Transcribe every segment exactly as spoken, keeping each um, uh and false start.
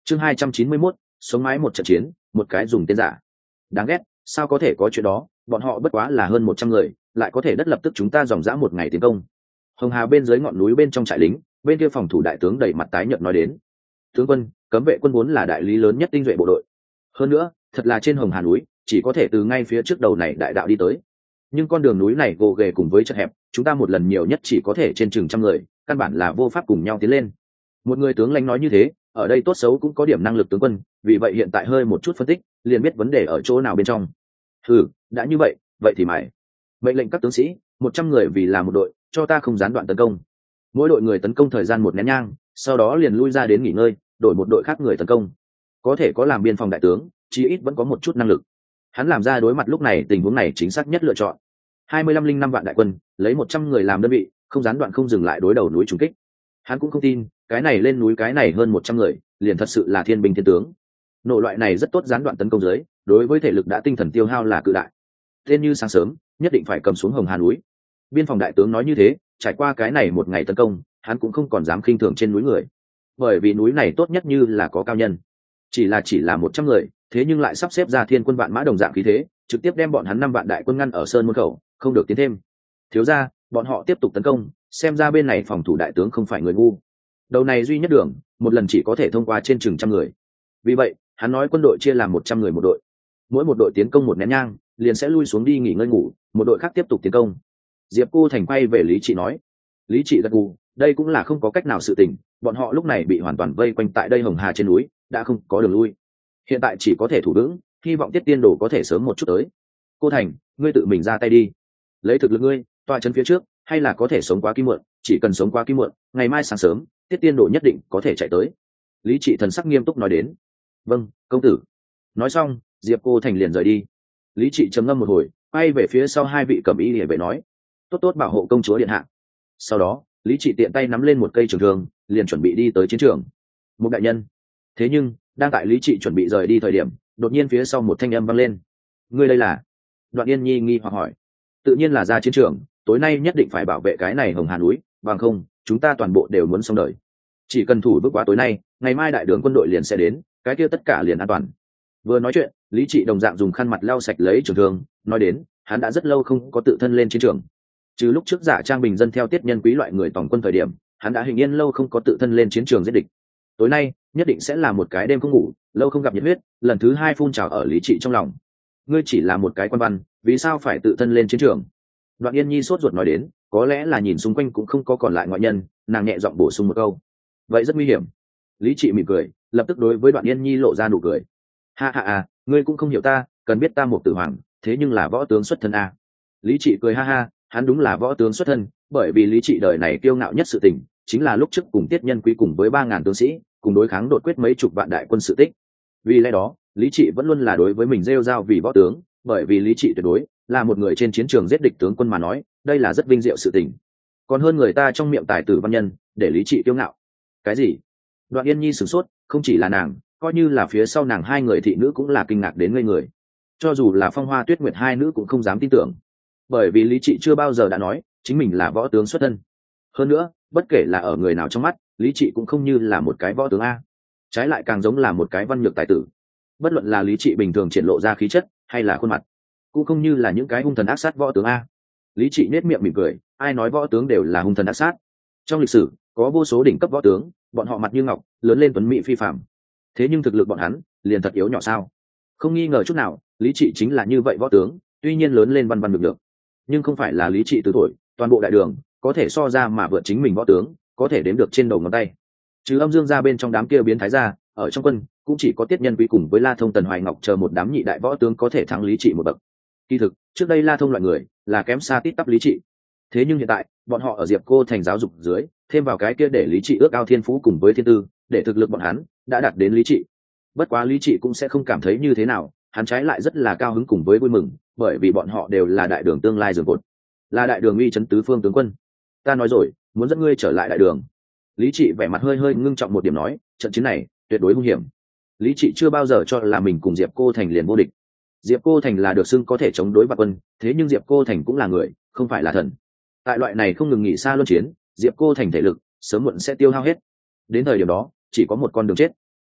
chương hai trăm chín mươi mốt, sống mái một trận chiến, một cái dùng tên giả. Đáng ghét, sao có thể có chuyện đó, bọn họ bất quá là hơn một trăm người, lại có thể đất lập tức chúng ta dòng dã một ngày tiến công. Hồng Hà bên dưới ngọn núi bên trong trại lính, bên kia phòng thủ đại tướng đầy mặt tái nhợt nói đến. Tướng quân, cấm vệ quân vốn là đại lý lớn nhất tinh nhuệ bộ đội. Hơn nữa, thật là trên Hồng Hà núi, chỉ có thể từ ngay phía trước đầu này đại đạo đi tới. Nhưng con đường núi này gồ ghề cùng với chật hẹp, chúng ta một lần nhiều nhất chỉ có thể trên chừng trăm người, căn bản là vô pháp cùng nhau tiến lên. Một người tướng lãnh nói như thế, ở đây tốt xấu cũng có điểm năng lực tướng quân, vì vậy hiện tại hơi một chút phân tích, liền biết vấn đề ở chỗ nào bên trong. Ừ, đã như vậy, vậy thì mày mệnh lệnh các tướng sĩ, một trăm người vì là một đội, cho ta không gián đoạn tấn công. Mỗi đội người tấn công thời gian một nén nhang, sau đó liền lui ra đến nghỉ ngơi, đổi một đội khác người tấn công. Có thể có làm biên phòng đại tướng, chí ít vẫn có một chút năng lực. Hắn làm ra đối mặt lúc này tình huống này chính xác nhất lựa chọn. hai mươi lăm linh năm vạn đại quân, lấy một trăm người làm đơn vị, không gián đoạn không dừng lại đối đầu núi trùng kích. Hắn cũng không tin, cái này lên núi cái này hơn một trăm người, liền thật sự là thiên binh thiên tướng. Nộ loại này rất tốt gián đoạn tấn công dưới, đối với thể lực đã tinh thần tiêu hao là cự đại. Tên như sáng sớm, nhất định phải cầm xuống Hồng Hà núi. Biên phòng đại tướng nói như thế, trải qua cái này một ngày tấn công, hắn cũng không còn dám khinh thường trên núi người. Bởi vì núi này tốt nhất như là có cao nhân. Chỉ là chỉ là một trăm người, thế nhưng lại sắp xếp ra thiên quân vạn mã đồng dạng khí thế, trực tiếp đem bọn hắn năm vạn đại quân ngăn ở sơn môn khẩu, không được tiến thêm. Thiếu gia, bọn họ tiếp tục tấn công, xem ra bên này phòng thủ đại tướng không phải người ngu. Đầu này duy nhất đường, một lần chỉ có thể thông qua trên chừng trăm người. Vì vậy, hắn nói quân đội chia làm một trăm người một đội. Mỗi một đội tiến công một nén nhang, liền sẽ lui xuống đi nghỉ ngơi ngủ, một đội khác tiếp tục tiến công. Diệp Cô Thành quay về Lý Trị nói. Lý Trị gật gù, đây cũng là không có cách nào sự tình, bọn họ lúc này bị hoàn toàn vây quanh tại đây Hồng Hà trên núi, đã không có đường lui. Hiện tại chỉ có thể thủ vững, hy vọng Tiết Tiên Đồ có thể sớm một chút tới. Cô Thành, ngươi tự mình ra tay đi. Lấy thực lực ngươi, tọa chân phía trước, hay là có thể sống qua kim muộn, chỉ cần sống qua kim muộn, ngày mai sáng sớm, Tiết Tiên Đồ nhất định có thể chạy tới. Lý Trị thần sắc nghiêm túc nói đến. Vâng, công tử. Nói xong, Diệp Cô Thành liền rời đi. Lý Trị trầm ngâm một hồi, quay về phía sau hai vị cẩm y liễu vệ nói: tốt tốt bảo hộ công chúa điện hạ. Sau đó, Lý Trị tiện tay nắm lên một cây trường thương, liền chuẩn bị đi tới chiến trường. Một đại nhân. Thế nhưng, đang tại Lý Trị chuẩn bị rời đi thời điểm, đột nhiên phía sau một thanh âm vang lên. Ngươi đây là? Đoạn Yên Nhi nghi hoặc hỏi. Tự nhiên là ra chiến trường, tối nay nhất định phải bảo vệ cái này Hồng Hà núi, bằng không, chúng ta toàn bộ đều muốn xong đời. Chỉ cần thủ vững quá tối nay, ngày mai đại đường quân đội liền sẽ đến, cái kia tất cả liền an toàn. Vừa nói chuyện, Lý Trị đồng dạng dùng khăn mặt lau sạch lấy trường thương, nói đến, hắn đã rất lâu không có tự thân lên chiến trường. Trừ lúc trước giả trang bình dân theo tiết nhân quý loại người tổng quân thời điểm, hắn đã hình yên lâu không có tự thân lên chiến trường giết địch. Tối nay, nhất định sẽ là một cái đêm không ngủ, lâu không gặp nhiệt huyết, lần thứ hai phun trào ở Lý Trị trong lòng. Ngươi chỉ là một cái quan văn, vì sao phải tự thân lên chiến trường? Đoạn Yên Nhi sốt ruột nói đến, có lẽ là nhìn xung quanh cũng không có còn lại ngoại nhân, nàng nhẹ giọng bổ sung một câu. Vậy rất nguy hiểm. Lý Trị mỉm cười, lập tức đối với Đoạn Yên Nhi lộ ra nụ cười. Ha ha à, ngươi cũng không hiểu ta, cần biết ta một tử hoàng, thế nhưng là võ tướng xuất thân à. Lý Trị cười ha ha, hắn đúng là võ tướng xuất thân, bởi vì Lý Trị đời này kiêu ngạo nhất sự tình, chính là lúc trước cùng Tiết Nhân Quý cùng với ba ngàn tướng sĩ, cùng đối kháng đột quyết mấy chục vạn đại quân sự tích. Vì lẽ đó, Lý Trị vẫn luôn là đối với mình rêu rao vì võ tướng, bởi vì Lý Trị tuyệt đối là một người trên chiến trường giết địch tướng quân mà nói, đây là rất vinh diệu sự tình. Còn hơn người ta trong miệng tài tử văn nhân, để Lý Trị kiêu ngạo. Cái gì? Đoạn Yên Nhi sửng sốt, không chỉ là nàng, coi như là phía sau nàng hai người thị nữ cũng là kinh ngạc đến ngây người. Cho dù là Phong Hoa Tuyết Nguyệt hai nữ cũng không dám tin tưởng, bởi vì Lý Trị chưa bao giờ đã nói chính mình là võ tướng xuất thân. Hơn nữa, bất kể là ở người nào trong mắt, Lý Trị cũng không như là một cái võ tướng a, trái lại càng giống là một cái văn nhược tài tử. Bất luận là Lý Trị bình thường triển lộ ra khí chất hay là khuôn mặt, cũng không như là những cái hung thần ác sát võ tướng a. Lý Trị nét miệng mỉm cười, ai nói võ tướng đều là hung thần ác sát? Trong lịch sử có vô số đỉnh cấp võ tướng, bọn họ mặt như ngọc, lớn lên tuấn mỹ phi phàm. Thế nhưng thực lực bọn hắn liền thật yếu nhỏ sao? Không nghi ngờ chút nào, Lý Trị chính là như vậy võ tướng, tuy nhiên lớn lên văn văn được được, nhưng không phải là Lý Trị từ tuổi, toàn bộ đại đường có thể so ra mà vượt chính mình võ tướng, có thể đếm được trên đầu ngón tay. Trừ Âm Dương ra bên trong đám kia biến thái ra, ở trong quân cũng chỉ có Tiết Nhân Quý cùng với La Thông Tần Hoài Ngọc chờ một đám nhị đại võ tướng có thể thắng Lý Trị một bậc. Kỳ thực, trước đây La Thông loại người là kém xa tít tắp Lý Trị. Thế nhưng hiện tại, bọn họ ở Diệp Cô Thành giáo dục dưới, thêm vào cái kia để Lý Trị ước ao thiên phú cùng với thiên tư, để thực lực bọn hắn đã đạt đến Lý Trị. Bất quá Lý Trị cũng sẽ không cảm thấy như thế nào, hắn trái lại rất là cao hứng cùng với vui mừng, bởi vì bọn họ đều là đại đường tương lai giường cột, là đại đường uy chấn tứ phương tướng quân. Ta nói rồi, muốn dẫn ngươi trở lại đại đường. Lý Trị vẻ mặt hơi hơi ngưng trọng một điểm nói, trận chiến này tuyệt đối hung hiểm. Lý Trị chưa bao giờ cho là mình cùng Diệp Cô Thành liền vô địch. Diệp Cô Thành là được xưng có thể chống đối vạn quân, thế nhưng Diệp Cô Thành cũng là người, không phải là thần. Tại loại này không ngừng nghỉ xa luân chiến, Diệp Cô Thành thể lực sớm muộn sẽ tiêu hao hết. Đến thời điểm đó, chỉ có một con đường chết.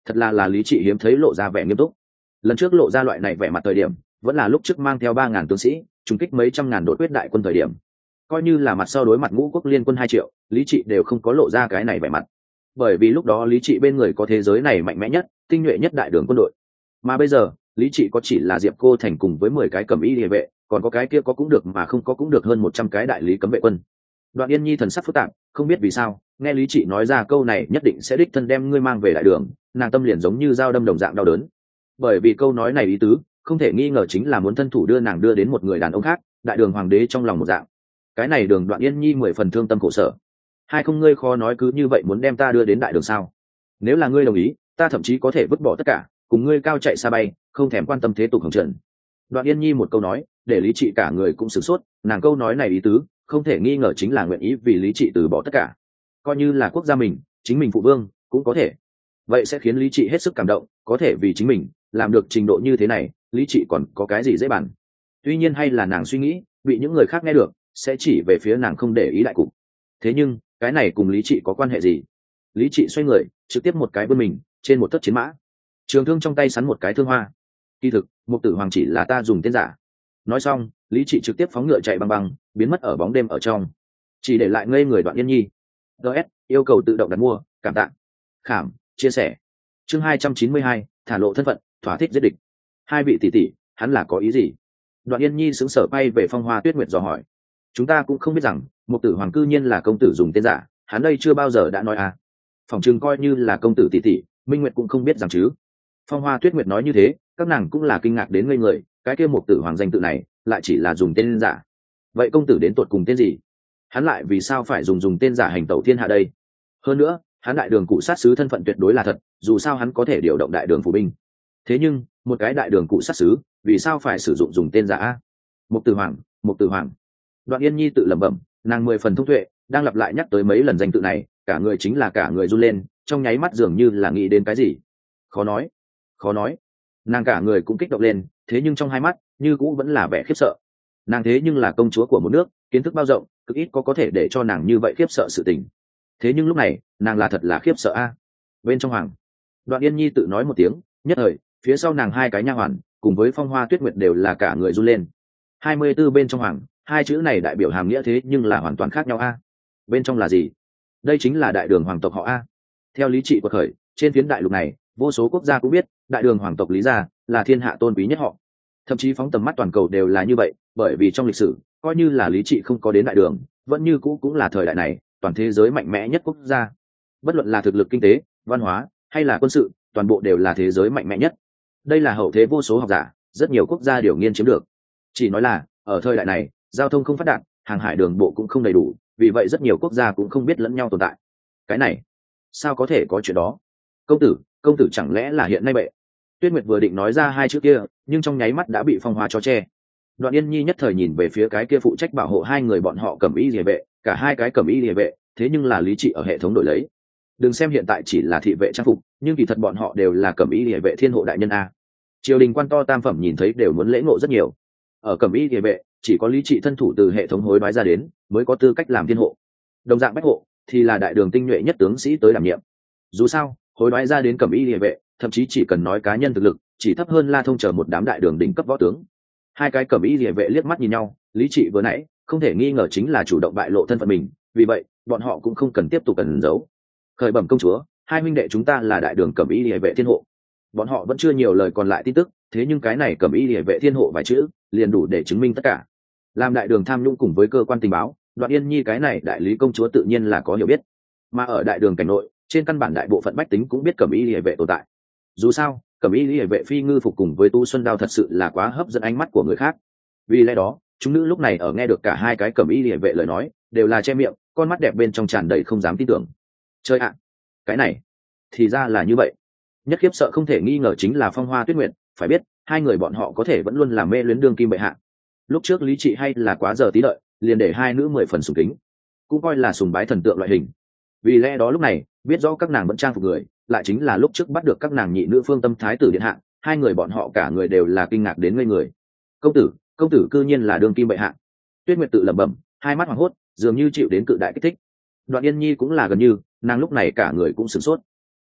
thật là là lý trị hiếm thấy lộ ra vẻ nghiêm túc. Lần trước lộ ra loại này vẻ mặt thời điểm vẫn là lúc trước mang theo ba ngàn tướng sĩ trùng kích mấy trăm ngàn đội quyết đại quân thời điểm, coi như là mặt sau đối mặt ngũ quốc liên quân hai triệu, lý trị đều không có lộ ra cái này vẻ mặt, bởi vì lúc đó lý trị bên người có thế giới này mạnh mẽ nhất tinh nhuệ nhất đại đường quân đội. Mà bây giờ lý trị có chỉ là diệp cô thành cùng với mười cái cầm y địa vệ, còn có cái kia có cũng được mà không có cũng được hơn một trăm cái đại lý cấm vệ quân. Đoạn Yên Nhi thần sắc phức tạp, không biết vì sao nghe lý trị nói ra câu này nhất định sẽ đích thân đem ngươi mang về đại đường, nàng tâm liền giống như dao đâm đồng dạng đau đớn, bởi vì câu nói này ý tứ không thể nghi ngờ chính là muốn thân thủ đưa nàng đưa đến một người đàn ông khác, đại đường hoàng đế trong lòng một dạng. Cái này đường Đoạn Yên Nhi mười phần thương tâm khổ sở. Hai không ngươi khó nói cứ như vậy muốn đem ta đưa đến đại đường sao? Nếu là ngươi đồng ý, ta thậm chí có thể vứt bỏ tất cả, cùng ngươi cao chạy xa bay, không thèm quan tâm thế tục hồng trần. Đoạn Yên Nhi một câu nói để lý trị cả người cũng sửng sốt, nàng câu nói này ý tứ không thể nghi ngờ chính là nguyện ý vì lý trị từ bỏ tất cả, coi như là quốc gia mình, chính mình phụ vương cũng có thể. Vậy sẽ khiến lý trị hết sức cảm động, có thể vì chính mình làm được trình độ như thế này, lý trị còn có cái gì dễ bàn. Tuy nhiên hay là nàng suy nghĩ bị những người khác nghe được sẽ chỉ về phía nàng không để ý đại cục, thế nhưng cái này cùng lý trị có quan hệ gì? Lý trị xoay người trực tiếp một cái vươn mình trên một thất chiến mã, trường thương trong tay sắn một cái thương hoa. Kỳ thực Mục Tử Hoàng chỉ là ta dùng tên giả. Nói xong lý trị trực tiếp phóng ngựa chạy băng băng biến mất ở bóng đêm ở trong, chỉ để lại ngây người Đoạn Yên Nhi. ds yêu cầu tự động đặt mua, cảm tạ khảm chia sẻ. Chương hai trăm chín mươi hai, thả lộ thân phận, thỏa thích giết địch. Hai vị tỷ tỷ, hắn là có ý gì? Đoạn Yên Nhi sững sờ bay về Phong Hoa Tuyết Nguyệt dò hỏi. Chúng ta cũng không biết rằng Mục Tử Hoàng cư nhiên là công tử dùng tên giả, hắn đây chưa bao giờ đã nói à? Phỏng chừng coi như là công tử tỷ tỷ, Minh Nguyệt cũng không biết rằng chứ. Phong Hoa Tuyết Nguyệt nói như thế, các nàng cũng là kinh ngạc đến ngây người, cái kia Mục Tử Hoàng danh tự này lại chỉ là dùng tên giả. Vậy công tử đến tột cùng tên gì? Hắn lại vì sao phải dùng dùng tên giả hành tẩu thiên hạ đây? Hơn nữa hắn đại đường cụ sát sứ thân phận tuyệt đối là thật, dù sao hắn có thể điều động đại đường phủ binh. Thế nhưng một cái đại đường cụ sát sứ vì sao phải sử dụng dùng tên giả? Mục Tử Hoàng, Mục Tử Hoàng. Đoạn Yên Nhi tự lẩm bẩm, nàng mười phần thông tuệ, đang lặp lại nhắc tới mấy lần danh tự này, cả người chính là cả người run lên, trong nháy mắt dường như là nghĩ đến cái gì. Khó nói, khó nói. Nàng cả người cũng kích động lên, thế nhưng trong hai mắt như cũng vẫn là vẻ khiếp sợ. Nàng thế nhưng là công chúa của một nước, kiến thức bao rộng, cực ít có có thể để cho nàng như vậy khiếp sợ sự tình. Thế nhưng lúc này nàng là thật là khiếp sợ a. Bên trong hoàng, Đoạn Yên Nhi tự nói một tiếng, nhất thời phía sau nàng hai cái nha hoàn cùng với Phong Hoa Tuyết Nguyệt đều là cả người run lên. Hai mươi tư bên trong hoàng, hai chữ này đại biểu hàm nghĩa thế nhưng là hoàn toàn khác nhau a. Bên trong là gì? Đây chính là đại đường hoàng tộc họ a. Theo lý trị của khởi, trên phiến đại lục này vô số quốc gia cũng biết đại đường hoàng tộc lý gia là thiên hạ tôn quý nhất họ, thậm chí phóng tầm mắt toàn cầu đều là như vậy, bởi vì trong lịch sử coi như là lý trị không có đến đại đường vẫn như cũ cũng là thời đại này toàn thế giới mạnh mẽ nhất quốc gia, bất luận là thực lực kinh tế, văn hóa hay là quân sự, toàn bộ đều là thế giới mạnh mẽ nhất. Đây là hậu thế vô số học giả rất nhiều quốc gia điều nghiên chiếm được. Chỉ nói là ở thời đại này giao thông không phát đạt, hàng hải đường bộ cũng không đầy đủ, vì vậy rất nhiều quốc gia cũng không biết lẫn nhau tồn tại. Cái này sao có thể có chuyện đó? Công tử, công tử chẳng lẽ là hiện nay bệ? Tuyết Nguyệt vừa định nói ra hai chữ kia, nhưng trong nháy mắt đã bị Phong Hoa cho che. Đoạn Yên Nhi nhất thời nhìn về phía cái kia phụ trách bảo hộ hai người bọn họ cầm y liề vệ, cả hai cái cầm y liề vệ, thế nhưng là lý trị ở hệ thống đổi lấy. Đừng xem hiện tại chỉ là thị vệ trang phục, nhưng kỳ thật bọn họ đều là cầm y liề vệ thiên hộ đại nhân a. Triều đình quan to tam phẩm nhìn thấy đều muốn lễ ngộ rất nhiều. Ở cầm y liề vệ, chỉ có lý trị thân thủ từ hệ thống hối đoái ra đến, mới có tư cách làm thiên hộ. Đồng dạng bách hộ thì là đại đường tinh nhuệ nhất tướng sĩ tới đảm nhiệm. Dù sao, hối đoái ra đến cầm y liề vệ, thậm chí chỉ cần nói cá nhân thực lực, chỉ thấp hơn La Thông chờ một đám đại đường đỉnh cấp võ tướng. Hai cái cầm y liề vệ liếc mắt nhìn nhau, lý trị vừa nãy không thể nghi ngờ chính là chủ động bại lộ thân phận mình, vì vậy bọn họ cũng không cần tiếp tục ẩn giấu. Khởi bẩm công chúa, hai huynh đệ chúng ta là đại đường cầm y liề vệ thiên hộ. Bọn họ vẫn chưa nhiều lời còn lại tin tức, thế nhưng cái này cầm y liề vệ thiên hộ vài chữ liền đủ để chứng minh tất cả. Làm đại đường tham nhũng cùng với cơ quan tình báo, Đoạn Yên Nhi cái này đại lý công chúa tự nhiên là có hiểu biết. Mà ở đại đường cảnh nội, trên căn bản đại bộ phận bách tính cũng biết cầm y liề vệ tồn tại. Dù sao, cầm y liề vệ phi ngư phục cùng với tu xuân đao thật sự là quá hấp dẫn ánh mắt của người khác. Vì lẽ đó, chúng nữ lúc này ở nghe được cả hai cái cầm y liề vệ lời nói, đều là che miệng, con mắt đẹp bên trong tràn đầy không dám tin tưởng. Chơi ạ, cái này thì ra là như vậy. Nhất khiếp sợ không thể nghi ngờ chính là Phong Hoa Tuyết Nguyệt, phải biết hai người bọn họ có thể vẫn luôn làm mê luyến đương kim bệ hạ. Lúc trước lý trị hay là quá giờ tí đợi, liền để hai nữ mười phần sùng kính, cũng coi là sùng bái thần tượng loại hình. Vì lẽ đó lúc này biết rõ các nàng vẫn trang phục người, lại chính là lúc trước bắt được các nàng nhị nữ Phương Tâm thái tử điện hạ, hai người bọn họ cả người đều là kinh ngạc đến ngây người. Công tử, công tử cư nhiên là đương kim bệ hạ. Tuyết Nguyệt tự lẩm bẩm, hai mắt hoảng hốt, dường như chịu đến cự đại kích thích. Đoạn Yên Nhi cũng là gần như, nàng lúc này cả người cũng sửng sốt.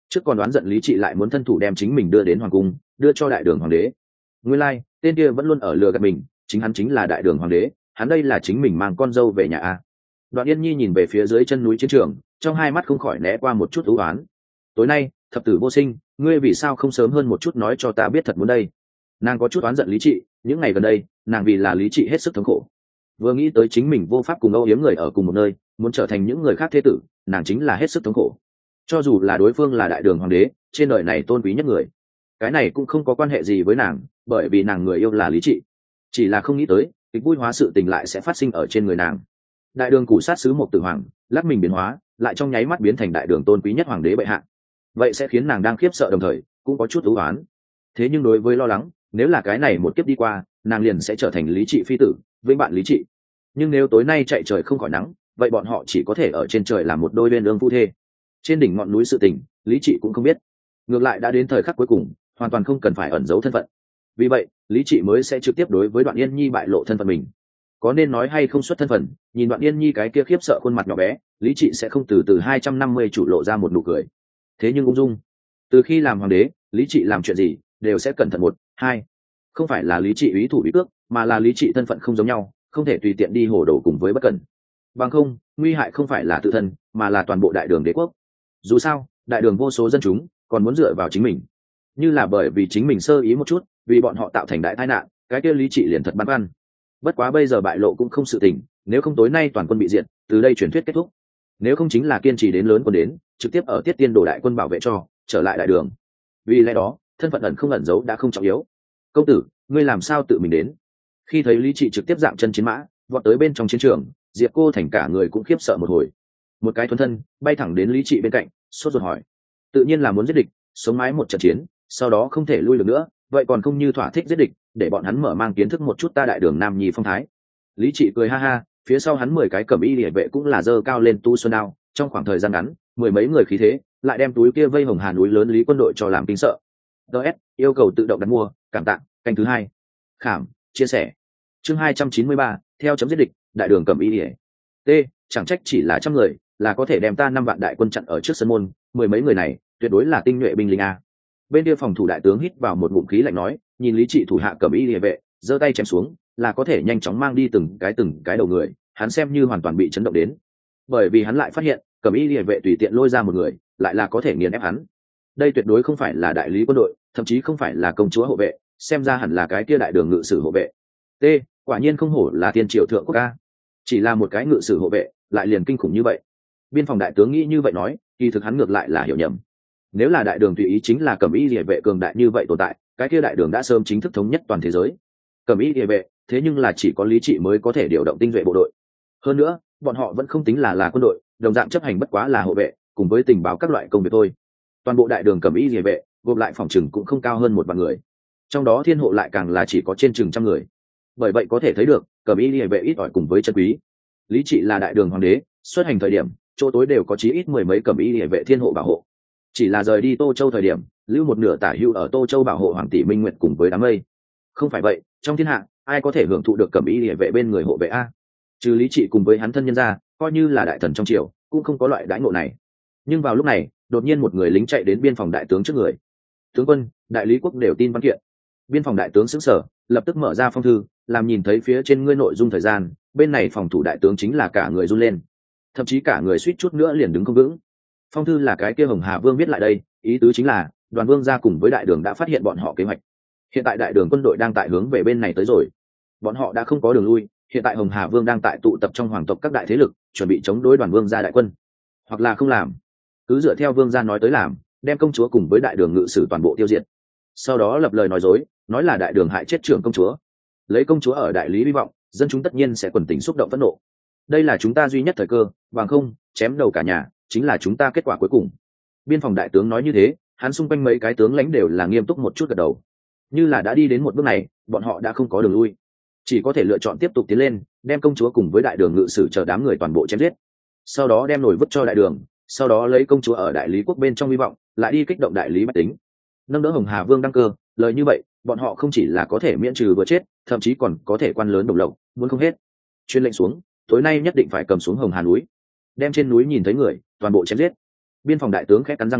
trước còn đoán giận lý trị lại muốn thân thủ đem chính mình đưa đến hoàng cung, đưa cho đại đường hoàng đế. Nguyên lai like, tên kia vẫn luôn ở lừa gạt mình, chính hắn chính là đại đường hoàng đế, hắn đây là chính mình mang con dâu về nhà a. Đoạn Yên Nhi nhìn về phía dưới chân núi chiến trường, trong hai mắt không khỏi né qua một chút u oán. Tối nay thập tử vô sinh, ngươi vì sao không sớm hơn một chút nói cho ta biết thật muốn đây? Nàng có chút oán giận lý trị, những ngày gần đây nàng vì là lý trị hết sức thống khổ, vừa nghĩ tới chính mình vô pháp cùng âu yếm người ở cùng một nơi, muốn trở thành những người khác thế tử, nàng chính là hết sức thống khổ. Cho dù là đối phương là đại đường hoàng đế, trên đời này tôn quý nhất người, cái này cũng không có quan hệ gì với nàng, bởi vì nàng người yêu là lý trị. Chỉ là không nghĩ tới kịch vui hóa sự tình lại sẽ phát sinh ở trên người nàng. Đại đường củ sát sứ Mộc Tử Hoàng lắc mình biến hóa, lại trong nháy mắt biến thành đại đường tôn quý nhất hoàng đế bệ hạ, vậy sẽ khiến nàng đang khiếp sợ đồng thời cũng có chút ưu oán. Thế nhưng đối với lo lắng, nếu là cái này một kiếp đi qua, nàng liền sẽ trở thành lý trị phi tử, vĩnh bạn lý trị. Nhưng nếu tối nay chạy trời không khỏi nắng, vậy bọn họ chỉ có thể ở trên trời làm một đôi bên ương phu thê. Trên đỉnh ngọn núi sự tình, lý trị cũng không biết. Ngược lại đã đến thời khắc cuối cùng, hoàn toàn không cần phải ẩn giấu thân phận. Vì vậy lý trị mới sẽ trực tiếp đối với Đoạn Yên Nhi bại lộ thân phận mình. Có nên nói hay không xuất thân phận, nhìn Đoạn Yên Nhi cái kia khiếp sợ khuôn mặt nhỏ bé, lý trị sẽ không từ từ hai trăm năm mươi chủ lộ ra một nụ cười. Thế nhưng ung dung, từ khi làm hoàng đế, lý trị làm chuyện gì đều sẽ cẩn thận một hai. Không phải là lý trị ý thủ ý cước, mà là lý trị thân phận không giống nhau, không thể tùy tiện đi hồ đồ cùng với bất cẩn. Bằng không, nguy hại không phải là tự thân, mà là toàn bộ đại đường đế quốc. Dù sao, đại đường vô số dân chúng còn muốn dựa vào chính mình, như là bởi vì chính mình sơ ý một chút, vì bọn họ tạo thành đại tai nạn, cái kia lý trị liền thật băn khoăn. Bất quá bây giờ bại lộ cũng không sự tình, nếu không tối nay toàn quân bị diệt, từ đây truyền thuyết kết thúc. Nếu không chính là kiên trì đến lớn quân đến, trực tiếp ở tiết tiên đồ đại quân bảo vệ cho trở lại đại đường. Vì lẽ đó, thân phận ẩn không ẩn giấu đã không trọng yếu. Công tử, ngươi làm sao tự mình đến? Khi thấy lý trị trực tiếp dạng chân chiến mã vọt tới bên trong chiến trường, Diệp Cô Thành cả người cũng khiếp sợ một hồi. Một cái thuần thân bay thẳng đến lý trị bên cạnh, sốt ruột hỏi: tự nhiên là muốn giết địch, sống mái một trận chiến, sau đó không thể lui được nữa, vậy còn không như thỏa thích giết địch, để bọn hắn mở mang kiến thức một chút ta đại đường nam nhi phong thái. Lý trị cười ha ha, phía sau hắn mười cái cẩm y liề vệ cũng là giơ cao lên tu xuân đao, trong khoảng thời gian ngắn, mười mấy người khí thế lại đem túi kia vây hồng hà núi lớn lý quân đội cho làm kinh sợ. ds yêu cầu tự động đặt mua, cảm tạ. Canh thứ hai, khảm chia sẻ. Chương hai trăm chín mươi ba, theo chấm giết địch, đại đường cẩm y liề t chẳng trách chỉ là trăm người là có thể đem ta năm vạn đại quân chặn ở trước sân môn, mười mấy người này tuyệt đối là tinh nhuệ binh lính a. Bên kia phòng thủ đại tướng hít vào một ngụm khí lạnh nói, nhìn lý trị thủ hạ cẩm y liề vệ giơ tay chém xuống, là có thể nhanh chóng mang đi từng cái từng cái đầu người, hắn xem như hoàn toàn bị chấn động đến. Bởi vì hắn lại phát hiện cẩm y liề vệ tùy tiện lôi ra một người lại là có thể nghiền ép hắn. Đây tuyệt đối không phải là đại lý quân đội, thậm chí không phải là công chúa hộ vệ, xem ra hẳn là cái kia đại đường ngự sử hộ vệ. T quả nhiên không hổ là thiên triều thượng quốc ca, chỉ là một cái ngự sử hộ vệ lại liền kinh khủng như vậy. Biên phòng đại tướng nghĩ như vậy nói, kỳ thực hắn ngược lại là hiểu nhầm. Nếu là đại đường tùy ý chính là cẩm y liề vệ cường đại như vậy tồn tại, cái kia đại đường đã sớm chính thức thống nhất toàn thế giới. Cẩm y liề vệ thế nhưng là chỉ có lý trị mới có thể điều động tinh nhuệ bộ đội. Hơn nữa bọn họ vẫn không tính là là quân đội, đồng dạng chấp hành bất quá là hộ vệ cùng với tình báo các loại công việc thôi. Toàn bộ đại đường cẩm y liề vệ gộp lại phòng trừng cũng không cao hơn một vạn người, trong đó thiên hộ lại càng là chỉ có trên chừng trăm người. Bởi vậy có thể thấy được cẩm y liề vệ ít ỏi cùng với chân quý. Lý trị là đại đường hoàng đế, xuất hành thời điểm chỗ tối đều có chí ít mười mấy cẩm y liề vệ thiên hộ bảo hộ. Chỉ là rời đi Tô Châu thời điểm, lưu một nửa tả hữu ở Tô Châu bảo hộ hoàng tỷ Minh Nguyệt cùng với đám mây. Không phải vậy, trong thiên hạ ai có thể hưởng thụ được cẩm y liề vệ bên người hộ vệ a? Trừ lý trị cùng với hắn thân nhân ra, coi như là đại thần trong triều cũng không có loại đãi ngộ này. Nhưng vào lúc này đột nhiên một người lính chạy đến biên phòng đại tướng trước người. Tướng quân, đại lý quốc đều tin văn kiện. Biên phòng đại tướng sững sờ, lập tức mở ra phong thư, làm nhìn thấy phía trên ngươi nội dung thời gian, bên này phòng thủ đại tướng chính là cả người run lên, thậm chí cả người suýt chút nữa liền đứng không vững. Phong thư là cái kia Hồng Hà Vương viết lại đây, ý tứ chính là Đoàn Vương gia cùng với đại đường đã phát hiện bọn họ kế hoạch. Hiện tại đại đường quân đội đang tại hướng về bên này tới rồi, bọn họ đã không có đường lui. Hiện tại Hồng Hà Vương đang tại tụ tập trong hoàng tộc các đại thế lực, chuẩn bị chống đối Đoàn Vương gia đại quân, hoặc là không làm, cứ dựa theo Vương gia nói tới làm, đem công chúa cùng với đại đường ngự sử toàn bộ tiêu diệt. Sau đó lập lời nói dối, nói là đại đường hại chết trưởng công chúa, lấy công chúa ở đại lý hy vọng, dân chúng tất nhiên sẽ quần tình xúc động phẫn nộ. Đây là chúng ta duy nhất thời cơ, bằng không chém đầu cả nhà chính là chúng ta kết quả cuối cùng. Biên phòng đại tướng nói như thế, hắn xung quanh mấy cái tướng lãnh đều là nghiêm túc một chút gật đầu. Như là đã đi đến một bước này, bọn họ đã không có đường lui, chỉ có thể lựa chọn tiếp tục tiến lên, đem công chúa cùng với đại đường ngự sử chờ đám người toàn bộ chém giết, sau đó đem nổi vứt cho đại đường, sau đó lấy công chúa ở đại lý quốc bên trong hy vọng, lại đi kích động đại lý bách tính, nâng đỡ Hồng Hà Vương đăng cơ. Lời như vậy, bọn họ không chỉ là có thể miễn trừ vừa chết, thậm chí còn có thể quan lớn đồng lộc, muốn không hết. Chuyên lệnh xuống, tối nay nhất định phải cầm xuống Hồng Hà núi, đem trên núi nhìn thấy người toàn bộ chém giết. Biên phòng đại tướng khẽ cắn răng nói,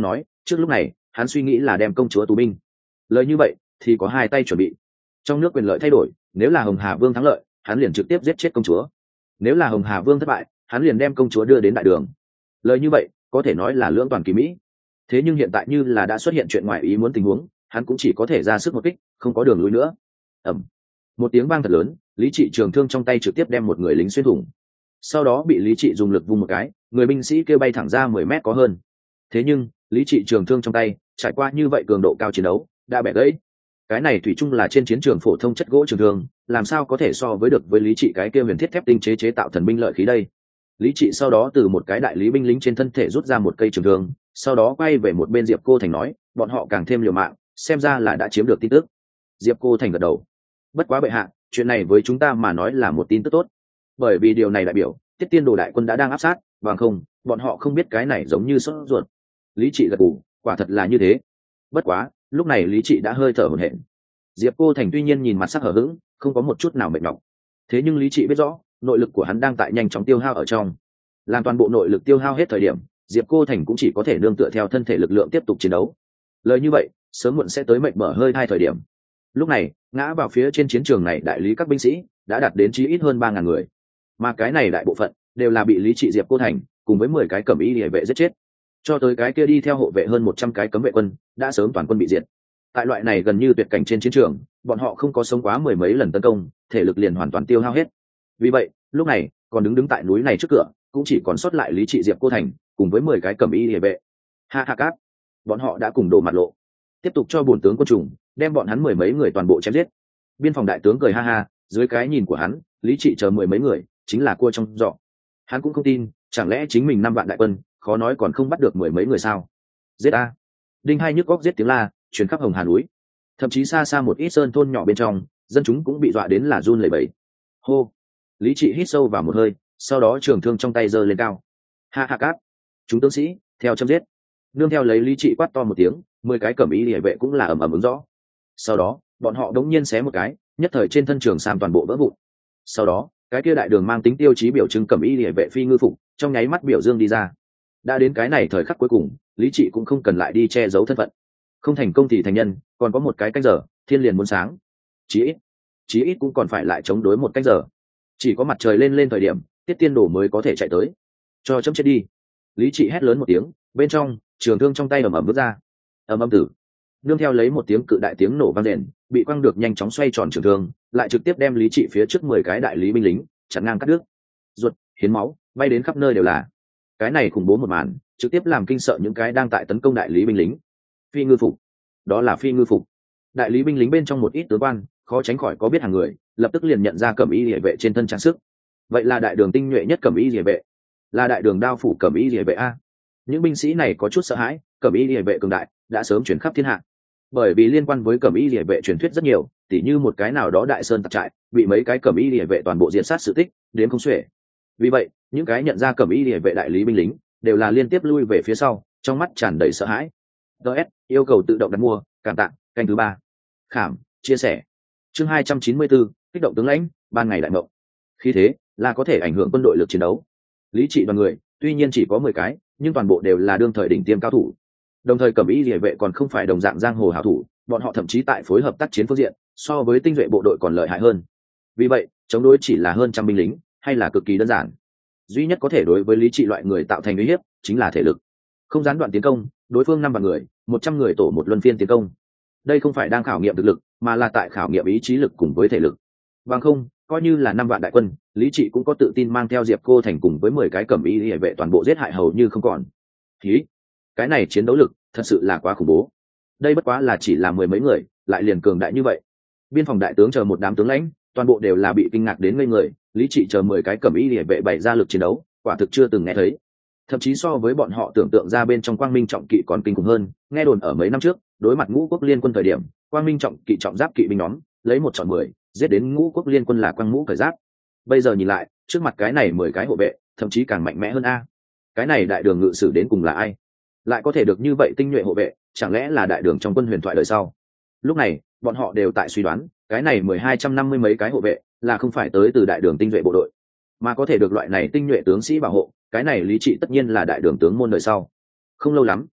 trước lúc này hắn suy nghĩ là đem công chúa tù binh. Lời như vậy thì có hai tay chuẩn bị. Trong nước quyền lợi thay đổi, nếu là Hồng Hà Vương thắng lợi, hắn liền trực tiếp giết chết công chúa. Nếu là Hồng Hà Vương thất bại, hắn liền đem công chúa đưa đến đại đường. Lời như vậy có thể nói là lưỡng toàn kỳ mỹ. Thế nhưng hiện tại như là đã xuất hiện chuyện ngoài ý muốn tình huống, hắn cũng chỉ có thể ra sức một kích, không có đường lui nữa. Ầm. Một tiếng vang thật lớn, Lý Trị trường thương trong tay trực tiếp đem một người lính xuyên thủng. Sau đó bị Lý Trị dùng lực vung một cái, người binh sĩ kêu bay thẳng ra mười mét có hơn. Thế nhưng Lý Trị trường thương trong tay trải qua như vậy cường độ cao chiến đấu đã bẻ gãy. Cái này thủy chung là trên chiến trường phổ thông chất gỗ trường thương, làm sao có thể so với được với Lý Trị cái kia huyền thiết thép tinh chế chế tạo thần binh lợi khí đây. Lý Trị sau đó từ một cái đại lý binh lính trên thân thể rút ra một cây trường thương, sau đó quay về một bên Diệp Cô Thành nói, bọn họ càng thêm liều mạng, xem ra là đã chiếm được tin tức. Diệp Cô Thành gật đầu. Bất quá bệ hạ, chuyện này với chúng ta mà nói là một tin tức tốt, bởi vì điều này đại biểu Tiết Tiên Đồ đại quân đã đang áp sát, bằng không bọn họ không biết cái này giống như sốt ruột. Lý Trị gật gù, quả thật là như thế. Bất quá lúc này Lý Trị đã hơi thở hổn hển. Diệp Cô Thành tuy nhiên nhìn mặt sắc hở hững, không có một chút nào mệt nhọc, thế nhưng Lý Trị biết rõ nội lực của hắn đang tại nhanh chóng tiêu hao ở trong. Làm toàn bộ nội lực tiêu hao hết thời điểm, Diệp Cô Thành cũng chỉ có thể nương tựa theo thân thể lực lượng tiếp tục chiến đấu. Lời như vậy sớm muộn sẽ tới mệnh mở hơi hai thời điểm. Lúc này ngã vào phía trên chiến trường này đại lý các binh sĩ đã đạt đến chí ít hơn ba ngàn người, mà cái này đại bộ phận đều là bị Lý Trị Diệp Cô Thành cùng với mười cái cẩm y liề vệ giết chết. Cho tới cái kia đi theo hộ vệ hơn một trăm cái cấm vệ quân đã sớm toàn quân bị diệt. Tại loại này gần như tuyệt cảnh trên chiến trường, bọn họ không có sống quá mười mấy lần tấn công, thể lực liền hoàn toàn tiêu hao hết. Vì vậy lúc này còn đứng đứng tại núi này trước cửa cũng chỉ còn sót lại Lý Trị Diệp Cô Thành cùng với mười cái cẩm y liề vệ. Ha ha cáp, bọn họ đã cùng đổ mặt lộ, tiếp tục cho bổn tướng quân trùng đem bọn hắn mười mấy người toàn bộ chém giết. Biên phòng đại tướng cười ha ha, dưới cái nhìn của hắn, Lý Trị chờ mười mấy người chính là cua trong giỏ. Hắn cũng không tin, chẳng lẽ chính mình năm vạn đại quân khó nói còn không bắt được mười mấy người sao? Giết a! Đinh hai nhức góc giết tiếng la truyền khắp Hồng Hà núi, thậm chí xa xa một ít sơn thôn nhỏ bên trong dân chúng cũng bị dọa đến là run lẩy bẩy. Hô! Lý Trị hít sâu vào một hơi, sau đó trường thương trong tay giơ lên cao. Ha ha cáp! Chúng tướng sĩ theo chấm giết. Nương theo lấy Lý Trị quát to một tiếng, mười cái cẩm y liề vệ cũng là ầm ầm ứng rõ. Sau đó bọn họ đống nhiên xé một cái, nhất thời trên thân trường sam toàn bộ vỡ vụn. Sau đó cái kia đại đường mang tính tiêu chí biểu trưng cẩm y liề vệ phi ngư phục trong nháy mắt biểu dương đi ra. Đã đến cái này thời khắc cuối cùng, Lý Trị cũng không cần lại đi che giấu thân phận. Không thành công thì thành nhân, còn có một cái canh giờ thiên liền muốn sáng, chí ít chí ít cũng còn phải lại chống đối một canh giờ. Chỉ có mặt trời lên lên thời điểm Tiết Tiên Đồ mới có thể chạy tới. Cho chấm chết đi! Lý Trị hét lớn một tiếng, bên trong trường thương trong tay ầm ầm vứt ra. Ầm ầm tử, nương theo lấy một tiếng cự đại tiếng nổ vang đền, bị quăng được nhanh chóng xoay tròn trường thương lại trực tiếp đem Lý Trị phía trước mười cái đại lý binh lính chặn ngang cắt đứt. Ruột hiến máu bay đến khắp nơi đều là. Cái này khủng bố một màn trực tiếp làm kinh sợ những cái đang tại tấn công đại lý binh lính. Phi ngư phục, đó là phi ngư phục. Đại lý binh lính bên trong một ít tướng quan khó tránh khỏi có biết hàng người, lập tức liền nhận ra cẩm y liề vệ trên thân trang sức. Vậy là đại đường tinh nhuệ nhất cẩm y liề vệ, là đại đường đao phủ cẩm y liề vệ a. Những binh sĩ này có chút sợ hãi, cẩm y liề vệ cường đại đã sớm chuyển khắp thiên hạ. Bởi vì liên quan với cẩm y liề vệ truyền thuyết rất nhiều, tỉ như một cái nào đó đại sơn tặc trại bị mấy cái cẩm y liề vệ toàn bộ diệt sát sự tích đến không xuể. Vì vậy những cái nhận ra cẩm y liề vệ đại lý binh lính đều là liên tiếp lui về phía sau, trong mắt tràn đầy sợ hãi. ds yêu cầu tự động đặt mua, cảm tạ. Canh thứ ba khảm chia sẻ chương hai trăm chín mươi bốn, kích động tướng lãnh ban ngày đại mộng. Khi thế là có thể ảnh hưởng quân đội lực chiến đấu. Lý Trị đoàn người tuy nhiên chỉ có mười cái, nhưng toàn bộ đều là đương thời đỉnh tiêm cao thủ. Đồng thời cẩm y liề vệ còn không phải đồng dạng giang hồ hảo thủ, bọn họ thậm chí tại phối hợp tác chiến phương diện so với tinh nhuệ bộ đội còn lợi hại hơn. Vì vậy chống đối chỉ là hơn trăm binh lính hay là cực kỳ đơn giản. Duy nhất có thể đối với Lý Trị loại người tạo thành uy hiếp chính là thể lực. Không gián đoạn tiến công, đối phương năm vạn người, một trăm người tổ một luân phiên tiến công. Đây không phải đang khảo nghiệm thực lực, mà là tại khảo nghiệm ý chí lực cùng với thể lực. Bằng không, coi như là năm vạn đại quân, Lý Trị cũng có tự tin mang theo Diệp Cô Thành cùng với mười cái cẩm y liề vệ toàn bộ giết hại hầu như không còn. Khí, cái này chiến đấu lực thật sự là quá khủng bố. Đây bất quá là chỉ là mười mấy người, lại liền cường đại như vậy. Biên phòng đại tướng chờ một đám tướng lãnh, toàn bộ đều là bị kinh ngạc đến ngây người. Lý Trị chờ mười cái cẩm y liề vệ bày ra lực chiến đấu, quả thực chưa từng nghe thấy. Thậm chí so với bọn họ tưởng tượng ra bên trong Quang Minh trọng kỵ còn kinh khủng hơn. Nghe đồn ở mấy năm trước, đối mặt Ngũ Quốc Liên Quân thời điểm, Quang Minh trọng kỵ trọng giáp kỵ binh nhóm lấy một chọn mười, giết đến Ngũ Quốc Liên Quân là quang mũ cởi giáp. Bây giờ nhìn lại, trước mặt cái này mười cái hộ vệ, thậm chí càng mạnh mẽ hơn a. Cái này đại đường ngự sử đến cùng là ai? Lại có thể được như vậy tinh nhuệ hộ vệ, chẳng lẽ là đại đường trong quân huyền thoại đời sau? Lúc này, bọn họ đều tại suy đoán, cái này mười hai trăm năm mươi mấy cái hộ vệ là không phải tới từ đại đường tinh nhuệ bộ đội, mà có thể được loại này tinh nhuệ tướng sĩ bảo hộ, cái này Lý Trị tất nhiên là đại đường tướng môn đời sau. Không lâu lắm,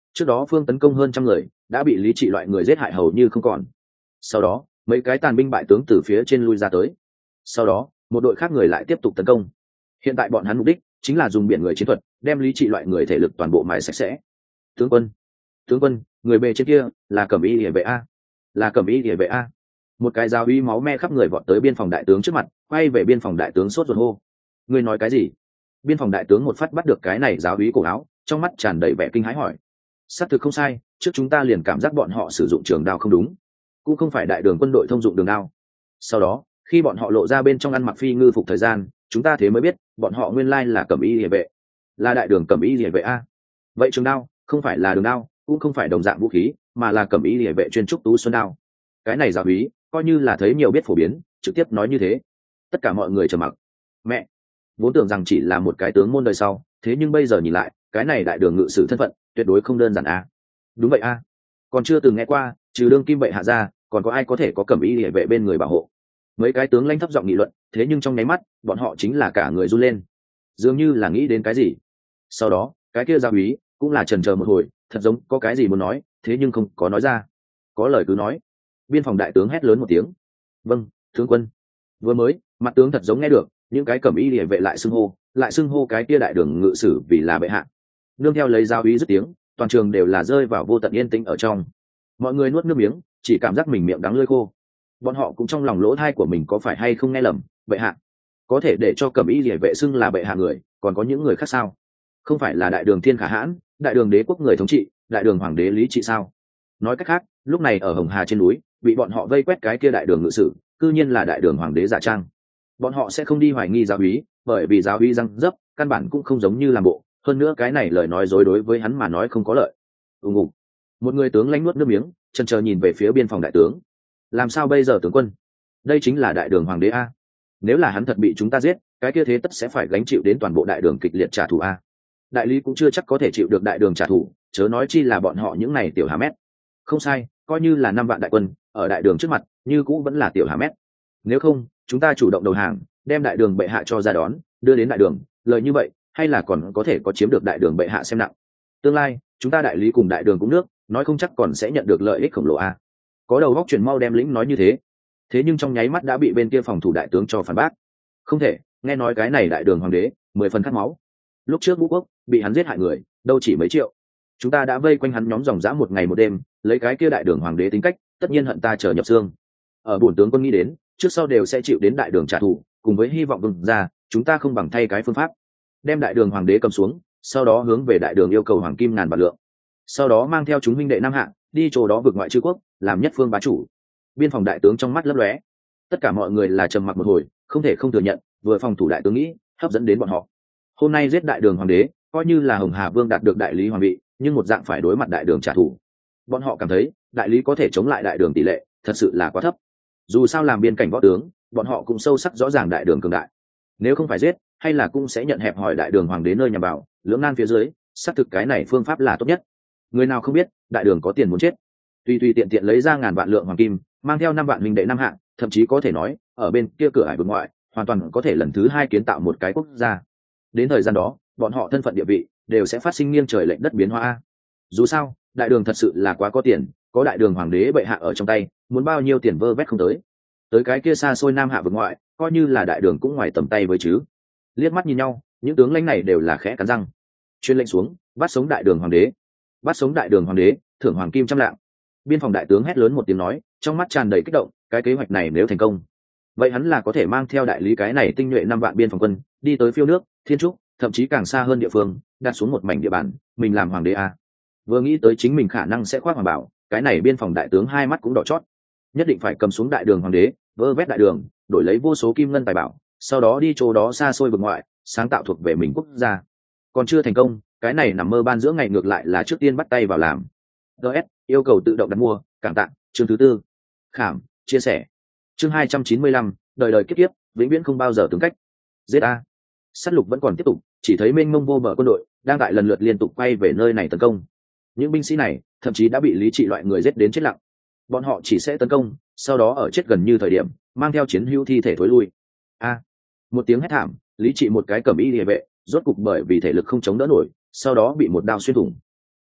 trước đó phương tấn công hơn trăm người đã bị lý trị loại người giết hại hầu như không còn. Sau đó mấy cái tàn binh bại tướng từ phía trên lui ra tới, sau đó một đội khác người lại tiếp tục tấn công. Hiện tại bọn hắn mục đích chính là dùng biển người chiến thuật đem lý trị loại người thể lực toàn bộ mài sạch sẽ. Tướng quân, tướng quân, người bề trên kia là cẩm y địa vệ a, là cẩm y địa vệ a. Một cái giáo uy máu me khắp người vọt tới biên phòng đại tướng trước mặt, quay về biên phòng đại tướng sốt ruột hô: ngươi nói cái gì? Biên phòng đại tướng một phát bắt được cái này giáo uy cổ áo, trong mắt tràn đầy vẻ kinh hãi hỏi: xác thực không sai, trước chúng ta liền cảm giác bọn họ sử dụng trường đao không đúng, cũng không phải đại đường quân đội thông dụng đường đao. Sau đó khi bọn họ lộ ra bên trong ăn mặc phi ngư phục thời gian, chúng ta thế mới biết bọn họ nguyên lai là cẩm y địa vệ, là đại đường cẩm y địa vệ a. Vậy trường đao không phải là đường đao, cũng không phải đồng dạng vũ khí, mà là cẩm y địa vệ chuyên trúc tú xuân đao. Cái này giáo úy coi như là thấy nhiều biết phổ biến, trực tiếp nói như thế. Tất cả mọi người trầm mặc. Mẹ, vốn tưởng rằng chỉ là một cái tướng môn đời sau, thế nhưng bây giờ nhìn lại, cái này đại đường ngự sử thân phận tuyệt đối không đơn giản a. Đúng vậy a, còn chưa từng nghe qua, trừ đương kim bệ hạ ra, còn có ai có thể có cẩm y địa vệ bên người bảo hộ? Mấy cái tướng lãnh thấp giọng nghị luận, thế nhưng trong nháy mắt bọn họ chính là cả người run lên, dường như là nghĩ đến cái gì. Sau đó cái kia giáo úy cũng là chần chờ một hồi, thật giống có cái gì muốn nói, thế nhưng không có nói ra. Có lời cứ nói. Biên phòng đại tướng hét lớn một tiếng: vâng, tướng quân. Vừa mới mặt tướng thật giống nghe được những cái cẩm y địa vệ lại xưng hô lại xưng hô cái kia đại đường ngự sử vì là bệ hạ. Nương theo lấy giáo úy dứt tiếng, toàn trường đều là rơi vào vô tận yên tĩnh ở trong. Mọi người nuốt nước miếng, chỉ cảm giác mình miệng đắng lưỡi khô. Bọn họ cũng trong lòng lỗ thai của mình có phải hay không nghe lầm, bệ hạ có thể để cho cẩm y địa vệ xưng là bệ hạ người, còn có những người khác sao? Không phải là đại đường thiên khả hãn, đại đường đế quốc người thống trị, đại đường hoàng đế lý trị sao? Nói cách khác, lúc này ở Hồng Hà trên núi bị bọn họ vây quét cái kia đại đường ngự sử, cư nhiên là đại đường hoàng đế giả trang. Bọn họ sẽ không đi hoài nghi giáo úy, bởi vì giáo úy răng dấp căn bản cũng không giống như làm bộ, hơn nữa cái này lời nói dối đối với hắn mà nói không có lợi. ùng ục một người tướng lãnh nuốt nước miếng, chần chờ nhìn về phía biên phòng đại tướng: làm sao bây giờ tướng quân? Đây chính là đại đường hoàng đế a, nếu là hắn thật bị chúng ta giết, cái kia thế tất sẽ phải gánh chịu đến toàn bộ đại đường kịch liệt trả thù a. Đại lý cũng chưa chắc có thể chịu được đại đường trả thù, chớ nói chi là bọn họ những này tiểu hà mét. Không sai, coi như là năm vạn đại quân ở đại đường trước mặt, như cũ vẫn là tiểu hà mét. Nếu không chúng ta chủ động đầu hàng, đem đại đường bệ hạ cho ra đón, đưa đến đại đường, lời như vậy hay là còn có thể có chiếm được đại đường bệ hạ xem nặng. Tương lai chúng ta đại lý cùng đại đường cũng nước, nói không chắc còn sẽ nhận được lợi ích khổng lồ a. Có đầu góc chuyển mau đem lĩnh nói như thế, thế nhưng trong nháy mắt đã bị bên kia phòng thủ đại tướng cho phản bác. Không thể, nghe nói cái này đại đường hoàng đế mười phần khát máu, lúc trước vũ quốc bị hắn giết hại người đâu chỉ mấy triệu, chúng ta đã vây quanh hắn nhóm dòng dã một ngày một đêm, lấy cái kia đại đường hoàng đế tính cách, tất nhiên hận ta trở nhập xương. Ở bổn tướng quân nghĩ đến, trước sau đều sẽ chịu đến đại đường trả thù, cùng với hy vọng vương ra, chúng ta không bằng thay cái phương pháp, đem đại đường hoàng đế cầm xuống, sau đó hướng về đại đường yêu cầu hoàng kim ngàn vạn lượng, sau đó mang theo chúng huynh đệ nam hạ đi chỗ đó vượt ngoại chư quốc, làm nhất phương bá chủ. Biên phòng đại tướng trong mắt lấp lóe. Tất cả mọi người là trầm mặc một hồi, không thể không thừa nhận, vừa phòng thủ đại tướng nghĩ hấp dẫn đến bọn họ. Hôm nay giết đại đường hoàng đế, coi như là Hồng Hà Vương đạt được đại lý hoàng vị, nhưng một dạng phải đối mặt đại đường trả thù. Bọn họ cảm thấy đại lý có thể chống lại đại đường tỷ lệ thật sự là quá thấp. Dù sao làm biên cảnh võ tướng, bọn họ cũng sâu sắc rõ ràng đại đường cường đại. Nếu không phải giết, hay là cũng sẽ nhận hẹp hỏi đại đường hoàng đế nơi nhằm vào, lưỡng nan phía dưới, xác thực cái này phương pháp là tốt nhất. Người nào không biết đại đường có tiền muốn chết, tùy tùy tiện tiện lấy ra ngàn vạn lượng hoàng kim, mang theo năm vạn huynh đệ năm hạng, thậm chí có thể nói ở bên kia cửa hải vực ngoại hoàn toàn có thể lần thứ hai kiến tạo một cái quốc gia. Đến thời gian đó bọn họ thân phận địa vị đều sẽ phát sinh nghiêng trời lệch đất biến hóa. Dù sao đại đường thật sự là quá có tiền, có đại đường hoàng đế bệ hạ ở trong tay, muốn bao nhiêu tiền vơ vét không tới. Tới cái kia xa xôi nam hạ vực ngoại, coi như là đại đường cũng ngoài tầm tay với chứ. Liếc mắt nhìn nhau, những tướng lãnh này đều là khẽ cắn răng. Chuyên lệnh xuống, bắt sống đại đường hoàng đế, bắt sống đại đường hoàng đế, thưởng hoàng kim trăm lạng. Biên phòng đại tướng hét lớn một tiếng nói, trong mắt tràn đầy kích động. Cái kế hoạch này nếu thành công, vậy hắn là có thể mang theo đại lý cái này tinh nhuệ năm vạn biên phòng quân đi tới phiêu nước, thiên trúc, thậm chí càng xa hơn địa phương, đặt xuống một mảnh địa bàn, mình làm hoàng đế a. Vừa nghĩ tới chính mình khả năng sẽ khoác hoàng bảo, cái này biên phòng đại tướng hai mắt cũng đỏ chót. Nhất định phải cầm xuống đại đường hoàng đế, vơ vét đại đường, đổi lấy vô số kim ngân tài bảo, sau đó đi chỗ đó xa xôi vực ngoại, sáng tạo thuộc về mình quốc gia. Còn chưa thành công, cái này nằm mơ ban giữa ngày ngược lại là trước tiên bắt tay vào làm. gs yêu cầu tự động đặt mua, cảm tạ. Chương thứ tư, khảm chia sẻ. Chương hai trăm chín mươi lăm, đời đời kiếp kiếp, vĩnh viễn không bao giờ tướng cách. giết a. Sát lục vẫn còn tiếp tục, chỉ thấy mênh mông vô bờ quân đội đang tại lần lượt liên tục quay về nơi này tấn công. Những binh sĩ này thậm chí đã bị lý trị loại người giết đến chết lặng. Bọn họ chỉ sẽ tấn công, sau đó ở chết gần như thời điểm mang theo chiến hữu thi thể thối lui. A. Một tiếng hét thảm, lý trị một cái cẩm y địa vệ rốt cục bởi vì thể lực không chống đỡ nổi, sau đó bị một đao xuyên thủng.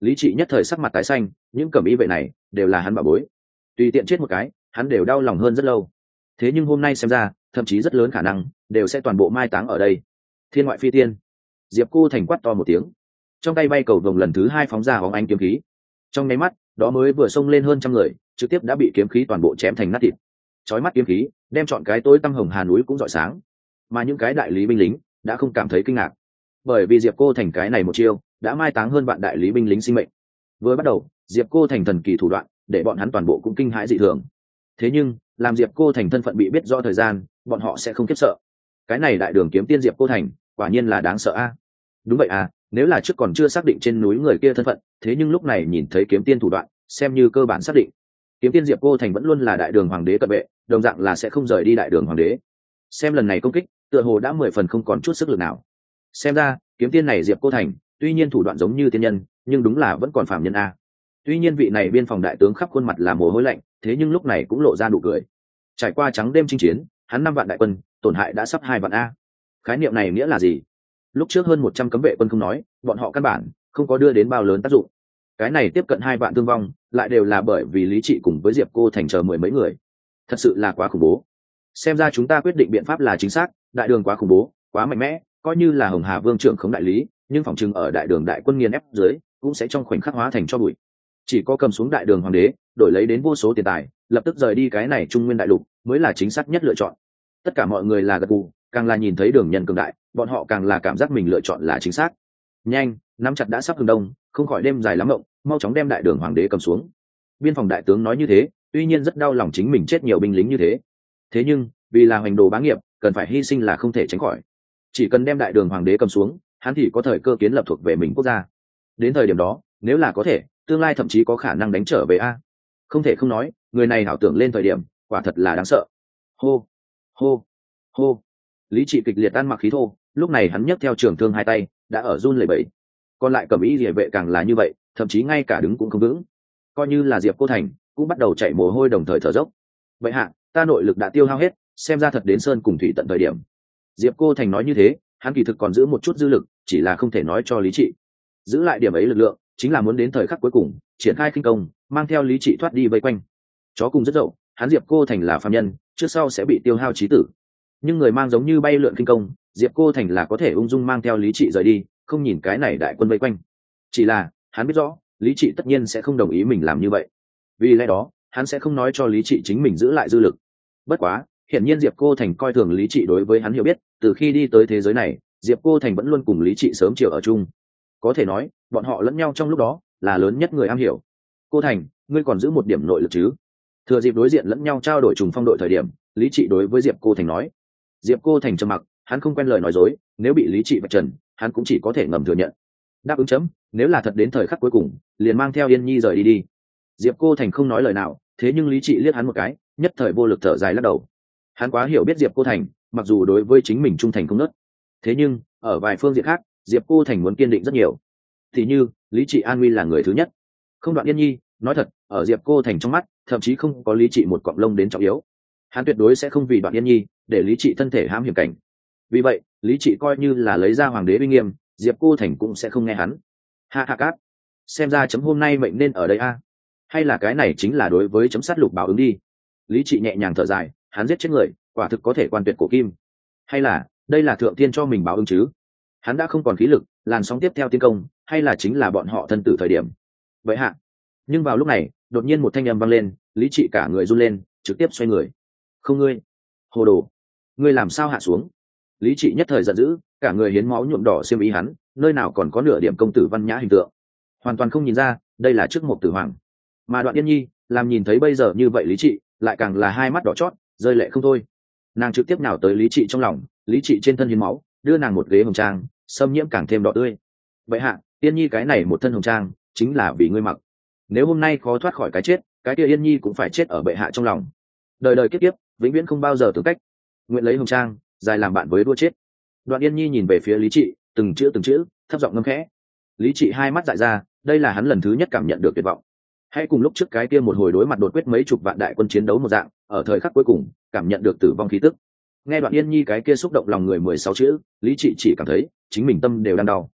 Lý trị nhất thời sắc mặt tái xanh, những cẩm y vệ này đều là hắn bảo bối, tùy tiện chết một cái hắn đều đau lòng hơn rất lâu. Thế nhưng hôm nay xem ra thậm chí rất lớn khả năng đều sẽ toàn bộ mai táng ở đây. Thiên ngoại phi tiên. Diệp Cô Thành quát to một tiếng, trong tay bay cầu vồng lần thứ hai phóng ra hóng ánh kiếm khí. Trong nháy mắt đó mới vừa xông lên hơn trăm người trực tiếp đã bị kiếm khí toàn bộ chém thành nát thịt. Chói mắt kiếm khí đem chọn cái tối tăm hồng hà núi cũng rọi sáng, mà những cái đại lý binh lính đã không cảm thấy kinh ngạc, bởi vì Diệp Cô Thành cái này một chiêu đã mai táng hơn vạn đại lý binh lính sinh mệnh. Vừa bắt đầu Diệp Cô Thành thần kỳ thủ đoạn để bọn hắn toàn bộ cũng kinh hãi dị thường. Thế nhưng làm Diệp Cô Thành thân phận bị biết rõ thời gian, bọn họ sẽ không khiếp sợ. Cái này đại đường kiếm tiên Diệp Cô Thành quả nhiên là đáng sợ a. Đúng vậy à, nếu là trước còn chưa xác định trên núi người kia thân phận, thế nhưng lúc này nhìn thấy kiếm tiên thủ đoạn xem như cơ bản xác định. Kiếm tiên Diệp Cô Thành vẫn luôn là đại đường hoàng đế cận vệ, đồng dạng là sẽ không rời đi đại đường hoàng đế. Xem lần này công kích tựa hồ đã mười phần không còn chút sức lực nào. Xem ra kiếm tiên này Diệp Cô Thành tuy nhiên thủ đoạn giống như tiên nhân, nhưng đúng là vẫn còn phàm nhân a. Tuy nhiên vị này biên phòng đại tướng khắp khuôn mặt là mồ hôi lạnh, thế nhưng lúc này cũng lộ ra nụ cười. Trải qua trắng đêm chinh chiến, hắn năm vạn đại quân tổn hại đã sắp hai vạn a. Khái niệm này nghĩa là gì? Lúc trước hơn một trăm cấm vệ quân không nói, bọn họ căn bản không có đưa đến bao lớn tác dụng. Cái này tiếp cận hai vạn thương vong lại đều là bởi vì Lý Trị cùng với Diệp Cô Thành chờ mười mấy người. Thật sự là quá khủng bố. Xem ra chúng ta quyết định biện pháp là chính xác, đại đường quá khủng bố, quá mạnh mẽ, coi như là Hồng Hà Vương trưởng khống đại lý, nhưng phòng trừng ở đại đường đại quân nghiền ép dưới cũng sẽ trong khoảnh khắc hóa thành cho bụi. Chỉ có cầm xuống đại đường hoàng đế, đổi lấy đến vô số tiền tài, lập tức rời đi cái này trung nguyên đại lục mới là chính xác nhất lựa chọn. Tất cả mọi người là gật gù, càng là nhìn thấy đường nhân cường đại, bọn họ càng là cảm giác mình lựa chọn là chính xác. Nhanh, nắm chặt đã sắp hướng đông, không khỏi đêm dài lắm mộng, mau chóng đem đại đường hoàng đế cầm xuống. Biên phòng đại tướng nói như thế, tuy nhiên rất đau lòng chính mình chết nhiều binh lính như thế. Thế nhưng, vì là hoành đồ bá nghiệp, cần phải hy sinh là không thể tránh khỏi. Chỉ cần đem đại đường hoàng đế cầm xuống, hắn thì có thời cơ kiến lập thuộc về mình quốc gia. Đến thời điểm đó, nếu là có thể, tương lai thậm chí có khả năng đánh trở về a. Không thể không nói, người này hảo tưởng lên thời điểm, quả thật là đáng sợ. Hô, hô, hô. Lý Trị kịch liệt tan mặc khí thô, lúc này hắn nhấc theo trường thương hai tay, đã ở run lẩy bẩy. Còn lại cầm ý liề vệ càng là như vậy, thậm chí ngay cả đứng cũng không vững. Coi như là Diệp Cô Thành, cũng bắt đầu chảy mồ hôi đồng thời thở dốc. Vậy hạ, ta nội lực đã tiêu hao hết, xem ra thật đến sơn cùng thủy tận thời điểm. Diệp Cô Thành nói như thế, hắn kỳ thực còn giữ một chút dư lực, chỉ là không thể nói cho Lý Trị. Giữ lại điểm ấy lực lượng, chính là muốn đến thời khắc cuối cùng, triển khai khinh công, mang theo Lý Trị thoát đi vây quanh. Chó cùng rất dậu, hắn Diệp Cô Thành là phàm nhân, trước sau sẽ bị tiêu hao chí tử. Nhưng người mang giống như bay lượn khinh công, Diệp Cô Thành là có thể ung dung mang theo Lý Trị rời đi, không nhìn cái này đại quân vây quanh. Chỉ là, hắn biết rõ, Lý Trị tất nhiên sẽ không đồng ý mình làm như vậy. Vì lẽ đó, hắn sẽ không nói cho Lý Trị chính mình giữ lại dư lực. Bất quá, hiển nhiên Diệp Cô Thành coi thường Lý Trị đối với hắn hiểu biết, từ khi đi tới thế giới này, Diệp Cô Thành vẫn luôn cùng Lý Trị sớm chiều ở chung. Có thể nói, bọn họ lẫn nhau trong lúc đó là lớn nhất người am hiểu. Cô Thành, ngươi còn giữ một điểm nội lực chứ? Thừa dịp đối diện lẫn nhau trao đổi trùng phong đội thời điểm, Lý Trị đối với Diệp Cô Thành nói. Diệp Cô Thành trầm mặc, hắn không quen lời nói dối, nếu bị Lý Trị vạch trần, hắn cũng chỉ có thể ngầm thừa nhận. Đáp ứng chấm, nếu là thật đến thời khắc cuối cùng, liền mang theo Yên Nhi rời đi đi. Diệp Cô Thành không nói lời nào, thế nhưng Lý Trị liếc hắn một cái, nhất thời vô lực thở dài lắc đầu. Hắn quá hiểu biết Diệp Cô Thành, mặc dù đối với chính mình trung thành không nớt, thế nhưng ở vài phương diện khác, Diệp Cô Thành muốn kiên định rất nhiều. Thì như Lý Trị an nguy là người thứ nhất, không đoạn Yên Nhi. Nói thật, ở Diệp Cô Thành trong mắt, thậm chí không có Lý Trị một cọng lông đến trọng yếu. Hắn tuyệt đối sẽ không vì đoạn Yên Nhi để Lý Trị thân thể hãm hiểm cảnh. Vì vậy, Lý Trị coi như là lấy ra hoàng đế uy nghiêm, Diệp Cô Thành cũng sẽ không nghe hắn. Ha ha cát, xem ra chấm hôm nay mệnh nên ở đây a, hay là cái này chính là đối với chấm sát lục báo ứng đi. Lý Trị nhẹ nhàng thở dài, hắn giết chết người, quả thực có thể quan tuyệt cổ kim. Hay là đây là thượng thiên cho mình báo ứng chứ? Hắn đã không còn khí lực, làn sóng tiếp theo tiến công, hay là chính là bọn họ thân tử thời điểm. Vậy hạ. Nhưng vào lúc này, đột nhiên một thanh âm vang lên, Lý Trị cả người run lên, trực tiếp xoay người. Không ngươi, hồ đồ, ngươi làm sao hạ xuống? Lý Trị nhất thời giận dữ, cả người hiến máu nhuộm đỏ xiêm ý hắn, nơi nào còn có nửa điểm công tử văn nhã hình tượng, hoàn toàn không nhìn ra đây là trước một tử hoàng. Mà Đoạn Yên Nhi làm nhìn thấy bây giờ như vậy Lý Trị, lại càng là hai mắt đỏ chót, rơi lệ không thôi. Nàng trực tiếp nào tới Lý Trị trong lòng, Lý Trị trên thân hiến máu, đưa nàng một ghế hồng trang, xâm nhiễm càng thêm đỏ tươi. Vậy hạ, Yên Nhi cái này một thân hồng trang, chính là vì ngươi mặc. Nếu hôm nay khó thoát khỏi cái chết, cái kia Yên Nhi cũng phải chết ở bệ hạ trong lòng. Đời đời kiếp kiếp, vĩnh viễn không bao giờ tưởng cách. Nguyện lấy hồng trang, dài làm bạn với đua chết. Đoạn Yên Nhi nhìn về phía Lý Trị, từng chữ từng chữ, thấp giọng ngâm khẽ. Lý Trị hai mắt dại ra, đây là hắn lần thứ nhất cảm nhận được tuyệt vọng. Hay cùng lúc trước cái kia một hồi đối mặt đột quyết mấy chục vạn đại quân chiến đấu một dạng, ở thời khắc cuối cùng, cảm nhận được tử vong khí tức. Nghe Đoạn Yên Nhi cái kia xúc động lòng người mười sáu chữ, Lý Trị chỉ cảm thấy chính mình tâm đều đang đau.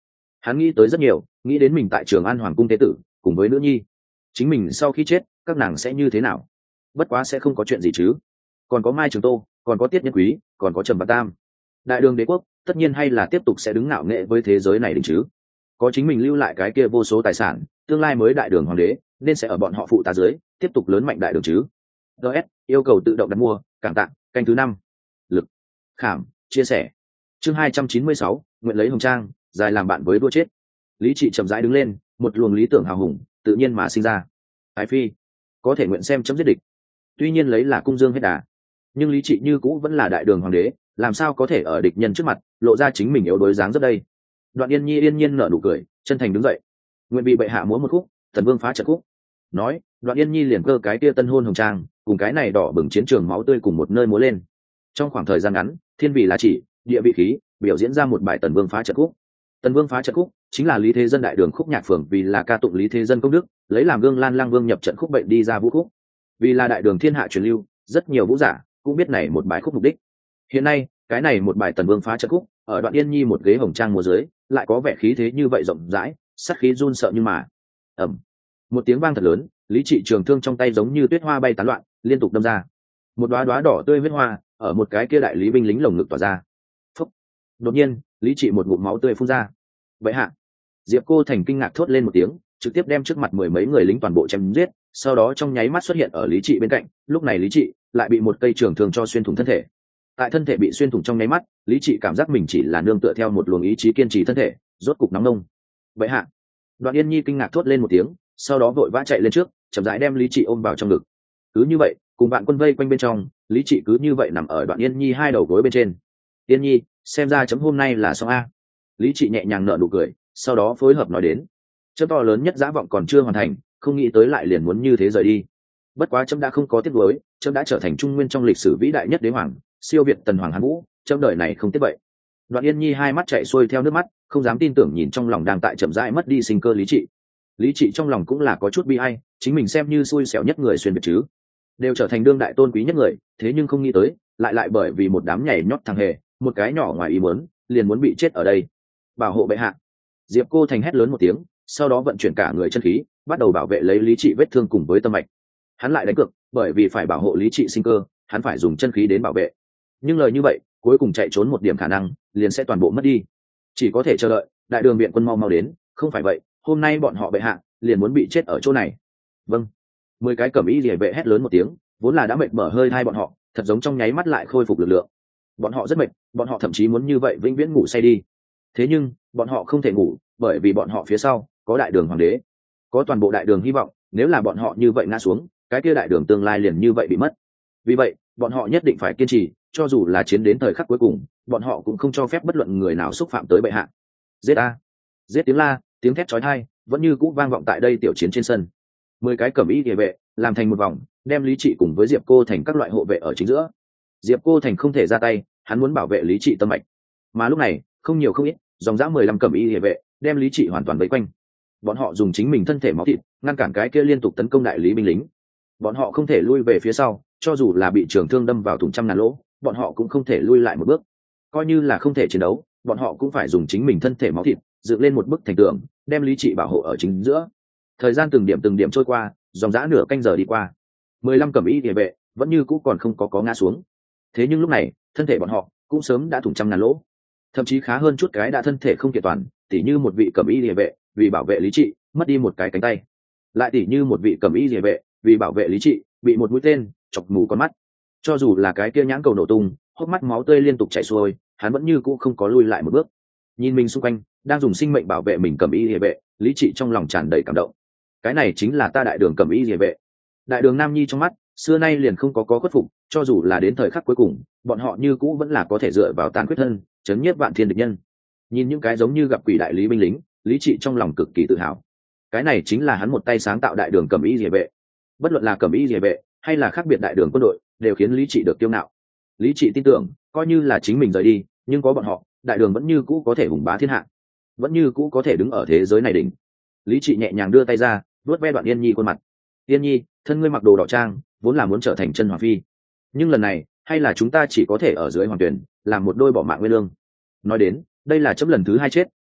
Hắn nghĩ tới rất nhiều, nghĩ đến mình tại Trường An hoàng cung tế tử cùng với nữ nhi, chính mình sau khi chết các nàng sẽ như thế nào. Bất quá sẽ không có chuyện gì chứ. Còn có Mai Trường Tô, còn có Tiết Nhân Quý, còn có Trầm Văn Tam. Đại đường đế quốc tất nhiên hay là tiếp tục sẽ đứng ngạo nghệ với thế giới này đỉnh chứ. Có chính mình lưu lại cái kia vô số tài sản, tương lai mới đại đường hoàng đế nên sẽ ở bọn họ phụ tá dưới tiếp tục lớn mạnh đại đường chứ. gs yêu cầu tự động đặt mua, cảm tạ. Canh thứ năm, lực khảm chia sẻ. Chương hai trăm chín mươi sáu, nguyện lấy hồng trang dài làm bạn với đua chết. Lý Trị chậm rãi đứng lên, một luồng lý tưởng hào hùng tự nhiên mà sinh ra. Ái phi có thể nguyện xem chấm giết địch, tuy nhiên lấy là cung dương hết đà, nhưng Lý Trị như cũ vẫn là đại đường hoàng đế, làm sao có thể ở địch nhân trước mặt lộ ra chính mình yếu đuối dáng rất đây. Đoạn Yên Nhi yên nhiên nở nụ cười, chân thành đứng dậy. Nguyện bị bệ hạ múa một khúc, thần vương phá trận khúc. Nói, Đoạn Yên Nhi liền cơ cái kia tân hôn hồng trang cùng cái này đỏ bừng chiến trường máu tươi cùng một nơi múa lên. Trong khoảng thời gian ngắn, thiên vị là chỉ, địa vị khí, biểu diễn ra một bài tần vương phá trận khúc. Tần vương phá trận khúc chính là Lý Thế Dân đại đường khúc nhạc phường vì là ca tụng Lý Thế Dân công đức, lấy làm gương lan lang vương nhập trận khúc bệnh đi ra vũ khúc. Vì là đại đường thiên hạ truyền lưu, rất nhiều vũ giả cũng biết này một bài khúc mục đích. Hiện nay, cái này một bài tần vương phá trận khúc ở Đoạn Yên Nhi một ghế hồng trang múa dưới, lại có vẻ khí thế như vậy rộng rãi, sát khí run sợ. Nhưng mà ầm, một tiếng vang thật lớn, Lý Trị trường thương trong tay giống như tuyết hoa bay tán loạn, liên tục đâm ra. Một đóa đóa đỏ tươi huyết hoa ở một cái kia đại lý binh lính lồng ngực tỏa ra. Phúc. Đột nhiên, Lý Trị một ngụm máu tươi phun ra. Vậy hạ, Diệp Cô Thành kinh ngạc thốt lên một tiếng, trực tiếp đem trước mặt mười mấy người lính toàn bộ chém giết, sau đó trong nháy mắt xuất hiện ở Lý Trị bên cạnh. Lúc này Lý Trị lại bị một cây trường thương cho xuyên thủng thân thể. Tại thân thể bị xuyên thủng trong nháy mắt, Lý Trị cảm giác mình chỉ là nương tựa theo một luồng ý chí kiên trì thân thể, rốt cục nóng nông. Vậy hạ, Đoạn Yên Nhi kinh ngạc thốt lên một tiếng, sau đó vội vã chạy lên trước, chậm rãi đem Lý Trị ôm vào trong ngực. Cứ như vậy, cùng bạn quân vây quanh bên trong, Lý Trị cứ như vậy nằm ở Đoạn Yên Nhi hai đầu gối bên trên. Yên Nhi, xem ra chấm hôm nay là xong a. Lý Trị nhẹ nhàng nở nụ cười, sau đó phối hợp nói đến. Chấm to lớn nhất dã vọng còn chưa hoàn thành, không nghĩ tới lại liền muốn như thế rời đi. Bất quá chấm đã không có tiếc nuối, chấm đã trở thành trung nguyên trong lịch sử vĩ đại nhất đế hoàng, siêu việt tần hoàng Hán Vũ, chấm đời này không tiếc vậy. Đoạn Yên Nhi hai mắt chảy xuôi theo nước mắt, không dám tin tưởng nhìn trong lòng đang tại chậm rãi mất đi sinh cơ Lý Trị. Lý Trị trong lòng cũng là có chút bi ai, chính mình xem như xui xẻo nhất người xuyên biệt chứ, đều trở thành đương đại tôn quý nhất người, thế nhưng không nghĩ tới, lại lại bởi vì một đám nhảy nhót thằng hề, một cái nhỏ ngoài ý muốn, liền muốn bị chết ở đây. Bảo hộ bệ hạ. Diệp Cô Thành hét lớn một tiếng, sau đó vận chuyển cả người chân khí, bắt đầu bảo vệ lấy Lý Trị vết thương cùng với tâm mạch. Hắn lại đánh cược, bởi vì phải bảo hộ Lý Trị sinh cơ, hắn phải dùng chân khí đến bảo vệ. Nhưng lời như vậy, cuối cùng chạy trốn một điểm khả năng, liền sẽ toàn bộ mất đi. Chỉ có thể chờ đợi, đại đường viện quân mau mau đến, không phải vậy, hôm nay bọn họ bệ hạ liền muốn bị chết ở chỗ này. Vâng. Mười cái cẩm y liề vệ hét lớn một tiếng, vốn là đã mệt mở hơi hai bọn họ, thật giống trong nháy mắt lại khôi phục lực lượng. Bọn họ rất mệt, bọn họ thậm chí muốn như vậy vĩnh viễn ngủ say đi. Thế nhưng, bọn họ không thể ngủ, bởi vì bọn họ phía sau có đại đường hoàng đế, có toàn bộ đại đường hy vọng, nếu là bọn họ như vậy ngã xuống, cái kia đại đường tương lai liền như vậy bị mất. Vì vậy, bọn họ nhất định phải kiên trì, cho dù là chiến đến thời khắc cuối cùng, bọn họ cũng không cho phép bất luận người nào xúc phạm tới bệ hạ. Giết a! Giết tiếng la, tiếng thét chói tai vẫn như cũ vang vọng tại đây tiểu chiến trên sân. Mười cái cẩm y địa vệ làm thành một vòng, đem Lý Trị cùng với Diệp Cô Thành các loại hộ vệ ở chính giữa. Diệp Cô Thành không thể ra tay, hắn muốn bảo vệ Lý Trị tâm mạch. Mà lúc này, không nhiều không ít, dòng dã mười lăm cẩm y địa vệ đem Lý Trị hoàn toàn vây quanh. Bọn họ dùng chính mình thân thể máu thịt ngăn cản cái kia liên tục tấn công đại lý binh lính. Bọn họ không thể lui về phía sau, cho dù là bị trường thương đâm vào thủng trăm ngàn lỗ, bọn họ cũng không thể lui lại một bước. Coi như là không thể chiến đấu, bọn họ cũng phải dùng chính mình thân thể máu thịt dựng lên một bức thành tường, đem Lý Trị bảo hộ ở chính giữa. Thời gian từng điểm từng điểm trôi qua, dòng dã nửa canh giờ đi qua, mười lăm cẩm y địa vệ vẫn như cũ còn không có có ngã xuống. Thế nhưng lúc này, thân thể bọn họ cũng sớm đã thủng trăm ngàn lỗ, thậm chí khá hơn chút cái đã thân thể không kiện toàn, tỉ như một vị cẩm y địa vệ vì bảo vệ Lý Trị mất đi một cái cánh tay, lại tỉ như một vị cẩm y địa vệ vì bảo vệ Lý Trị bị một mũi tên chọc mù con mắt. Cho dù là cái kia nhãn cầu nổ tung, hốc mắt máu tươi liên tục chảy xuôi, hắn vẫn như cũ không có lui lại một bước. Nhìn mình xung quanh đang dùng sinh mệnh bảo vệ mình cẩm y địa vệ, Lý Trị trong lòng tràn đầy cảm động. Cái này chính là ta đại đường cẩm y địa vệ. Đại đường nam nhi trong mắt xưa nay liền không có có khuất phục, cho dù là đến thời khắc cuối cùng, bọn họ như cũ vẫn là có thể dựa vào tàn quyết thân chấn nhiếp vạn thiên địch nhân. Nhìn những cái giống như gặp quỷ đại lý binh lính, Lý Trị trong lòng cực kỳ tự hào. Cái này chính là hắn một tay sáng tạo đại đường cẩm y địa vệ. Bất luận là cẩm y địa vệ hay là khác biệt đại đường quân đội, đều khiến Lý Trị được kiêu ngạo. Lý Trị tin tưởng, coi như là chính mình rời đi, nhưng có bọn họ, đại đường vẫn như cũ có thể hùng bá thiên hạ, vẫn như cũ có thể đứng ở thế giới này đỉnh. Lý Trị nhẹ nhàng đưa tay ra, vuốt ve Đoạn Yên Nhi khuôn mặt. Yên Nhi, thân ngươi mặc đồ đỏ trang, vốn là muốn trở thành chân hoàng phi, nhưng lần này, hay là chúng ta chỉ có thể ở dưới hoàng tuyển, làm một đôi bỏ mạng nguyên lương. Nói đến, đây là chấm lần thứ hai chết,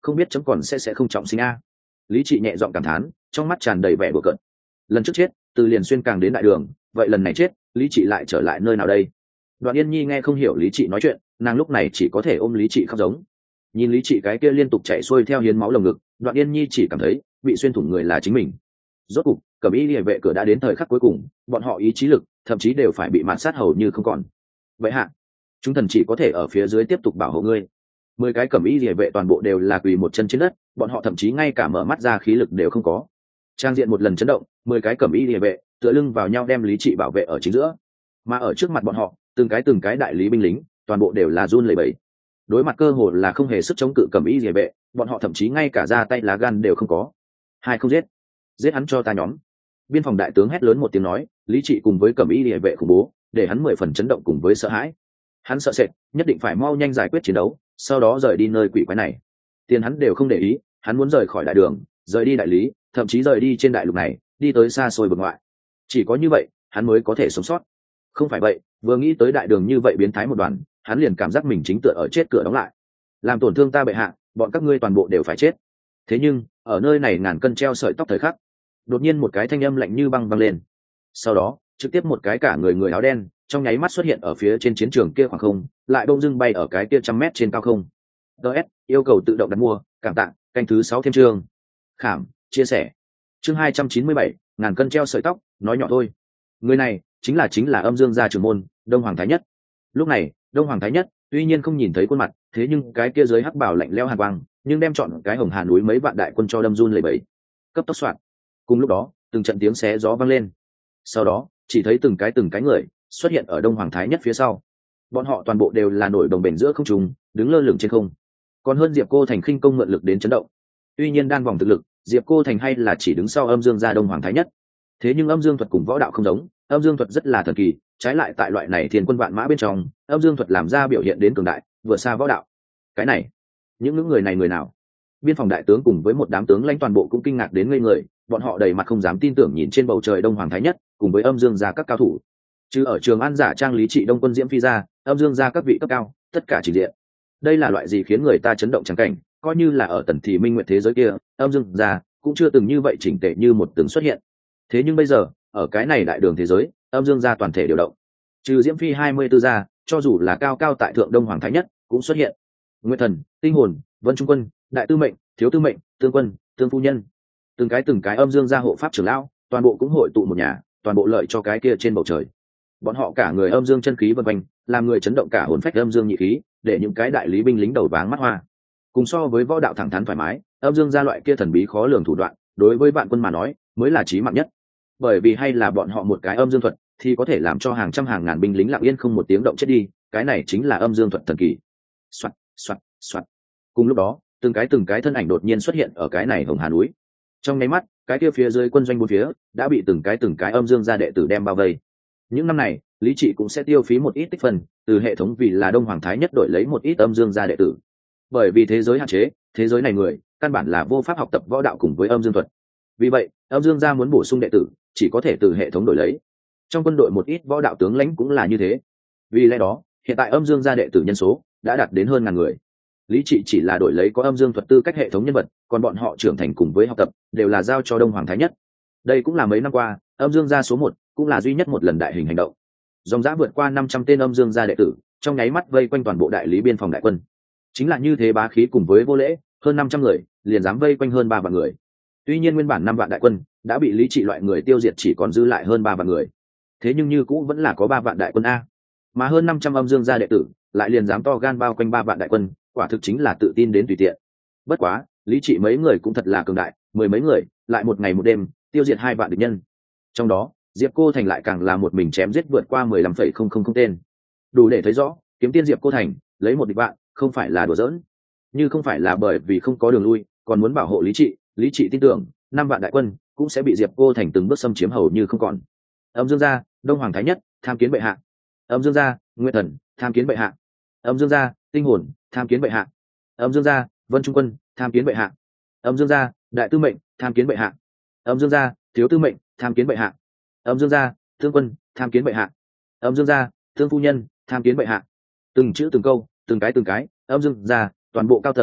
không biết chấm còn sẽ sẽ không trọng sinh a. Lý Trị nhẹ giọng cảm thán, trong mắt tràn đầy vẻ đùa cợt. Lần trước chết, từ liền xuyên càng đến đại đường, vậy lần này chết, Lý Trị lại trở lại nơi nào đây? Đoạn Yên Nhi nghe không hiểu Lý Trị nói chuyện, nàng lúc này chỉ có thể ôm Lý Trị khóc giống. Nhìn Lý Trị cái kia liên tục chảy xuôi theo hiến máu lồng ngực, Đoạn Yên Nhi chỉ cảm thấy bị xuyên thủng người là chính mình. Rốt cục, Cẩm Y Liễu vệ cửa đã đến thời khắc cuối cùng, bọn họ ý chí lực, thậm chí đều phải bị mạt sát hầu như không còn. Vậy hạ, chúng thần chỉ có thể ở phía dưới tiếp tục bảo hộ ngươi. Mười cái Cẩm Y Liễu vệ toàn bộ đều là quỳ một chân trên đất, bọn họ thậm chí ngay cả mở mắt ra khí lực đều không có. Trang diện một lần chấn động, mười cái Cẩm Y Liễu vệ tựa lưng vào nhau đem Lý Trị bảo vệ ở chính giữa, mà ở trước mặt bọn họ, từng cái từng cái đại lý binh lính, toàn bộ đều là run lẩy bẩy. Đối mặt cơ hội là không hề sức chống cự Cẩm Y Liễu vệ, bọn họ thậm chí ngay cả ra tay lá gan đều không có. Hai không giết, giết hắn cho ta nhóm. Biên phòng đại tướng hét lớn một tiếng nói, Lý Trị cùng với Cẩm Y Liễu vệ khủng bố, để hắn mười phần chấn động cùng với sợ hãi. Hắn sợ sệt, nhất định phải mau nhanh giải quyết chiến đấu, sau đó rời đi nơi quỷ quái này. Tiền hắn đều không để ý, hắn muốn rời khỏi đại đường, rời đi đại lý, thậm chí rời đi trên đại lục này, đi tới xa xôi vực ngoại. Chỉ có như vậy, hắn mới có thể sống sót. Không phải vậy, vừa nghĩ tới đại đường như vậy biến thái một đoàn, hắn liền cảm giác mình chính tựa ở chết cửa đóng lại. Làm tổn thương ta bệ hạ, bọn các ngươi toàn bộ đều phải chết. Thế nhưng, ở nơi này ngàn cân treo sợi tóc thời khắc, đột nhiên một cái thanh âm lạnh như băng vang lên. Sau đó, trực tiếp một cái cả người người áo đen, trong nháy mắt xuất hiện ở phía trên chiến trường kia khoảng không, lại bỗng dưng bay ở cái kia trăm mét trên cao không. đê ét yêu cầu tự động đặt mua, cảm tạ, canh thứ sáu thêm chương. Khảm, chia sẻ. Chương hai trăm chín mươi bảy, ngàn cân treo sợi tóc, nói nhỏ thôi. Người này chính là chính là Âm Dương gia trưởng môn, Đông Hoàng Thái Nhất. Lúc này, Đông Hoàng Thái Nhất tuy nhiên không nhìn thấy khuôn mặt, thế nhưng cái kia dưới hắc bảo lạnh lẽo hàn quang, nhưng đem chọn cái Hồng Hà núi mấy vạn đại quân cho đâm run lẩy bẩy. Cấp tốc soạn. Cùng lúc đó, từng trận tiếng xé gió vang lên. Sau đó, chỉ thấy từng cái từng cái người xuất hiện ở Đông Hoàng Thái Nhất phía sau. Bọn họ toàn bộ đều là nổi đồng bền giữa không trung, đứng lơ lửng trên không. Còn hơn Diệp Cô Thành khinh công mượn lực đến chấn động. Tuy nhiên đan vòng thực lực, Diệp Cô Thành hay là chỉ đứng sau Âm Dương gia Đông Hoàng Thái Nhất. Thế nhưng Âm Dương thuật cùng võ đạo không giống, Âm Dương thuật rất là thần kỳ, trái lại tại loại này thiên quân vạn mã bên trong, Âm Dương thuật làm ra biểu hiện đến cường đại, vượt xa võ đạo. Cái này, những những người này người nào? Biên phòng đại tướng cùng với một đám tướng lãnh toàn bộ cũng kinh ngạc đến ngây người, bọn họ đầy mặt không dám tin tưởng nhìn trên bầu trời Đông Hoàng Thái Nhất, cùng với Âm Dương gia các cao thủ. Chứ ở Trường An giả trang Lý Trị Đông quân Diễm Phi ra, Âm Dương gia các vị cấp cao, tất cả trình diện. Đây là loại gì khiến người ta chấn động chẳng cảnh, coi như là ở Tần Thị Minh Nguyệt thế giới kia, Âm Dương gia cũng chưa từng như vậy chỉnh tề như một từng xuất hiện. Thế nhưng bây giờ, ở cái này đại đường thế giới, Âm Dương gia toàn thể điều động. Trừ Diễm Phi hai mươi tư gia, cho dù là cao cao tại thượng Đông Hoàng Thái Nhất, cũng xuất hiện. Nguyệt Thần, Tinh Hồn, Vân Trung Quân, Đại Tư Mệnh, Thiếu Tư Mệnh, Tương Quân, Tương Phu Nhân, từng cái từng cái Âm Dương gia hộ pháp trưởng lão, toàn bộ cũng hội tụ một nhà, toàn bộ lợi cho cái kia trên bầu trời. Bọn họ cả người Âm Dương chân khí vần quanh, làm người chấn động cả hồn phách Âm Dương nhị khí, để những cái đại lý binh lính đầu váng mắt hoa. Cùng so với võ đạo thẳng thắn thoải mái, Âm Dương gia loại kia thần bí khó lường thủ đoạn, đối với vạn quân mà nói, mới là chí mạng nhất. Bởi vì hay là bọn họ một cái Âm Dương thuật, thì có thể làm cho hàng trăm hàng ngàn binh lính lặng yên không một tiếng động chết đi, cái này chính là Âm Dương thuật thần kỳ. Soạt, soạt, soạt. Cùng lúc đó, từng cái từng cái thân ảnh đột nhiên xuất hiện ở cái này Hồng Hà núi. Trong nháy mắt, cái kia phía dưới quân doanh bốn phía đã bị từng cái từng cái Âm Dương gia đệ tử đem bao vây. Những năm này, Lý Trị cũng sẽ tiêu phí một ít tích phần từ hệ thống vì là Đông Hoàng Thái Nhất đổi lấy một ít Âm Dương gia đệ tử. Bởi vì thế giới hạn chế, thế giới này người căn bản là vô pháp học tập võ đạo cùng với Âm Dương thuật. Vì vậy, Âm Dương gia muốn bổ sung đệ tử, chỉ có thể từ hệ thống đổi lấy. Trong quân đội một ít võ đạo tướng lãnh cũng là như thế. Vì lẽ đó, hiện tại Âm Dương gia đệ tử nhân số đã đạt đến hơn ngàn người. Lý Trị chỉ là đổi lấy có Âm Dương thuật tư cách hệ thống nhân vật, còn bọn họ trưởng thành cùng với học tập đều là giao cho Đông Hoàng Thái Nhất. Đây cũng là mấy năm qua, Âm Dương gia số một, cũng là duy nhất một lần đại hình hành động. Dòng dã vượt qua năm trăm tên Âm Dương gia đệ tử, trong nháy mắt vây quanh toàn bộ đại lý biên phòng đại quân. Chính là như thế bá khí cùng với vô lễ, hơn năm trăm người, liền dám vây quanh hơn ba vạn người. Tuy nhiên nguyên bản năm vạn đại quân đã bị Lý Trị loại người tiêu diệt, chỉ còn dư lại hơn ba vạn người. Thế nhưng như cũ vẫn là có ba vạn đại quân a. Mà hơn năm trăm Âm Dương gia đệ tử, lại liền dám to gan bao quanh ba vạn đại quân, quả thực chính là tự tin đến tùy tiện. Bất quá, Lý Trị mấy người cũng thật là cường đại, mười mấy người, lại một ngày một đêm, tiêu diệt hai vạn địch nhân. Trong đó, Diệp Cô Thành lại càng là một mình chém giết vượt qua mười lăm phẩy không không không tên. Đủ để thấy rõ, kiếm tiên Diệp Cô Thành, lấy một địch vạn, không phải là đùa giỡn. Như không phải là bởi vì không có đường lui, còn muốn bảo hộ Lý Trị, Lý Trị tin tưởng, năm vạn đại quân cũng sẽ bị Diệp Cô Thành từng bước xâm chiếm hầu như không còn. Âm Dương gia, Đông Hoàng Thái Nhất, tham kiến bệ hạ. Âm Dương gia, Nguyệt Thần, tham kiến bệ hạ. Âm Dương gia, Tinh Hồn, tham kiến bệ hạ. Âm Dương gia, Vân Trung Quân, tham kiến bệ hạ. Âm Dương gia, Đại Tư Mệnh, tham kiến bệ hạ. Âm Dương gia, Thiếu Tư Mệnh, tham kiến bệ hạ. Âm Dương gia, Thương Quân, tham kiến bệ hạ. Âm Dương gia, Thương Phu Nhân, tham kiến bệ hạ. Từng chữ từng câu, từng cái từng cái, Âm Dương gia, toàn bộ cao tầng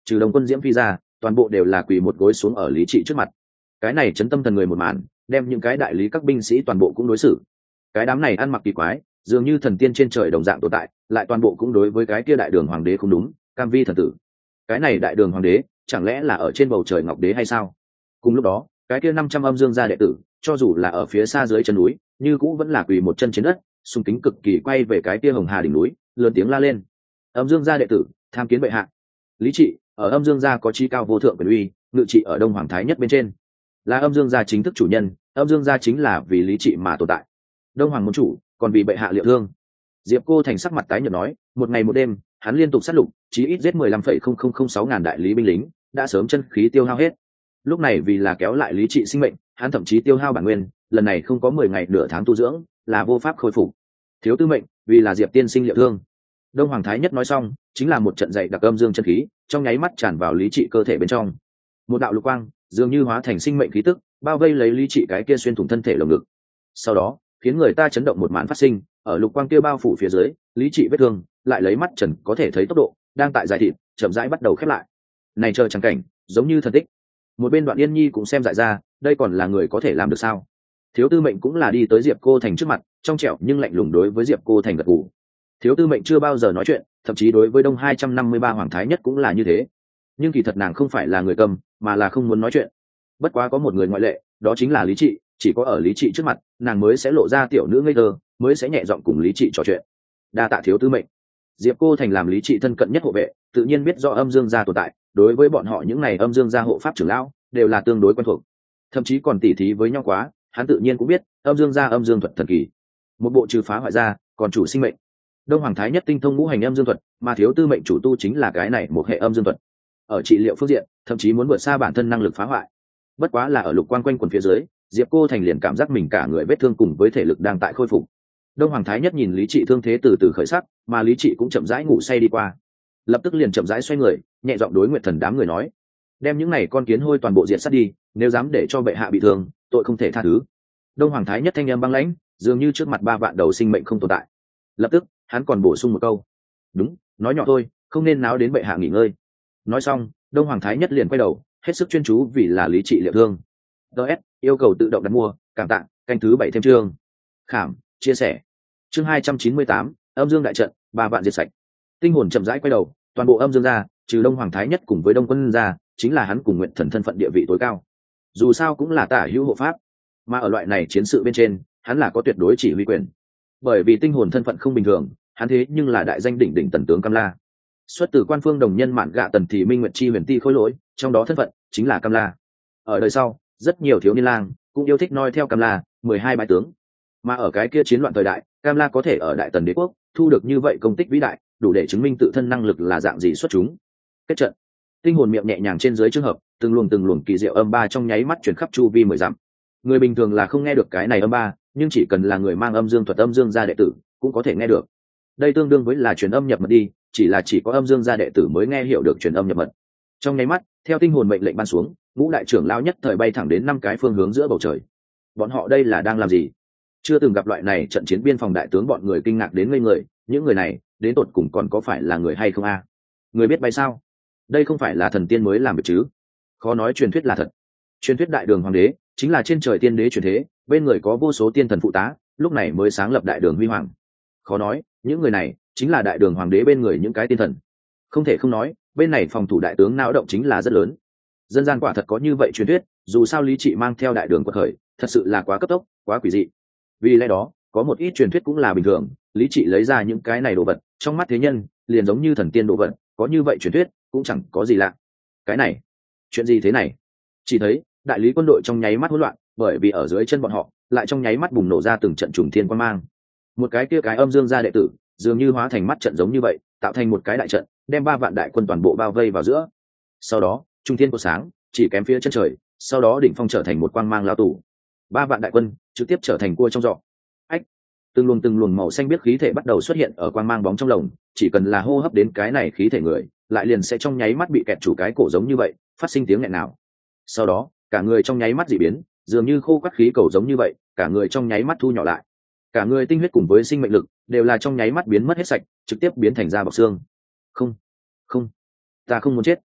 trừ Đông Quân Diễm Phi ra, toàn bộ đều là quỳ một gối xuống ở Lý Trị trước mặt. Cái này chấn tâm thần người một màn, đem những cái đại lý các binh sĩ toàn bộ cũng đối xử. Cái đám này ăn mặc kỳ quái, dường như thần tiên trên trời đồng dạng tồn tại, lại toàn bộ cũng đối với cái kia đại đường hoàng đế không đúng, cam vi thần tử. Cái này đại đường hoàng đế, chẳng lẽ là ở trên bầu trời ngọc đế hay sao? Cùng lúc đó, cái kia năm trăm âm dương gia đệ tử, cho dù là ở phía xa dưới chân núi, như cũng vẫn là quỳ một chân trên đất, sung kính cực kỳ quay về cái kia hồng hà đỉnh núi, lớn tiếng la lên: âm dương gia đệ tử tham kiến bệ hạ. Lý Trị ở âm dương gia có chí cao vô thượng quyền uy, ngự trị ở đông hoàng thái nhất bên trên, là âm dương gia chính thức chủ nhân. Âm dương gia chính là vì Lý Trị mà tồn tại. Đông hoàng môn chủ còn vì bệ hạ liệu thương. Diệp Cô Thành sắc mặt tái nhợt nói, một ngày một đêm hắn liên tục sát lục, chí ít giết mười lăm phẩy không không không sáu ngàn đại lý binh lính, đã sớm chân khí tiêu hao hết. Lúc này vì là kéo lại Lý Trị sinh mệnh, hắn thậm chí tiêu hao bản nguyên, lần này không có mười ngày nửa tháng tu dưỡng, là vô pháp khôi phục. Thiếu tư mệnh vì là Diệp tiên sinh liệu thương. Đông hoàng thái nhất nói xong, chính là một trận dậy đặc âm dương chân khí, trong nháy mắt tràn vào Lý Trị cơ thể bên trong. Một đạo lục quang dường như hóa thành sinh mệnh khí tức, bao vây lấy Lý Trị cái kia xuyên thủng thân thể lồng ngực. Sau đó khiến người ta chấn động một màn phát sinh, ở lục quang kia bao phủ phía dưới, Lý Trị vết thương lại lấy mắt trần có thể thấy tốc độ đang tại giải thịt, chậm rãi bắt đầu khép lại. Này chờ chẳng cảnh giống như thần tích. Một bên Đoạn Yên Nhi cũng xem dại ra, đây còn là người có thể làm được sao? Thiếu tư mệnh cũng là đi tới Diệp Cô Thành trước mặt, trong trẻo nhưng lạnh lùng đối với Diệp Cô Thành gật gù. Thiếu tư mệnh chưa bao giờ nói chuyện, thậm chí đối với đông hai trăm năm mươi ba hoàng thái nhất cũng là như thế. Nhưng kỳ thật nàng không phải là người câm, mà là không muốn nói chuyện. Bất quá có một người ngoại lệ, đó chính là Lý Trị, chỉ có ở Lý Trị trước mặt, nàng mới sẽ lộ ra tiểu nữ ngây thơ, mới sẽ nhẹ giọng cùng Lý Trị trò chuyện. Đa tạ thiếu tư mệnh. Diệp Cô Thành làm Lý Trị thân cận nhất hộ vệ, tự nhiên biết rõ âm dương gia tồn tại, đối với bọn họ những này âm dương gia hộ pháp trưởng lão đều là tương đối quen thuộc, thậm chí còn tỉ thí với nhau quá, hắn tự nhiên cũng biết âm dương gia âm dương thuật thần kỳ, một bộ trừ phá hoại gia, còn chủ sinh mệnh. Đông hoàng thái nhất tinh thông ngũ hành âm dương thuật, mà thiếu tư mệnh chủ tu chính là cái này một hệ âm dương thuật, ở trị liệu phương diện thậm chí muốn vượt xa bản thân năng lực phá hoại. Bất quá là ở lục quang quanh quần phía dưới, Diệp Cô Thành liền cảm giác mình cả người vết thương cùng với thể lực đang tại khôi phục. Đông hoàng thái nhất nhìn Lý Trị thương thế từ từ khởi sắc, mà Lý Trị cũng chậm rãi ngủ say đi qua, lập tức liền chậm rãi xoay người, nhẹ giọng đối Nguyệt Thần đám người nói: đem những này con kiến hôi toàn bộ diệt sát đi, nếu dám để cho bệ hạ bị thương, tội không thể tha thứ. Đông hoàng thái nhất thanh âm băng lãnh, dường như trước mặt ba vạn đầu sinh mệnh không tồn tại. Lập tức hắn còn bổ sung một câu: đúng, nói nhỏ thôi, không nên náo đến bệ hạ nghỉ ngơi. Nói xong, Đông hoàng thái nhất liền quay đầu, hết sức chuyên chú vì là Lý Trị liệu thương. ds yêu cầu tự động đặt mua, cảm tạ. Canh thứ bảy thêm chương. Khảm chia sẻ. Chương hai trăm chín mươi tám, âm dương đại trận, ba vạn diệt sạch. Tinh hồn chậm rãi quay đầu, toàn bộ âm dương gia, trừ Đông hoàng thái nhất cùng với Đông Quân gia, chính là hắn cùng Nguyện Thần thân phận địa vị tối cao. Dù sao cũng là tả hữu hộ pháp, mà ở loại này chiến sự bên trên, hắn là có tuyệt đối chỉ huy quyền. Bởi vì tinh hồn thân phận không bình thường, hắn thế nhưng là đại danh đỉnh đỉnh tần tướng Cam La, xuất từ quan phương đồng nhân mạn gạ Tần Thì Minh Nguyệt Chi huyền ti khối lỗi, trong đó thân phận chính là Cam La. Ở đời sau, rất nhiều thiếu niên lang cũng yêu thích noi theo Cam La, mười hai bái tướng. Mà ở cái kia chiến loạn thời đại, Cam La có thể ở Đại Tần Đế quốc thu được như vậy công tích vĩ đại, đủ để chứng minh tự thân năng lực là dạng gì xuất chúng. Kết trận. Tinh hồn miệng nhẹ nhàng trên dưới trường hợp, từng luồng từng luồng kỳ diệu âm ba trong nháy mắt chuyển khắp chu vi mười dặm. Người bình thường là không nghe được cái này âm ba, nhưng chỉ cần là người mang âm dương thuật âm dương gia đệ tử cũng có thể nghe được. Đây tương đương với là truyền âm nhập mật đi, chỉ là chỉ có âm dương gia đệ tử mới nghe hiểu được truyền âm nhập mật. Trong nháy mắt, theo tinh hồn mệnh lệnh ban xuống, ngũ đại trưởng lão nhất thời bay thẳng đến năm cái phương hướng giữa bầu trời. Bọn họ đây là đang làm gì? Chưa từng gặp loại này trận chiến biên phòng đại tướng, bọn người kinh ngạc đến ngây người, những người này đến tột cùng còn có phải là người hay không a? Người biết bay sao? Đây không phải là thần tiên mới làm được chứ? Khó nói truyền thuyết là thật. Truyền thuyết đại đường hoàng đế chính là trên trời tiên đế truyền thế, bên người có vô số tiên thần phụ tá, lúc này mới sáng lập đại đường huy hoàng. Khó nói những người này chính là đại đường hoàng đế bên người những cái tiên thần. Không thể không nói, bên này phòng thủ đại tướng não động chính là rất lớn. Dân gian quả thật có như vậy truyền thuyết, dù sao Lý Trị mang theo đại đường quật khởi thật sự là quá cấp tốc, quá quỷ dị. Vì lẽ đó có một ít truyền thuyết cũng là bình thường. Lý Trị lấy ra những cái này đồ vật, trong mắt thế nhân liền giống như thần tiên đồ vật, có như vậy truyền thuyết cũng chẳng có gì lạ. Cái này chuyện gì thế này? Chỉ thấy đại lý quân đội trong nháy mắt hỗn loạn, bởi vì ở dưới chân bọn họ lại trong nháy mắt bùng nổ ra từng trận trùng thiên quang mang. Một cái kia cái âm dương gia đệ tử dường như hóa thành mắt trận giống như vậy, tạo thành một cái đại trận, đem ba vạn đại quân toàn bộ bao vây vào giữa. Sau đó trung thiên có sáng, chỉ kém phía chân trời, sau đó đỉnh phong trở thành một quang mang lao tù. Ba vạn đại quân trực tiếp trở thành cua trong giỏ. Ách! Từng luồng từng luồng màu xanh biết khí thể bắt đầu xuất hiện ở quang mang bóng trong lồng, chỉ cần là hô hấp đến cái này khí thể người, lại liền sẽ trong nháy mắt bị kẹt chủ cái cổ giống như vậy, phát sinh tiếng nghẹn nào. Sau đó cả người trong nháy mắt dị biến, dường như khô quắt khí cầu giống như vậy, cả người trong nháy mắt thu nhỏ lại, cả người tinh huyết cùng với sinh mệnh lực đều là trong nháy mắt biến mất hết sạch, trực tiếp biến thành da bọc xương. Không, không, ta không muốn chết.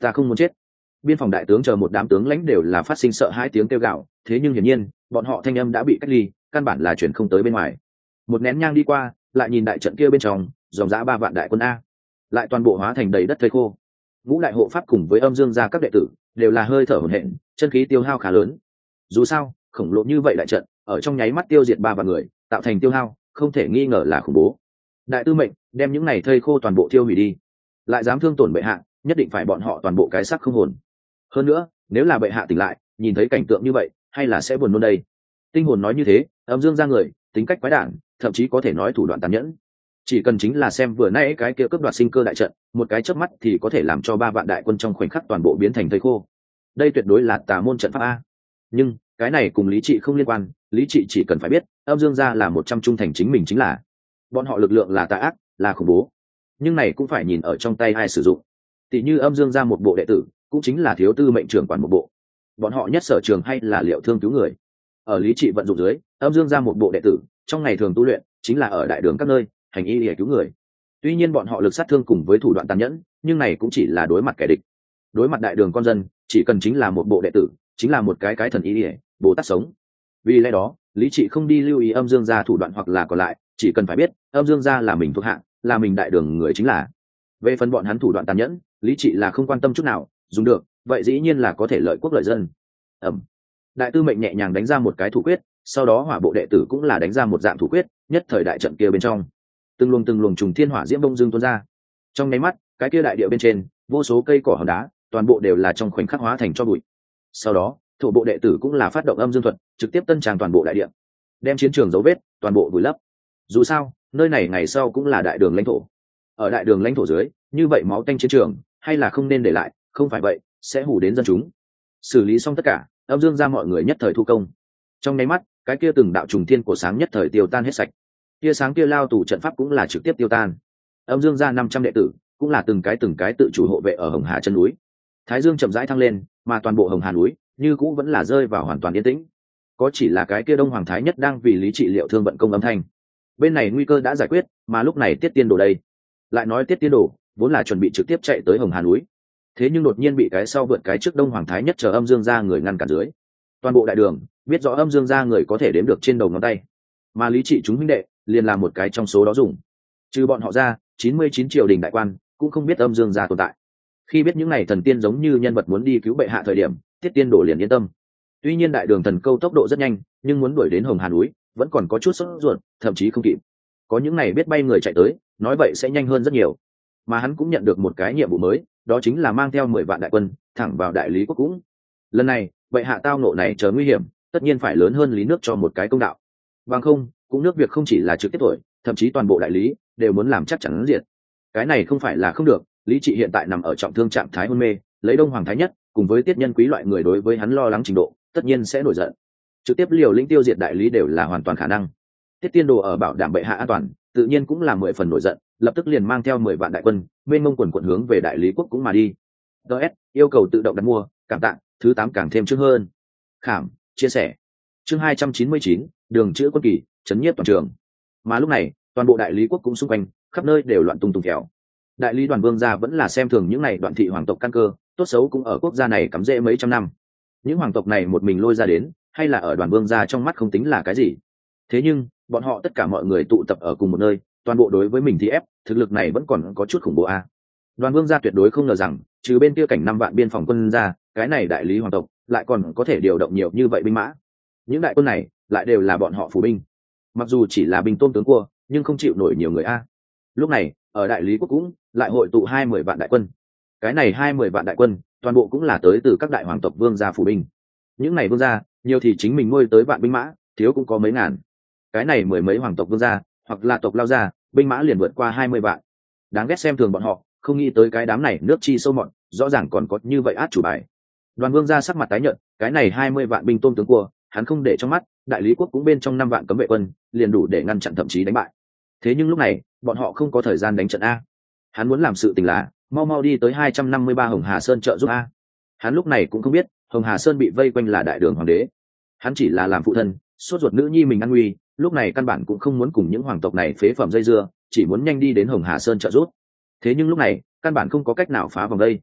ta không muốn chết. Biên phòng đại tướng chờ một đám tướng lãnh đều là phát sinh sợ hãi tiếng kêu gào, thế nhưng hiển nhiên bọn họ thanh âm đã bị cách ly, căn bản là chuyển không tới bên ngoài. Một nén nhang đi qua, lại nhìn đại trận kia bên trong, dòng dã ba vạn đại quân a, lại toàn bộ hóa thành đầy đất thây khô. Ngũ đại hộ pháp cùng với âm dương gia các đệ tử đều là hơi thở hổn hển, chân khí tiêu hao khá lớn. Dù sao khổng lồ như vậy đại trận ở trong nháy mắt tiêu diệt ba vạn người, tạo thành tiêu hao không thể nghi ngờ là khủng bố. Đại tư mệnh đem những này thây khô toàn bộ tiêu hủy đi, lại dám thương tổn bệ hạ, nhất định phải bọn họ toàn bộ cái xác không hồn. Hơn nữa nếu là bệ hạ tỉnh lại nhìn thấy cảnh tượng như vậy hay là sẽ buồn nôn đây. Tinh hồn nói như thế, âm dương gia người tính cách quái đản, thậm chí có thể nói thủ đoạn tàn nhẫn. Chỉ cần chính là xem vừa nãy cái kia cướp đoạt sinh cơ đại trận, một cái chớp mắt thì có thể làm cho ba vạn đại quân trong khoảnh khắc toàn bộ biến thành thây khô. Đây tuyệt đối là tà môn trận pháp a. Nhưng cái này cùng lý trị không liên quan, lý trị chỉ cần phải biết âm dương gia là một trăm trung thành chính mình chính là. Bọn họ lực lượng là tà ác, là khủng bố, nhưng này cũng phải nhìn ở trong tay ai sử dụng. Tỷ như âm dương gia một bộ đệ tử cũng chính là thiếu tư mệnh trưởng quản một bộ, bọn họ nhất sở trường hay là liệu thương cứu người. Ở lý trị vận dụng dưới, âm dương gia một bộ đệ tử trong ngày thường tu luyện chính là ở đại đường các nơi hành y để cứu người. Tuy nhiên bọn họ lực sát thương cùng với thủ đoạn tàn nhẫn, nhưng này cũng chỉ là đối mặt kẻ địch. Đối mặt đại đường con dân, chỉ cần chính là một bộ đệ tử, chính là một cái cái thần y để bồ tát sống. Vì lẽ đó lý trị không đi lưu ý âm dương gia thủ đoạn, hoặc là còn lại chỉ cần phải biết âm dương gia là mình thuộc hạng, là mình đại đường người chính là. Về phần bọn hắn thủ đoạn tàn nhẫn, lý trị là không quan tâm chút nào, dùng được vậy dĩ nhiên là có thể lợi quốc lợi dân. ẩm Đại tư mệnh nhẹ nhàng đánh ra một cái thủ quyết, sau đó hỏa bộ đệ tử cũng là đánh ra một dạng thủ quyết, nhất thời đại trận kia bên trong từng luồng từng luồng trùng thiên hỏa diễm đông dương tuôn ra. Trong nháy mắt cái kia đại địa bên trên vô số cây cỏ hòn đá toàn bộ đều là trong khoảnh khắc hóa thành cho bụi. Sau đó thổ bộ đệ tử cũng là phát động âm dương thuật, trực tiếp tân tràng toàn bộ đại địa, đem chiến trường dấu vết toàn bộ vùi lấp. Dù sao nơi này ngày sau cũng là đại đường lãnh thổ, ở đại đường lãnh thổ dưới như vậy máu tanh chiến trường hay là không nên để lại, không phải vậy sẽ hù đến dân chúng. Xử lý xong tất cả, âm dương gia mọi người nhất thời thu công. Trong nháy mắt cái kia từng đạo trùng thiên của sáng nhất thời tiêu tan hết sạch, tia sáng kia lao tù trận pháp cũng là trực tiếp tiêu tan. Âm dương gia năm trăm đệ tử cũng là từng cái từng cái tự chủ hộ vệ ở Hồng Hà chân núi. Thái dương chậm rãi thăng lên, mà toàn bộ Hồng Hà núi như cũ vẫn là rơi vào hoàn toàn yên tĩnh, có chỉ là cái kia Đông Hoàng Thái Nhất đang vì lý trị liệu thương vận công âm thanh. Bên này nguy cơ đã giải quyết, mà lúc này Tiết Tiên Đồ đây. Lại nói Tiết Tiên Đồ vốn là chuẩn bị trực tiếp chạy tới Hồng Hà núi, thế nhưng đột nhiên bị cái sau vượt cái trước Đông Hoàng Thái Nhất chờ âm dương gia người ngăn cản dưới. Toàn bộ đại đường biết rõ âm dương gia người có thể đếm được trên đầu ngón tay, mà lý trị chúng huynh đệ liền là một cái trong số đó dùng. Trừ bọn họ ra, chín mươi chín triều đình đại quan cũng không biết âm dương gia tồn tại. Khi biết những này thần tiên giống như nhân vật muốn đi cứu bệ hạ thời điểm, Tiết Tiên Đồ liền yên tâm. Tuy nhiên đại đường thần câu tốc độ rất nhanh, nhưng muốn đuổi đến Hồng Hà núi vẫn còn có chút sốt ruột, thậm chí không kịp. Có những này biết bay người chạy tới, nói vậy sẽ nhanh hơn rất nhiều. Mà hắn cũng nhận được một cái nhiệm vụ mới, đó chính là mang theo mười vạn đại quân thẳng vào đại lý quốc cũng. Lần này bệ hạ tao nộ này chờ nguy hiểm, tất nhiên phải lớn hơn lý nước cho một cái công đạo. Bằng không cũng nước việc không chỉ là trực tiếp tuổi, thậm chí toàn bộ đại lý đều muốn làm chắc chắn diệt. Cái này không phải là không được, lý trị hiện tại nằm ở trọng thương trạng thái hôn mê, lấy Đông Hoàng Thái Nhất cùng với Tiết Nhân Quý loại người đối với hắn lo lắng trình độ, tất nhiên sẽ nổi giận, trực tiếp liều lĩnh tiêu diệt đại lý đều là hoàn toàn khả năng. Tiết Tiên Đồ ở bảo đảm bệ hạ an toàn, tự nhiên cũng là mười phần nổi giận, lập tức liền mang theo mười vạn đại quân mênh mông quần quận hướng về đại lý quốc cũng mà đi. ds yêu cầu tự động đặt mua, cảm tạ, thứ tám càng thêm chương hơn. Khảm chia sẻ chương hai trăm chín mươi chín, đường chữ quân kỳ chấn nhiếp toàn trường. Mà lúc này toàn bộ đại lý quốc cũng xung quanh khắp nơi đều loạn tung tung kéo. Đại lý đoàn vương gia vẫn là xem thường những này đoạn thị hoàng tộc căn cơ, tốt xấu cũng ở quốc gia này cắm rễ mấy trăm năm. Những hoàng tộc này một mình lôi ra đến, hay là ở đoàn vương gia trong mắt không tính là cái gì. Thế nhưng bọn họ tất cả mọi người tụ tập ở cùng một nơi, toàn bộ đối với mình thì ép, thực lực này vẫn còn có chút khủng bố a. Đoàn vương gia tuyệt đối không ngờ rằng, trừ bên kia cảnh năm vạn biên phòng quân ra, cái này đại lý hoàng tộc lại còn có thể điều động nhiều như vậy binh mã. Những đại quân này lại đều là bọn họ phủ binh, mặc dù chỉ là binh tôm tướng cua, nhưng không chịu nổi nhiều người a. Lúc này ở đại lý quốc cũng lại hội tụ hai mươi vạn đại quân. Cái này hai mươi vạn đại quân toàn bộ cũng là tới từ các đại hoàng tộc vương gia phủ binh. Những này vương gia nhiều thì chính mình nuôi tới vạn binh mã, thiếu cũng có mấy ngàn. Cái này mười mấy hoàng tộc vương gia hoặc là tộc lao gia, binh mã liền vượt qua hai mươi vạn. Đáng ghét xem thường bọn họ, không nghĩ tới cái đám này nước chi sâu mọt, rõ ràng còn có như vậy át chủ bài. Đoàn vương gia sắc mặt tái nhợt, cái này hai mươi vạn binh tôm tướng cua, hắn không để trong mắt, đại lý quốc cũng bên trong năm vạn cấm vệ quân, liền đủ để ngăn chặn thậm chí đánh bại. Thế nhưng lúc này, bọn họ không có thời gian đánh trận a. Hắn muốn làm sự tình là mau mau đi tới hai trăm năm mươi ba Hồng Hà Sơn trợ giúp a. Hắn lúc này cũng không biết, Hồng Hà Sơn bị vây quanh là đại đường hoàng đế. Hắn chỉ là làm phụ thân, sốt ruột nữ nhi mình an nguy, lúc này căn bản cũng không muốn cùng những hoàng tộc này phế phẩm dây dưa, chỉ muốn nhanh đi đến Hồng Hà Sơn trợ giúp. Thế nhưng lúc này căn bản không có cách nào phá vòng đây.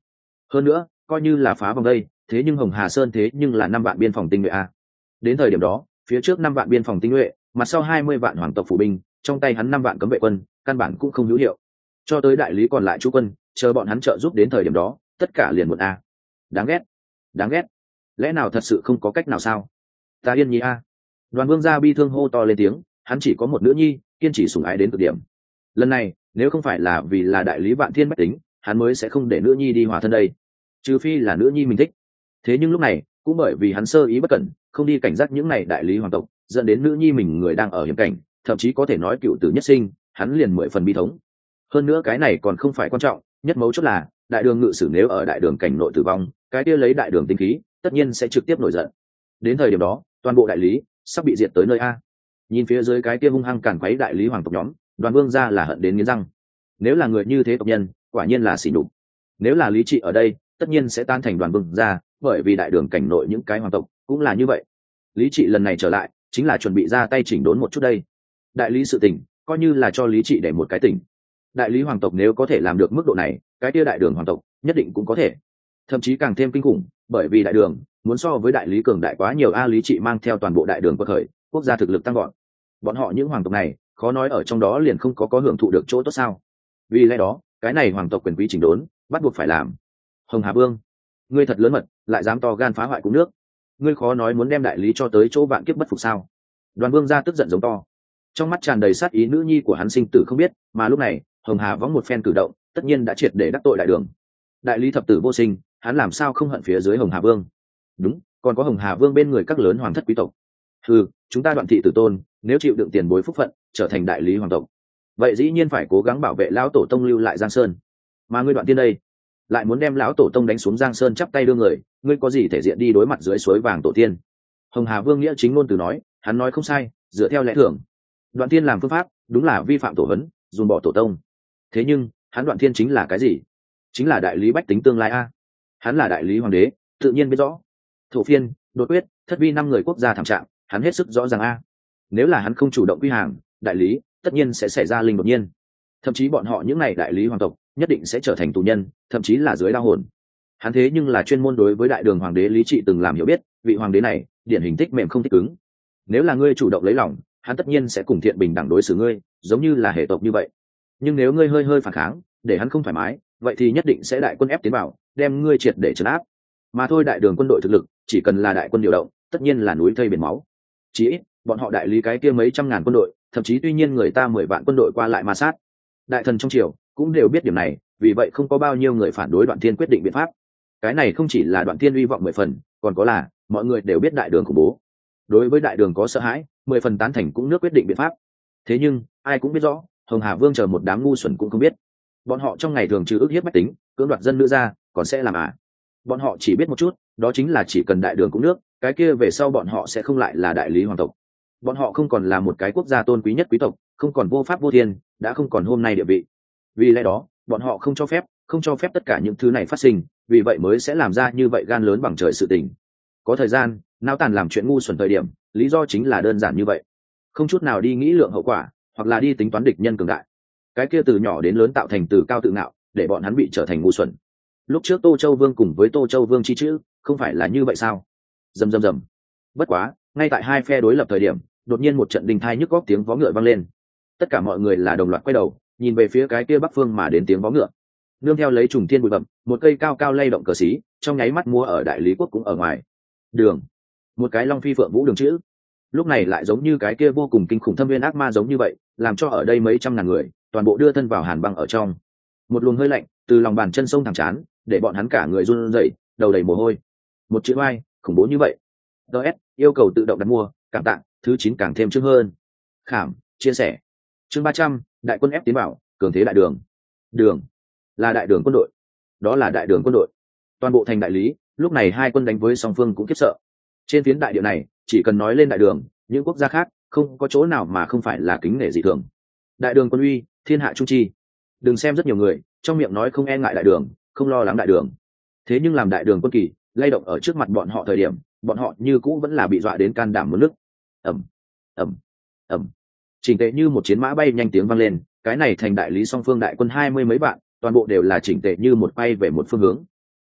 hơn nữa coi như là phá vòng đây, thế nhưng Hồng Hà Sơn thế nhưng là năm vạn biên phòng tinh nhuệ a. Đến thời điểm đó phía trước năm vạn biên phòng tinh nhuệ, mặt sau hai mươi vạn hoàng tộc phủ binh, trong tay hắn năm vạn cấm vệ quân, căn bản cũng không hữu hiệu. Cho tới đại lý còn lại chú quân, chờ bọn hắn trợ giúp đến thời điểm đó, tất cả liền một a. Đáng ghét, đáng ghét. Lẽ nào thật sự không có cách nào sao? Ta yên nhi a. Đoàn Vương gia bi thương hô to lên tiếng, hắn chỉ có một nữ nhi, kiên trì sủng ái đến cực điểm. Lần này, nếu không phải là vì là đại lý Vạn Thiên bách tính, hắn mới sẽ không để nữ nhi đi hòa thân đây. Trừ phi là nữ nhi mình thích. Thế nhưng lúc này, cũng bởi vì hắn sơ ý bất cẩn, không đi cảnh giác những này đại lý hoàng tộc, dẫn đến nữ nhi mình người đang ở hiểm cảnh, thậm chí có thể nói cựu tử nhất sinh, hắn liền mười phần bi thống. Hơn nữa cái này còn không phải quan trọng, nhất mấu chốt là đại đường ngự sử nếu ở đại đường cảnh nội tử vong, cái kia lấy đại đường tinh khí, tất nhiên sẽ trực tiếp nổi giận. Đến thời điểm đó, toàn bộ đại lý sắp bị diệt tới nơi a. Nhìn phía dưới cái kia hung hăng càn quấy đại lý hoàng tộc nhóm, Đoàn Vương gia là hận đến nghiến răng. Nếu là người như thế tộc nhân, quả nhiên là sỉ nhục. Nếu là lý trị ở đây, tất nhiên sẽ tan thành Đoàn Vương gia, bởi vì đại đường cảnh nội những cái hoàng tộc cũng là như vậy. Lý trị lần này trở lại, chính là chuẩn bị ra tay chỉnh đốn một chút đây. Đại lý sự tình, coi như là cho lý trị để một cái tỉnh. Đại lý hoàng tộc nếu có thể làm được mức độ này, cái kia đại đường hoàng tộc nhất định cũng có thể, thậm chí càng thêm kinh khủng, bởi vì đại đường muốn so với đại lý cường đại quá nhiều a. Lý trị mang theo toàn bộ đại đường quật khởi, quốc gia thực lực tăng gọn, bọn họ những hoàng tộc này khó nói ở trong đó liền không có có hưởng thụ được chỗ tốt sao? Vì lẽ đó cái này hoàng tộc quyền quý chỉnh đốn bắt buộc phải làm. Hồng Hà Vương, ngươi thật lớn mật, lại dám to gan phá hoại cung nước, ngươi khó nói muốn đem đại lý cho tới chỗ vạn kiếp bất phục sao? Đoàn Vương gia tức giận giống to, trong mắt tràn đầy sát ý. Nữ nhi của hắn sinh tử không biết, mà lúc này Hồng Hà võng một phen cử động, tất nhiên đã triệt để đắc tội đại đường. Đại lý thập tử vô sinh, hắn làm sao không hận phía dưới Hồng Hà Vương? Đúng, còn có Hồng Hà Vương bên người các lớn hoàng thất quý tộc. Ừ, chúng ta Đoạn thị tử tôn, nếu chịu đựng tiền bối phúc phận, trở thành đại lý hoàng tộc, vậy dĩ nhiên phải cố gắng bảo vệ lão tổ tông lưu lại Giang Sơn. Mà ngươi Đoạn Tiên đây, lại muốn đem lão tổ tông đánh xuống Giang Sơn chắp tay đưa người, ngươi có gì thể diện đi đối mặt dưới suối vàng tổ tiên? Hồng Hà Vương nghĩa chính ngôn từ nói, hắn nói không sai, dựa theo lẽ thường, Đoạn Tiên làm phương pháp đúng là vi phạm tổ hấn, dùng bỏ tổ tông. Thế nhưng hắn Đoạn Thiên chính là cái gì? Chính là đại lý bách tính tương lai a. Hắn là đại lý hoàng đế, tự nhiên biết rõ. Thổ phiên, đột quyết, thất vi năm người quốc gia thảm trạng, hắn hết sức rõ ràng a. Nếu là hắn không chủ động quy hàng, đại lý tất nhiên sẽ xảy ra linh đột nhiên, thậm chí bọn họ những này đại lý hoàng tộc nhất định sẽ trở thành tù nhân, thậm chí là dưới đao hồn. Hắn thế nhưng là chuyên môn đối với đại đường hoàng đế Lý Trị từng làm hiểu biết, vị hoàng đế này điển hình thích mềm không thích cứng. Nếu là ngươi chủ động lấy lòng, hắn tất nhiên sẽ cùng thiện bình đẳng đối xử ngươi, giống như là hệ tộc như vậy. Nhưng nếu ngươi hơi hơi phản kháng, để hắn không thoải mái, vậy thì nhất định sẽ đại quân ép tiến vào, đem ngươi triệt để trấn áp. Mà thôi, đại đường quân đội thực lực, chỉ cần là đại quân điều động, tất nhiên là núi thây biển máu. Chỉ ít, bọn họ đại lý cái kia mấy trăm ngàn quân đội, thậm chí tuy nhiên người ta mười vạn quân đội qua lại ma sát. Đại thần trong triều cũng đều biết điểm này, vì vậy không có bao nhiêu người phản đối Đoạn Thiên quyết định biện pháp. Cái này không chỉ là Đoạn Thiên uy vọng mười phần, còn có là mọi người đều biết đại đường khủng bố. Đối với đại đường có sợ hãi, mười phần tán thành cũng nước quyết định biện pháp. Thế nhưng ai cũng biết rõ, Hồng Hà Vương chờ một đám ngu xuẩn cũng không biết, bọn họ trong ngày thường trừ ức hiếp bách tính, cưỡng đoạt dân nữ ra, còn sẽ làm à? Bọn họ chỉ biết một chút, đó chính là chỉ cần đại đường cũng nước, cái kia về sau bọn họ sẽ không lại là đại lý hoàng tộc. Bọn họ không còn là một cái quốc gia tôn quý nhất quý tộc, không còn vô pháp vô thiên, đã không còn hôm nay địa vị. Vì lẽ đó bọn họ không cho phép không cho phép tất cả những thứ này phát sinh, vì vậy mới sẽ làm ra như vậy gan lớn bằng trời sự tình. Có thời gian nao tàn làm chuyện ngu xuẩn thời điểm, lý do chính là đơn giản như vậy, không chút nào đi nghĩ lượng hậu quả, hoặc là đi tính toán địch nhân cường đại. Cái kia từ nhỏ đến lớn tạo thành từ cao tự ngạo, để bọn hắn bị trở thành ngu xuẩn. Lúc trước Tô Châu Vương cùng với Tô Châu Vương chi chữ không phải là như vậy sao? Rầm rầm rầm. Bất quá ngay tại hai phe đối lập thời điểm, đột nhiên một trận đình thai nhức góc tiếng vó ngựa vang lên. Tất cả mọi người là đồng loạt quay đầu nhìn về phía cái kia bắc phương mà đến tiếng vó ngựa. Nương theo lấy trùng thiên bụi bậm, một cây cao cao lay động cờ xí trong nháy mắt múa ở đại lý quốc cũng ở ngoài đường, một cái long phi phượng vũ đường chữ, lúc này lại giống như cái kia vô cùng kinh khủng thâm viên ác ma giống như vậy, làm cho ở đây mấy trăm ngàn người toàn bộ đưa thân vào hàn băng ở trong. Một luồng hơi lạnh từ lòng bàn chân sông thẳng chán, để bọn hắn cả người run rẩy, đầu đầy mồ hôi. Một chữ oai khủng bố như vậy. ds yêu cầu tự động đặt mua, cảm tạ. Thứ chín càng thêm chương hơn. Khảm chia sẻ chương ba trăm, đại quân ép tiến vào cường thế đại đường. Đường là đại đường quân đội, đó là đại đường quân đội. Toàn bộ thành đại lý lúc này hai quân đánh với song phương cũng khiếp sợ. Trên phiến đại địa này chỉ cần nói lên đại đường, những quốc gia khác không có chỗ nào mà không phải là kính nể dị thường. Đại đường quân uy thiên hạ trung chi, đừng xem rất nhiều người trong miệng nói không e ngại đại đường, không lo lắng đại đường, thế nhưng làm đại đường quân kỳ lay động ở trước mặt bọn họ thời điểm, bọn họ như cũ vẫn là bị dọa đến can đảm muốn nứt. Ẩm ẩm ẩm, chỉnh tề như một chiến mã bay nhanh tiếng vang lên. Cái này thành đại lý song phương đại quân hai mươi mấy vạn, toàn bộ đều là chỉnh tề như một bay về một phương hướng.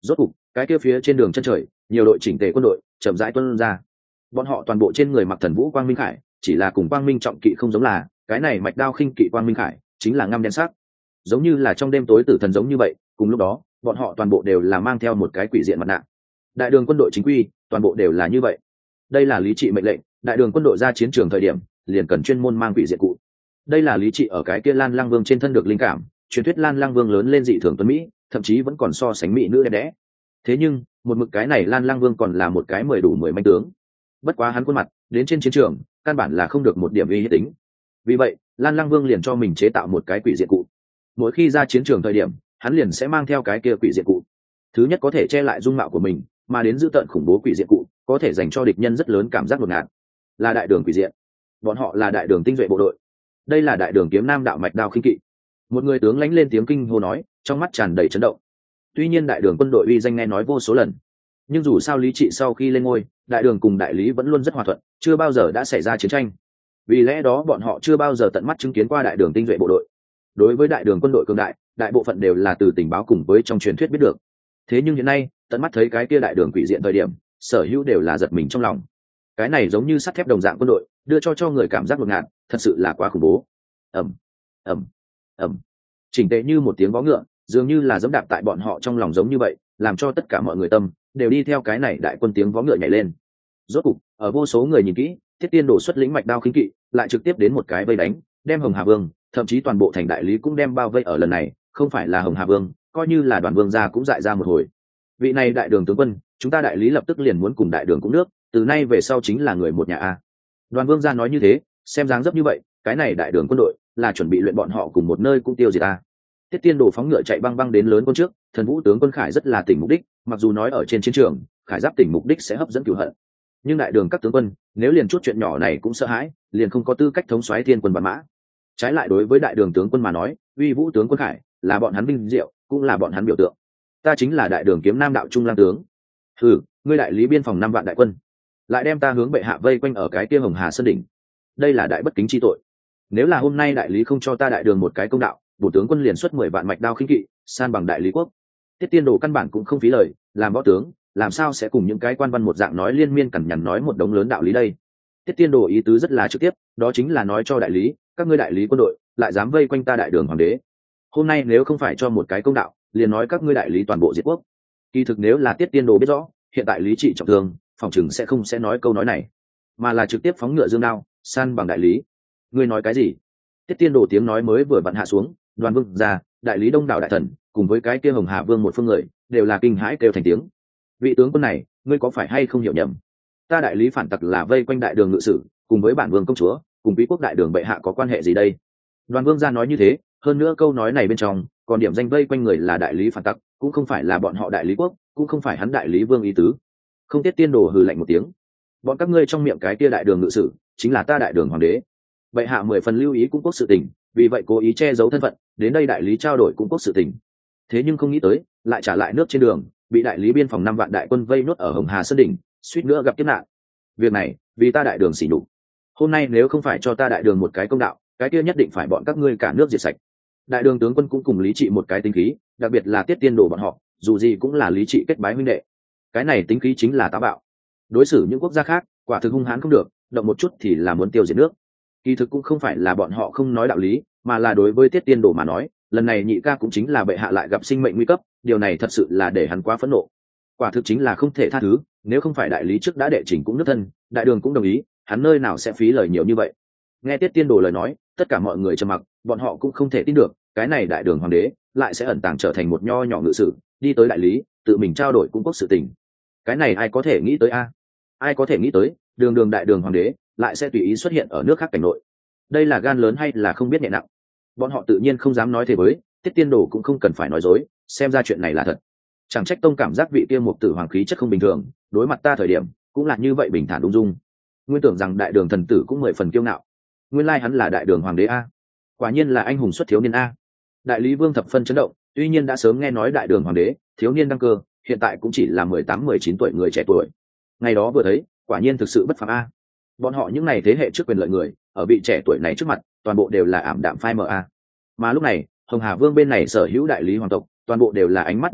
Rốt cục cái kia phía trên đường chân trời nhiều đội chỉnh tề quân đội chậm rãi tuân ra. Bọn họ toàn bộ trên người mặc thần vũ quang minh khải, chỉ là cùng quang minh trọng kỵ không giống là cái này mạch đao khinh kỵ quang minh khải chính là ngăm đen sắc, giống như là trong đêm tối tử thần giống như vậy. Cùng lúc đó bọn họ toàn bộ đều là mang theo một cái quỷ diện mặt nạ. Đại đường quân đội chính quy toàn bộ đều là như vậy. Đây là lý trị mệnh lệnh, đại đường quân đội ra chiến trường thời điểm liền cần chuyên môn mang quỷ diện cụ. Đây là lý trị ở cái kia Lan Lang Vương trên thân được linh cảm, truyền thuyết Lan Lang Vương lớn lên dị thường tuấn mỹ, thậm chí vẫn còn so sánh mỹ nữ đẹp đẽ. Thế nhưng một mực cái này Lan Lang Vương còn là một cái mười đủ mười manh tướng. Bất quá hắn khuôn mặt đến trên chiến trường căn bản là không được một điểm uy hiếp tính. Vì vậy Lan Lang Vương liền cho mình chế tạo một cái quỷ diện cụ. Mỗi khi ra chiến trường thời điểm hắn liền sẽ mang theo cái kia quỷ diện cụ. Thứ nhất có thể che lại dung mạo của mình, mà đến giữ tận khủng bố quỷ diện cụ có thể dành cho địch nhân rất lớn cảm giác đột ngạt. Là đại đường quỷ diện, bọn họ là đại đường tinh duệ bộ đội. Đây là đại đường kiếm nam đạo mạch đao khinh kỵ. Một người tướng lãnh lên tiếng kinh hô nói, trong mắt tràn đầy chấn động. Tuy nhiên đại đường quân đội uy danh nghe nói vô số lần, nhưng dù sao lý trị sau khi lên ngôi, đại đường cùng đại lý vẫn luôn rất hòa thuận, chưa bao giờ đã xảy ra chiến tranh. Vì lẽ đó bọn họ chưa bao giờ tận mắt chứng kiến qua đại đường tinh duệ bộ đội. Đối với đại đường quân đội cường đại, đại bộ phận đều là từ tình báo cùng với trong truyền thuyết biết được. Thế nhưng hiện nay tận mắt thấy cái kia đại đường quỷ diện thời điểm, sở hữu đều là giật mình trong lòng. Cái này giống như sắt thép đồng dạng quân đội, đưa cho cho người cảm giác ngột ngạt, thật sự là quá khủng bố. Ầm ầm ầm, chỉnh tề như một tiếng vó ngựa, dường như là giẫm đạp tại bọn họ trong lòng giống như vậy, làm cho tất cả mọi người tâm đều đi theo cái này đại quân tiếng vó ngựa nhảy lên. Rốt cục ở vô số người nhìn kỹ, Thiết Tiên Đồ xuất lĩnh mạch đao khinh kỵ lại trực tiếp đến một cái vây đánh, đem Hồng Hà Vương, thậm chí toàn bộ thành đại lý cũng đem bao vây. Ở lần này không phải là Hồng Hà Vương, coi như là Đoàn Vương gia cũng dại ra một hồi. Vị này đại đường tướng quân, chúng ta đại lý lập tức liền muốn cùng đại đường cũng nước, từ nay về sau chính là người một nhà a. Đoàn Vương gia nói như thế, xem dáng dấp như vậy, cái này đại đường quân đội là chuẩn bị luyện bọn họ cùng một nơi cũng tiêu diệt a. Tiết Tiên Đồ phóng ngựa chạy băng băng đến lớn quân trước, thần vũ tướng quân Khải rất là tỉnh mục đích, mặc dù nói ở trên chiến trường, Khải giáp tỉnh mục đích sẽ hấp dẫn cửu hận, nhưng đại đường các tướng quân nếu liền chút chuyện nhỏ này cũng sợ hãi, liền không có tư cách thống soái thiên quân bản mã. Trái lại đối với đại đường tướng quân mà nói, uy vũ tướng quân Khải là bọn hắn vinh diệu, cũng là bọn hắn biểu tượng. Ta chính là đại đường kiếm nam đạo trung lang tướng. Hừ, ngươi đại lý biên phòng năm vạn đại quân, lại đem ta hướng bệ hạ vây quanh ở cái kia Hồng Hà sơn đỉnh, đây là đại bất kính chi tội. Nếu là hôm nay đại lý không cho ta đại đường một cái công đạo, bổ tướng quân liền xuất mười vạn mạch đao khinh kỵ san bằng đại lý quốc. Tiết Tiên Đồ căn bản cũng không phí lời, làm võ tướng làm sao sẽ cùng những cái quan văn một dạng nói liên miên cằn nhằn nói một đống lớn đạo lý đây. Tiết Tiên Đồ ý tứ rất là trực tiếp, đó chính là nói cho đại lý, các ngươi đại lý quân đội lại dám vây quanh ta đại đường hoàng đế, hôm nay nếu không phải cho một cái công đạo, liền nói các ngươi đại lý toàn bộ diệt quốc. Kỳ thực nếu là Tiết Tiên Đồ biết rõ hiện tại lý trị trọng thương, phòng chừng sẽ không sẽ nói câu nói này, mà là trực tiếp phóng ngựa dương đao san bằng đại lý. Ngươi nói cái gì? Tiết Tiên Đồ tiếng nói mới vừa vặn hạ xuống, Đoàn Vương ra, đại lý đông đảo đại thần cùng với cái kia Hồng Hà Vương một phương người đều là kinh hãi kêu thành tiếng. Vị tướng quân này, ngươi có phải hay không hiểu nhầm? Ta đại lý phản tặc là vây quanh đại đường ngự sử, cùng với bản vương công chúa, cùng quý quốc đại đường bệ hạ có quan hệ gì đây? Đoàn Vương ra nói như thế, hơn nữa câu nói này bên trong còn điểm danh vây quanh người là đại lý phản tặc, cũng không phải là bọn họ đại lý quốc, cũng không phải hắn đại lý vương ý tứ. Không. Tiết Tiên Đồ hừ lạnh một tiếng, bọn các ngươi trong miệng cái kia đại đường ngự sử chính là ta đại đường hoàng đế, bệ hạ mười phần lưu ý cung quốc sự tình, vì vậy cố ý che giấu thân phận đến đây đại lý trao đổi cung quốc sự tình. Thế nhưng không nghĩ tới lại trả lại nước trên đường, bị đại lý biên phòng năm vạn đại quân vây nuốt ở Hồng Hà sơn đỉnh, suýt nữa gặp kiếp nạn. Việc này vì ta đại đường xỉ nhục, hôm nay nếu không phải cho ta đại đường một cái công đạo, cái kia nhất định phải bọn các ngươi cả nước diệt sạch. Đại đường tướng quân cũng cùng lý trị một cái tính khí, đặc biệt là Tiết Tiên Đồ bọn họ, dù gì cũng là lý trị kết bái huynh đệ, cái này tính khí chính là táo bạo, đối xử những quốc gia khác quả thực hung hãn không được, động một chút thì là muốn tiêu diệt nước. Kỳ thực cũng không phải là bọn họ không nói đạo lý, mà là đối với Tiết Tiên Đồ mà nói, lần này nhị ca cũng chính là bệ hạ lại gặp sinh mệnh nguy cấp, điều này thật sự là để hắn quá phẫn nộ, quả thực chính là không thể tha thứ. Nếu không phải đại lý trước đã đệ trình cũng nước thân, đại đường cũng đồng ý, hắn nơi nào sẽ phí lời nhiều như vậy. Nghe Tiết Tiên Đồ lời nói, tất cả mọi người trầm mặc, bọn họ cũng không thể tin được cái này đại đường hoàng đế lại sẽ ẩn tàng trở thành một nho nhỏ ngự sử, đi tới đại lý tự mình trao đổi cung quốc sự tình. Cái này ai có thể nghĩ tới a? Ai có thể nghĩ tới đường đường đại đường hoàng đế lại sẽ tùy ý xuất hiện ở nước khác cảnh nội? Đây là gan lớn hay là không biết nhẹ nặng? Bọn họ tự nhiên không dám nói thế với Tiết Tiên Đồ, cũng không cần phải nói dối, xem ra chuyện này là thật. Chẳng trách tông cảm giác vị kia mục tử hoàng khí chất không bình thường, đối mặt ta thời điểm cũng là như vậy bình thản ung dung. Nguyên tưởng rằng đại đường thần tử cũng mười phần kiêu ngạo, nguyên lai hắn là đại đường hoàng đế a, quả nhiên là anh hùng xuất thiếu niên a. Đại lý vương thập phân chấn động, tuy nhiên đã sớm nghe nói đại đường hoàng đế thiếu niên đăng cơ, hiện tại cũng chỉ là mười tám mười chín tuổi người trẻ tuổi. Ngày đó vừa thấy, quả nhiên thực sự bất phàm a. Bọn họ những ngày thế hệ trước quyền lợi người, ở vị trẻ tuổi này trước mặt, toàn bộ đều là ảm đạm phai mờ a. Mà lúc này, Hồng Hà Vương bên này sở hữu đại lý hoàng tộc, toàn bộ đều là ánh mắt đờ đẫn,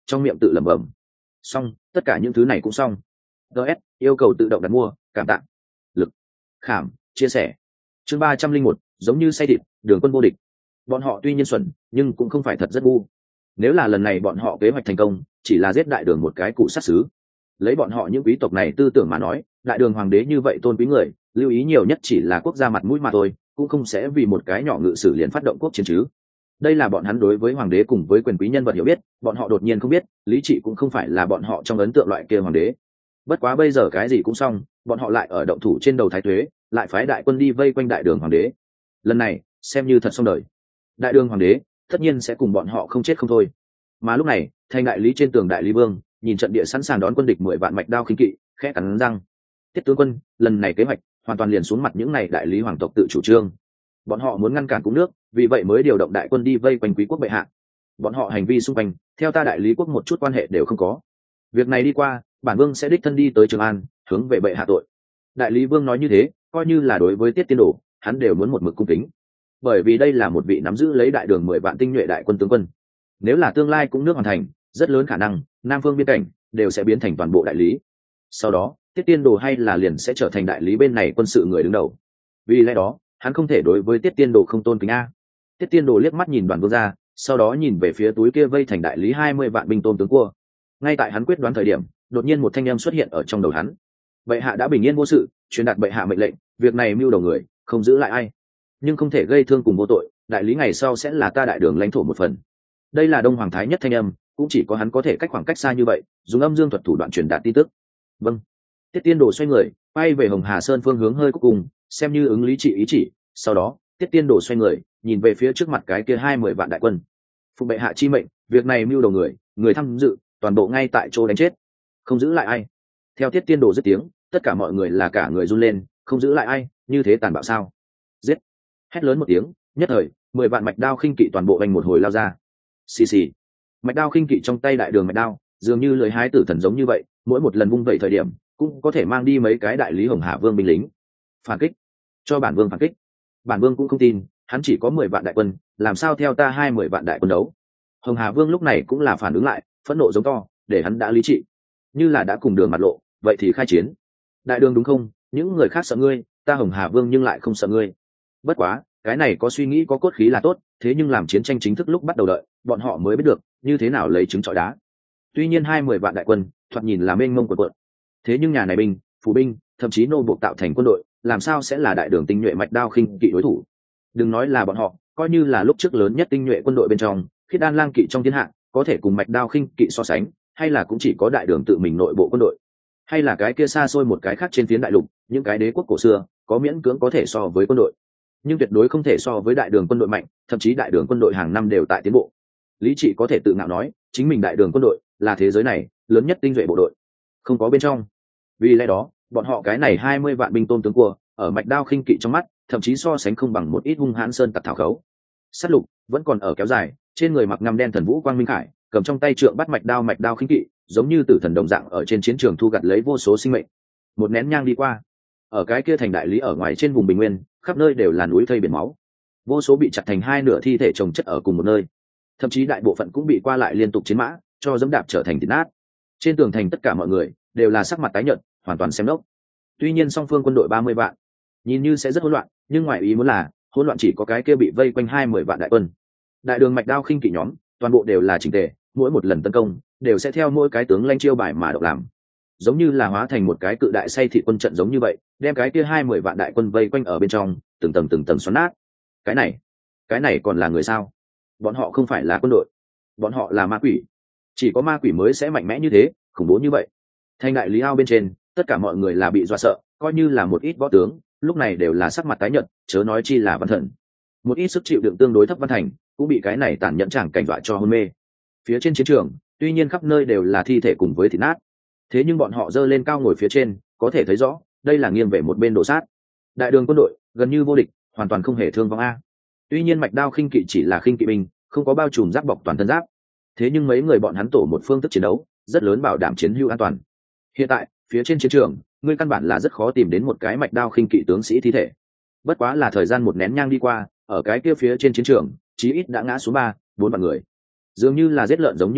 trong miệng tự lẩm bẩm. Xong, tất cả những thứ này cũng xong. ds yêu cầu tự động đặt mua, cảm tạ. Lực khảm chia sẻ. Chương ba trăm linh một, giống như say thịt, Đường Quân vô địch. Bọn họ tuy nhiên xuẩn, nhưng cũng không phải thật rất ngu. Nếu là lần này bọn họ kế hoạch thành công, chỉ là giết đại đường một cái cụ sát xứ. Lấy bọn họ những quý tộc này tư tưởng mà nói, đại đường hoàng đế như vậy tôn quý người, lưu ý nhiều nhất chỉ là quốc gia mặt mũi mà thôi, cũng không sẽ vì một cái nhỏ ngự sử liền phát động quốc chiến chứ. Đây là bọn hắn đối với hoàng đế cùng với quyền quý nhân vật hiểu biết, bọn họ đột nhiên không biết, lý trị cũng không phải là bọn họ trong ấn tượng loại kia hoàng đế. Bất quá bây giờ cái gì cũng xong, bọn họ lại ở động thủ trên đầu thái tuế, lại phái đại quân đi vây quanh đại đường hoàng đế. Lần này, xem như thật xong đời. Đại đường hoàng đế, tất nhiên sẽ cùng bọn họ không chết không thôi. Mà lúc này, thành đại lý trên tường đại lý vương, nhìn trận địa sẵn sàng đón quân địch mười vạn mạch đao khinh kỵ, khẽ cắn răng. Tiết tướng quân, lần này kế hoạch hoàn toàn liền xuống mặt những này đại lý hoàng tộc tự chủ trương. Bọn họ muốn ngăn cản cung nước, vì vậy mới điều động đại quân đi vây quanh quý quốc bệ hạ. Bọn họ hành vi xung quanh, theo ta đại lý quốc một chút quan hệ đều không có. Việc này đi qua, bản vương sẽ đích thân đi tới Trường An, hướng về bệ hạ tội. Đại lý vương nói như thế, coi như là đối với Tiết Tiên Đồ, hắn đều muốn một mực cung kính. Bởi vì đây là một vị nắm giữ lấy đại đường mười vạn tinh nhuệ đại quân tướng quân. Nếu là tương lai cung nước hoàn thành, rất lớn khả năng nam phương biên cảnh đều sẽ biến thành toàn bộ đại lý. Sau đó, Tiết Tiên Đồ hay là liền sẽ trở thành đại lý bên này quân sự người đứng đầu. Vì lẽ đó, hắn không thể đối với Tiết Tiên Đồ không tôn kính a. Tiết Tiên Đồ liếc mắt nhìn Đoàn Vương ra, sau đó nhìn về phía túi kia vây thành đại lý hai mươi vạn binh tôn tướng cua. Ngay tại hắn quyết đoán thời điểm, đột nhiên một thanh âm xuất hiện ở trong đầu hắn. Bệ hạ đã bình yên vô sự, truyền đạt bệ hạ mệnh lệnh, việc này mưu đầu người, không giữ lại ai, nhưng không thể gây thương cùng vô tội, đại lý ngày sau sẽ là ta đại đường lãnh thổ một phần. Đây là Đông Hoàng Thái Nhất thanh âm, cũng chỉ có hắn có thể cách khoảng cách xa như vậy, dùng âm dương thuật thủ đoạn truyền đạt tin tức. Vâng. Tiết Tiên Đồ xoay người, bay về Hồng Hà Sơn phương hướng hơi cuối cùng, xem như ứng lý trị ý chỉ. Sau đó, Tiết Tiên Đồ xoay người, nhìn về phía trước mặt cái kia hai mươi vạn đại quân. Phụ bệ hạ chi mệnh, việc này mưu đầu người, người tham dự, toàn bộ ngay tại chỗ đánh chết, không giữ lại ai. Theo Tiết Tiên Đồ dứt tiếng, tất cả mọi người là cả người run lên, không giữ lại ai, như thế tàn bạo sao? Giết! Hét lớn một tiếng, nhất thời, mười vạn mạch đao khinh kỵ toàn bộ anh một hồi lao ra. Xì xì. Mạch đao khinh kỵ trong tay đại đường mạch đao, dường như lưỡi hái tử thần giống như vậy, mỗi một lần vung vẩy thời điểm, cũng có thể mang đi mấy cái đại lý Hồng Hà Vương binh lính. Phản kích! Cho bản vương phản kích! Bản vương cũng không tin, hắn chỉ có mười vạn đại quân, làm sao theo ta hai mươi vạn đại quân đấu? Hồng Hà Vương lúc này cũng là phản ứng lại, phẫn nộ giống to, để hắn đã lý trị. Như là đã cùng đường mặt lộ, vậy thì khai chiến. Đại đường đúng không? Những người khác sợ ngươi, ta Hồng Hà Vương nhưng lại không sợ ngươi. Bất quá, cái này có suy nghĩ có cốt khí là tốt, thế nhưng làm chiến tranh chính thức lúc bắt đầu đợi, bọn họ mới biết được như thế nào lấy trứng trọi đá. Tuy nhiên hai mươi vạn đại quân, thoạt nhìn là mênh mông quần quận. Thế nhưng nhà này binh, phù binh, thậm chí nô buộc tạo thành quân đội, làm sao sẽ là đại đường tinh nhuệ mạch đao khinh kỵ đối thủ? Đừng nói là bọn họ, coi như là lúc trước lớn nhất tinh nhuệ quân đội bên trong, Khiết Đan lang kỵ trong thiên hạ, có thể cùng mạch đao khinh kỵ so sánh, hay là cũng chỉ có đại đường tự mình nội bộ quân đội, hay là cái kia xa xôi một cái khác trên phiến đại lục, những cái đế quốc cổ xưa, có miễn cưỡng có thể so với quân đội, nhưng tuyệt đối không thể so với đại đường quân đội mạnh, thậm chí đại đường quân đội hàng năm đều tại tiến bộ. Lý Trị có thể tự ngạo nói, chính mình đại đường quân đội là thế giới này lớn nhất tinh nhuệ bộ đội, không có bên trong. Vì lẽ đó, bọn họ cái này hai mươi vạn binh tôn tướng cua, ở mạch đao khinh kỵ trong mắt, thậm chí so sánh không bằng một ít hung hãn sơn tặc thảo khấu. Sát lục vẫn còn ở kéo dài, trên người mặc ngăm đen thần vũ quang minh khải, cầm trong tay trượng bắt mạch đao mạch đao khinh kỵ, giống như tử thần đồng dạng ở trên chiến trường thu gặt lấy vô số sinh mệnh. Một nén nhang đi qua, ở cái kia thành đại lý ở ngoài trên vùng bình nguyên, khắp nơi đều là núi thây biển máu, vô số bị chặt thành hai nửa thi thể chồng chất ở cùng một nơi, thậm chí đại bộ phận cũng bị qua lại liên tục chiến mã cho dẫm đạp trở thành thịt nát. Trên tường thành tất cả mọi người đều là sắc mặt tái nhợt, hoàn toàn xem lốc. Tuy nhiên song phương quân đội ba mươi vạn, nhìn như sẽ rất hỗn loạn, nhưng ngoài ý muốn là hỗn loạn chỉ có cái kia bị vây quanh hai mươi vạn đại quân. Đại đường mạch đao khinh kỵ nhóm, toàn bộ đều là chỉnh tề, mỗi một lần tấn công đều sẽ theo mỗi cái tướng lãnh chiêu bài mà động làm, giống như là hóa thành một cái cự đại say thị quân trận giống như vậy, đem cái kia hai mươi vạn đại quân vây quanh ở bên trong, từng tầng từng tầng xoắn nát. Cái này, cái này còn là người sao? Bọn họ không phải là quân đội, bọn họ là ma quỷ. Chỉ có ma quỷ mới sẽ mạnh mẽ như thế, khủng bố như vậy. Thành đại lý ao bên trên, tất cả mọi người là bị dọa sợ, coi như là một ít võ tướng, lúc này đều là sắc mặt tái nhợt, chớ nói chi là văn thần. Một ít sức chịu đựng tương đối thấp văn thành, cũng bị cái này tàn nhẫn chẳng cảnh dọa cho hôn mê. Phía trên chiến trường, tuy nhiên khắp nơi đều là thi thể cùng với thịt nát, thế nhưng bọn họ giơ lên cao ngồi phía trên, có thể thấy rõ, đây là nghiêng về một bên đổ sát. Đại đường quân đội gần như vô địch, hoàn toàn không hề thương vong a. Tuy nhiên mạch đao khinh kỵ chỉ là khinh kỵ binh, không có bao trùm giáp bọc toàn thân giáp, thế nhưng mấy người bọn hắn tổ một phương thức chiến đấu, rất lớn bảo đảm chiến hữu an toàn. Hiện tại, phía trên chiến trường, ngươi căn bản là rất khó tìm đến một cái mạch đao khinh kỵ tướng sĩ thi thể. Bất quá là thời gian một nén nhang đi qua, ở cái kia phía trên chiến trường, chí ít đã ngã xuống ba, bốn vạn người. Dường như là giết lợn giống như vậy,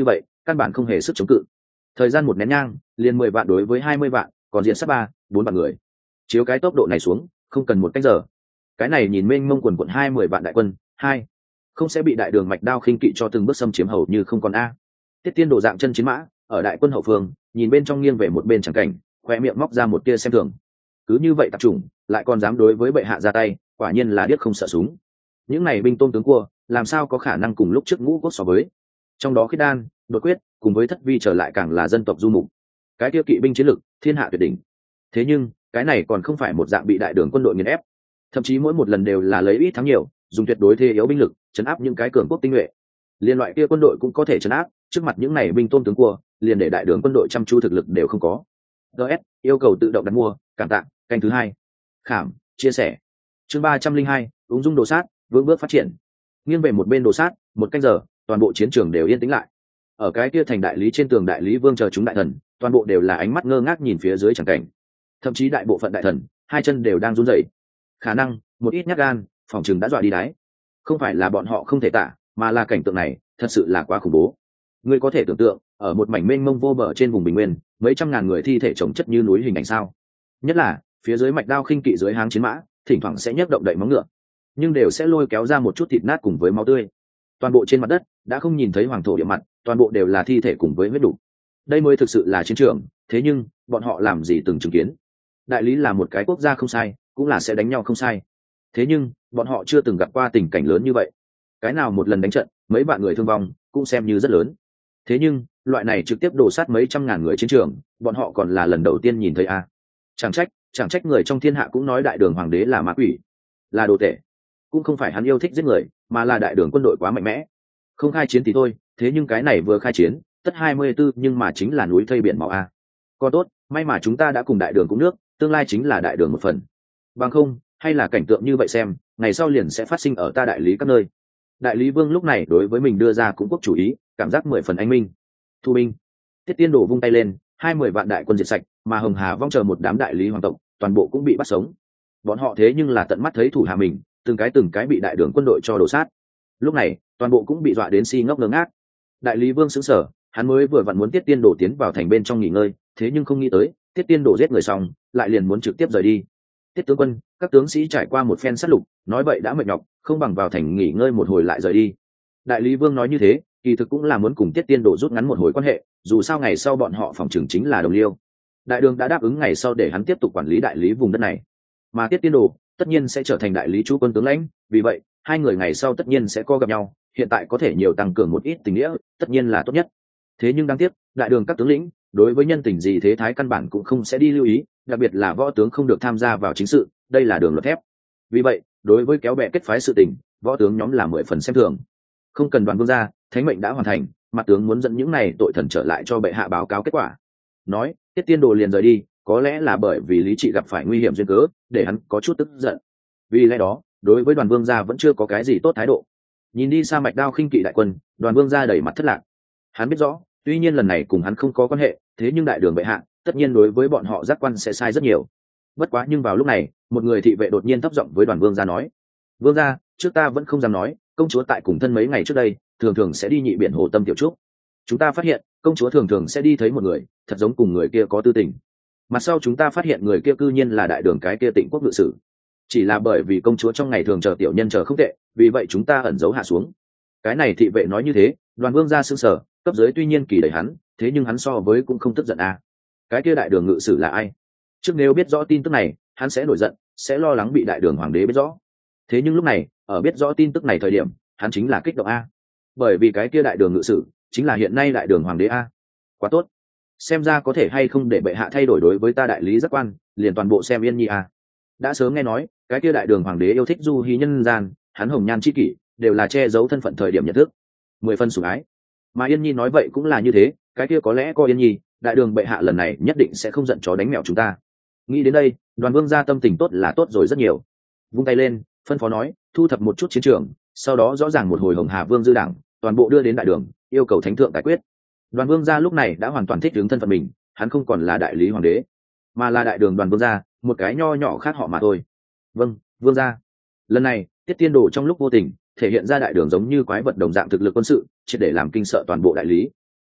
căn bản không hề sức chống cự. Thời gian một nén nhang liền mười vạn đối với hai mươi vạn, còn diện sát ba bốn vạn người, chiếu cái tốc độ này xuống không cần một cách giờ, cái này nhìn mênh mông quần quận hai mười vạn đại quân hai không sẽ bị đại đường mạch đao khinh kỵ cho từng bước xâm chiếm hầu như không còn a. Tiết Tiên Đồ dạng chân chiến mã ở đại quân hậu phương nhìn bên trong nghiêng về một bên chẳng cảnh, khoe miệng móc ra một tia xem thường. Cứ như vậy tập trung lại còn dám đối với bệ hạ ra tay, quả nhiên là điếc không sợ súng. Những này binh tôm tướng cua làm sao có khả năng cùng lúc trước ngũ cốt so với. Trong đó Khiết Đan, Đột Quyết cùng với Thất Vi trở lại càng là dân tộc du mục, cái tiêu kỵ binh chiến lực thiên hạ tuyệt đỉnh. Thế nhưng cái này còn không phải một dạng bị đại đường quân đội nghiền ép, thậm chí mỗi một lần đều là lấy ít thắng nhiều, dùng tuyệt đối thế yếu binh lực chấn áp những cái cường quốc tinh nhuệ. Liên loại kia quân đội cũng có thể chấn áp, trước mặt những này binh tôm tướng cua liền để đại đường quân đội chăm chú thực lực đều không có. ds yêu cầu tự động đặt mua, cảm tạ. Canh thứ hai khảm chia sẻ chương ba trăm linh hai ứng dụng đồ sát vững bước phát triển. Nghiêng về một bên đồ sát một canh giờ, toàn bộ chiến trường đều yên tĩnh lại. Ở cái kia thành đại lý trên tường, đại lý vương chờ chúng đại thần toàn bộ đều là ánh mắt ngơ ngác nhìn phía dưới chẳng cảnh, thậm chí đại bộ phận đại thần hai chân đều đang run rẩy. Khả năng một ít nhát gan phòng chừng đã dọa đi đáy, không phải là bọn họ không thể tả, mà là cảnh tượng này thật sự là quá khủng bố. Ngươi có thể tưởng tượng ở một mảnh mênh mông vô bờ trên vùng bình nguyên, mấy trăm ngàn người thi thể chồng chất như núi hình ảnh sao? Nhất là phía dưới mạch đao khinh kỵ dưới háng chiến mã thỉnh thoảng sẽ nhấc động đậy móng ngựa, nhưng đều sẽ lôi kéo ra một chút thịt nát cùng với máu tươi. Toàn bộ trên mặt đất đã không nhìn thấy hoàng thổ địa mặt, toàn bộ đều là thi thể cùng với huyết đủ. Đây mới thực sự là chiến trường. Thế nhưng bọn họ làm gì từng chứng kiến. Đại lý là một cái quốc gia không sai, cũng là sẽ đánh nhau không sai, thế nhưng bọn họ chưa từng gặp qua tình cảnh lớn như vậy. Cái nào một lần đánh trận mấy vạn người thương vong cũng xem như rất lớn, thế nhưng loại này trực tiếp đổ sát mấy trăm ngàn người chiến trường, bọn họ còn là lần đầu tiên nhìn thấy a. Chẳng trách chẳng trách người trong thiên hạ cũng nói đại đường hoàng đế là ma quỷ, là đồ tể. Cũng không phải hắn yêu thích giết người, mà là đại đường quân đội quá mạnh mẽ. Không khai chiến thì thôi, thế nhưng cái này vừa khai chiến tất hai mươi tư, nhưng mà chính là núi thây biển máu a. Có tốt, may mà chúng ta đã cùng đại đường cũng nước, tương lai chính là đại đường một phần. Bằng không hay là cảnh tượng như vậy xem ngày sau liền sẽ phát sinh ở ta đại lý các nơi. Đại lý vương lúc này đối với mình đưa ra cũng quốc chủ ý, cảm giác mười phần anh minh. Thu binh. Tiết Tiên Đồ vung tay lên, hai mươi vạn đại quân diệt sạch, mà Hồng Hà vong chờ một đám đại lý hoàng tộc toàn bộ cũng bị bắt sống. Bọn họ thế nhưng là tận mắt thấy thủ hạ mình từng cái từng cái bị đại đường quân đội cho đổ sát. Lúc này toàn bộ cũng bị dọa đến si ngốc ngơ ngác. Đại lý vương sững sờ, hắn mới vừa vặn muốn Tiết Tiên Đồ tiến vào thành bên trong nghỉ ngơi, thế nhưng không nghĩ tới Tiết Tiên Đồ giết người xong lại liền muốn trực tiếp rời đi. Tiết tướng quân, các tướng sĩ trải qua một phen sát lục, nói vậy đã mệt nhọc, không bằng vào thành nghỉ ngơi một hồi lại rời đi. Đại lý vương nói như thế kỳ thực cũng là muốn cùng Tiết Tiên Đồ rút ngắn một hồi quan hệ, dù sao ngày sau bọn họ phòng trường chính là đồng liêu. Đại đường đã đáp ứng ngày sau để hắn tiếp tục quản lý đại lý vùng đất này, mà Tiết Tiên Đồ tất nhiên sẽ trở thành đại lý chú quân tướng lãnh, vì vậy hai người ngày sau tất nhiên sẽ có gặp nhau, hiện tại có thể nhiều tăng cường một ít tình nghĩa tất nhiên là tốt nhất. Thế nhưng đáng tiếc đại đường các tướng lĩnh đối với nhân tình gì thế thái căn bản cũng không sẽ đi lưu ý, đặc biệt là võ tướng không được tham gia vào chính sự, đây là đường luật thép. Vì vậy đối với kéo bè kết phái sự tình, võ tướng nhóm là mười phần xem thường. Không cần Đoàn vương ra, thánh mệnh đã hoàn thành, mặt tướng muốn dẫn những này tội thần trở lại cho bệ hạ báo cáo kết quả. Nói Tiết Tiên Đồ liền rời đi, có lẽ là bởi vì lý trị gặp phải nguy hiểm duyên cớ, để hắn có chút tức giận. Vì lẽ đó đối với Đoàn vương gia vẫn chưa có cái gì tốt thái độ. Nhìn đi xa mạch đao khinh kỵ đại quân, Đoàn vương gia đầy mặt thất lạc. Hắn biết rõ tuy nhiên lần này cùng hắn không có quan hệ, thế nhưng đại đường bệ hạ tất nhiên đối với bọn họ giác quan sẽ sai rất nhiều. Bất quá nhưng vào lúc này một người thị vệ đột nhiên thấp giọng với Đoàn vương gia nói: vương gia, trước ta vẫn không dám nói, công chúa tại cùng thân mấy ngày trước đây thường thường sẽ đi nhị biển hồ Tâm Tiểu Trúc. Chúng ta phát hiện công chúa thường thường sẽ đi thấy một người thật giống cùng người kia có tư tình. Mặt sau chúng ta phát hiện người kia cư nhiên là đại đường cái kia Tịnh Quốc ngự sử. Chỉ là bởi vì công chúa trong ngày thường chờ tiểu nhân chờ không tệ, vì vậy chúng ta ẩn giấu hạ xuống. Cái này thị vệ nói như thế, Đoàn vương gia sững sờ, cấp dưới tuy nhiên kỳ đẩy hắn, thế nhưng hắn so với cũng không tức giận à. Cái kia đại đường ngự sử là ai? Trước nếu biết rõ tin tức này, hắn sẽ nổi giận, sẽ lo lắng bị đại đường hoàng đế biết rõ. Thế nhưng lúc này ở biết rõ tin tức này thời điểm, hắn chính là kích động a, bởi vì cái kia đại đường ngự sử chính là hiện nay đại đường hoàng đế a. Quá tốt, xem ra có thể hay không để bệ hạ thay đổi đối với ta đại lý giác quan, liền toàn bộ xem Yên Nhi a. Đã sớm nghe nói cái kia đại đường hoàng đế yêu thích du hí nhân gian, hắn hồng nhan chi kỷ đều là che giấu thân phận thời điểm nhận thức, mười phân sủng ái. Mà Yên Nhi nói vậy cũng là như thế, cái kia có lẽ coi Yên Nhi, đại đường bệ hạ lần này nhất định sẽ không giận chó đánh mèo chúng ta. Nghĩ đến đây, Đoàn vương gia tâm tình tốt là tốt rồi rất nhiều. Vung tay lên phân phó nói: thu thập một chút chiến trường, sau đó rõ ràng một hồi Hồng Hà vương dư đảng toàn bộ đưa đến đại đường, yêu cầu thánh thượng giải quyết. Đoàn vương gia lúc này đã hoàn toàn thích ứng thân phận mình, hắn không còn là đại lý hoàng đế, mà là đại đường Đoàn vương gia, một cái nho nhỏ khác họ mà thôi. Vâng, vương gia. Lần này Tiết Tiên Đồ trong lúc vô tình thể hiện ra đại đường giống như quái vật đồng dạng thực lực quân sự, triệt để làm kinh sợ toàn bộ đại lý.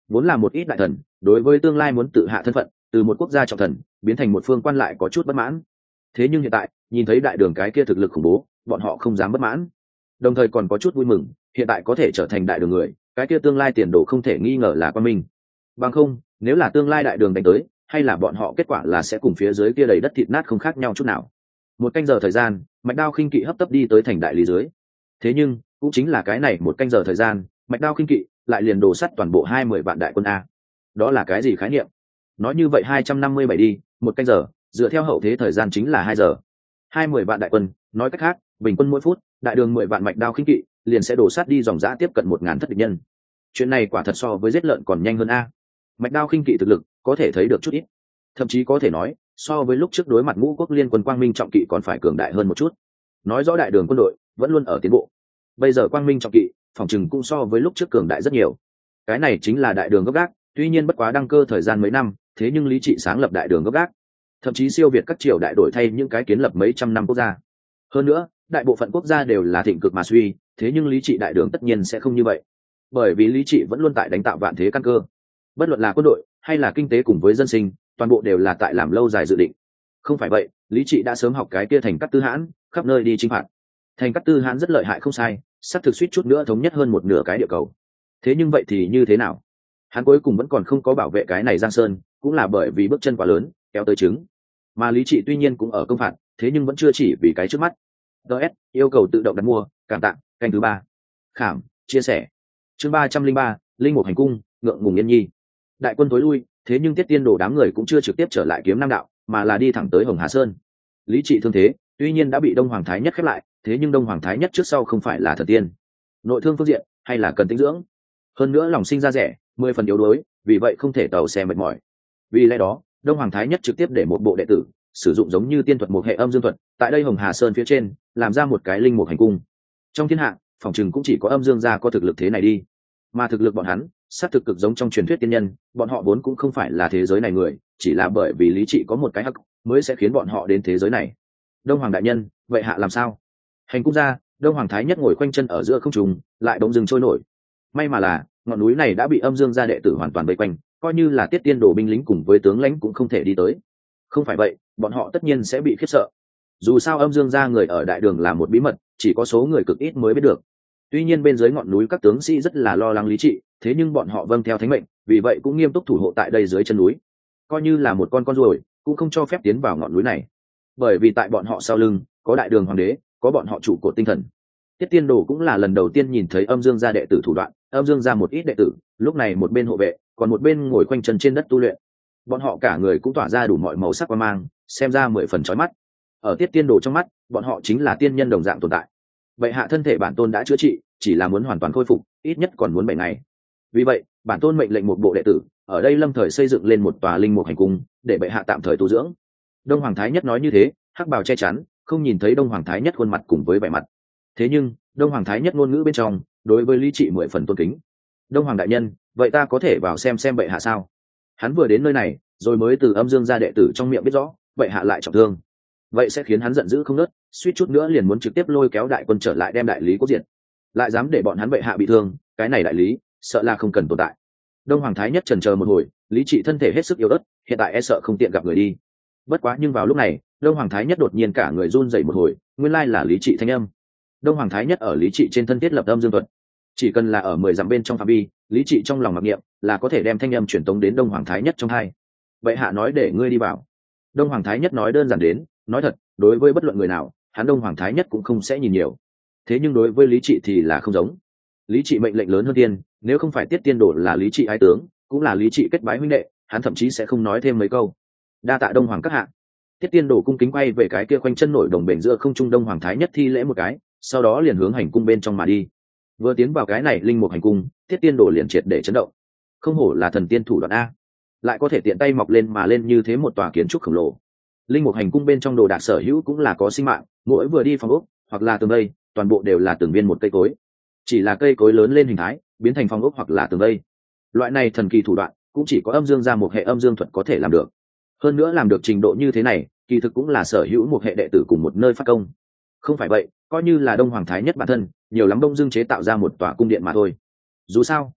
vốn là một ít đại thần đối với tương lai muốn tự hạ thân phận từ một quốc gia trọng thần biến thành một phương quan lại có chút bất mãn. Thế nhưng hiện tại nhìn thấy đại đường cái kia thực lực khủng bố, bọn họ không dám bất mãn, đồng thời còn có chút vui mừng, hiện tại có thể trở thành đại đường người, cái kia tương lai tiền đồ không thể nghi ngờ là quan minh. Bằng không, nếu là tương lai đại đường đánh tới, hay là bọn họ kết quả là sẽ cùng phía dưới kia đầy đất thịt nát không khác nhau chút nào. Một canh giờ thời gian, Mạch Đao khinh kỵ hấp tấp đi tới thành đại lý dưới. Thế nhưng cũng chính là cái này một canh giờ thời gian, Mạch Đao khinh kỵ lại liền đổ sắt toàn bộ hai mươi vạn đại quân a. Đó là cái gì khái niệm? Nói như vậy hai trăm năm mươi bảy đi, một canh giờ, dựa theo hậu thế thời gian chính là hai giờ. Hai mươi vạn đại quân, nói cách khác, bình quân mỗi phút, đại đường mười vạn Mạch Đao khinh kỵ liền sẽ đổ sát đi dòng dã tiếp cận một ngàn thất địch nhân. Chuyện này quả thật so với giết lợn còn nhanh hơn a. Mạch Đao khinh kỵ thực lực có thể thấy được chút ít, thậm chí có thể nói so với lúc trước đối mặt ngũ quốc liên quân Quang Minh trọng kỵ còn phải cường đại hơn một chút. Nói rõ đại đường quân đội vẫn luôn ở tiến bộ. Bây giờ Quang Minh trọng kỵ phòng chừng cũng so với lúc trước cường đại rất nhiều. Cái này chính là đại đường gốc gác, tuy nhiên bất quá đăng cơ thời gian mấy năm, thế nhưng Lý Trị sáng lập đại đường gốc gác, thậm chí siêu việt các triều đại đổi thay những cái kiến lập mấy trăm năm quốc gia. Hơn nữa, đại bộ phận quốc gia đều là thịnh cực mà suy, thế nhưng Lý Trị đại đường tất nhiên sẽ không như vậy, bởi vì Lý Trị vẫn luôn tại đánh tạo vạn thế căn cơ. Bất luận là quân đội hay là kinh tế cùng với dân sinh, toàn bộ đều là tại làm lâu dài dự định. Không phải vậy, Lý Trị đã sớm học cái kia thành Cát Tư Hãn, khắp nơi đi chinh phạt. Thành Cát Tư Hãn rất lợi hại không sai, sắp thực suýt chút nữa thống nhất hơn một nửa cái địa cầu. Thế nhưng vậy thì như thế nào? Hắn cuối cùng vẫn còn không có bảo vệ cái này Giang Sơn, cũng là bởi vì bước chân quá lớn, kéo tới trứng. Mà Lý Trị tuy nhiên cũng ở công phạt, thế nhưng vẫn chưa chỉ vì cái trước mắt. đê ét yêu cầu tự động đặt mua, cảm tạ, canh thứ ba. Khảm, chia sẻ. Chương ba trăm linh ba, linh mục hành cung, ngượng ngùng yên nhi. Đại quân tối lui, thế nhưng Tiết Tiên Đồ đám người cũng chưa trực tiếp trở lại Kiếm Nam đạo, mà là đi thẳng tới Hồng Hà Sơn. Lý Trị thương thế, tuy nhiên đã bị Đông Hoàng Thái Nhất khép lại, thế nhưng Đông Hoàng Thái Nhất trước sau không phải là thần tiên, nội thương phương diện hay là cần tĩnh dưỡng. Hơn nữa lòng sinh ra rẻ, mười phần yếu đuối, vì vậy không thể tàu xe mệt mỏi. Vì lẽ đó, Đông Hoàng Thái Nhất trực tiếp để một bộ đệ tử sử dụng giống như tiên thuật một hệ âm dương thuật, tại đây Hồng Hà Sơn phía trên, làm ra một cái linh mục hành cung. Trong thiên hạ, phòng chừng cũng chỉ có âm dương gia có thực lực thế này đi. Mà thực lực bọn hắn, sát thực cực giống trong truyền thuyết tiên nhân, bọn họ vốn cũng không phải là thế giới này người, chỉ là bởi vì Lý Trị có một cái hắc mới sẽ khiến bọn họ đến thế giới này. Đông Hoàng đại nhân, vậy hạ làm sao? Hành cung ra, Đông Hoàng Thái Nhất ngồi khoanh chân ở giữa không trung, lại bỗng dưng trôi nổi. May mà là, ngọn núi này đã bị âm dương gia đệ tử hoàn toàn vây quanh, coi như là Tiết Tiên Đồ binh lính cùng với tướng lãnh cũng không thể đi tới. Không phải vậy, bọn họ tất nhiên sẽ bị khiếp sợ. Dù sao âm dương gia người ở đại đường là một bí mật, chỉ có số người cực ít mới biết được. Tuy nhiên bên dưới ngọn núi các tướng sĩ rất là lo lắng Lý Trị, thế nhưng bọn họ vâng theo thánh mệnh, vì vậy cũng nghiêm túc thủ hộ tại đây dưới chân núi, coi như là một con con ruồi cũng không cho phép tiến vào ngọn núi này, bởi vì tại bọn họ sau lưng có đại đường hoàng đế, có bọn họ trụ cột tinh thần. Tiết Tiên Đồ cũng là lần đầu tiên nhìn thấy âm dương gia đệ tử thủ đoạn, âm dương gia một ít đệ tử lúc này một bên hộ vệ, còn một bên ngồi quanh chân trên đất tu luyện. Bọn họ cả người cũng tỏa ra đủ mọi màu sắc quang mang, xem ra mười phần chói mắt. Ở Tiết Tiên Đồ trong mắt, bọn họ chính là tiên nhân đồng dạng tồn tại. Vậy hạ thân thể bản tôn đã chữa trị, chỉ là muốn hoàn toàn khôi phục, ít nhất còn muốn bảy ngày. Vì vậy, bản tôn mệnh lệnh một bộ đệ tử ở đây lâm thời xây dựng lên một tòa linh mục hành cung, để bệ hạ tạm thời tu dưỡng. Đông Hoàng Thái Nhất nói như thế, hắc bào che chắn, không nhìn thấy Đông Hoàng Thái Nhất khuôn mặt cùng với vẻ mặt. Thế nhưng, Đông Hoàng Thái Nhất ngôn ngữ bên trong, đối với Lý Trị mười phần tôn kính. Đông Hoàng đại nhân, vậy ta có thể vào xem xem bệ hạ sao? Hắn vừa đến nơi này, rồi mới từ âm dương gia đệ tử trong miệng biết rõ, bệ hạ lại trọng thương. Vậy sẽ khiến hắn giận dữ không nớt, suýt chút nữa liền muốn trực tiếp lôi kéo đại quân trở lại đem đại lý quốc diệt. Lại dám để bọn hắn bệ hạ bị thương, cái này đại lý sợ là không cần tồn tại. Đông Hoàng Thái Nhất chần chờ một hồi, Lý Trị thân thể hết sức yếu ớt, hiện tại e sợ không tiện gặp người đi. Bất quá nhưng vào lúc này, Đông Hoàng Thái Nhất đột nhiên cả người run rẩy một hồi, nguyên lai là Lý Trị thanh âm. Đông Hoàng Thái Nhất ở Lý Trị trên thân thiết lập âm dương thuật, chỉ cần là ở mười dặm bên trong phạm vi, Lý Trị trong lòng mặc niệm là có thể đem thanh âm truyền tống đến Đông Hoàng Thái Nhất trong hai. Vậy hạ nói để ngươi đi vào. Đông Hoàng Thái Nhất nói đơn giản đến, nói thật, đối với bất luận người nào, hắn Đông Hoàng Thái Nhất cũng không sẽ nhìn nhiều. Thế nhưng đối với Lý Trị thì là không giống. Lý Trị mệnh lệnh lớn hơn tiên, nếu không phải Tiết Tiên Đồ là Lý Trị ái tướng, cũng là Lý Trị kết bái huynh đệ, hắn thậm chí sẽ không nói thêm mấy câu. Đa tạ Đông Hoàng các hạ. Tiết Tiên Đồ cung kính quay về cái kia khoanh chân nổi đồng bền giữa không trung Đông Hoàng Thái Nhất thi lễ một cái, sau đó liền hướng hành cung bên trong mà đi. Vừa tiến vào cái này linh mục hành cung, Tiết Tiên Đồ liền triệt để chấn động. Không hổ là thần tiên thủ đoạn a, lại có thể tiện tay mọc lên mà lên như thế một tòa kiến trúc khổng lồ. Linh mục hành cung bên trong đồ đạc sở hữu cũng là có sinh mạng, mỗi vừa đi phòng ốc hoặc là tường vây, toàn bộ đều là từng viên một cây cối. Chỉ là cây cối lớn lên hình thái, biến thành phòng ốc hoặc là tường vây. Loại này thần kỳ thủ đoạn, cũng chỉ có âm dương gia một hệ âm dương thuật có thể làm được. Hơn nữa làm được trình độ như thế này, kỳ thực cũng là sở hữu một hệ đệ tử cùng một nơi phát công. Không phải vậy, coi như là Đông Hoàng Thái Nhất bản thân, nhiều lắm Đông Dương chế tạo ra một tòa cung điện mà thôi. Dù sao,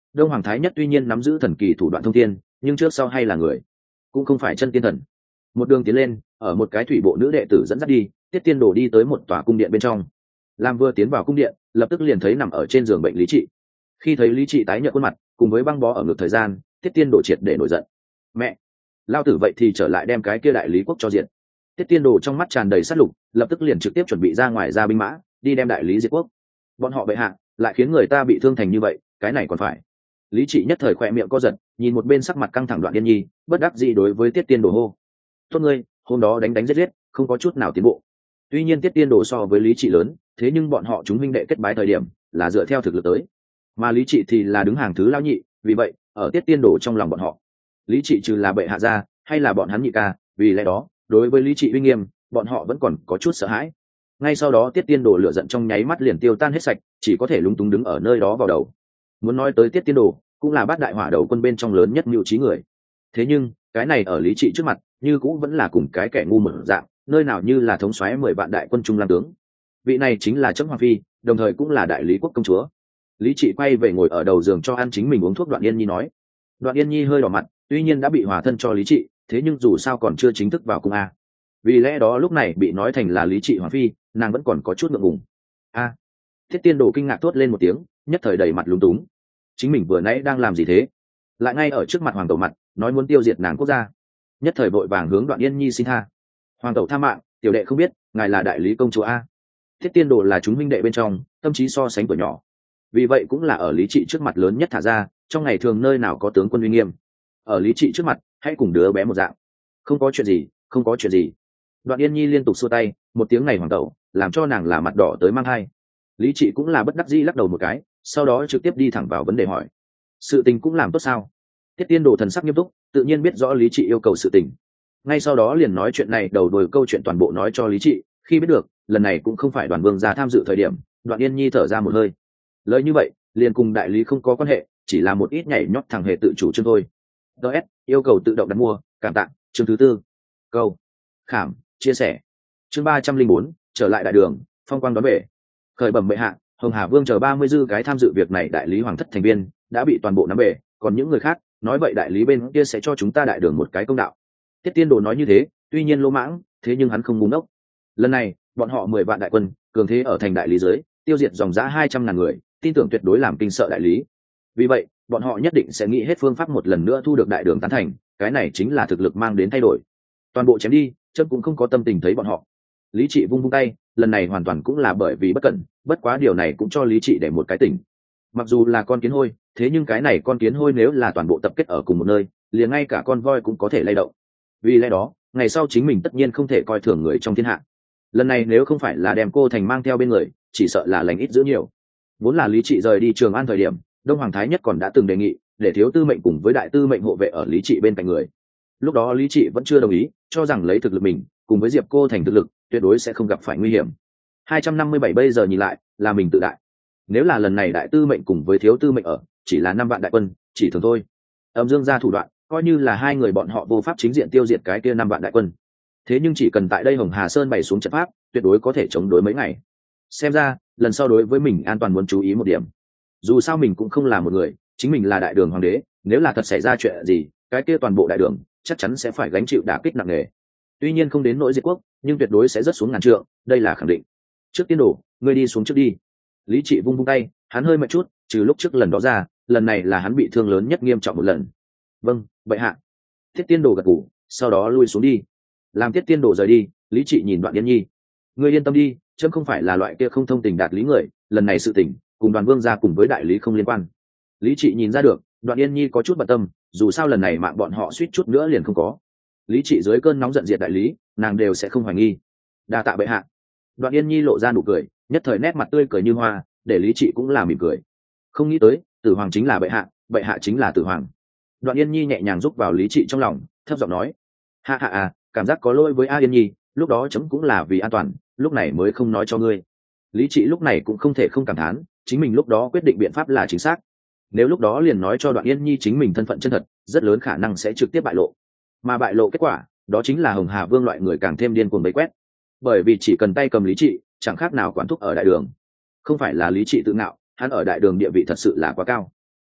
Đông Hoàng Thái Nhất tuy nhiên nắm giữ thần kỳ thủ đoạn thông thiên, nhưng trước sau hay là người, cũng không phải chân tiên thần. Một đường tiến lên, ở một cái thủy bộ nữ đệ tử dẫn dắt đi, Tiết Tiên Đồ đi tới một tòa cung điện bên trong. Lam vừa tiến vào cung điện, lập tức liền thấy nằm ở trên giường bệnh Lý Trị. Khi thấy Lý Trị tái nhợt khuôn mặt, cùng với băng bó ở ngực thời gian, Tiết Tiên Đồ triệt để nổi giận. Mẹ, lao tử vậy thì trở lại đem cái kia đại lý quốc cho diệt. Tiết Tiên Đồ trong mắt tràn đầy sát lục, lập tức liền trực tiếp chuẩn bị ra ngoài ra binh mã, đi đem đại lý diệt quốc. Bọn họ bệ hạ, lại khiến người ta bị thương thành như vậy, cái này còn phải. Lý Trị nhất thời khỏe miệng co giật, nhìn một bên sắc mặt căng thẳng Đoạn Yên Nhi, bất đắc dĩ đối với Tiết Tiên Đồ hô: "Tốt ngươi, hôm đó đánh đánh giết giết, không có chút nào tiến bộ." Tuy nhiên Tiết Tiên Đồ so với Lý Trị lớn, thế nhưng bọn họ chúng minh đệ kết bái thời điểm là dựa theo thực lực tới, mà Lý Trị thì là đứng hàng thứ lão nhị, vì vậy ở Tiết Tiên Đồ trong lòng bọn họ, Lý Trị trừ là bệ hạ gia, hay là bọn hắn nhị ca, vì lẽ đó đối với Lý Trị uy nghiêm, bọn họ vẫn còn có chút sợ hãi. Ngay sau đó Tiết Tiên Đồ lửa giận trong nháy mắt liền tiêu tan hết sạch, chỉ có thể lúng túng đứng ở nơi đó vào đầu. Muốn nói tới Tiết Tiên Đồ, cũng là bát đại hỏa đầu quân bên trong lớn nhất mưu trí người, thế nhưng cái này ở Lý Trị trước mặt như cũng vẫn là cùng cái kẻ ngu mở dạng, nơi nào như là thống soái mười vạn đại quân trung lang tướng. Vị này chính là Trẫm Hoàng phi, đồng thời cũng là đại lý quốc công chúa. Lý Trị quay về ngồi ở đầu giường cho ăn chính mình uống thuốc. Đoạn Yên Nhi nói. Đoạn Yên Nhi hơi đỏ mặt, tuy nhiên đã bị hòa thân cho Lý Trị, thế nhưng dù sao còn chưa chính thức vào cung a, vì lẽ đó lúc này bị nói thành là Lý Trị Hoàng phi, nàng vẫn còn có chút ngượng ngùng. A, Thiết Tiên Đồ kinh ngạc thốt lên một tiếng, nhất thời đầy mặt lúng túng. Chính mình vừa nãy đang làm gì thế, lại ngay ở trước mặt hoàng tẩu mặt nói muốn tiêu diệt nàng quốc gia, nhất thời vội vàng hướng Đoạn Yên Nhi xin tha. Hoàng tẩu tha mạng, tiểu đệ không biết ngài là đại lý công chúa a. Thiết Tiên Đồ là chúng huynh đệ bên trong tâm trí so sánh tuổi nhỏ, vì vậy cũng là ở Lý Trị trước mặt lớn nhất thả ra, trong ngày thường nơi nào có tướng quân uy nghiêm, ở Lý Trị trước mặt hãy cùng đứa bé một dạng. Không có chuyện gì, không có chuyện gì. Đoạn Yên Nhi liên tục xua tay, một tiếng này hoàng tẩu làm cho nàng là mặt đỏ tới mang hai. Lý Trị cũng là bất đắc dĩ lắc đầu một cái, sau đó trực tiếp đi thẳng vào vấn đề hỏi: sự tình cũng làm tốt sao? Thiết Tiên Đồ thần sắc nghiêm túc, tự nhiên biết rõ Lý Trị yêu cầu sự tình, ngay sau đó liền nói chuyện này đầu đuôi câu chuyện toàn bộ nói cho Lý Trị. Khi biết được lần này cũng không phải Đoàn Vương ra tham dự thời điểm, Đoạn Yên Nhi thở ra một hơi. Lời như vậy liền cùng đại lý không có quan hệ, chỉ là một ít nhảy nhót thằng hề tự chủ chương thôi. ds yêu cầu tự động đặt mua, cảm tạ. Chương thứ tư, câu khảm chia sẻ. Chương ba trăm linh bốn, trở lại đại đường, phong quang đón về. Khởi bẩm bệ hạ, Hồng Hà Vương chờ ba mươi dư cái tham dự việc này đại lý hoàng thất thành viên đã bị toàn bộ nắm bể, còn những người khác nói vậy đại lý bên kia sẽ cho chúng ta đại đường một cái công đạo. Tiết Tiên Đồ nói như thế, tuy nhiên lỗ mãng, thế nhưng hắn không ngu ngốc. Lần này bọn họ mười vạn đại quân cường thế ở thành đại lý dưới tiêu diệt dòng dã hai trăm ngàn người, tin tưởng tuyệt đối làm kinh sợ đại lý. Vì vậy bọn họ nhất định sẽ nghĩ hết phương pháp một lần nữa thu được đại đường tán thành, cái này chính là thực lực mang đến thay đổi. Toàn bộ chém đi, chân cũng không có tâm tình thấy bọn họ. Lý Trị vung vung tay, lần này hoàn toàn cũng là bởi vì bất cẩn, bất quá điều này cũng cho Lý Trị để một cái tỉnh. Mặc dù là con kiến hôi, thế nhưng cái này con kiến hôi nếu là toàn bộ tập kết ở cùng một nơi, liền ngay cả con voi cũng có thể lay động. Vì lẽ đó ngày sau chính mình tất nhiên không thể coi thường người trong thiên hạ. Lần này nếu không phải là đem cô thành mang theo bên người, chỉ sợ là lành ít giữ nhiều. Vốn là Lý Trị rời đi Trường An thời điểm, Đông Hoàng Thái Nhất còn đã từng đề nghị để thiếu tư mệnh cùng với đại tư mệnh hộ vệ ở Lý Trị bên cạnh người. Lúc đó Lý Trị vẫn chưa đồng ý, cho rằng lấy thực lực mình cùng với Diệp cô thành thực lực tuyệt đối sẽ không gặp phải nguy hiểm. hai trăm năm mươi bảy bây giờ nhìn lại là mình tự đại. Nếu là lần này đại tư mệnh cùng với thiếu tư mệnh ở, chỉ là năm vạn đại quân chỉ thường thôi. Âm Dương ra thủ đoạn, coi như là hai người bọn họ vô pháp chính diện tiêu diệt cái kia năm vạn đại quân, thế nhưng chỉ cần tại đây Hồng Hà Sơn bày xuống trận pháp, tuyệt đối có thể chống đối mấy ngày. Xem ra lần sau đối với mình an toàn muốn chú ý một điểm. Dù sao mình cũng không là một người, chính mình là đại đường hoàng đế, nếu là thật xảy ra chuyện gì, cái kia toàn bộ đại đường chắc chắn sẽ phải gánh chịu đả kích nặng nề. Tuy nhiên không đến nỗi diệt quốc, nhưng tuyệt đối sẽ rất xuống ngàn trượng, đây là khẳng định. Trước Tiên Đồ, ngươi đi xuống trước đi. Lý Trị vung vung tay, hắn hơi mệt chút, trừ lúc trước lần đó ra, lần này là hắn bị thương lớn nhất nghiêm trọng một lần. Vâng, bệ hạ. Thiết Tiên Đồ gật gù, sau đó lui xuống đi. Làm Thiết Tiên Đồ rời đi, Lý Trị nhìn Đoạn Yên Nhi: ngươi yên tâm đi, trẫm không phải là loại kia không thông tình đạt lý người, lần này sự tình cùng Đoàn Vương gia cùng với đại lý không liên quan. Lý Trị nhìn ra được Đoạn Yên Nhi có chút bận tâm, dù sao lần này mạng bọn họ suýt chút nữa liền không có. Lý Trị dưới cơn nóng giận diệt đại lý, nàng đều sẽ không hoài nghi. Đa tạ bệ hạ. Đoạn Yên Nhi lộ ra nụ cười, nhất thời nét mặt tươi cười như hoa, để Lý Trị cũng là mỉm cười. Không nghĩ tới Tử Hoàng chính là bệ hạ, bệ hạ chính là Tử Hoàng. Đoạn Yên Nhi nhẹ nhàng giúp vào Lý Trị trong lòng, thấp giọng nói: hạ hạ à, cảm giác có lỗi với A Yên Nhi, lúc đó chấm cũng là vì an toàn, lúc này mới không nói cho ngươi. Lý Trị lúc này cũng không thể không cảm thán, chính mình lúc đó quyết định biện pháp là chính xác. Nếu lúc đó liền nói cho Đoạn Yên Nhi chính mình thân phận chân thật, rất lớn khả năng sẽ trực tiếp bại lộ. Mà bại lộ kết quả, đó chính là Hồng Hà Vương loại người càng thêm điên cuồng vây quét. Bởi vì chỉ cần tay cầm Lý Trị, chẳng khác nào quản thúc ở đại đường. Không phải là Lý Trị tự ngạo, hắn ở đại đường địa vị thật sự là quá cao.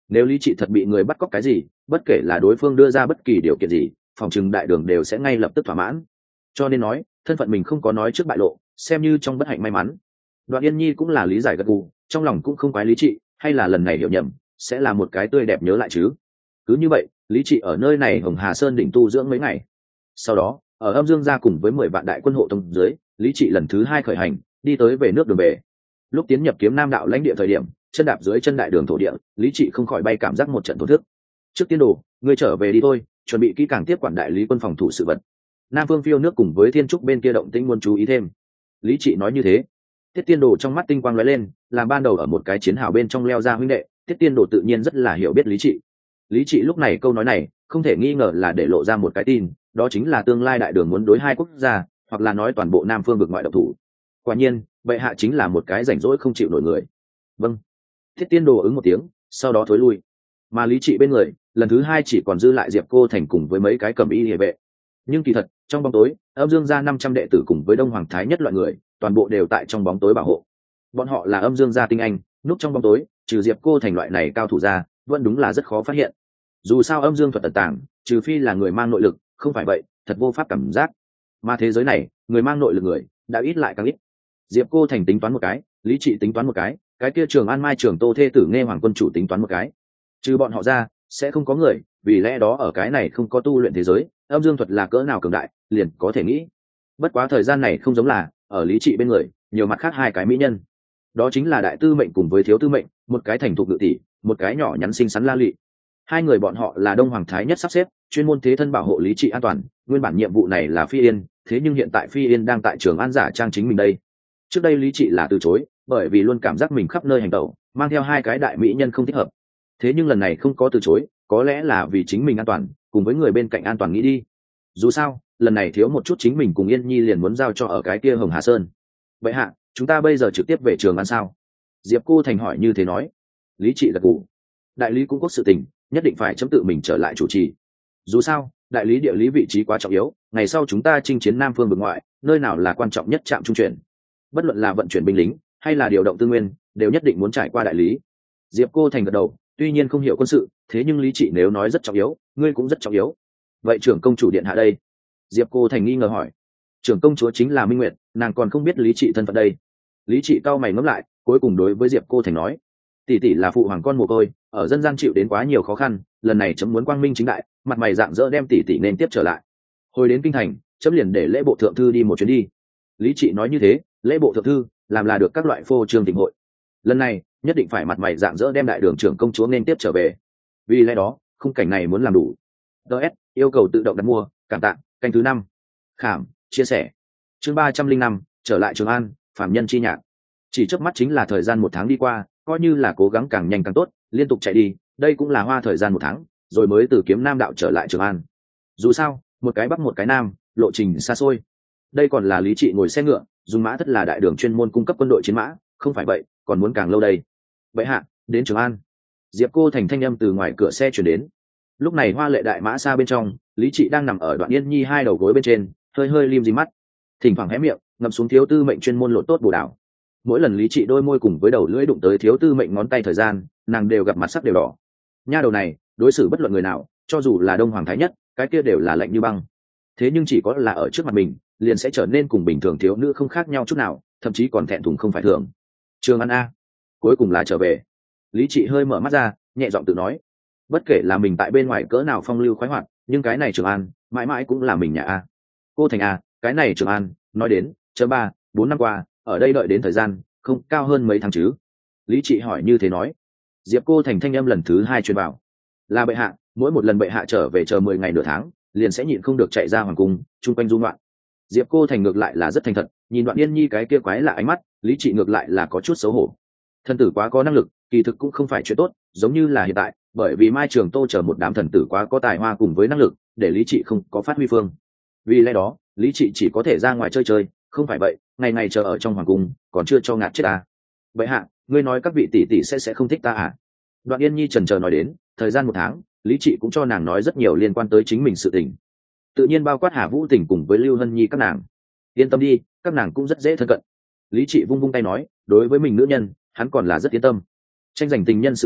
nếu lý trị thật bị người bắt cóc cái gì, bất kể là đối phương đưa ra bất kỳ điều kiện gì, phòng trừng đại đường đều sẽ ngay lập tức thỏa mãn. Cho nên nói thân phận mình không có nói trước bại lộ, xem như trong bất hạnh may mắn. Đoạn Yên Nhi cũng là lý giải gật gù, trong lòng cũng không quái lý trị, hay là lần này hiểu nhầm sẽ là một cái tươi đẹp nhớ lại chứ. Cứ như vậy lý trị ở nơi này Hồng Hà Sơn đỉnh tu dưỡng mấy ngày, sau đó ở Âm Dương gia cùng với mười vạn đại quân hộ tông dưới, lý trị lần thứ hai khởi hành đi tới về nước đường về. Lúc tiến nhập Kiếm Nam đạo lãnh địa thời điểm, chân đạp dưới chân đại đường thổ địa, lý trị không khỏi bay cảm giác một trận thổ thức. Trước tiên đồ, ngươi trở về đi thôi, chuẩn bị kỹ càng tiếp quản đại lý quân phòng thủ sự vật. Nam Phương Phiêu nước cùng với Thiên Trúc bên kia động tĩnh muốn chú ý thêm. Lý trị nói như thế. Tiết Tiên Đồ trong mắt tinh quang lóe lên, làm ban đầu ở một cái chiến hào bên trong leo ra huynh đệ, Tiết Tiên Đồ tự nhiên rất là hiểu biết lý trị. Lý trị lúc này câu nói này không thể nghi ngờ là để lộ ra một cái tin, đó chính là tương lai đại đường muốn đối hai quốc gia, hoặc là nói toàn bộ Nam Phương vực ngoại độc thủ. Quả nhiên bệ hạ chính là một cái rảnh rỗi không chịu nổi người. Vâng. Thiết Tiên Đồ ứng một tiếng, sau đó thối lui. Mà lý trị bên người lần thứ hai chỉ còn dư lại Diệp Cô Thành cùng với mấy cái cầm y địa vệ. Nhưng kỳ thật trong bóng tối, Âm Dương gia năm trăm đệ tử cùng với Đông Hoàng Thái nhất loại người toàn bộ đều tại trong bóng tối bảo hộ. Bọn họ là Âm Dương gia tinh anh, núp trong bóng tối, trừ Diệp Cô Thành loại này cao thủ ra, vẫn đúng là rất khó phát hiện. Dù sao âm dương thuật tận tàng, trừ phi là người mang nội lực, không phải vậy thật vô pháp cảm giác. Mà thế giới này người mang nội lực người đã ít lại càng ít. Diệp Cô Thành tính toán một cái, lý trị tính toán một cái, cái kia Trường An Mai Trường Tô thê tử Nghe Hoàng quân chủ tính toán một cái. Trừ bọn họ ra sẽ không có người, vì lẽ đó ở cái này không có tu luyện thế giới, âm dương thuật là cỡ nào cường đại liền có thể nghĩ. Bất quá thời gian này không giống là ở lý trị bên người nhiều mặt khác hai cái mỹ nhân, đó chính là đại tư mệnh cùng với thiếu tư mệnh, một cái thành thục ngự tỷ, một cái nhỏ nhắn xinh xắn la lị. Hai người bọn họ là Đông Hoàng Thái nhất sắp xếp, chuyên môn thế thân bảo hộ lý trị an toàn. Nguyên bản nhiệm vụ này là Phi Yên, thế nhưng hiện tại Phi Yên đang tại Trường An giả trang chính mình đây. Trước đây lý trị là từ chối, bởi vì luôn cảm giác mình khắp nơi hành tẩu mang theo hai cái đại mỹ nhân không thích hợp. Thế nhưng lần này không có từ chối, có lẽ là vì chính mình an toàn cùng với người bên cạnh an toàn nghĩ đi. Dù sao lần này thiếu một chút chính mình cùng Yên Nhi liền muốn giao cho ở cái kia Hồng Hà Sơn. Vậy hạ, chúng ta bây giờ trực tiếp về Trường An sao? Diệp Cô Thành hỏi như thế nói. Lý trị gật gù. Đại lý cũng có sự tình, nhất định phải chấm tự mình trở lại chủ trì. Dù sao đại lý địa lý vị trí quá trọng yếu, ngày sau chúng ta chinh chiến Nam Phương vực ngoại, nơi nào là quan trọng nhất trạm trung chuyển. Bất luận là vận chuyển binh lính hay là điều động tư nguyên, đều nhất định muốn trải qua đại lý. Diệp Cô Thành gật đầu, tuy nhiên không hiểu quân sự, thế nhưng lý trị nếu nói rất trọng yếu, ngươi cũng rất trọng yếu. Vậy trưởng công chủ điện hạ đây? Diệp Cô Thành nghi ngờ hỏi. Trưởng công chúa chính là Minh Nguyệt, nàng còn không biết lý trị thân phận đây. Lý trị cau mày ngẫm lại, cuối cùng đối với Diệp Cô Thành nói, tỷ tỷ là phụ hoàng con mồ côi, ở dân gian chịu đến quá nhiều khó khăn, lần này chấm muốn quang minh chính đại, mặt mày rạng rỡ đem tỷ tỷ nên tiếp trở lại. Hồi đến kinh thành, chấm liền để lễ bộ thượng thư đi một chuyến đi. Lý trị nói như thế, lễ bộ thượng thư làm là được các loại phô trương tình hội, lần này nhất định phải mặt mày rạng rỡ đem đại đường trưởng công chúa nên tiếp trở về. Vì lẽ đó khung cảnh này muốn làm đủ. ds yêu cầu tự động đặt mua, cảm tạ. Canh thứ năm, khảm chia sẻ, chương ba trăm linh năm, trở lại Trường An, phạm nhân chi nhạc. Chỉ chớp mắt chính là thời gian một tháng đi qua, coi như là cố gắng càng nhanh càng tốt, liên tục chạy đi, đây cũng là hoa thời gian một tháng rồi mới từ Kiếm Nam đạo trở lại Trường An. Dù sao một cái bắc một cái nam, lộ trình xa xôi. Đây còn là lý trị ngồi xe ngựa, dùng mã thất là đại đường chuyên môn cung cấp quân đội chiến mã, không phải vậy còn muốn càng lâu đây. Vậy hạ, đến Trường An. Diệp Cô Thành thanh âm từ ngoài cửa xe chuyển đến. Lúc này hoa lệ đại mã xa bên trong, lý trị đang nằm ở Đoạn Yên Nhi hai đầu gối bên trên, hơi hơi lim di mắt, thỉnh thoảng hé miệng ngậm xuống thiếu tư mệnh chuyên môn lột tốt bổ đảo. Mỗi lần lý trị đôi môi cùng với đầu lưỡi đụng tới thiếu tư mệnh ngón tay thời gian, nàng đều gặp mặt sắc đều đỏ. Nha đầu này đối xử bất luận người nào, cho dù là Đông Hoàng Thái nhất, cái kia đều là lạnh như băng. Thế nhưng chỉ có là ở trước mặt mình, liền sẽ trở nên cùng bình thường thiếu nữ không khác nhau chút nào, thậm chí còn thẹn thùng không phải thường. Trường An a, cuối cùng là trở về. Lý trị hơi mở mắt ra, nhẹ giọng tự nói. Bất kể là mình tại bên ngoài cỡ nào phong lưu khoái hoạt, nhưng cái này Trường An mãi mãi cũng là mình nhà a. Cô Thành a, cái này Trường An nói đến chớ ba bốn năm qua ở đây đợi đến thời gian không cao hơn mấy tháng chứ? Lý trị hỏi như thế nói. Diệp Cô Thành thanh âm lần thứ hai truyền vào. Là bệ hạ, mỗi một lần bệ hạ trở về chờ mười ngày nửa tháng, liền sẽ nhịn không được chạy ra hoàng cung chung quanh dung loạn. Diệp Cô Thành ngược lại là rất thành thật, nhìn Đoạn Yên Nhi cái kia quái lạ ánh mắt, lý trị ngược lại là có chút xấu hổ. Thần tử quá có năng lực, kỳ thực cũng không phải chuyện tốt, giống như là hiện tại, bởi vì Mai Trường Tô chờ một đám thần tử quá có tài hoa cùng với năng lực, để lý trị không có phát huy phương. Vì lẽ đó, lý trị chỉ có thể ra ngoài chơi chơi, không phải vậy, ngày ngày chờ ở trong hoàng cung, còn chưa cho ngạt chết ta. Vậy hạ, ngươi nói các vị tỷ tỷ sẽ sẽ không thích ta à? Đoạn Yên Nhi chần chờ nói đến, thời gian một tháng, lý trị cũng cho nàng nói rất nhiều liên quan tới chính mình sự tình, tự nhiên bao quát Hà Vũ Tình cùng với Lưu Hân Nhi các nàng. Yên tâm đi, các nàng cũng rất dễ thân cận. Lý trị vung vung tay nói, đối với mình nữ nhân, hắn còn là rất yên tâm. Tranh giành tình nhân sự tình,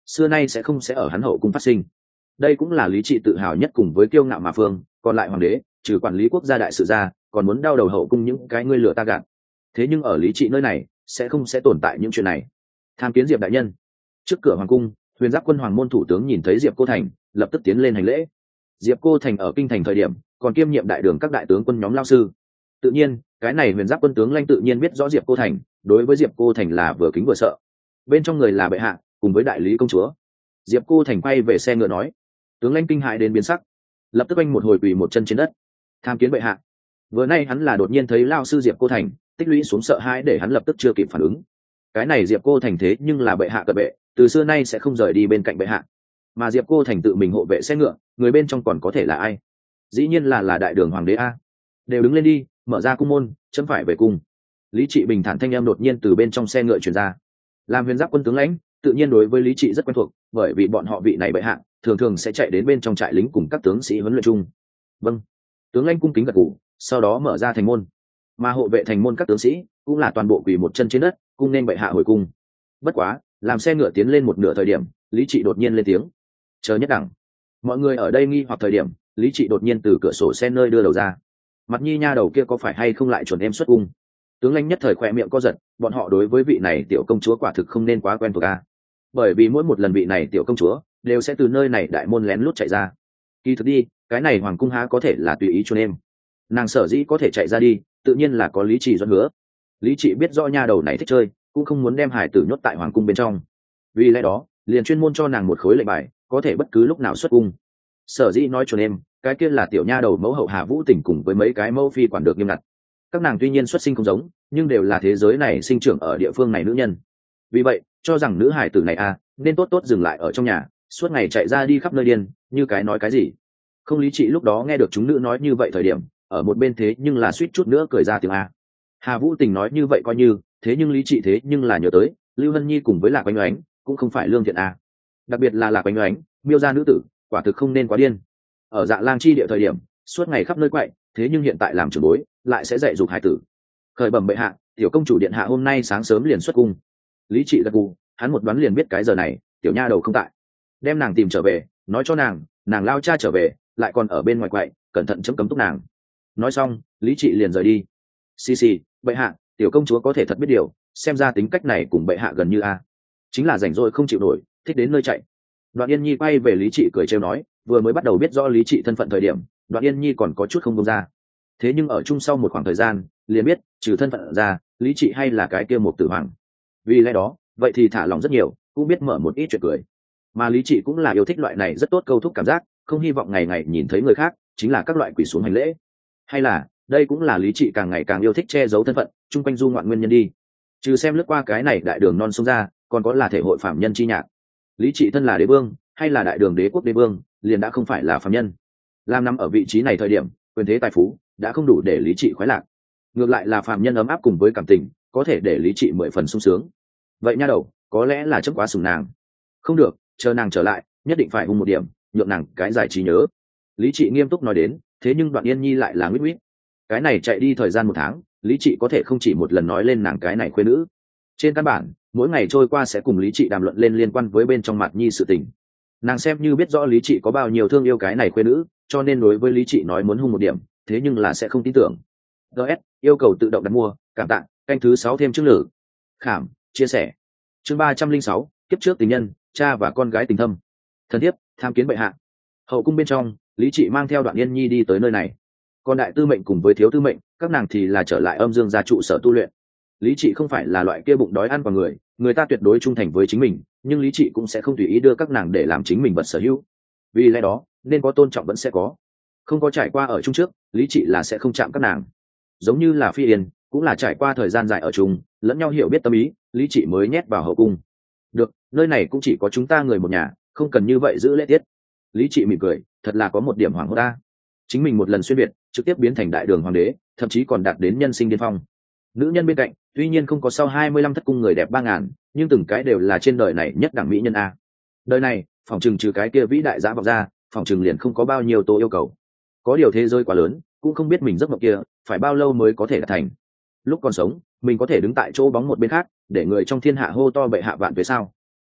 xưa nay sẽ không sẽ ở hắn hậu cung phát sinh. Đây cũng là lý trị tự hào nhất cùng với kiêu ngạo mà phương, còn lại hoàng đế trừ quản lý quốc gia đại sự ra còn muốn đau đầu hậu cung những cái ngươi lừa ta gạt. Thế nhưng ở lý trị nơi này sẽ không sẽ tồn tại những chuyện này. Tham kiến Diệp đại nhân. Trước cửa hoàng cung, Huyền Giáp quân hoàng môn thủ tướng nhìn thấy Diệp Cô Thành, lập tức tiến lên hành lễ. Diệp Cô Thành ở kinh thành thời điểm còn kiêm nhiệm đại đường các đại tướng quân nhóm lao sư, tự nhiên cái này Huyền Giáp quân tướng lãnh tự nhiên biết rõ Diệp Cô Thành, đối với Diệp Cô Thành là vừa kính vừa sợ. Bên trong người là bệ hạ cùng với đại lý công chúa. Diệp Cô Thành quay về xe ngựa nói, tướng lãnh kinh hãi đến biến sắc, lập tức anh một hồi quỳ một chân trên đất, tham kiến bệ hạ. Vừa nay hắn là đột nhiên thấy lao sư Diệp Cô Thành tích lũy xuống sợ hãi để hắn lập tức chưa kịp phản ứng. Cái này Diệp Cô Thành thế nhưng là bệ hạ cận bệ, từ xưa nay sẽ không rời đi bên cạnh bệ hạ. Mà Diệp Cô Thành tự mình hộ vệ xe ngựa, người bên trong còn có thể là ai? Dĩ nhiên là là đại đường hoàng đế a. Đều đứng lên đi, mở ra cung môn, chấm phải về cung. Lý Trị bình thản thanh âm đột nhiên từ bên trong xe ngựa truyền ra. Làm Huyền Giáp quân tướng lãnh, tự nhiên đối với Lý Trị rất quen thuộc, bởi vì bọn họ vị này bệ hạ thường thường sẽ chạy đến bên trong trại lính cùng các tướng sĩ huấn luyện chung. Vâng. Tướng lãnh cung kính gật gù, sau đó mở ra thành môn. Mà hộ vệ thành môn các tướng sĩ cũng là toàn bộ quỳ một chân trên đất, cung nên bệ hạ hồi cung. Bất quá, làm xe ngựa tiến lên một nửa thời điểm, Lý Trị đột nhiên lên tiếng, chờ nhất đẳng. Mọi người ở đây nghi hoặc thời điểm, Lý Trị đột nhiên từ cửa sổ xe nơi đưa đầu ra. Mặt nhi nha đầu kia có phải hay không lại chuẩn em xuất cung? Tướng lãnh nhất thời khỏe miệng co giật, bọn họ đối với vị này tiểu công chúa quả thực không nên quá quen thuộc a. Bởi vì mỗi một lần vị này tiểu công chúa đều sẽ từ nơi này đại môn lén lút chạy ra. Kỳ thực đi, cái này hoàng cung há có thể là tùy ý cho em. Nàng sở dĩ có thể chạy ra đi, tự nhiên là có Lý Trị dẫn hứa. Lý Trị biết rõ nha đầu này thích chơi, cũng không muốn đem hải tử nhốt tại hoàng cung bên trong. Vì lẽ đó, liền chuyên môn cho nàng một khối lệnh bài, có thể bất cứ lúc nào xuất cung. Sở dĩ nói cho em, cái kia là tiểu nha đầu mẫu hậu Hà Vũ Tình cùng với mấy cái mẫu phi quản được nghiêm ngặt. Các nàng tuy nhiên xuất sinh không giống, nhưng đều là thế giới này sinh trưởng ở địa phương này nữ nhân. Vì vậy, cho rằng nữ hải tử này à, nên tốt tốt dừng lại ở trong nhà, suốt ngày chạy ra đi khắp nơi điên, như cái nói cái gì. Không Lý Trị lúc đó nghe được chúng nữ nói như vậy thời điểm, ở một bên thế nhưng là suýt chút nữa cười ra tiếng a. Hà Vũ Tình nói như vậy coi như, thế nhưng Lý Trị thế nhưng là nhớ tới, Lưu Hân Nhi cùng với Lạc Oanh Oánh cũng không phải lương thiện a. Đặc biệt là Lạc Oanh Oánh, miêu gia nữ tử, quả thực không nên quá điên. Ở Dạ Lang chi địa thời điểm, suốt ngày khắp nơi quậy, thế nhưng hiện tại làm trưởng bối, lại sẽ dạy dục hải tử. Khởi bẩm bệ hạ, tiểu công chủ điện hạ hôm nay sáng sớm liền xuất cung. Lý Trị gật gù, hắn một đoán liền biết cái giờ này, tiểu nha đầu không tại. Đem nàng tìm trở về, nói cho nàng, nàng lao cha trở về, lại còn ở bên ngoài quậy, cẩn thận chấm cấm túc nàng. Nói xong, Lý Trị liền rời đi. Xì xì, bệ hạ, tiểu công chúa có thể thật biết điều, xem ra tính cách này cùng bệ hạ gần như a. Chính là rảnh rỗi không chịu nổi, thích đến nơi chạy. Đoạn Yên Nhi quay về Lý Trị cười trêu nói, vừa mới bắt đầu biết rõ Lý Trị thân phận thời điểm, Đoạn Yên Nhi còn có chút không buông ra. Thế nhưng ở chung sau một khoảng thời gian, liền biết, trừ thân phận ra, Lý Trị hay là cái kia một tử hoàng. Vì lẽ đó, vậy thì thả lòng rất nhiều, cũng biết mở một ít chuyện cười. Mà Lý Trị cũng là yêu thích loại này rất tốt câu thúc cảm giác, không hy vọng ngày ngày nhìn thấy người khác chính là các loại quỷ xuống hành lễ. Hay là đây cũng là Lý Trị càng ngày càng yêu thích che giấu thân phận, chung quanh du ngoạn nguyên nhân đi. Trừ xem lướt qua cái này đại đường non sông ra, còn có là thể hội phạm nhân chi nhạc. Lý Trị thân là đế vương, hay là đại đường đế quốc đế vương, liền đã không phải là phạm nhân. Làm nằm ở vị trí này thời điểm, quyền thế tài phú đã không đủ để Lý Trị khoái lạc. Ngược lại là phạm nhân ấm áp cùng với cảm tình, có thể để Lý Trị mười phần sung sướng. Vậy nha đầu, có lẽ là chấm quá sủng nàng. Không được, chờ nàng trở lại, nhất định phải hung một điểm, nhượng nàng cái giải trí nhớ. Lý Trị nghiêm túc nói đến, thế nhưng Đoạn Yên Nhi lại là nguyết nguyết. Cái này chạy đi thời gian một tháng, Lý Trị có thể không chỉ một lần nói lên nàng cái này khuê nữ. Trên căn bản, mỗi ngày trôi qua sẽ cùng Lý Trị đàm luận lên liên quan với bên trong mặt Nhi sự tình. Nàng xem như biết rõ Lý Trị có bao nhiêu thương yêu cái này khuê nữ, cho nên đối với Lý Trị nói muốn hung một điểm, thế nhưng là sẽ không tin tưởng. ds yêu cầu tự động đặt mua, cảm tạ, canh thứ sáu thêm chương lử. Khảm, chia sẻ. Chương ba trăm linh sáu, kiếp trước tình nhân, cha và con gái tình thâm. Thân thiết, tham kiến bệ hạ. Hậu cung bên trong, Lý Trị mang theo Đoạn Yên Nhi đi tới nơi này. Còn đại tư mệnh cùng với thiếu tư mệnh, các nàng thì là trở lại âm dương gia trụ sở tu luyện. Lý Trị không phải là loại kia bụng đói ăn vào người, người ta tuyệt đối trung thành với chính mình, nhưng Lý Trị cũng sẽ không tùy ý đưa các nàng để làm chính mình vật sở hữu. Vì lẽ đó, nên có tôn trọng vẫn sẽ có. Không có trải qua ở chung trước, Lý Trị là sẽ không chạm các nàng. Giống như là Phi Yên, cũng là trải qua thời gian dài ở chung, lẫn nhau hiểu biết tâm ý, Lý Trị mới nhét vào hậu cung. Được, nơi này cũng chỉ có chúng ta người một nhà, không cần như vậy giữ lễ tiết. Lý Trị mỉm cười, thật là có một điểm hoảng hốt ta. Chính mình một lần xuyên việt, trực tiếp biến thành đại đường hoàng đế, thậm chí còn đạt đến nhân sinh điên phong. Nữ nhân bên cạnh, tuy nhiên không có sau hai mươi lăm thất cung người đẹp ba ngàn, nhưng từng cái đều là trên đời này nhất đẳng mỹ nhân a. Đời này, phòng trừng trừ cái kia vĩ đại giá vọng ra, phòng trừng liền không có bao nhiêu tô yêu cầu. Có điều thế giới quá lớn, cũng không biết mình giấc mộng kia phải bao lâu mới có thể đạt thành. Lúc còn sống, mình có thể đứng tại chỗ bóng một bên khác, để người trong thiên hạ hô to bệ hạ vạn tuế sao?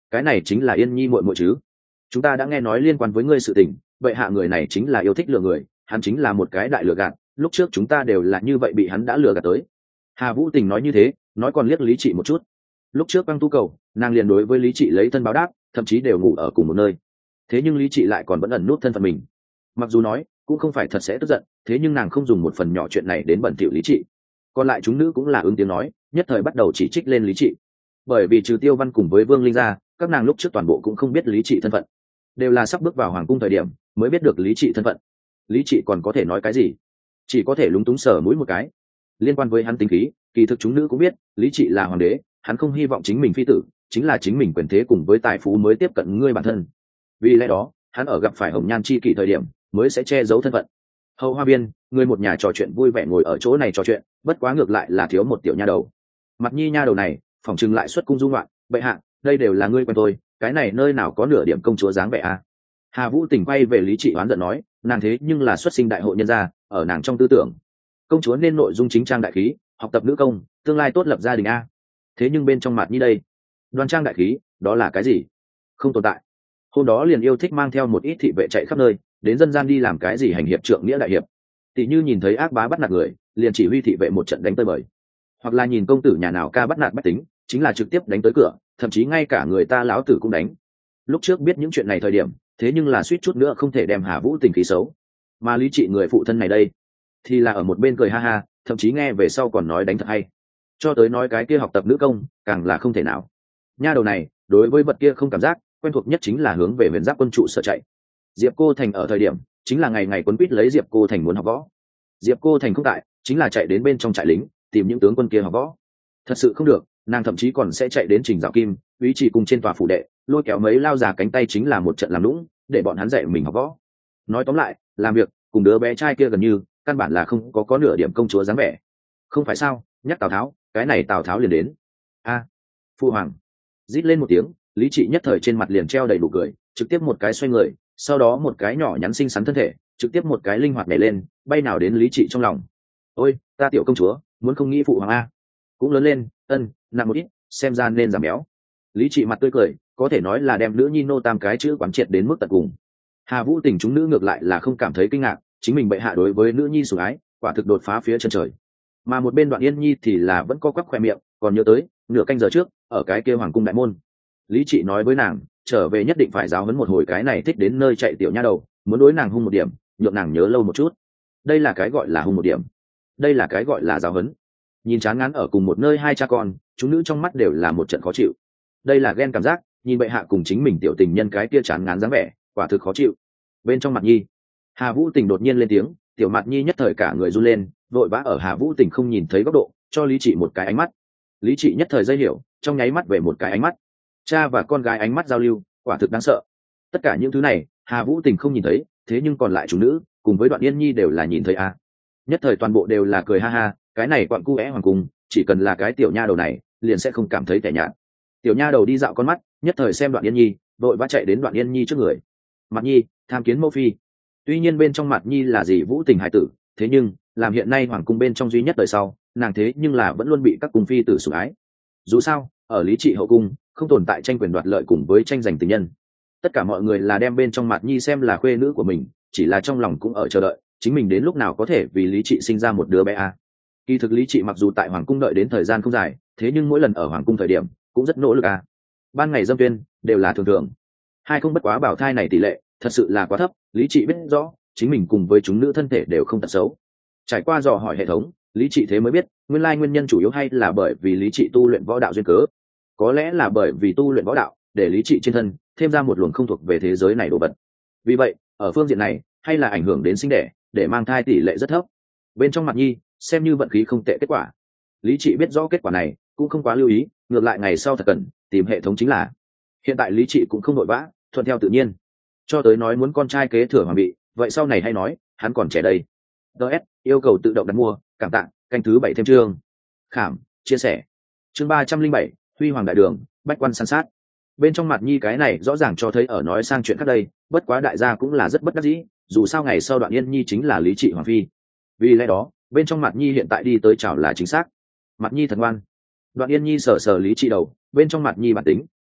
cái này chính là Yên Nhi muội muội chứ? Chúng ta đã nghe nói liên quan với ngươi sự tình, vậy hạ người này chính là yêu thích lừa người, hắn chính là một cái đại lừa gạt, lúc trước chúng ta đều là như vậy bị hắn đã lừa gạt tới. Hà Vũ Tình nói như thế, nói còn liếc Lý Trị một chút. Lúc trước băng tu cầu, nàng liền đối với Lý Trị lấy thân báo đáp, thậm chí đều ngủ ở cùng một nơi. Thế nhưng Lý Trị lại còn vẫn ẩn nút thân phận mình. Mặc dù nói cũng không phải thật sẽ tức giận, thế nhưng nàng không dùng một phần nhỏ chuyện này đến bẩn thỉu Lý Trị. Còn lại chúng nữ cũng là ứng tiếng nói, nhất thời bắt đầu chỉ trích lên Lý Trị. Bởi vì trừ Tiêu Văn cùng với Vương Linh ra, các nàng lúc trước toàn bộ cũng không biết Lý Trị thân phận, đều là sắp bước vào hoàng cung thời điểm mới biết được Lý Trị thân phận. Lý Trị còn có thể nói cái gì? Chỉ có thể lúng túng sờ mũi một cái. Liên quan với hắn tính khí, kỳ thực chúng nữ cũng biết, Lý Trị là hoàng đế, hắn không hy vọng chính mình phi tử, chính là chính mình quyền thế cùng với tài phú mới tiếp cận ngươi bản thân. Vì lẽ đó, hắn ở gặp phải Hồng Nhan chi kỷ thời điểm, mới sẽ che giấu thân phận. Hậu Hoa Biên, người một nhà trò chuyện vui vẻ ngồi ở chỗ này trò chuyện, bất quá ngược lại là thiếu một tiểu nha đầu. Mặt Nhi nha đầu này, phỏng chừng lại xuất cung dung loạn, bệ hạ, đây đều là ngươi quen tôi, cái này nơi nào có nửa điểm công chúa dáng vẻ a. Hà Vũ Tình quay về Lý Trị oán giận nói, nàng thế nhưng là xuất sinh đại hội nhân gia, ở nàng trong tư tưởng, công chúa nên nội dung chính trang đại khí, học tập nữ công, tương lai tốt lập gia đình a. Thế nhưng bên trong Mạt Nhi đây, đoan trang đại khí, đó là cái gì? Không tồn tại. Hôm đó liền yêu thích mang theo một ít thị vệ chạy khắp nơi, đến dân gian đi làm cái gì hành hiệp trượng nghĩa đại hiệp. Tỷ như nhìn thấy ác bá bắt nạt người, liền chỉ huy thị vệ một trận đánh tới bời. Hoặc là nhìn công tử nhà nào ca bắt nạt bách tính, chính là trực tiếp đánh tới cửa, thậm chí ngay cả người ta lão tử cũng đánh. Lúc trước biết những chuyện này thời điểm, thế nhưng là suýt chút nữa không thể đem Hà Vũ Tình khí xấu. Mà Lý Trị người phụ thân này đây, thì là ở một bên cười ha ha, thậm chí nghe về sau còn nói đánh thật hay. Cho tới nói cái kia học tập nữ công, càng là không thể nào. Nha đầu này, đối với vật kia không cảm giác, quen thuộc nhất chính là hướng về Huyền Giáp quân trụ sở chạy. Diệp Cô Thành ở thời điểm, chính là ngày ngày quấn quýt lấy Diệp Cô Thành muốn học võ. Diệp Cô Thành không tại, chính là chạy đến bên trong trại lính, tìm những tướng quân kia học võ. Thật sự không được, nàng thậm chí còn sẽ chạy đến Trình Dạo Kim, úy chỉ cùng trên tòa phủ đệ, lôi kéo mấy lao già cánh tay chính là một trận làm lũng, để bọn hắn dạy mình học võ. Nói tóm lại, làm việc cùng đứa bé trai kia gần như căn bản là không có có nửa điểm công chúa dáng vẻ. Không phải sao? Nhắc Tào Tháo, cái này Tào Tháo liền đến. A, Phu hoàng! Rít lên một tiếng, Lý Trị nhất thời trên mặt liền treo đầy đủ cười, trực tiếp một cái xoay người, sau đó một cái nhỏ nhắn xinh xắn thân thể, trực tiếp một cái linh hoạt nhảy lên, bay nào đến Lý Trị trong lòng. Ôi, ta tiểu công chúa, muốn không nghĩ phụ hoàng a? Cũng lớn lên, ân, nặng một ít, xem ra nên giảm béo. Lý Trị mặt tươi cười, có thể nói là đem nữ nhi nô tam cái chữ quán triệt đến mức tận cùng. Hà Vũ Tình chúng nữ ngược lại là không cảm thấy kinh ngạc, chính mình bệ hạ đối với nữ nhi sủng ái, quả thực đột phá phía chân trời. Mà một bên Đoạn Yên Nhi thì là vẫn co quắp khoe miệng, còn nhớ tới nửa canh giờ trước, ở cái kia hoàng cung đại môn, Lý Trị nói với nàng, trở về nhất định phải giáo huấn một hồi cái này thích đến nơi chạy tiểu nha đầu, muốn đối nàng hung một điểm, nhượng nàng nhớ lâu một chút. Đây là cái gọi là hung một điểm, đây là cái gọi là giáo huấn. Nhìn chán ngán ở cùng một nơi hai cha con, chúng nữ trong mắt đều là một trận khó chịu. Đây là ghen cảm giác, nhìn bệ hạ cùng chính mình tiểu tình nhân cái kia chán ngán dáng vẻ, quả thực khó chịu. Bên trong Mặt Nhi, Hà Vũ Tình đột nhiên lên tiếng, tiểu Mặt Nhi nhất thời cả người run lên, vội vã ở Hà Vũ Tình không nhìn thấy góc độ, cho Lý Trị một cái ánh mắt. Lý Trị nhất thời dây hiểu, trong nháy mắt về một cái ánh mắt. Cha và con gái ánh mắt giao lưu, quả thực đáng sợ. Tất cả những thứ này, Hà Vũ Tình không nhìn thấy, thế nhưng còn lại chúng nữ, cùng với Đoạn Yên Nhi đều là nhìn thấy a. Nhất thời toàn bộ đều là cười ha ha, cái này quặn cu é hoàng cung, chỉ cần là cái tiểu nha đầu này, liền sẽ không cảm thấy tẻ nhạt. Tiểu nha đầu đi dạo con mắt, nhất thời xem Đoạn Yên Nhi, vội vã chạy đến Đoạn Yên Nhi trước người. Mặt Nhi, tham kiến mẫu phi. Tuy nhiên bên trong Mặt Nhi là gì Vũ Tình hải tử, thế nhưng làm hiện nay hoàng cung bên trong duy nhất đời sau, nàng thế nhưng là vẫn luôn bị các cung phi tử sủng ái. Dù sao, ở Lý Trị hậu cung, không tồn tại tranh quyền đoạt lợi cùng với tranh giành tình nhân. Tất cả mọi người là đem bên trong Mặt Nhi xem là khuê nữ của mình, chỉ là trong lòng cũng ở chờ đợi, chính mình đến lúc nào có thể vì Lý Trị sinh ra một đứa bé a. Kỳ thực Lý Trị mặc dù tại hoàng cung đợi đến thời gian không dài, thế nhưng mỗi lần ở hoàng cung thời điểm cũng rất nỗ lực a. Ban ngày dâm tuyên đều là thường thường, hai không bất quá bảo thai này tỷ lệ thật sự là quá thấp. Lý Trị biết rõ chính mình cùng với chúng nữ thân thể đều không tật xấu. Trải qua dò hỏi hệ thống, Lý Trị thế mới biết nguyên lai nguyên nhân chủ yếu hay là bởi vì Lý Trị tu luyện võ đạo duyên cớ. Có lẽ là bởi vì tu luyện võ đạo để Lý Trị trên thân thêm ra một luồng không thuộc về thế giới này đồ vật. Vì vậy ở phương diện này hay là ảnh hưởng đến sinh đẻ, để mang thai tỷ lệ rất thấp. Bên trong Mặt Nhi xem như vận khí không tệ kết quả. Lý Trị biết rõ kết quả này cũng không quá lưu ý, ngược lại ngày sau thật cần tìm hệ thống chính là. Hiện tại Lý Trị cũng không vội vã, thuận theo tự nhiên. Cho tới nói muốn con trai kế thừa hoàng vị, vậy sau này hay nói, hắn còn trẻ đây. ds yêu cầu tự động đặt mua, cảm tạ, canh thứ bảy thêm chương. Khảm, chia sẻ. Chương ba trăm linh bảy, Huy Hoàng đại đường, bách quan săn sát. Bên trong Mặt Nhi cái này rõ ràng cho thấy ở nói sang chuyện khác đây, bất quá đại gia cũng là rất bất đắc dĩ, dù sao ngày sau Đoạn Yên Nhi chính là Lý Trị hoàng phi. Vì lẽ đó, bên trong Mặt Nhi hiện tại đi tới chào là chính xác. Mặt Nhi thật ngoan. Đoạn Yên Nhi sờ sờ Lý Trị đầu, bên trong Mặt Nhi bản tính,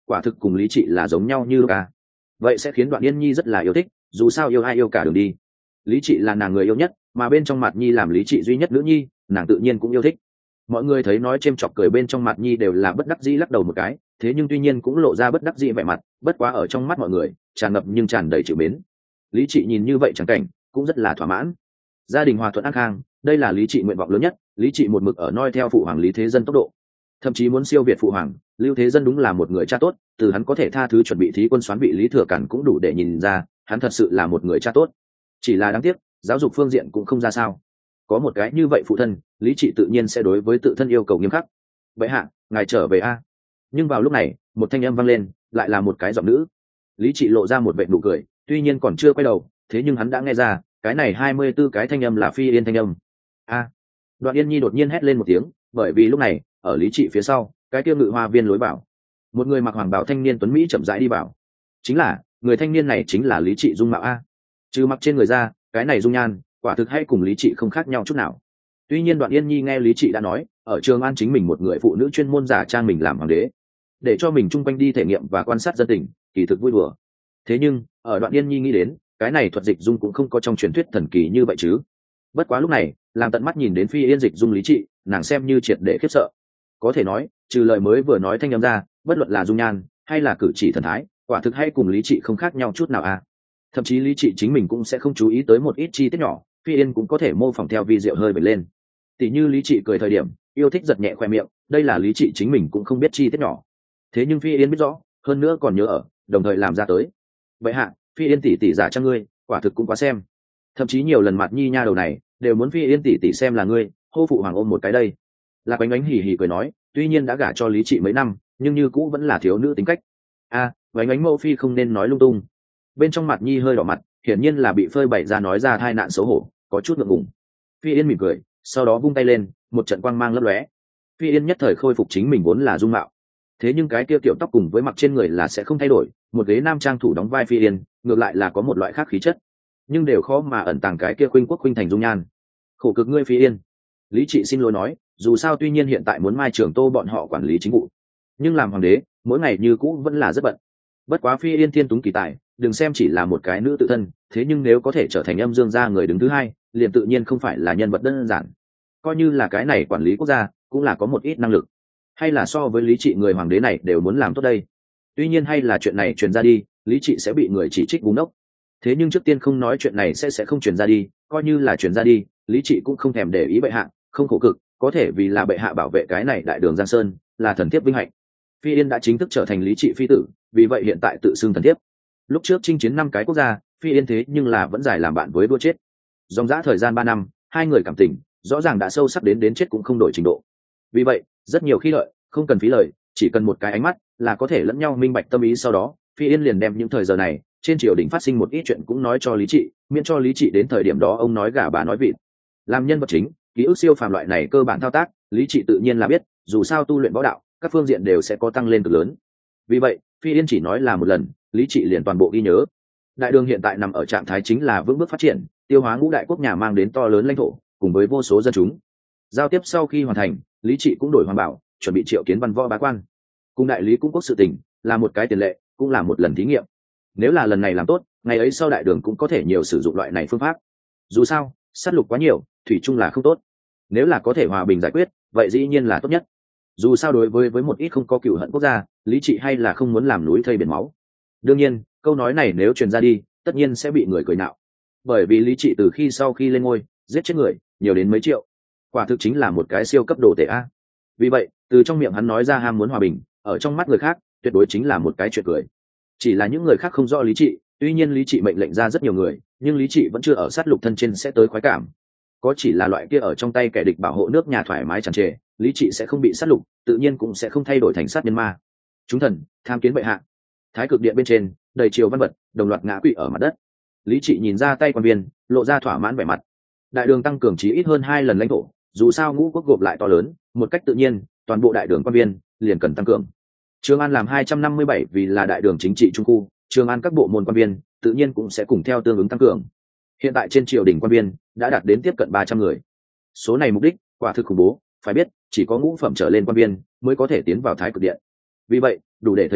quả thực cùng lý trị là giống nhau như lúc à. Vậy sẽ khiến Đoạn Yên Nhi rất là yêu thích, dù sao yêu ai yêu cả đường đi. Lý trị là nàng người yêu nhất, mà bên trong Mạt Nhi làm lý trị duy nhất nữ nhi, nàng tự nhiên cũng yêu thích. Mọi người thấy nói chêm chọc cười bên trong Mạt Nhi đều là bất đắc dĩ lắc đầu một cái, thế nhưng tuy nhiên cũng lộ ra bất đắc dĩ vẻ mặt, bất quá ở trong mắt mọi người tràn ngập nhưng tràn đầy chịu mến. Lý trị nhìn như vậy chẳng cảnh cũng rất là thỏa mãn. Gia đình hòa thuận an khang, đây là lý trị nguyện vọng lớn nhất. Lý trị một mực ở noi theo phụ hoàng Lý Thế Dân tốc độ, thậm chí muốn siêu việt phụ hoàng. Lưu Thế Dân đúng là một người cha tốt, từ hắn có thể tha thứ chuẩn bị thí quân soán bị Lý Thừa Cản cũng đủ để nhìn ra hắn thật sự là một người cha tốt. Chỉ là đáng tiếc giáo dục phương diện cũng không ra sao. Có một cái như vậy phụ thân, lý trị tự nhiên sẽ đối với tự thân yêu cầu nghiêm khắc. Vậy hạ, ngài trở về a. Nhưng vào lúc này một thanh âm vang lên, lại là một cái giọng nữ. Lý trị lộ ra một vệt nụ cười, tuy nhiên còn chưa quay đầu, thế nhưng hắn đã nghe ra cái này hai mươi 24 cái thanh âm là Phi Yên thanh âm. A. Đoạn Yên Nhi đột nhiên hét lên một tiếng, bởi vì lúc này ở lý trị phía sau cái kia ngự hoa viên lối vào, một người mặc hoàng bào thanh niên tuấn mỹ chậm rãi đi vào. Chính là người thanh niên này chính là lý trị dung mạo a. Trừ mặc trên người ra, cái này dung nhan quả thực hay cùng lý trị không khác nhau chút nào. Tuy nhiên Đoạn Yên Nhi nghe lý trị đã nói ở Trường An chính mình một người phụ nữ chuyên môn giả trang mình làm hoàng đế, để cho mình chung quanh đi thể nghiệm và quan sát dân tình, kỳ thực vui đùa. Thế nhưng ở Đoạn Yên Nhi nghĩ đến cái này thuật dịch dung cũng không có trong truyền thuyết thần kỳ như vậy chứ. Bất quá lúc này làm tận mắt nhìn đến Phi Yên dịch dung lý trị, nàng xem như triệt để khiếp sợ. Có thể nói trừ lời mới vừa nói thanh âm ra, bất luận là dung nhan hay là cử chỉ thần thái, quả thực hay cùng lý trị không khác nhau chút nào a. Thậm chí lý trị chính mình cũng sẽ không chú ý tới một ít chi tiết nhỏ, Phi Yên cũng có thể mô phỏng theo vi diệu hơi bật lên. Tỷ như lý trị cười thời điểm yêu thích giật nhẹ khoe miệng, đây là lý trị chính mình cũng không biết chi tiết nhỏ, thế nhưng Phi Yên biết rõ, hơn nữa còn nhớ ở, đồng thời làm ra tới. Vậy hạ, Phi Yên tỷ tỷ giả trang ngươi, quả thực cũng quá xem. Thậm chí nhiều lần Mạt Nhi nha đầu này đều muốn Phi Yên tỷ tỷ xem là ngươi, hô phụ hoàng ôm một cái đây. Lạc Oánh Oánh hỉ hỉ cười nói, tuy nhiên đã gả cho lý trị mấy năm, nhưng như cũ vẫn là thiếu nữ tính cách. A, Oánh Oánh mẫu phi không nên nói lung tung. Bên trong Mạt Nhi hơi đỏ mặt, hiển nhiên là bị phơi bày ra nói ra tai nạn xấu hổ, có chút ngượng ngùng. Phi Yên mỉm cười, sau đó vung tay lên, một trận quang mang lấp lóe. Phi Yên nhất thời khôi phục chính mình vốn là dung mạo. Thế nhưng cái kia kiểu tóc cùng với mặc trên người là sẽ không thay đổi, một ghế nam trang thủ đóng vai Phi Yên, ngược lại là có một loại khác khí chất, nhưng đều khó mà ẩn tàng cái kia khuynh quốc khuynh thành dung nhan. Khổ cực ngươi Phi Yên. Lý trị xin lỗi nói, dù sao tuy nhiên hiện tại muốn Mai Trường Tô bọn họ quản lý chính vụ, nhưng làm hoàng đế mỗi ngày như cũ vẫn là rất bận. Bất quá Phi Yên thiên túng kỳ tài, đừng xem chỉ là một cái nữ tự thân, thế nhưng nếu có thể trở thành âm dương gia người đứng thứ hai, liền tự nhiên không phải là nhân vật đơn giản. Coi như là cái này quản lý quốc gia cũng là có một ít năng lực, hay là so với lý trị người hoàng đế này đều muốn làm tốt đây. Tuy nhiên hay là chuyện này truyền ra đi, lý trị sẽ bị người chỉ trích búng ốc. Thế nhưng trước tiên không nói chuyện này sẽ sẽ không truyền ra đi, coi như là truyền ra đi, lý trị cũng không thèm để ý bệ hạ, không khổ cực, có thể vì là bệ hạ bảo vệ cái này đại đường Giang Sơn, là thần thiếp vinh hạnh. Phi Yên đã chính thức trở thành lý trị phi tử, vì vậy hiện tại tự xưng thần thiếp. Lúc trước chinh chiến năm cái quốc gia, Phi Yên thế nhưng là vẫn giải làm bạn với đua chết. Dòng dã thời gian ba năm, hai người cảm tình rõ ràng đã sâu sắc đến đến chết cũng không đổi trình độ. Vì vậy rất nhiều khi lợi không cần phí lời, chỉ cần một cái ánh mắt là có thể lẫn nhau minh bạch tâm ý. Sau đó Phi Yên liền đem những thời giờ này trên triều đình phát sinh một ít chuyện cũng nói cho lý trị, miễn cho lý trị đến thời điểm đó ông nói gà bà nói vịt. Làm nhân vật chính, ký ức siêu phàm loại này cơ bản thao tác, lý trị tự nhiên là biết, dù sao tu luyện võ đạo các phương diện đều sẽ có tăng lên cực lớn. Vì vậy Phi Yên chỉ nói là một lần, lý trị liền toàn bộ ghi nhớ. Đại đường hiện tại nằm ở trạng thái chính là vững bước phát triển, tiêu hóa ngũ đại quốc nhà mang đến to lớn lãnh thổ cùng với vô số dân chúng. Giao tiếp sau khi hoàn thành, lý trị cũng đổi hoàng bảo, chuẩn bị triệu kiến văn võ bá quan cùng đại lý cung quốc sự tình, là một cái tiền lệ, cũng là một lần thí nghiệm. Nếu là lần này làm tốt, ngày ấy sau đại đường cũng có thể nhiều sử dụng loại này phương pháp. Dù sao sát lục quá nhiều, thủy chung là không tốt. Nếu là có thể hòa bình giải quyết, vậy dĩ nhiên là tốt nhất. Dù sao đối với với một ít không có cựu hận quốc gia, lý trị hay là không muốn làm núi thây biển máu. Đương nhiên câu nói này nếu truyền ra đi, tất nhiên sẽ bị người cười nhạo, bởi vì lý trị từ khi sau khi lên ngôi giết chết người nhiều đến mấy triệu, quả thực chính là một cái siêu cấp đồ tể a. Vì vậy từ trong miệng hắn nói ra ham muốn hòa bình, ở trong mắt người khác tuyệt đối chính là một cái chuyện cười. Chỉ là những người khác không rõ lý trị, tuy nhiên lý trị mệnh lệnh ra rất nhiều người, nhưng lý trị vẫn chưa ở sát lục thân trên sẽ tới khoái cảm. Có chỉ là loại kia ở trong tay kẻ địch bảo hộ nước nhà thoải mái tràn trề, lý trị sẽ không bị sát lục, tự nhiên cũng sẽ không thay đổi thành sát nhân ma. Chúng thần tham kiến bệ hạ. Thái cực điện bên trên đầy triều văn vật đồng loạt ngã quỵ ở mặt đất. Lý trị nhìn ra tay quan viên, lộ ra thỏa mãn vẻ mặt. Đại đường tăng cường chí ít hơn hai lần lãnh thổ, dù sao ngũ quốc gộp lại to lớn, một cách tự nhiên toàn bộ đại đường quan viên liền cần tăng cường. Trường An làm hai trăm năm mươi bảy vì là đại đường chính trị trung khu, Trường An các bộ môn quan viên tự nhiên cũng sẽ cùng theo tương ứng tăng cường. Hiện tại trên triều đình quan viên đã đạt đến tiếp cận ba trăm người. Số này mục đích quả thực khủng bố, phải biết chỉ có ngũ phẩm trở lên quan viên mới có thể tiến vào thái cực điện. Vì vậy đủ để thấy rõ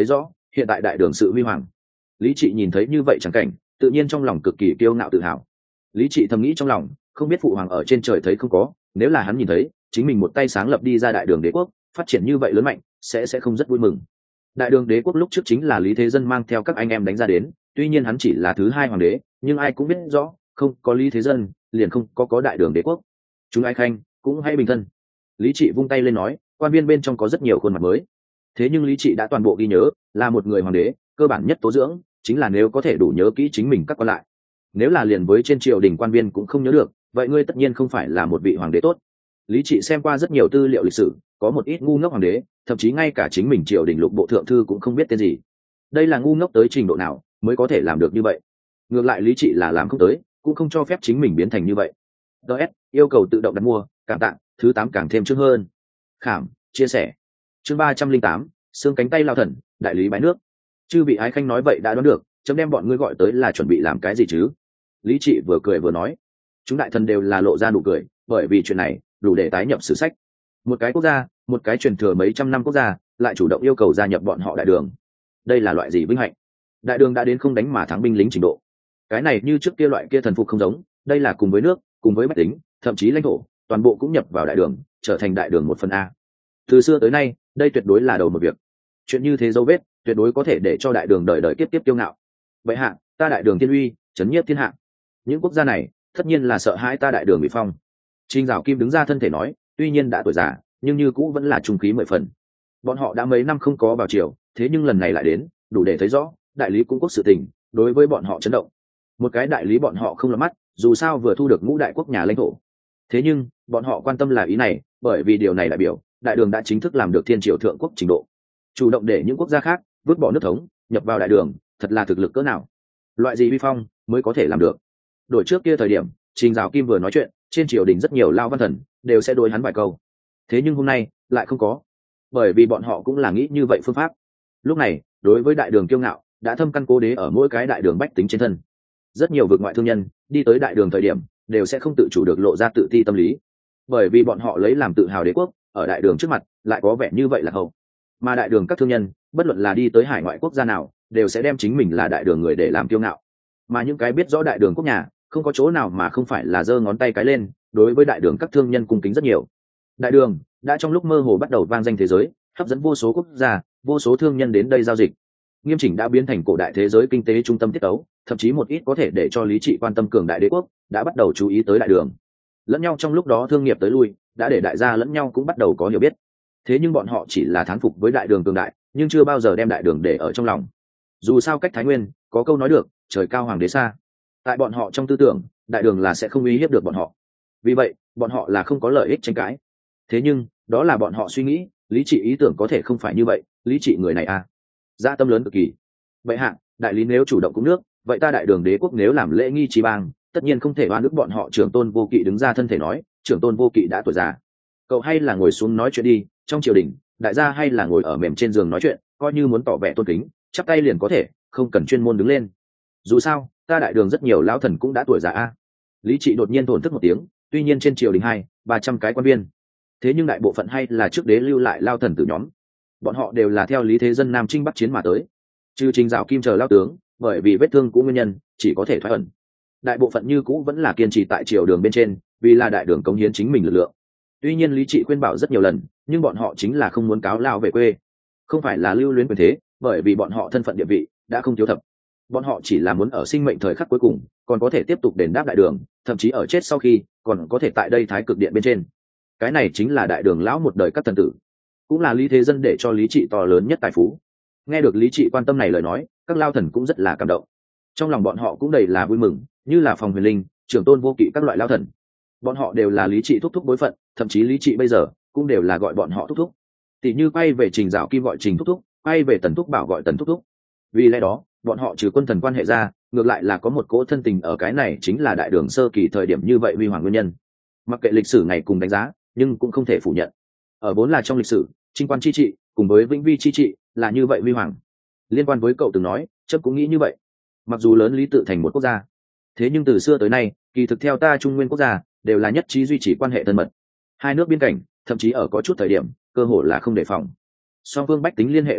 hiện tại đại đường sự huy hoàng. Lý Trị nhìn thấy như vậy chẳng cảnh, tự nhiên trong lòng cực kỳ kiêu ngạo tự hào. Lý Trị thầm nghĩ trong lòng, không biết phụ hoàng ở trên trời thấy không có, nếu là hắn nhìn thấy chính mình một tay sáng lập đi ra đại đường đế quốc, phát triển như vậy lớn mạnh, sẽ sẽ không rất vui mừng. Đại đường đế quốc lúc trước chính là Lý Thế Dân mang theo các anh em đánh ra đến, tuy nhiên hắn chỉ là thứ hai hoàng đế, nhưng ai cũng biết rõ, không có Lý Thế Dân liền không có có đại đường đế quốc. Chúng ai khanh cũng hãy bình thân. Lý Trị vung tay lên nói, quan viên bên trong có rất nhiều khuôn mặt mới. Thế nhưng Lý Trị đã toàn bộ ghi nhớ, là một người hoàng đế, cơ bản nhất tố dưỡng chính là nếu có thể đủ nhớ kỹ chính mình các quan lại. Nếu là liền với trên triều đình quan viên cũng không nhớ được, vậy ngươi tất nhiên không phải là một vị hoàng đế tốt. Lý Trị xem qua rất nhiều tư liệu lịch sử, có một ít ngu ngốc hoàng đế, thậm chí ngay cả chính mình triều đình lục bộ thượng thư cũng không biết tên gì. Đây là ngu ngốc tới trình độ nào mới có thể làm được như vậy? Ngược lại Lý Trị là làm không tới, cũng không cho phép chính mình biến thành như vậy. ds yêu cầu tự động đặt mua, cảm tạ, thứ tám càng thêm trước hơn. Khảm chia sẻ chương ba trăm linh tám, xương cánh tay lao thần, đại lý bái nước. Chư vị ái khanh nói vậy đã đoán được, chấm đem bọn ngươi gọi tới là chuẩn bị làm cái gì chứ? Lý Trị vừa cười vừa nói. Chúng đại thần đều là lộ ra nụ cười, bởi vì chuyện này đủ để tái nhập sử sách. Một cái quốc gia, một cái truyền thừa mấy trăm năm quốc gia, lại chủ động yêu cầu gia nhập bọn họ đại đường. Đây là loại gì vinh hạnh? Đại đường đã đến không đánh mà thắng binh lính trình độ. Cái này như trước kia loại kia thần phục không giống, đây là cùng với nước, cùng với bách tính, thậm chí lãnh thổ, toàn bộ cũng nhập vào đại đường, trở thành đại đường một phần a. Từ xưa tới nay, đây tuyệt đối là đầu một việc. Chuyện như thế dấu vết, tuyệt đối có thể để cho đại đường đời đời kiếp tiếp kiêu ngạo. Vậy hạ, ta đại đường thiên uy, chấn nhiếp thiên hạ. Những quốc gia này, tất nhiên là sợ hãi ta đại đường bị phong. Trình Dạo Kim đứng ra thân thể nói, tuy nhiên đã tuổi già, nhưng như cũ vẫn là trung khí mười phần. Bọn họ đã mấy năm không có vào triều, thế nhưng lần này lại đến, đủ để thấy rõ, đại lý cũng quốc sự tình, đối với bọn họ chấn động. Một cái đại lý bọn họ không lọt mắt, dù sao vừa thu được ngũ đại quốc nhà lãnh thổ. Thế nhưng, bọn họ quan tâm là ý này, bởi vì điều này đại biểu, đại đường đã chính thức làm được thiên triều thượng quốc trình độ. Chủ động để những quốc gia khác vứt bỏ nước thống, nhập vào đại đường, thật là thực lực cỡ nào. Loại gì uy phong mới có thể làm được. Đổi trước kia thời điểm, Trình Dạo Kim vừa nói chuyện, trên triều đình rất nhiều lao văn thần đều sẽ đối hắn vài câu. Thế nhưng hôm nay lại không có, bởi vì bọn họ cũng là nghĩ như vậy phương pháp. Lúc này, đối với đại đường kiêu ngạo đã thâm căn cố đế ở mỗi cái đại đường bách tính trên thân. Rất nhiều vực ngoại thương nhân đi tới đại đường thời điểm đều sẽ không tự chủ được lộ ra tự ti tâm lý, bởi vì bọn họ lấy làm tự hào đế quốc ở đại đường trước mặt lại có vẻ như vậy là hậu. Mà đại đường các thương nhân bất luận là đi tới hải ngoại quốc gia nào đều sẽ đem chính mình là đại đường người để làm kiêu ngạo. Mà những cái biết rõ đại đường quốc nhà không có chỗ nào mà không phải là giơ ngón tay cái lên, đối với đại đường các thương nhân cung kính rất nhiều. Đại đường đã trong lúc mơ hồ bắt đầu vang danh thế giới, hấp dẫn vô số quốc gia, vô số thương nhân đến đây giao dịch. Nghiêm chỉnh đã biến thành cổ đại thế giới kinh tế trung tâm tiết tấu, thậm chí một ít có thể để cho Lý Trị quan tâm cường đại đế quốc đã bắt đầu chú ý tới đại đường. Lẫn nhau trong lúc đó thương nghiệp tới lui, đã để đại gia lẫn nhau cũng bắt đầu có hiểu biết. Thế nhưng bọn họ chỉ là thán phục với đại đường cường đại, nhưng chưa bao giờ đem đại đường để ở trong lòng. Dù sao cách Thái Nguyên có câu nói được, trời cao hoàng đế xa. Tại bọn họ trong tư tưởng, đại đường là sẽ không uy hiếp được bọn họ. Vì vậy, bọn họ là không có lợi ích tranh cãi. Thế nhưng, đó là bọn họ suy nghĩ, Lý Trị ý tưởng có thể không phải như vậy. Lý Trị người này à, dạ tâm lớn cực kỳ. Vậy hạ, đại lý nếu chủ động cũng nước, vậy ta đại đường đế quốc nếu làm lễ nghi trí bang, tất nhiên không thể oan ức bọn họ. Trưởng tôn Vô Kỵ đứng ra thân thể nói, trưởng tôn Vô Kỵ đã tuổi già, cậu hay là ngồi xuống nói chuyện đi. Trong triều đình, đại gia hay là ngồi ở mềm trên giường nói chuyện, coi như muốn tỏ vẻ tôn kính, chắp tay liền có thể, không cần chuyên môn đứng lên. Dù sao, ta đại đường rất nhiều lão thần cũng đã tuổi già a. Lý Trị đột nhiên thổn thức một tiếng, tuy nhiên trên triều đình hai ba trăm cái quan viên, thế nhưng đại bộ phận hay là trước đế lưu lại lao thần tử nhóm. Bọn họ đều là theo Lý Thế Dân Nam Chinh Bắc Chiến mà tới, trừ Trình Dạo Kim chờ lao tướng, bởi vì vết thương cũ nguyên nhân, chỉ có thể thoái ẩn. Đại bộ phận như cũ vẫn là kiên trì tại triều đường bên trên, vì là đại đường cống hiến chính mình lực lượng. Tuy nhiên Lý Trị khuyên bảo rất nhiều lần, nhưng bọn họ chính là không muốn cáo lao về quê, không phải là lưu luyến quyền thế, bởi vì bọn họ thân phận địa vị đã không thiếu thập. Bọn họ chỉ là muốn ở sinh mệnh thời khắc cuối cùng còn có thể tiếp tục đền đáp đại đường, thậm chí ở chết sau khi còn có thể tại đây thái cực điện bên trên. Cái này chính là đại đường lão một đời các thần tử, cũng là Lý Thế Dân để cho Lý Trị to lớn nhất tài phú. Nghe được Lý Trị quan tâm này lời nói, các lao thần cũng rất là cảm động. Trong lòng bọn họ cũng đầy là vui mừng, như là Phòng Huyền Linh, Trưởng tôn Vô Kỵ các loại lao thần, bọn họ đều là Lý Trị thúc thúc bối phận, thậm chí Lý Trị bây giờ cũng đều là gọi bọn họ thúc thúc. Tỷ như quay về Trình Dạo Kim gọi Trình thúc thúc, quay về Tần thúc Bảo gọi Tần thúc thúc. Vì lẽ đó, bọn họ trừ quân thần quan hệ ra, ngược lại là có một cỗ thân tình ở. Cái này chính là đại đường sơ kỳ thời điểm như vậy huy hoàng nguyên nhân. Mặc kệ lịch sử ngày cùng đánh giá, nhưng cũng không thể phủ nhận, ở vốn là trong lịch sử, Trinh quan chi trị cùng với Vĩnh Vi chi trị là như vậy huy hoàng. Liên quan với cậu từng nói, chấp cũng nghĩ như vậy. Mặc dù lớn Lý tự thành một quốc gia, thế nhưng từ xưa tới nay, kỳ thực theo ta Trung Nguyên quốc gia đều là nhất trí duy trì quan hệ thân mật. Hai nước biên cảnh, thậm chí ở có chút thời điểm cơ hội là không đề phòng, song phương bách tính liên hệ lui tới,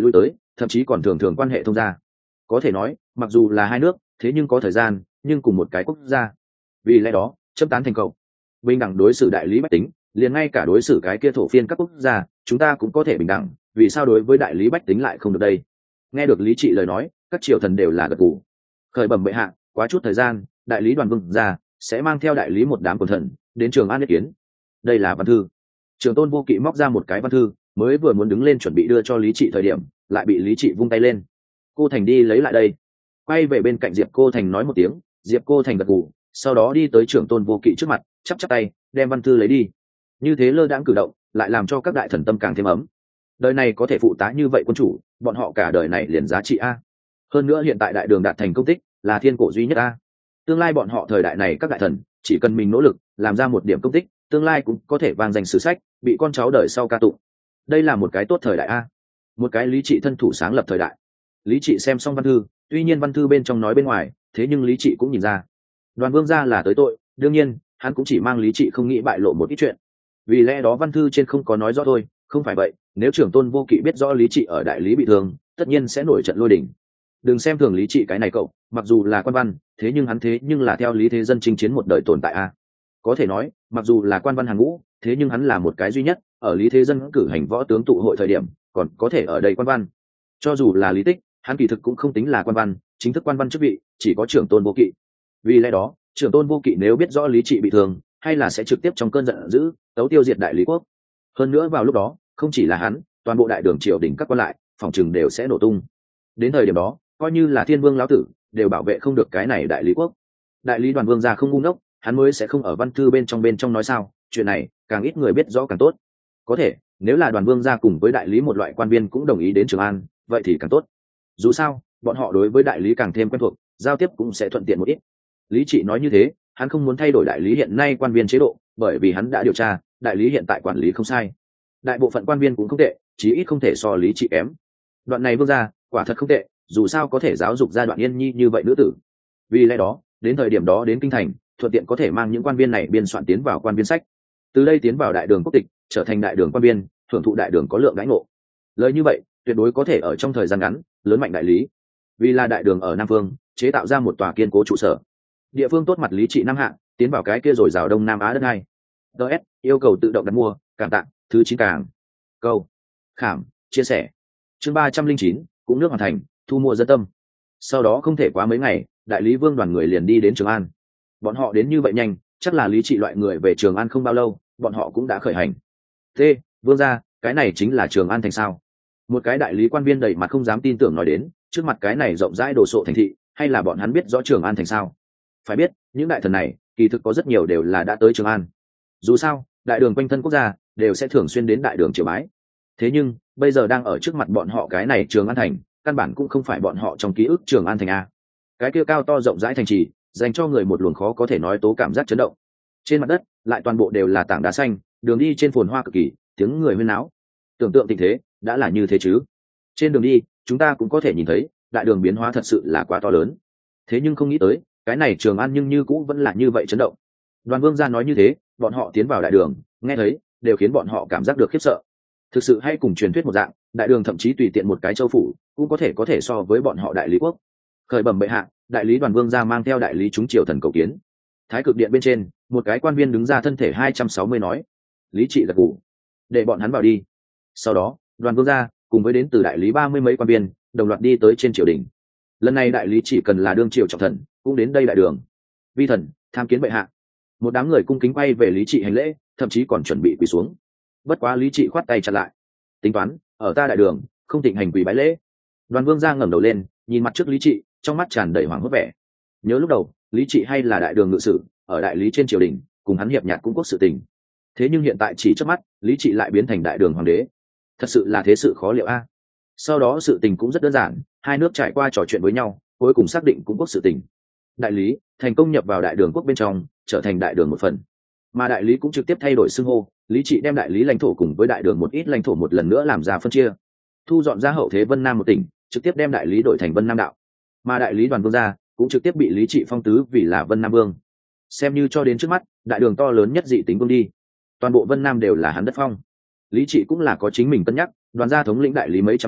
thậm chí còn thường thường quan hệ thông gia. Có thể nói mặc dù là hai nước thế nhưng có thời gian nhưng cùng một cái quốc gia. Vì lẽ đó chấm tán thành cậu bình đẳng đối xử đại lý bách tính, liền ngay cả đối xử cái kia thổ phiên các quốc gia chúng ta cũng có thể bình đẳng, vì sao đối với đại lý bách tính lại không được đây? Nghe được lý trị lời nói, các triều thần đều là gật gù. Khởi bẩm bệ hạ, quá chút thời gian đại lý đoàn vương ra sẽ mang theo đại lý một đám quần thần đến Trường An ý kiến. Đây là văn thư. Trường Tôn Vô Kỵ móc ra một cái văn thư, mới vừa muốn đứng lên chuẩn bị đưa cho lý trị thời điểm lại bị lý trị vung tay lên. Cô Thành đi lấy lại đây. Quay về bên cạnh Diệp Cô Thành nói một tiếng, Diệp Cô Thành gật gù, sau đó đi tới Trưởng Tôn Vô Kỵ trước mặt chắp chắp tay đem văn thư lấy đi. Như thế lơ đãng cử động lại làm cho các đại thần tâm càng thêm ấm. Đời này có thể phụ tá như vậy quân chủ, bọn họ cả đời này liền giá trị a. Hơn nữa hiện tại đại đường đạt thành công tích là thiên cổ duy nhất a. Tương lai bọn họ thời đại này các đại thần chỉ cần mình nỗ lực làm ra một điểm công tích, tương lai cũng có thể vang danh sử sách, bị con cháu đời sau ca tụng. Đây là một cái tốt thời đại a, một cái lý trị thân thủ sáng lập thời đại. Lý trị xem xong văn thư, tuy nhiên văn thư bên trong nói bên ngoài, thế nhưng lý trị cũng nhìn ra Đoàn Vương gia là tới tội, đương nhiên hắn cũng chỉ mang lý trị không nghĩ bại lộ một ít chuyện. Vì lẽ đó văn thư trên không có nói rõ thôi, không phải vậy nếu Trưởng Tôn Vô Kỵ biết rõ lý trị ở đại lý bị thương, tất nhiên sẽ nổi trận lôi đình. Đừng xem thường lý trị cái này cậu, mặc dù là quan văn thế nhưng hắn thế nhưng là theo lý thế dân chinh chiến một đời tồn tại a. Có thể nói mặc dù là quan văn hàng ngũ, thế nhưng hắn là một cái duy nhất ở lý thế dân cử hành võ tướng tụ hội thời điểm còn có thể ở đây quan văn. Cho dù là lý tích, hắn kỳ thực cũng không tính là quan văn, chính thức quan văn chức vị chỉ có Trưởng Tôn Vô Kỵ. Vì lẽ đó Trưởng Tôn Vô Kỵ nếu biết rõ lý trị bị thương, hay là sẽ trực tiếp trong cơn giận dữ tấu tiêu diệt đại lý quốc. Hơn nữa vào lúc đó không chỉ là hắn, toàn bộ đại đường triều đình các quan lại phòng chừng đều sẽ nổ tung. Đến thời điểm đó coi như là thiên vương lão tử đều bảo vệ không được cái này đại lý quốc. Đại lý Đoàn Vương gia không ngu ngốc, hắn mới sẽ không ở văn thư bên trong bên trong nói sao, chuyện này càng ít người biết rõ càng tốt. Có thể nếu là Đoàn Vương gia cùng với đại lý một loại quan viên cũng đồng ý đến Trường An, vậy thì càng tốt. Dù sao bọn họ đối với đại lý càng thêm quen thuộc, giao tiếp cũng sẽ thuận tiện một ít. Lý trị nói như thế, hắn không muốn thay đổi đại lý hiện nay quan viên chế độ, bởi vì hắn đã điều tra đại lý hiện tại quản lý không sai, đại bộ phận quan viên cũng không tệ, chí ít không thể so lý trị kém. Đoạn này Vương gia quả thật không tệ, dù sao có thể giáo dục ra Đoạn Yên Nhi như vậy nữ tử. Vì lẽ đó đến thời điểm đó đến kinh thành, thuận tiện có thể mang những quan viên này biên soạn tiến vào quan viên sách, từ đây tiến vào đại đường quốc tịch, trở thành đại đường quan viên, hưởng thụ đại đường có lượng đãi ngộ. Lời như vậy tuyệt đối có thể ở trong thời gian ngắn lớn mạnh đại lý. Vì là đại đường ở Nam Phương chế tạo ra một tòa kiên cố trụ sở, địa phương tốt mặt lý trị Nam Hạ tiến vào cái kia rồi rào Đông Nam Á đất này. ds yêu cầu tự động đặt mua, cảm tạ. Thứ chín càng câu khảm chia sẻ chương ba trăm linh chín cũng nước hoàn thành, thu mua dân tâm. Sau đó không thể quá mấy ngày, đại lý Vương đoàn người liền đi đến Trường An. Bọn họ đến như vậy nhanh, chắc là lý trị loại người về Trường An không bao lâu bọn họ cũng đã khởi hành. Thế Vương gia, cái này chính là Trường An thành sao? Một cái đại lý quan viên đầy mặt không dám tin tưởng nói đến, trước mặt cái này rộng rãi đồ sộ thành thị, hay là bọn hắn biết rõ Trường An thành sao? Phải biết những đại thần này kỳ thực có rất nhiều đều là đã tới Trường An. Dù sao đại đường quanh thân quốc gia đều sẽ thường xuyên đến đại đường triều bái. Thế nhưng bây giờ đang ở trước mặt bọn họ cái này Trường An thành, căn bản cũng không phải bọn họ trong ký ức Trường An thành a. Cái kia cao to rộng rãi thành trì dành cho người một luồng khó có thể nói tố cảm giác chấn động. Trên mặt đất lại toàn bộ đều là tảng đá xanh, đường đi trên phồn hoa cực kỳ, tiếng người huyên náo. Tưởng tượng tình thế đã là như thế chứ. Trên đường đi chúng ta cũng có thể nhìn thấy đại đường biến hóa thật sự là quá to lớn. Thế nhưng không nghĩ tới cái này Trường An nhưng như cũ vẫn là như vậy chấn động. Đoàn Vương gia nói như thế, bọn họ tiến vào đại đường nghe thấy đều khiến bọn họ cảm giác được khiếp sợ. Thực sự hay cùng truyền thuyết một dạng, đại đường thậm chí tùy tiện một cái châu phủ cũng có thể có thể so với bọn họ đại lý quốc. Khởi bẩm bệ hạ, đại lý Đoàn Vương gia mang theo đại lý chúng triều thần cầu kiến. Thái cực điện bên trên, một cái quan viên đứng ra thân thể hai trăm sáu mươi nói. Lý trị gật gù, để bọn hắn vào đi. Sau đó Đoàn Vương gia cùng với đến từ đại lý ba mươi mấy quan viên đồng loạt đi tới trên triều đình. Lần này đại lý chỉ cần là đương triều trọng thần cũng đến đây đại đường. Vi thần tham kiến bệ hạ. Một đám người cung kính quay về lý trị hành lễ, thậm chí còn chuẩn bị quỳ xuống. Bất quá lý trị khoát tay chặn lại. Tính toán ở ta đại đường không thịnh hành quỳ bái lễ. Đoàn Vương gia ngẩng đầu lên nhìn mặt trước lý trị, trong mắt tràn đầy hoảng hốt vẻ. Nhớ lúc đầu lý trị hay là đại đường ngự sử ở đại lý trên triều đình cùng hắn hiệp nhạc cung quốc sự tình, thế nhưng hiện tại chỉ trước mắt lý trị lại biến thành đại đường hoàng đế, thật sự là thế sự khó liệu a. Sau đó sự tình cũng rất đơn giản, hai nước trải qua trò chuyện với nhau, cuối cùng xác định cung quốc sự tình. Đại lý thành công nhập vào đại đường quốc bên trong, trở thành đại đường một phần, mà đại lý cũng trực tiếp thay đổi xưng hô. Lý trị đem đại lý lãnh thổ cùng với đại đường một ít lãnh thổ một lần nữa làm ra phân chia, thu dọn ra hậu thế Vân Nam một tỉnh, trực tiếp đem đại lý đổi thành Vân Nam đạo, mà đại lý Đoàn Vương gia cũng trực tiếp bị lý trị phong tứ vì là Vân Nam Vương, xem như cho đến trước mắt đại đường to lớn nhất dị tính vương đi, toàn bộ Vân Nam đều là hắn đất phong. Lý trị cũng là có chính mình cân nhắc, Đoàn gia thống lĩnh đại lý mấy trăm năm,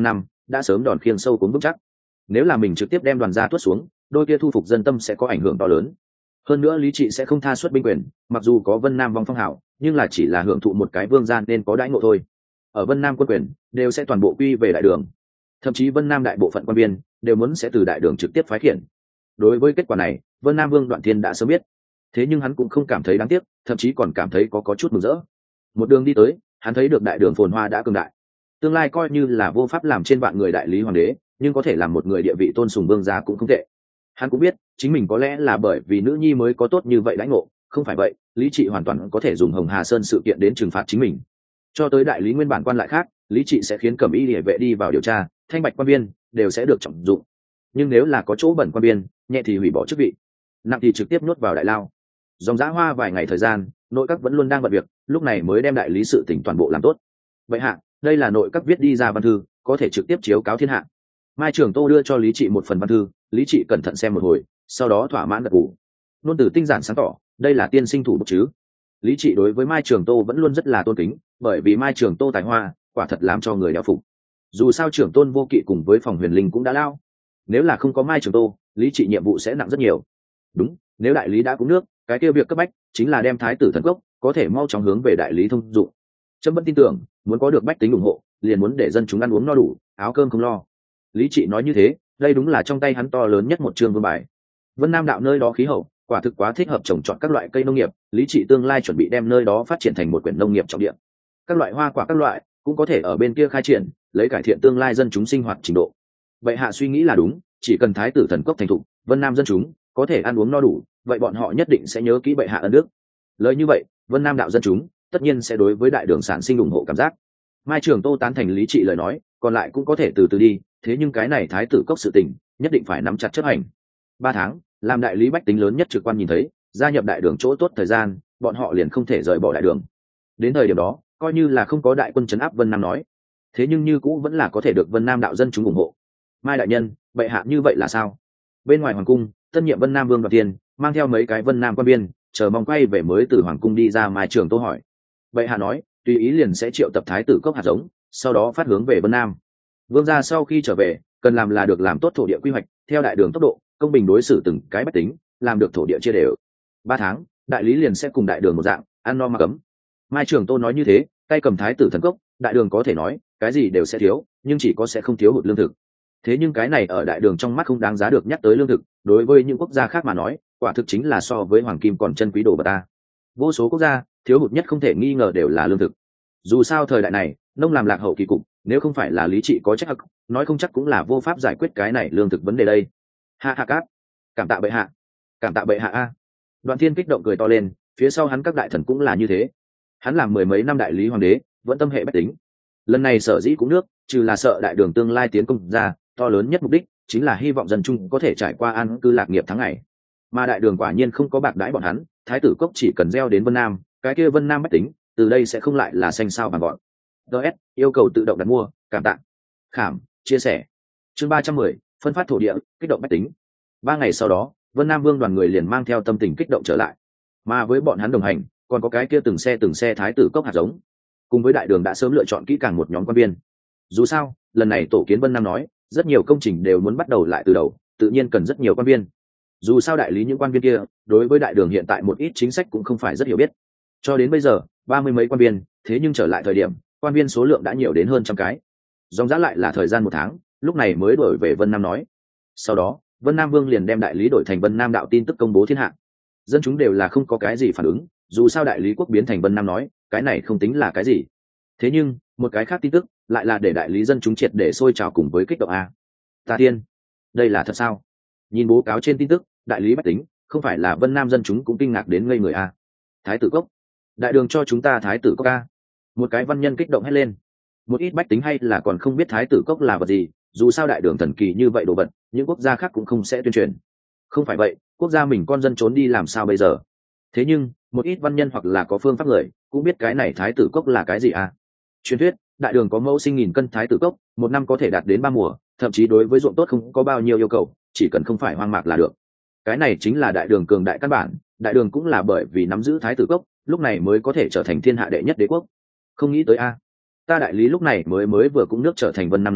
đã sớm đòn khiêng sâu cuốn vững chắc. Nếu là mình trực tiếp đem đoàn gia tuốt xuống, đôi kia thu phục dân tâm sẽ có ảnh hưởng to lớn. Hơn nữa lý trị sẽ không tha suất binh quyền, mặc dù có Vân Nam vong phong hảo, nhưng là chỉ là hưởng thụ một cái vương gia nên có đãi ngộ thôi. Ở Vân Nam quân quyền đều sẽ toàn bộ quy về đại đường, thậm chí Vân Nam đại bộ phận quan viên đều muốn sẽ từ đại đường trực tiếp phái khiển. Đối với kết quả này, Vân Nam Vương Đoạn Thiên đã sớm biết, thế nhưng hắn cũng không cảm thấy đáng tiếc, thậm chí còn cảm thấy có có chút mừng rỡ. Một đường đi tới, hắn thấy được đại đường phồn hoa đã cường đại, tương lai coi như là vô pháp làm trên vạn người đại lý hoàng đế, nhưng có thể làm một người địa vị tôn sùng vương gia cũng không tệ. Hắn cũng biết chính mình có lẽ là bởi vì nữ nhi mới có tốt như vậy đãi ngộ, không phải vậy lý trị hoàn toàn có thể dùng Hồng Hà Sơn sự kiện đến trừng phạt chính mình. Cho tới đại lý nguyên bản quan lại khác, lý trị sẽ khiến cẩm y địa vệ đi vào điều tra, thanh bạch quan viên đều sẽ được trọng dụng, nhưng nếu là có chỗ bẩn quan viên, nhẹ thì hủy bỏ chức vị, nặng thì trực tiếp nhốt vào đại lao. Dòng dã hoa vài ngày thời gian, nội các vẫn luôn đang bận việc, lúc này mới đem đại lý sự tỉnh toàn bộ làm tốt. Vậy hạ, đây là nội các viết đi ra văn thư, có thể trực tiếp chiếu cáo thiên hạ. Mai Trường Tô đưa cho lý trị một phần văn thư, lý trị cẩn thận xem một hồi, sau đó thỏa mãn gật gù. Nôn từ tinh giản sáng tỏ, đây là tiên sinh thủ bút chứ. Lý trị đối với Mai Trường Tô vẫn luôn rất là tôn kính, bởi vì Mai Trường Tô tài hoa quả thật làm cho người đeo phục. Dù sao trưởng tôn vô kỵ cùng với phòng huyền linh cũng đã lao, nếu là không có Mai Trường Tô, lý trị nhiệm vụ sẽ nặng rất nhiều. Đúng, nếu đại lý đã cúng nước, cái kia việc cấp bách chính là đem thái tử thần gốc có thể mau chóng hướng về đại lý thông dụng. Trâm vẫn tin tưởng, muốn có được bách tính ủng hộ, liền muốn để dân chúng ăn uống no đủ, áo cơm không lo. Lý trị nói như thế, đây đúng là trong tay hắn to lớn nhất một chương vương bài. Vân Nam đạo nơi đó khí hậu quả thực quá thích hợp trồng trọt các loại cây nông nghiệp, lý trị tương lai chuẩn bị đem nơi đó phát triển thành một quyển nông nghiệp trọng địa. Các loại hoa quả các loại cũng có thể ở bên kia khai triển, lấy cải thiện tương lai dân chúng sinh hoạt trình độ. Vậy hạ suy nghĩ là đúng, chỉ cần thái tử thần cốc thành thục, Vân Nam dân chúng có thể ăn uống no đủ, vậy bọn họ nhất định sẽ nhớ kỹ bệ hạ ân đức. Lời như vậy, Vân Nam đạo dân chúng tất nhiên sẽ đối với đại đường sản sinh ủng hộ cảm giác. Mai Trường Tô tán thành lý trị lời nói, còn lại cũng có thể từ từ đi, thế nhưng cái này thái tử cốc sự tình nhất định phải nắm chặt chấp hành. Ba tháng, làm đại lý bách tính lớn nhất trực quan nhìn thấy gia nhập đại đường chỗ tốt thời gian, bọn họ liền không thể rời bỏ đại đường. Đến thời điểm đó, coi như là không có đại quân trấn áp Vân Nam nói, thế nhưng như cũ vẫn là có thể được Vân Nam đạo dân chúng ủng hộ. Mai đại nhân, bệ hạ như vậy là sao? Bên ngoài hoàng cung, tân nhiệm Vân Nam Vương Đoạt Tiên mang theo mấy cái Vân Nam quan viên, chờ mong quay về mới từ hoàng cung đi ra. Mai Trường Tô hỏi. Bệ hạ nói, tùy ý liền sẽ triệu tập thái tử cốc hạt giống, sau đó phát hướng về Vân Nam. Vương gia sau khi trở về, cần làm là được làm tốt thổ địa quy hoạch, theo đại đường tốc độ, công bình đối xử từng cái bách tính, làm được thổ địa chia đều. Ba tháng, đại lý liền sẽ cùng đại đường một dạng, ăn no mặc ấm. Mai Trường Tô nói như thế, tay cầm thái tử thần cốc, đại đường có thể nói cái gì đều sẽ thiếu, nhưng chỉ có sẽ không thiếu hụt lương thực. Thế nhưng cái này ở đại đường trong mắt không đáng giá được nhắc tới lương thực, đối với những quốc gia khác mà nói, quả thực chính là so với hoàng kim còn chân quý đồ vật ta. Vô số quốc gia thiếu hụt nhất không thể nghi ngờ đều là lương thực. Dù sao thời đại này nông làm lạc hậu kỳ cục, nếu không phải là lý trị có trách hắc, nói không chắc cũng là vô pháp giải quyết cái này lương thực vấn đề đây. Ha ha cát, cảm tạ bệ hạ, cảm tạ bệ hạ a. Đoạn Thiên kích động cười to lên, phía sau hắn các đại thần cũng là như thế. Hắn làm mười mấy năm đại lý hoàng đế, vẫn tâm hệ bách tính. Lần này sở dĩ cũng nước, trừ là sợ đại đường tương lai tiến công ra, to lớn nhất mục đích chính là hy vọng dân chung có thể trải qua an cư lạc nghiệp tháng ngày. Mà đại đường quả nhiên không có bạc đãi bọn hắn, thái tử cốc chỉ cần gieo đến Vân Nam, cái kia Vân Nam bách tính từ đây sẽ không lại là xanh sao vàng gọn. ds yêu cầu tự động đặt mua, cảm tạ khảm chia sẻ. Chương ba trăm mười, phân phát thổ địa, kích động bách tính. Ba ngày sau đó, Vân Nam Vương đoàn người liền mang theo tâm tình kích động trở lại, mà với bọn hắn đồng hành còn có cái kia từng xe từng xe thái tử cốc hạt giống, cùng với đại đường đã sớm lựa chọn kỹ càng một nhóm quan viên. Dù sao lần này tổ kiến Vân Nam nói rất nhiều công trình đều muốn bắt đầu lại từ đầu, tự nhiên cần rất nhiều quan viên. Dù sao đại lý những quan viên kia đối với đại đường hiện tại một ít chính sách cũng không phải rất hiểu biết. Cho đến bây giờ ba mươi mấy quan viên, thế nhưng trở lại thời điểm quan viên số lượng đã nhiều đến hơn trăm cái. Dòng dã lại là thời gian một tháng, lúc này mới đổi về Vân Nam nói. Sau đó Vân Nam Vương liền đem đại lý đổi thành Vân Nam đạo tin tức công bố thiên hạ. Dân chúng đều là không có cái gì phản ứng, dù sao đại lý quốc biến thành Vân Nam nói, cái này không tính là cái gì. Thế nhưng một cái khác tin tức lại là để đại lý dân chúng triệt để sôi trào cùng với kích động a. Tà tiên, đây là thật sao? Nhìn báo cáo trên tin tức, đại lý bách tính không phải là Vân Nam dân chúng cũng kinh ngạc đến ngây người a. Thái tử cốc, đại đường cho chúng ta thái tử cốc a. Một cái văn nhân kích động hét lên. Một ít bách tính hay là còn không biết thái tử cốc là vật gì, dù sao đại đường thần kỳ như vậy đồ vật, những quốc gia khác cũng không sẽ tuyên truyền. Không phải vậy, quốc gia mình con dân trốn đi làm sao bây giờ? Thế nhưng một ít văn nhân hoặc là có phương pháp người cũng biết cái này thái tử cốc là cái gì à. Truyền thuyết đại đường có mẫu sinh nghìn cân thái tử cốc, một năm có thể đạt đến ba mùa, thậm chí đối với ruộng tốt không có bao nhiêu yêu cầu, chỉ cần không phải hoang mạc là được. Cái này chính là đại đường cường đại căn bản. Đại đường cũng là bởi vì nắm giữ thái tử cốc, lúc này mới có thể trở thành thiên hạ đệ nhất đế quốc. Không nghĩ tới a, ta đại lý lúc này mới mới vừa cũng nước trở thành Vân Nam nói,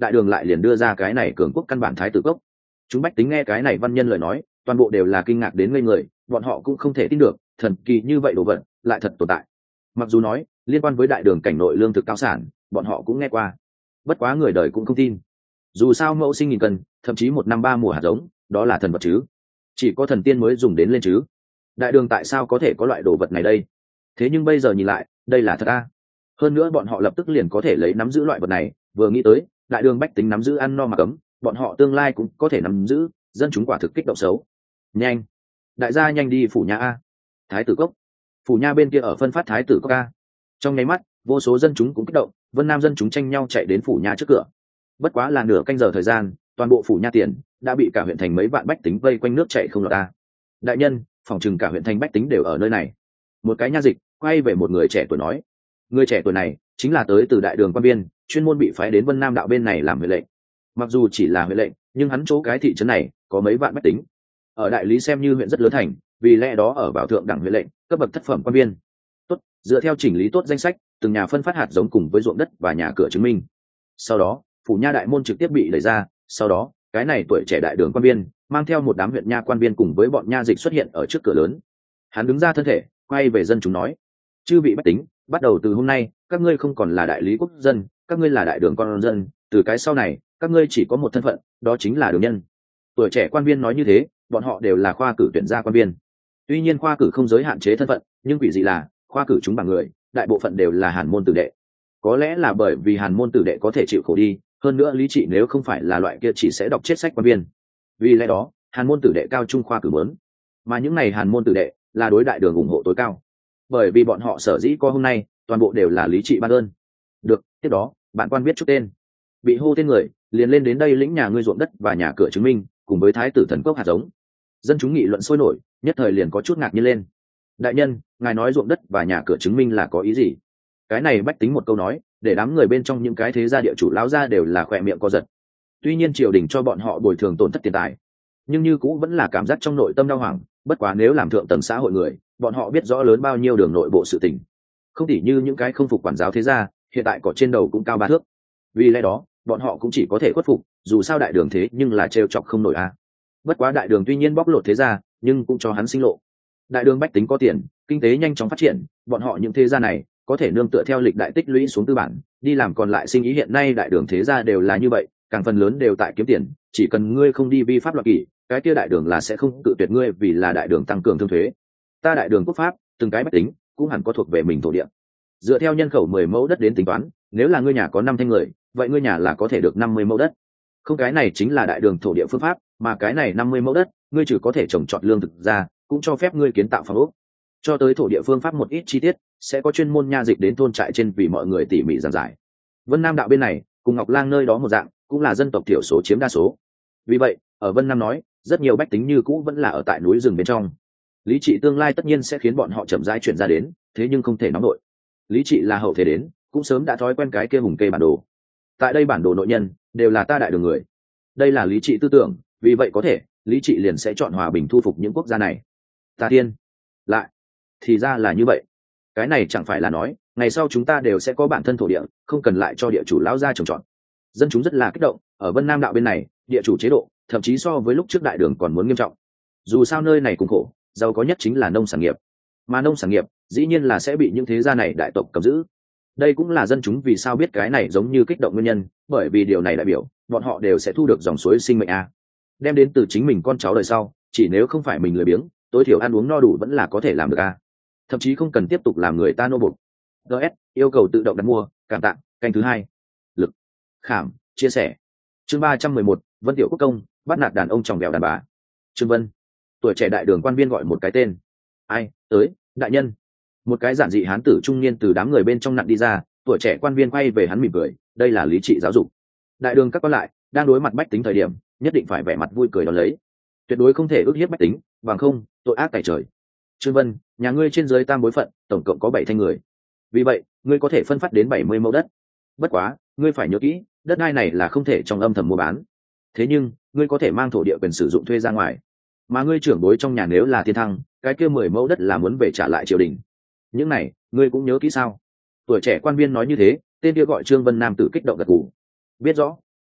đại đường lại liền đưa ra cái này cường quốc căn bản thái tử cốc. Chúng bách tính nghe cái này văn nhân lời nói, toàn bộ đều là kinh ngạc đến ngây người, bọn họ cũng không thể tin được thần kỳ như vậy đồ vật lại thật tồn tại. Mặc dù nói liên quan với đại đường cảnh nội lương thực cao sản, bọn họ cũng nghe qua, bất quá người đời cũng không tin. Dù sao mẫu sinh nghìn cân, thậm chí một năm ba mùa hạt giống, đó là thần vật chứ, chỉ có thần tiên mới dùng đến lên chứ. Đại đường tại sao có thể có loại đồ vật này đây? Thế nhưng bây giờ nhìn lại, đây là thật a. Hơn nữa bọn họ lập tức liền có thể lấy nắm giữ loại vật này, vừa nghĩ tới đại đường bách tính nắm giữ ăn no mà cấm, bọn họ tương lai cũng có thể nắm giữ, dân chúng quả thực kích động xấu. Nhanh, đại gia nhanh đi phủ nhà a. Thái tử cốc. Phủ nha bên kia ở phân phát thái tử cốc a. Trong nháy mắt, vô số dân chúng cũng kích động, Vân Nam dân chúng tranh nhau chạy đến phủ nha trước cửa. Bất quá là nửa canh giờ thời gian, toàn bộ phủ nha tiền đã bị cả huyện thành mấy vạn bách tính vây quanh nước chạy không lọt a. Đại nhân, phòng trừng cả huyện thành bách tính đều ở nơi này. Một cái nha dịch quay về một người trẻ tuổi nói, người trẻ tuổi này chính là tới từ đại đường quan biên, chuyên môn bị phái đến Vân Nam đạo bên này làm huệ lệnh. Mặc dù chỉ là huệ lệnh, nhưng hắn chỗ cái thị trấn này có mấy vạn bách tính, ở đại lý xem như huyện rất lớn thành, vì lẽ đó ở vào thượng đẳng huệ lệnh, cấp bậc thất phẩm quan biên. Tốt, dựa theo chỉnh lý tốt danh sách, từng nhà phân phát hạt giống cùng với ruộng đất và nhà cửa chứng minh. Sau đó phủ nha đại môn trực tiếp bị đẩy ra, sau đó cái này tuổi trẻ đại đường quan biên mang theo một đám huyện nha quan biên cùng với bọn nha dịch xuất hiện ở trước cửa lớn. Hắn đứng ra thân thể, quay về dân chúng nói, chư vị bách tính, bắt đầu từ hôm nay các ngươi không còn là đại lý quốc dân, các ngươi là đại đường con dân, từ cái sau này các ngươi chỉ có một thân phận, đó chính là đường nhân. Tuổi trẻ quan viên nói như thế, bọn họ đều là khoa cử tuyển ra quan viên. Tuy nhiên khoa cử không giới hạn chế thân phận, nhưng quỷ dị là khoa cử chúng bằng người đại bộ phận đều là hàn môn tử đệ. Có lẽ là bởi vì hàn môn tử đệ có thể chịu khổ đi, hơn nữa lý trị nếu không phải là loại kia chỉ sẽ đọc chết sách quan viên, vì lẽ đó hàn môn tử đệ cao trung khoa cử mớn, mà những này hàn môn tử đệ là đối đại đường ủng hộ tối cao, bởi vì bọn họ sở dĩ có hôm nay toàn bộ đều là lý trị ban ơn. Được, tiếp đó bạn quan biết chút tên, bị hô tên người liền lên đến đây lĩnh nhà ngươi ruộng đất và nhà cửa chứng minh cùng với thái tử thần cốc hạt giống. Dân chúng nghị luận sôi nổi, nhất thời liền có chút ngạc nhiên lên. Đại nhân, ngài nói ruộng đất và nhà cửa chứng minh là có ý gì? Cái này bách tính một câu nói, để đám người bên trong những cái thế gia địa chủ lão gia đều là khỏe miệng co giật. Tuy nhiên triều đình cho bọn họ bồi thường tổn thất tiền tài, nhưng như cũ vẫn là cảm giác trong nội tâm đau hoảng. Bất quá nếu làm thượng tầng xã hội người, bọn họ biết rõ lớn bao nhiêu đường nội bộ sự tình, không tỉ như những cái không phục quản giáo thế gia, hiện tại cỏ trên đầu cũng cao ba thước. Vì lẽ đó bọn họ cũng chỉ có thể khuất phục, dù sao đại đường thế nhưng là trêu chọc không nổi a. Bất quá đại đường tuy nhiên bóc lột thế gia, nhưng cũng cho hắn sinh lộ. Đại đường bách tính có tiền, kinh tế nhanh chóng phát triển, bọn họ những thế gia này có thể nương tựa theo lịch đại tích lũy xuống tư bản đi làm còn lại sinh ý. Hiện nay đại đường thế gia đều là như vậy, càng phần lớn đều tại kiếm tiền, chỉ cần ngươi không đi vi pháp luật kỷ, cái kia đại đường là sẽ không tự tuyệt ngươi, vì là đại đường tăng cường thương thuế. Ta đại đường quốc pháp từng cái bách tính cũng hẳn có thuộc về mình thổ địa, dựa theo nhân khẩu mười mẫu đất đến tính toán, nếu là ngươi nhà có năm thanh người, vậy ngươi nhà là có thể được năm mươi mẫu đất. Không, cái này chính là đại đường thổ địa phương pháp, mà cái này năm mươi mẫu đất ngươi chỉ có thể trồng trọt lương thực ra, cũng cho phép ngươi kiến tạo phòng ốc. Cho tới thổ địa phương pháp một ít chi tiết sẽ có chuyên môn nha dịch đến thôn trại trên vì mọi người tỉ mỉ giảng giải. Vân Nam đạo bên này cùng Ngọc Lang nơi đó một dạng, cũng là dân tộc thiểu số chiếm đa số. Vì vậy ở Vân Nam nói rất nhiều bách tính như cũ vẫn là ở tại núi rừng bên trong. Lý trị tương lai tất nhiên sẽ khiến bọn họ chậm rãi chuyển ra đến, thế nhưng không thể nóng nổi. Lý trị là hậu thế đến, cũng sớm đã thói quen cái kia hùng kê bản đồ. Tại đây bản đồ nội nhân đều là ta đại đường người, đây là lý trị tư tưởng, vì vậy có thể lý trị liền sẽ chọn hòa bình thu phục những quốc gia này. Ta tiên lại thì ra là như vậy, cái này chẳng phải là nói ngày sau chúng ta đều sẽ có bản thân thổ địa, không cần lại cho địa chủ lão gia trồng trọt. Dân chúng rất là kích động. Ở Vân Nam đạo bên này địa chủ chế độ thậm chí so với lúc trước đại đường còn muốn nghiêm trọng. Dù sao nơi này cùng khổ, giàu có nhất chính là nông sản nghiệp, mà nông sản nghiệp dĩ nhiên là sẽ bị những thế gia này đại tộc cầm giữ. Đây cũng là dân chúng vì sao biết cái này giống như kích động nguyên nhân, bởi vì điều này đại biểu bọn họ đều sẽ thu được dòng suối sinh mệnh a, đem đến từ chính mình con cháu đời sau, chỉ nếu không phải mình lười biếng, tối thiểu ăn uống no đủ vẫn là có thể làm được a, thậm chí không cần tiếp tục làm người ta nô bộc. gs yêu cầu tự động đặt mua, cảm tạ. Canh thứ hai, lực khảm chia sẻ. Chương ba trăm mười một, Vân Tiểu Quốc Công bắt nạt đàn ông tròng bèo đàn bà. Trương Vân, tuổi trẻ đại đường quan viên gọi một cái tên. Ai tới? Đại nhân. Một cái giản dị hán tử trung niên từ đám người bên trong nặn đi ra, tuổi trẻ quan viên quay về hắn mỉm cười, đây là lý trị giáo dục. Đại đường các quan lại đang đối mặt bách tính thời điểm, nhất định phải vẻ mặt vui cười đón lấy, tuyệt đối không thể ức hiếp bách tính, bằng không tội ác tại trời. Trương Vân, nhà ngươi trên dưới tam bối phận tổng cộng có bảy thanh người, vì vậy ngươi có thể phân phát đến bảy mươi mẫu đất. Bất quá ngươi phải nhớ kỹ, đất đai này là không thể trong âm thầm mua bán, thế nhưng ngươi có thể mang thổ địa quyền sử dụng thuê ra ngoài, mà ngươi trưởng bối trong nhà nếu là thiên thăng, cái kia mười mẫu đất là muốn về trả lại triều đình. Những này ngươi cũng nhớ kỹ sao? Tuổi trẻ quan viên nói như thế, tên kia gọi Trương Vân nam tử kích động gật gù. Biết rõ,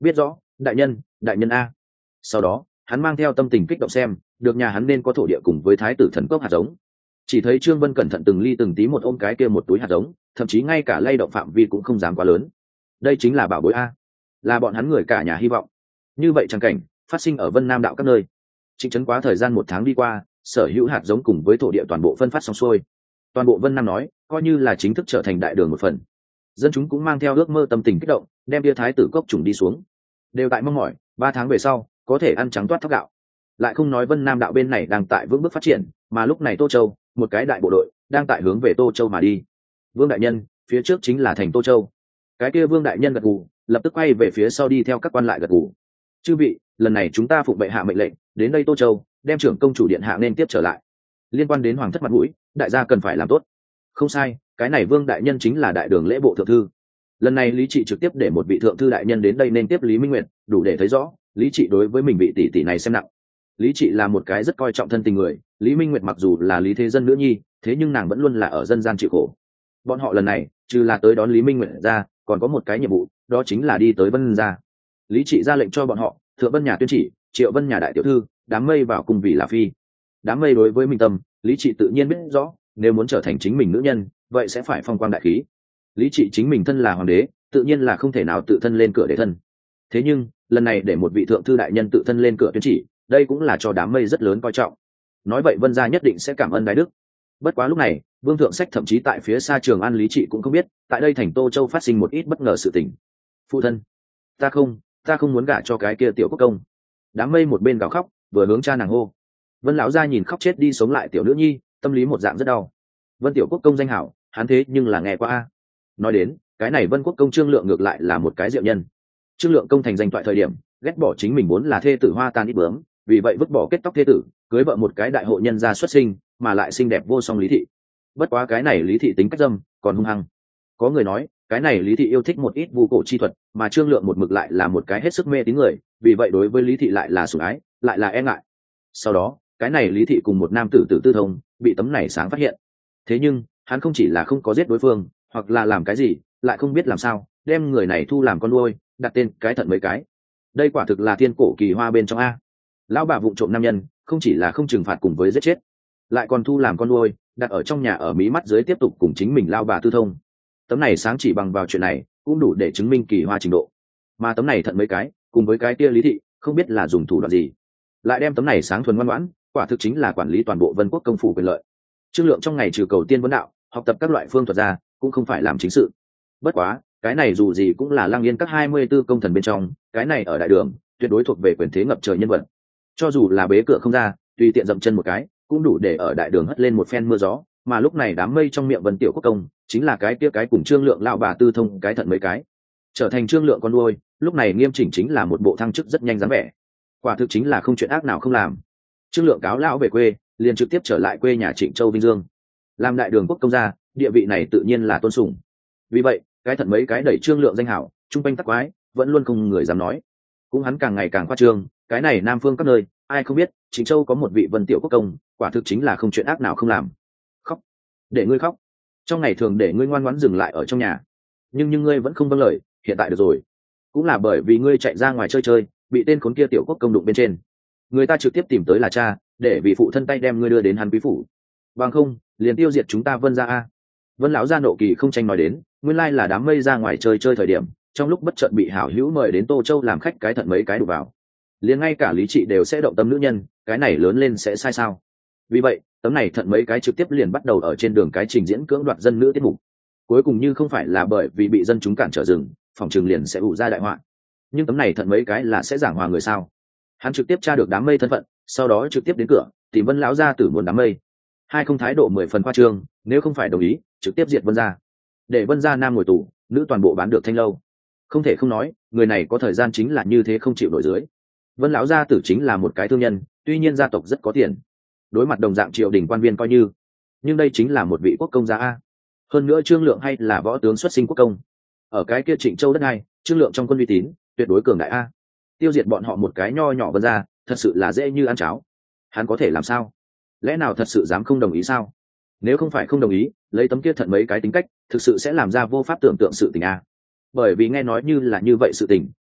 biết rõ đại nhân, đại nhân a. Sau đó hắn mang theo tâm tình kích động xem được nhà hắn nên có thổ địa cùng với thái tử thần cốc hạt giống. Chỉ thấy Trương Vân cẩn thận từng ly từng tí một ôm cái kia một túi hạt giống, thậm chí ngay cả lay động phạm vi cũng không dám quá lớn. Đây chính là bảo bối a, là bọn hắn người cả nhà hy vọng. Như vậy chẳng cảnh phát sinh ở Vân Nam đạo các nơi. Trịnh trấn quá thời gian một tháng đi qua, sở hữu hạt giống cùng với thổ địa toàn bộ phân phát xong xuôi. Toàn bộ Vân Nam nói coi như là chính thức trở thành đại đường một phần. Dân chúng cũng mang theo ước mơ tâm tình kích động, đem bia thái tử cốc trùng đi xuống, đều tại mong mỏi ba tháng về sau có thể ăn trắng toát thóc gạo. Lại không nói Vân Nam đạo bên này đang tại vững bước phát triển, mà lúc này Tô Châu, một cái đại bộ đội đang tại hướng về Tô Châu mà đi. Vương đại nhân, phía trước chính là thành Tô Châu. Cái kia Vương đại nhân gật gù, lập tức quay về phía sau đi theo các quan lại gật gù. Chư vị, lần này chúng ta phụng bệ hạ mệnh lệnh, đến đây Tô Châu, đem trưởng công chủ điện hạ nên tiếp trở lại. Liên quan đến hoàng thất mặt mũi, đại gia cần phải làm tốt. Không sai, cái này Vương đại nhân chính là đại đường lễ bộ thượng thư. Lần này Lý Trị trực tiếp để một vị thượng thư đại nhân đến đây nên tiếp Lý Minh Nguyệt, đủ để thấy rõ Lý Trị đối với mình vị tỷ tỷ này xem nặng. Lý Trị là một cái rất coi trọng thân tình người, Lý Minh Nguyệt mặc dù là Lý Thế Dân nữ nhi, thế nhưng nàng vẫn luôn là ở dân gian chịu khổ. Bọn họ lần này trừ là tới đón Lý Minh Nguyệt ra, còn có một cái nhiệm vụ, đó chính là đi tới Vân gia. Lý Trị ra lệnh cho bọn họ, Thượng Vân nhà tuyên chỉ, Triệu Vân nhà đại tiểu thư, đám mây vào cùng vì là phi. Đám mây đối với Minh Tâm, Lý Trị tự nhiên biết rõ, nếu muốn trở thành chính mình nữ nhân, vậy sẽ phải phong quang đại khí. Lý Trị chính mình thân là hoàng đế, tự nhiên là không thể nào tự thân lên cửa để thân. Thế nhưng lần này để một vị thượng thư đại nhân tự thân lên cửa tuyên chỉ, đây cũng là cho đám mây rất lớn coi trọng. Nói vậy Vân gia nhất định sẽ cảm ơn đại đức. Bất quá lúc này Vương Thượng Sách thậm chí tại phía xa Trường An Lý Trị cũng không biết, tại đây thành Tô Châu phát sinh một ít bất ngờ sự tình. Phụ thân, ta không ta không muốn gả cho cái kia tiểu quốc công. Đám mây một bên gào khóc, vừa hướng cha nàng hô. Vân lão gia nhìn khóc chết đi sống lại tiểu nữ nhi, tâm lý một dạng rất đau. Vân tiểu quốc công danh hảo, hắn thế nhưng là nghe qua a. Nói đến cái này Vân quốc công Trương Lượng ngược lại là một cái diệu nhân. Trương Lượng công thành danh toại thời điểm, ghét bỏ chính mình vốn là thê tử hoa tan ít bướm, vì vậy vứt bỏ kết tóc thê tử, cưới vợ một cái đại hộ nhân gia xuất sinh, mà lại xinh đẹp vô song Lý thị. Bất quá cái này Lý thị tính cách dâm, còn hung hăng. Có người nói cái này Lý thị yêu thích một ít vu cổ chi thuật, mà Trương Lượng một mực lại là một cái hết sức mê tín người, vì vậy đối với Lý thị lại là sủng ái, lại là e ngại. Sau đó cái này Lý thị cùng một nam tử tử tư thông, bị tấm này sáng phát hiện. Thế nhưng hắn không chỉ là không có giết đối phương, hoặc là làm cái gì, lại không biết làm sao đem người này thu làm con nuôi, đặt tên cái thận mấy cái. Đây quả thực là thiên cổ kỳ hoa bên trong a. Lão bà vụng trộm nam nhân, không chỉ là không trừng phạt cùng với giết chết, lại còn thu làm con nuôi, đặt ở trong nhà ở mí mắt dưới tiếp tục cùng chính mình lao bà tư thông. Tấm này sáng chỉ bằng vào chuyện này cũng đủ để chứng minh kỳ hoa trình độ. Mà tấm này thận mấy cái cùng với cái kia Lý thị không biết là dùng thủ đoạn gì, lại đem tấm này sáng thuần ngoan ngoãn, quả thực chính là quản lý toàn bộ Vân quốc công phủ quyền lợi. Trương Lượng trong ngày trừ cầu tiên vấn đạo, học tập các loại phương thuật ra, cũng không phải làm chính sự. Bất quá cái này dù gì cũng là Lang Yên các hai mươi 24 công thần bên trong, cái này ở đại đường tuyệt đối thuộc về quyền thế ngập trời nhân vật. Cho dù là bế cửa không ra, tùy tiện dậm chân một cái cũng đủ để ở đại đường hất lên một phen mưa gió. Mà lúc này đám mây trong miệng Vân tiểu quốc công chính là cái kia cái cùng Trương Lượng lão bà tư thông cái thận mấy cái, trở thành Trương Lượng con nuôi. Lúc này nghiêm chỉnh chính là một bộ thăng chức rất nhanh dáng vẻ, quả thực chính là không chuyện ác nào không làm. Trương Lượng cáo lão về quê, liền trực tiếp trở lại quê nhà Trịnh Châu Vinh Dương, làm đại đường quốc công gia, địa vị này tự nhiên là tôn sùng. Vì vậy cái thận mấy cái đẩy Trương Lượng danh hảo trung quanh tắc quái, vẫn luôn không người dám nói. Cũng hắn càng ngày càng khoa trương, cái này Nam phương các nơi ai không biết Trịnh Châu có một vị Vân tiểu quốc công, quả thực chính là không chuyện ác nào không làm. Khóc, để ngươi khóc, trong ngày thường để ngươi ngoan ngoãn dừng lại ở trong nhà, nhưng nhưng ngươi vẫn không vâng lời, hiện tại được rồi, cũng là bởi vì ngươi chạy ra ngoài chơi chơi, bị tên khốn kia tiểu quốc công đụng bên trên, người ta trực tiếp tìm tới là cha, để vì phụ thân tay đem ngươi đưa đến hắn quý phủ, bằng không liền tiêu diệt chúng ta Vân gia a. Vân lão gia nộ kỳ không tranh nói đến, nguyên lai là đám mây ra ngoài chơi chơi thời điểm, trong lúc bất chợt bị hảo hữu mời đến Tô Châu làm khách, cái thận mấy cái đụng vào, liền ngay cả Lý Trị đều sẽ động tâm nữ nhân, cái này lớn lên sẽ sai sao? Vì vậy tấm này thận mấy cái trực tiếp liền bắt đầu ở trên đường cái trình diễn cưỡng đoạt dân nữ tiết mục. Cuối cùng như không phải là bởi vì bị dân chúng cản trở rừng, phòng trường liền sẽ ủ ra đại họa. Nhưng tấm này thận mấy cái là sẽ giảng hòa người sao? Hắn trực tiếp tra được đám mây thân phận, sau đó trực tiếp đến cửa tìm Vân lão gia tử muốn đám mây. Hai không thái độ mười phần khoa trương, nếu không phải đồng ý trực tiếp diệt Vân gia, để Vân gia nam ngồi tù, nữ toàn bộ bán được thanh lâu. Không thể không nói, người này có thời gian chính là như thế không chịu nổi dưới. Vân lão gia tử chính là một cái thương nhân, tuy nhiên gia tộc rất có tiền, đối mặt đồng dạng triều đình quan viên coi như, nhưng đây chính là một vị quốc công gia a. Hơn nữa Trương Lượng hay là võ tướng xuất sinh quốc công, ở cái kia Trịnh Châu đất này, Trương Lượng trong quân uy tín tuyệt đối cường đại a. Tiêu diệt bọn họ một cái nho nhỏ Vân gia, thật sự là dễ như ăn cháo. Hắn có thể làm sao? Lẽ nào thật sự dám không đồng ý sao? Nếu không phải không đồng ý, lấy tấm kia thận mấy cái tính cách, thực sự sẽ làm ra vô pháp tưởng tượng sự tình a. Bởi vì nghe nói như là như vậy sự tình,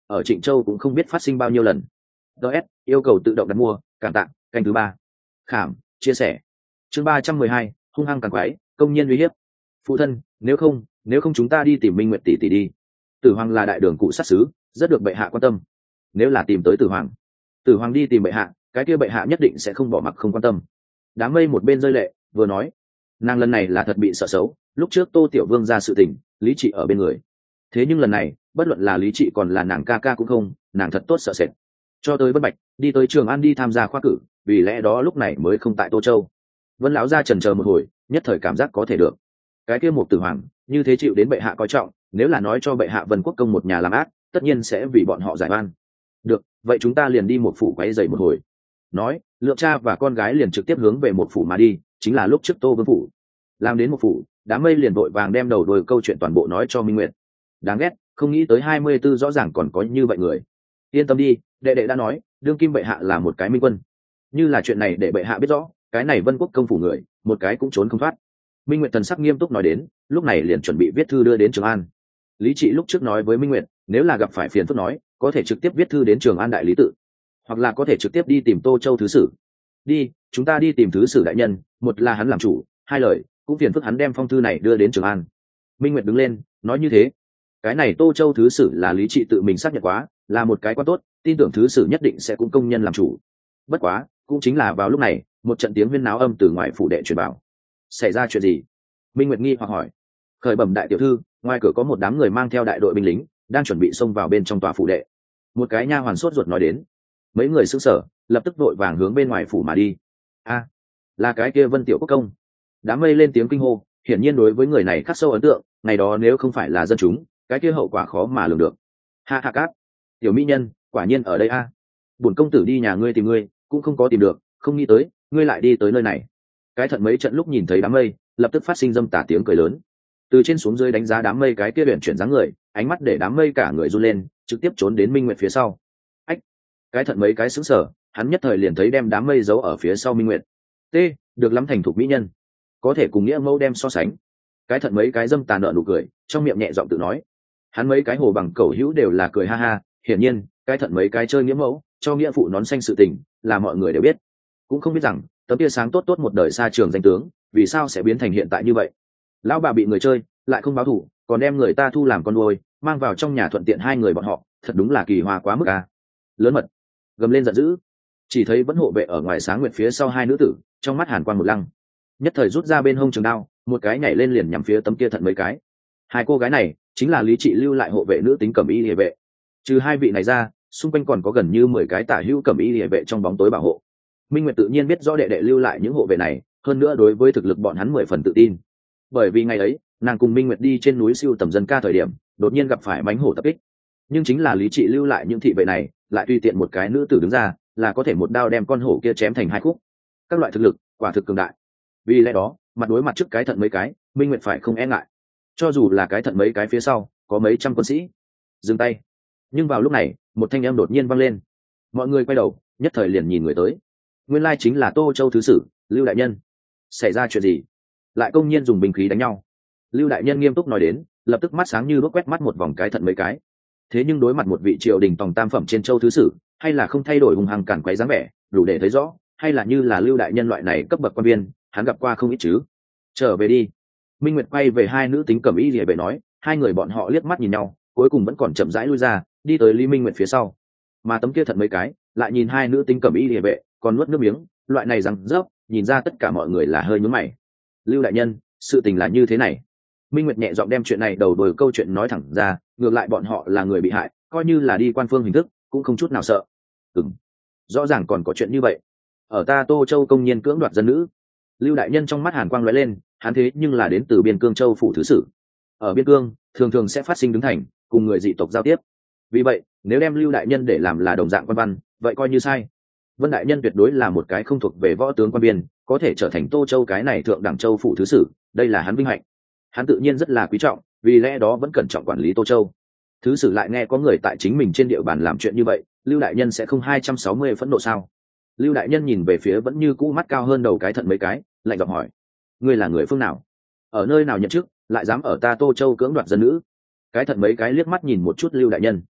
ở Trịnh Châu cũng không biết phát sinh bao nhiêu lần. ds yêu cầu tự động đặt mua, cảm tạ. Canh thứ ba, khảm chia sẻ. Chương ba trăm mười hai, hung hăng càng quái, công nhiên uy hiếp. Phụ thân, nếu không nếu không chúng ta đi tìm Minh Nguyệt tỷ tỷ đi. Tử Hoàng là đại đường cụ sát sứ, rất được bệ hạ quan tâm. Nếu là tìm tới Tử Hoàng, Tử Hoàng đi tìm bệ hạ, cái kia bệ hạ nhất định sẽ không bỏ mặc không quan tâm. Đám mây một bên rơi lệ vừa nói, nàng lần này là thật bị sợ xấu. Lúc trước Tô Tiểu Vương ra sự tình, Lý Trị ở bên người, thế nhưng lần này bất luận là Lý Trị còn là nàng ca ca cũng không, nàng thật tốt sợ sệt. Cho tới Vân Bạch đi tới Trường An đi tham gia khoa cử, vì lẽ đó lúc này mới không tại Tô Châu. Vân lão gia chần chờ một hồi, nhất thời cảm giác có thể được. Cái kia một Tử Hoàng như thế chịu đến bệ hạ coi trọng, nếu là nói cho bệ hạ Vân Quốc công một nhà làm ác, tất nhiên sẽ vì bọn họ giải oan. Được, vậy chúng ta liền đi một phủ quấy rầy một hồi. Nói, Lượng cha và con gái liền trực tiếp hướng về một phủ mà đi, chính là lúc trước Tô Vương phủ. Làm đến một phủ, đám mây liền vội vàng đem đầu đuôi câu chuyện toàn bộ nói cho Minh Nguyệt. Đáng ghét, không nghĩ tới hai mươi 24 rõ ràng còn có như vậy người. Yên tâm đi, đệ đệ đã nói, đương kim bệ hạ là một cái minh quân. Như là chuyện này để bệ hạ biết rõ, cái này Vân Quốc công phủ người, một cái cũng trốn không thoát. Minh Nguyệt thần sắc nghiêm túc nói đến, lúc này liền chuẩn bị viết thư đưa đến Trường An. Lý Trị lúc trước nói với Minh Nguyệt, nếu là gặp phải phiền phức nói, có thể trực tiếp viết thư đến Trường An đại lý tự, hoặc là có thể trực tiếp đi tìm Tô Châu thứ sử. Đi, chúng ta đi tìm thứ sử đại nhân, một là hắn làm chủ, hai lời, cũng phiền phức hắn đem phong thư này đưa đến Trường An. Minh Nguyệt đứng lên, nói như thế. Cái này Tô Châu thứ sử là Lý Trị tự mình xác nhận quá, là một cái quan tốt, tin tưởng thứ sử nhất định sẽ cũng công nhân làm chủ. Bất quá, cũng chính là vào lúc này, một trận tiếng huyên náo âm từ ngoài phủ đệ truyền vào. Xảy ra chuyện gì? Minh Nguyệt nghi hoặc hỏi. Khởi bẩm đại tiểu thư, ngoài cửa có một đám người mang theo đại đội binh lính, đang chuẩn bị xông vào bên trong tòa phủ đệ. Một cái nha hoàn sốt ruột nói đến. Mấy người sững sờ, lập tức vội vàng hướng bên ngoài phủ mà đi. A, là cái kia Vân Tiểu Quốc công. Đám mây lên tiếng kinh hô, hiển nhiên đối với người này khắc sâu ấn tượng, ngày đó nếu không phải là dân chúng, cái kia hậu quả khó mà lường được. Ha ha cát, tiểu mỹ nhân, quả nhiên ở đây a. À. Bổn công tử đi nhà ngươi tìm ngươi, cũng không có tìm được, không nghĩ tới, ngươi lại đi tới nơi này. Cái thận mấy trận lúc nhìn thấy đám mây, lập tức phát sinh dâm tả tiếng cười lớn. Từ trên xuống dưới đánh giá đám mây cái kia luyện chuyển dáng người, ánh mắt để đám mây cả người run lên, trực tiếp trốn đến Minh Nguyệt phía sau. Ách, cái thận mấy cái sững sờ, hắn nhất thời liền thấy đem đám mây giấu ở phía sau Minh Nguyệt. T, được lắm thành thục mỹ nhân, có thể cùng nghĩa mẫu đem so sánh. Cái thận mấy cái dâm tà nợ nụ cười, trong miệng nhẹ giọng tự nói. Hắn mấy cái hồ bằng cẩu hữu đều là cười ha ha, hiển nhiên, cái thận mấy cái chơi nghĩa mẫu, cho nghĩa phụ nón xanh sự tình, là mọi người đều biết. Cũng không biết rằng, tấm tia sáng tốt tốt một đời xa trường danh tướng, vì sao sẽ biến thành hiện tại như vậy. Lão bà bị người chơi, lại không báo thù, còn đem người ta thu làm con nuôi, mang vào trong nhà thuận tiện hai người bọn họ, thật đúng là kỳ hoa quá mức à. Lớn mật, gầm lên giận dữ. Chỉ thấy vẫn hộ vệ ở ngoài sáng nguyệt phía sau hai nữ tử, trong mắt hàn quang một lăng. Nhất thời rút ra bên hông trường đao, một cái nhảy lên liền nhắm phía tấm kia thận mấy cái. Hai cô gái này chính là Lý Trị lưu lại hộ vệ nữ tính cẩm y liề vệ. Trừ hai vị này ra, xung quanh còn có gần như mười cái tả hữu cẩm y liề vệ trong bóng tối bảo hộ. Minh Nguyệt tự nhiên biết rõ đệ đệ lưu lại những hộ vệ này, hơn nữa đối với thực lực bọn hắn mười phần tự tin. Bởi vì ngày ấy, nàng cùng Minh Nguyệt đi trên núi siêu tầm dân ca thời điểm, đột nhiên gặp phải mãnh hổ tập kích. Nhưng chính là Lý Trị lưu lại những thị vệ này, lại tùy tiện một cái nữ tử đứng ra, là có thể một đao đem con hổ kia chém thành hai khúc. Các loại thực lực, quả thực cường đại. Vì lẽ đó, mặt đối mặt trước cái thận mấy cái, Minh Nguyệt phải không e ngại. Cho dù là cái thận mấy cái phía sau, có mấy trăm quân sĩ. Dừng tay. Nhưng vào lúc này, một thanh âm đột nhiên vang lên. Mọi người quay đầu, nhất thời liền nhìn người tới. Nguyên lai chính là Tô Châu thứ sử, Lưu đại nhân. Xảy ra chuyện gì? Lại công nhiên dùng binh khí đánh nhau. Lưu đại nhân nghiêm túc nói đến, lập tức mắt sáng như đuốc quét mắt một vòng cái thận mấy cái. Thế nhưng đối mặt một vị triều đình tòng tam phẩm trên Châu thứ sử, hay là không thay đổi hung hăng cản quấy dáng vẻ, đủ để thấy rõ, hay là như là Lưu đại nhân loại này cấp bậc quan viên, hắn gặp qua không ít chứ. Trở về đi. Minh Nguyệt quay về hai nữ tính cẩm y liề vệ nói, hai người bọn họ liếc mắt nhìn nhau, cuối cùng vẫn còn chậm rãi lui ra, đi tới Lý Minh Nguyệt phía sau. Mà tấm kia thận mấy cái, lại nhìn hai nữ tính cẩm y liề vệ, còn nuốt nước miếng, loại này rằng rớp, nhìn ra tất cả mọi người là hơi nhướng mày. Lưu đại nhân, sự tình là như thế này. Minh Nguyệt nhẹ giọng đem chuyện này đầu đuôi câu chuyện nói thẳng ra, ngược lại bọn họ là người bị hại, coi như là đi quan phương hình thức, cũng không chút nào sợ. Ừm, rõ ràng còn có chuyện như vậy. Ở ta Tô Châu công nhiên cưỡng đoạt dân nữ. Lưu đại nhân trong mắt hàn quang lóe lên, hắn thế nhưng là đến từ biên cương Châu phủ thứ sử. Ở biên cương, thường thường sẽ phát sinh đứng thành, cùng người dị tộc giao tiếp. Vì vậy, nếu đem Lưu đại nhân để làm là đồng dạng quan văn, vậy coi như sai. Vân đại nhân tuyệt đối là một cái không thuộc về võ tướng quan biên, có thể trở thành Tô Châu cái này thượng đẳng Châu phủ thứ sử, đây là hắn vinh hạnh. Hắn tự nhiên rất là quý trọng, vì lẽ đó vẫn cẩn trọng quản lý Tô Châu. Thứ sử lại nghe có người tại chính mình trên địa bàn làm chuyện như vậy, Lưu đại nhân sẽ không hai trăm sáu mươi phẫn nộ sao? Lưu đại nhân nhìn về phía vẫn như cũ mắt cao hơn đầu cái thận mấy cái, lạnh giọng hỏi: ngươi là người phương nào? Ở nơi nào nhận chức, lại dám ở ta Tô Châu cưỡng đoạt dân nữ? Cái thận mấy cái liếc mắt nhìn một chút Lưu đại nhân,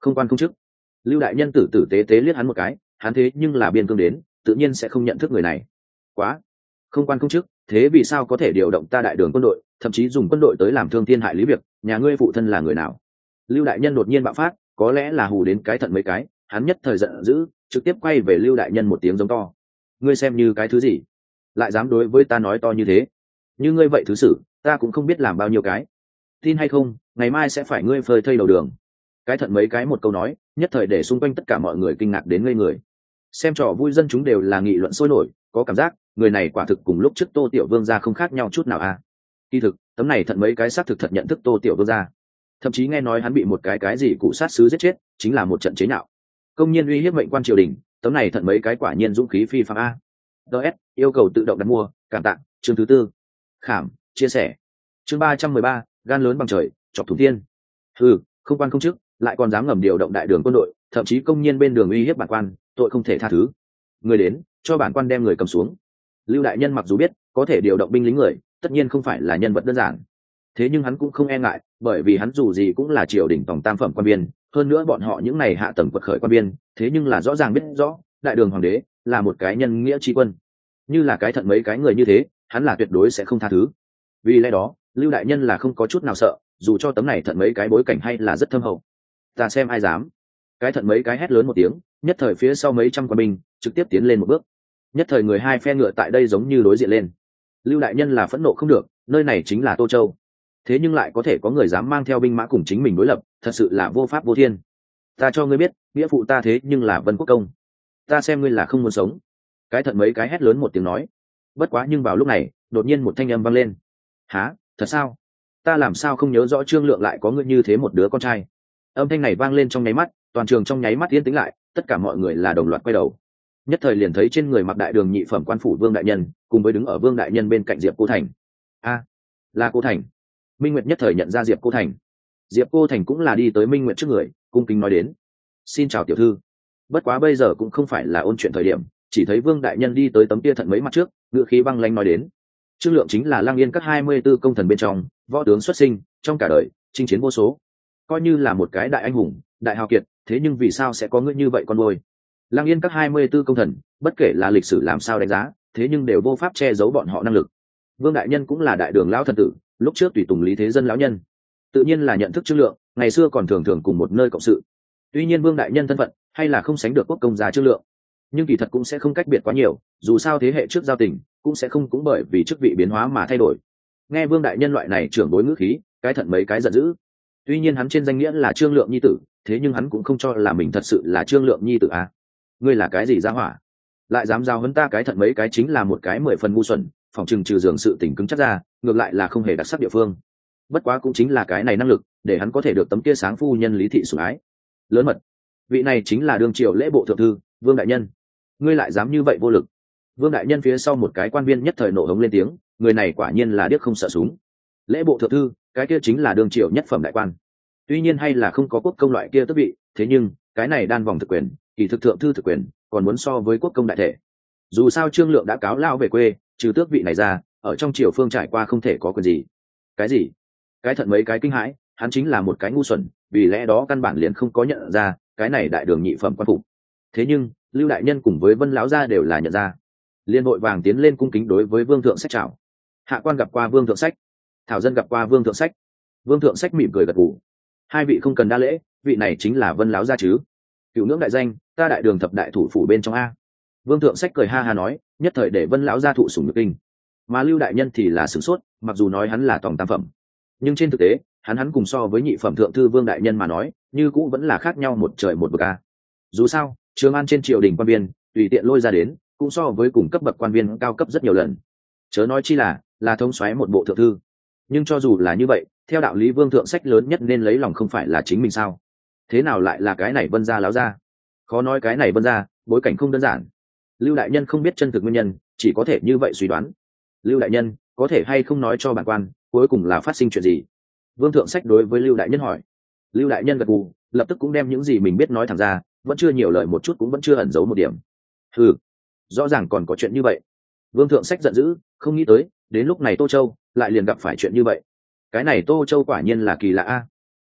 Không quan không chức. Lưu đại nhân tử tử tế tế liếc hắn một cái, hắn thế nhưng là biên cương đến, tự nhiên sẽ không nhận thức người này. Quá, không quan không chức, thế vì sao có thể điều động ta đại đường quân đội, thậm chí dùng quân đội tới làm thương thiên hại lý việc, nhà ngươi phụ thân là người nào? Lưu đại nhân đột nhiên bạo phát, có lẽ là hù đến cái thận mấy cái, hắn nhất thời giận dữ, trực tiếp quay về Lưu đại nhân một tiếng giống to. Ngươi xem như cái thứ gì, lại dám đối với ta nói to như thế? Như ngươi vậy thứ sử, ta cũng không biết làm bao nhiêu cái. Tin hay không, ngày mai sẽ phải ngươi phơi thây đầu đường. Cái thận mấy cái một câu nói, nhất thời để xung quanh tất cả mọi người kinh ngạc đến ngây người. Xem trò vui dân chúng đều là nghị luận sôi nổi, có cảm giác người này quả thực cùng lúc trước Tô Tiểu Vương gia không khác nhau chút nào à. Kỳ thực tấm này thận mấy cái xác thực thật nhận thức Tô Tiểu Vương gia, thậm chí nghe nói hắn bị một cái cái gì cụ sát sứ giết chết, chính là một trận chế nhạo, công nhiên uy hiếp mệnh quan triều đình. Tấm này thận mấy cái quả nhiên dũng khí phi phàm a. ds yêu cầu tự động đặt mua, cảm tạ. Chương thứ tư, khảm chia sẻ. Chương ba trăm mười ba, gan lớn bằng trời, chọc thủng thiên. Ừ, không quan không chức, lại còn dám ngầm điều động đại đường quân đội, thậm chí công nhiên bên đường uy hiếp bản quan, tội không thể tha thứ. Người đến, cho bản quan đem người cầm xuống. Lưu đại nhân mặc dù biết có thể điều động binh lính người, tất nhiên không phải là nhân vật đơn giản, thế nhưng hắn cũng không e ngại, bởi vì hắn dù gì cũng là triều đình tổng tam phẩm quan viên, hơn nữa bọn họ những này hạ tầng quật khởi quan viên, thế nhưng là rõ ràng biết rõ đại đường hoàng đế là một cái nhân nghĩa tri quân, như là cái thận mấy cái người như thế, hắn là tuyệt đối sẽ không tha thứ. Vì lẽ đó Lưu đại nhân là không có chút nào sợ, dù cho tấm này thận mấy cái bối cảnh hay là rất thâm hậu. Ta xem ai dám. Cái thận mấy cái hét lớn một tiếng, nhất thời phía sau mấy trăm quân binh trực tiếp tiến lên một bước, nhất thời người hai phe ngựa tại đây giống như đối diện lên. Lưu đại nhân là phẫn nộ không được, nơi này chính là Tô Châu, thế nhưng lại có thể có người dám mang theo binh mã cùng chính mình đối lập, thật sự là vô pháp vô thiên. Ta cho ngươi biết, nghĩa phụ ta thế nhưng là Vân Quốc công, ta xem ngươi là không muốn sống. Cái thận mấy cái hét lớn một tiếng nói. Bất quá nhưng vào lúc này đột nhiên một thanh âm vang lên. Hả, thật sao? Ta làm sao không nhớ rõ Trương Lượng lại có ngươi như thế một đứa con trai. Âm thanh này vang lên trong nháy mắt, toàn trường trong nháy mắt yên tĩnh lại, tất cả mọi người là đồng loạt quay đầu, nhất thời liền thấy trên người mặc đại đường nhị phẩm quan phủ Vương đại nhân cùng với đứng ở Vương đại nhân bên cạnh Diệp Cô Thành. A, là Cô Thành. Minh Nguyệt nhất thời nhận ra Diệp Cô Thành. Diệp Cô Thành cũng là đi tới Minh Nguyệt trước người, cung kính nói đến: xin chào tiểu thư. Bất quá bây giờ cũng không phải là ôn chuyện thời điểm, chỉ thấy Vương đại nhân đi tới tấm kia thận mấy mặt trước, ngữ khí băng lãnh nói đến: Trương Lượng chính là Lăng Yên các hai mươi tư công thần bên trong võ tướng xuất sinh, trong cả đời chinh chiến vô số, coi như là một cái đại anh hùng, đại hào kiệt, thế nhưng vì sao sẽ có ngươi như vậy con nuôi? Lăng Yên các hai mươi tư công thần, bất kể là lịch sử làm sao đánh giá, thế nhưng đều vô pháp che giấu bọn họ năng lực. Vương đại nhân cũng là đại đường lão thần tử, lúc trước tùy tùng Lý Thế Dân lão nhân, tự nhiên là nhận thức Trương Lượng, ngày xưa còn thường thường cùng một nơi cộng sự. Tuy nhiên Vương đại nhân thân phận hay là không sánh được quốc công gia Trương Lượng, nhưng kỳ thật cũng sẽ không cách biệt quá nhiều, dù sao thế hệ trước giao tình cũng sẽ không cũng bởi vì chức vị biến hóa mà thay đổi. Nghe Vương đại nhân loại này trưởng bối ngữ khí, cái thận mấy cái giận dữ. Tuy nhiên hắn trên danh nghĩa là Trương Lượng nhi tử, thế nhưng hắn cũng không cho là mình thật sự là Trương Lượng nhi tử à. Ngươi là cái gì ra hỏa, lại dám giao hấn ta cái thận mấy cái chính là một cái mười phần ngu xuẩn, phòng trừng trừ giường sự tình cứng chắc ra, ngược lại là không hề đặc sắc địa phương. Bất quá cũng chính là cái này năng lực, để hắn có thể được tấm kia sáng phu nhân Lý thị sủng ái. Lớn mật, vị này chính là đương triều lễ bộ thượng thư Vương đại nhân, ngươi lại dám như vậy vô lực. Vương đại nhân phía sau một cái quan viên nhất thời nổ hống lên tiếng, người này quả nhiên là điếc không sợ súng. Lễ bộ thượng thư, cái kia chính là đương triều nhất phẩm đại quan, tuy nhiên hay là không có quốc công loại kia tước vị, thế nhưng cái này đan vòng thực quyền, kỳ thực thượng thư thực quyền còn muốn so với quốc công đại thể. Dù sao Trương Lượng đã cáo lao về quê, trừ tước vị này ra, ở trong triều phương trải qua không thể có quyền gì. Cái gì? Cái thận mấy cái kinh hãi, hắn chính là một cái ngu xuẩn, vì lẽ đó căn bản liền không có nhận ra cái này đại đường nhị phẩm quan phục. Thế nhưng Lưu đại nhân cùng với Vân lão gia đều là nhận ra, liên vội vàng tiến lên cung kính đối với Vương thượng sách chào. Hạ quan gặp qua Vương thượng sách, thảo dân gặp qua Vương thượng sách. Vương thượng sách mỉm cười gật gù. Hai vị không cần đa lễ, vị này chính là Vân lão gia chứ? Cựu ngưỡng đại danh, ta đại đường thập đại thủ phủ bên trong a. Vương thượng sách cười ha ha nói, nhất thời để Vân lão gia thụ sủng nhược kinh. Mà Lưu đại nhân thì là sửng sốt, mặc dù nói hắn là tổng tam phẩm, nhưng trên thực tế hắn hắn cùng so với nhị phẩm thượng thư Vương đại nhân mà nói, như cũng vẫn là khác nhau một trời một vực a. Dù sao Trường An trên triều đình quan viên tùy tiện lôi ra đến, cũng so với cùng cấp bậc quan viên cao cấp rất nhiều lần, chớ nói chi là là thống soái một bộ thượng thư. Nhưng cho dù là như vậy, theo đạo lý Vương thượng sách lớn nhất nên lấy lòng không phải là chính mình sao? Thế nào lại là cái này Vân gia láo gia? Khó nói cái này Vân gia bối cảnh không đơn giản. Lưu đại nhân không biết chân thực nguyên nhân, chỉ có thể như vậy suy đoán. Lưu đại nhân có thể hay không nói cho bản quan cuối cùng là phát sinh chuyện gì? Vương thượng sách đối với Lưu đại nhân hỏi. Lưu đại nhân gật gù, lập tức cũng đem những gì mình biết nói thẳng ra, vẫn chưa nhiều lời một chút, cũng vẫn chưa ẩn giấu một điểm. Ừ, rõ ràng còn có chuyện như vậy. Vương thượng sách giận dữ, không nghĩ tới đến lúc này Tô Châu lại liền gặp phải chuyện như vậy. Cái này Tô Châu quả nhiên là kỳ lạ a.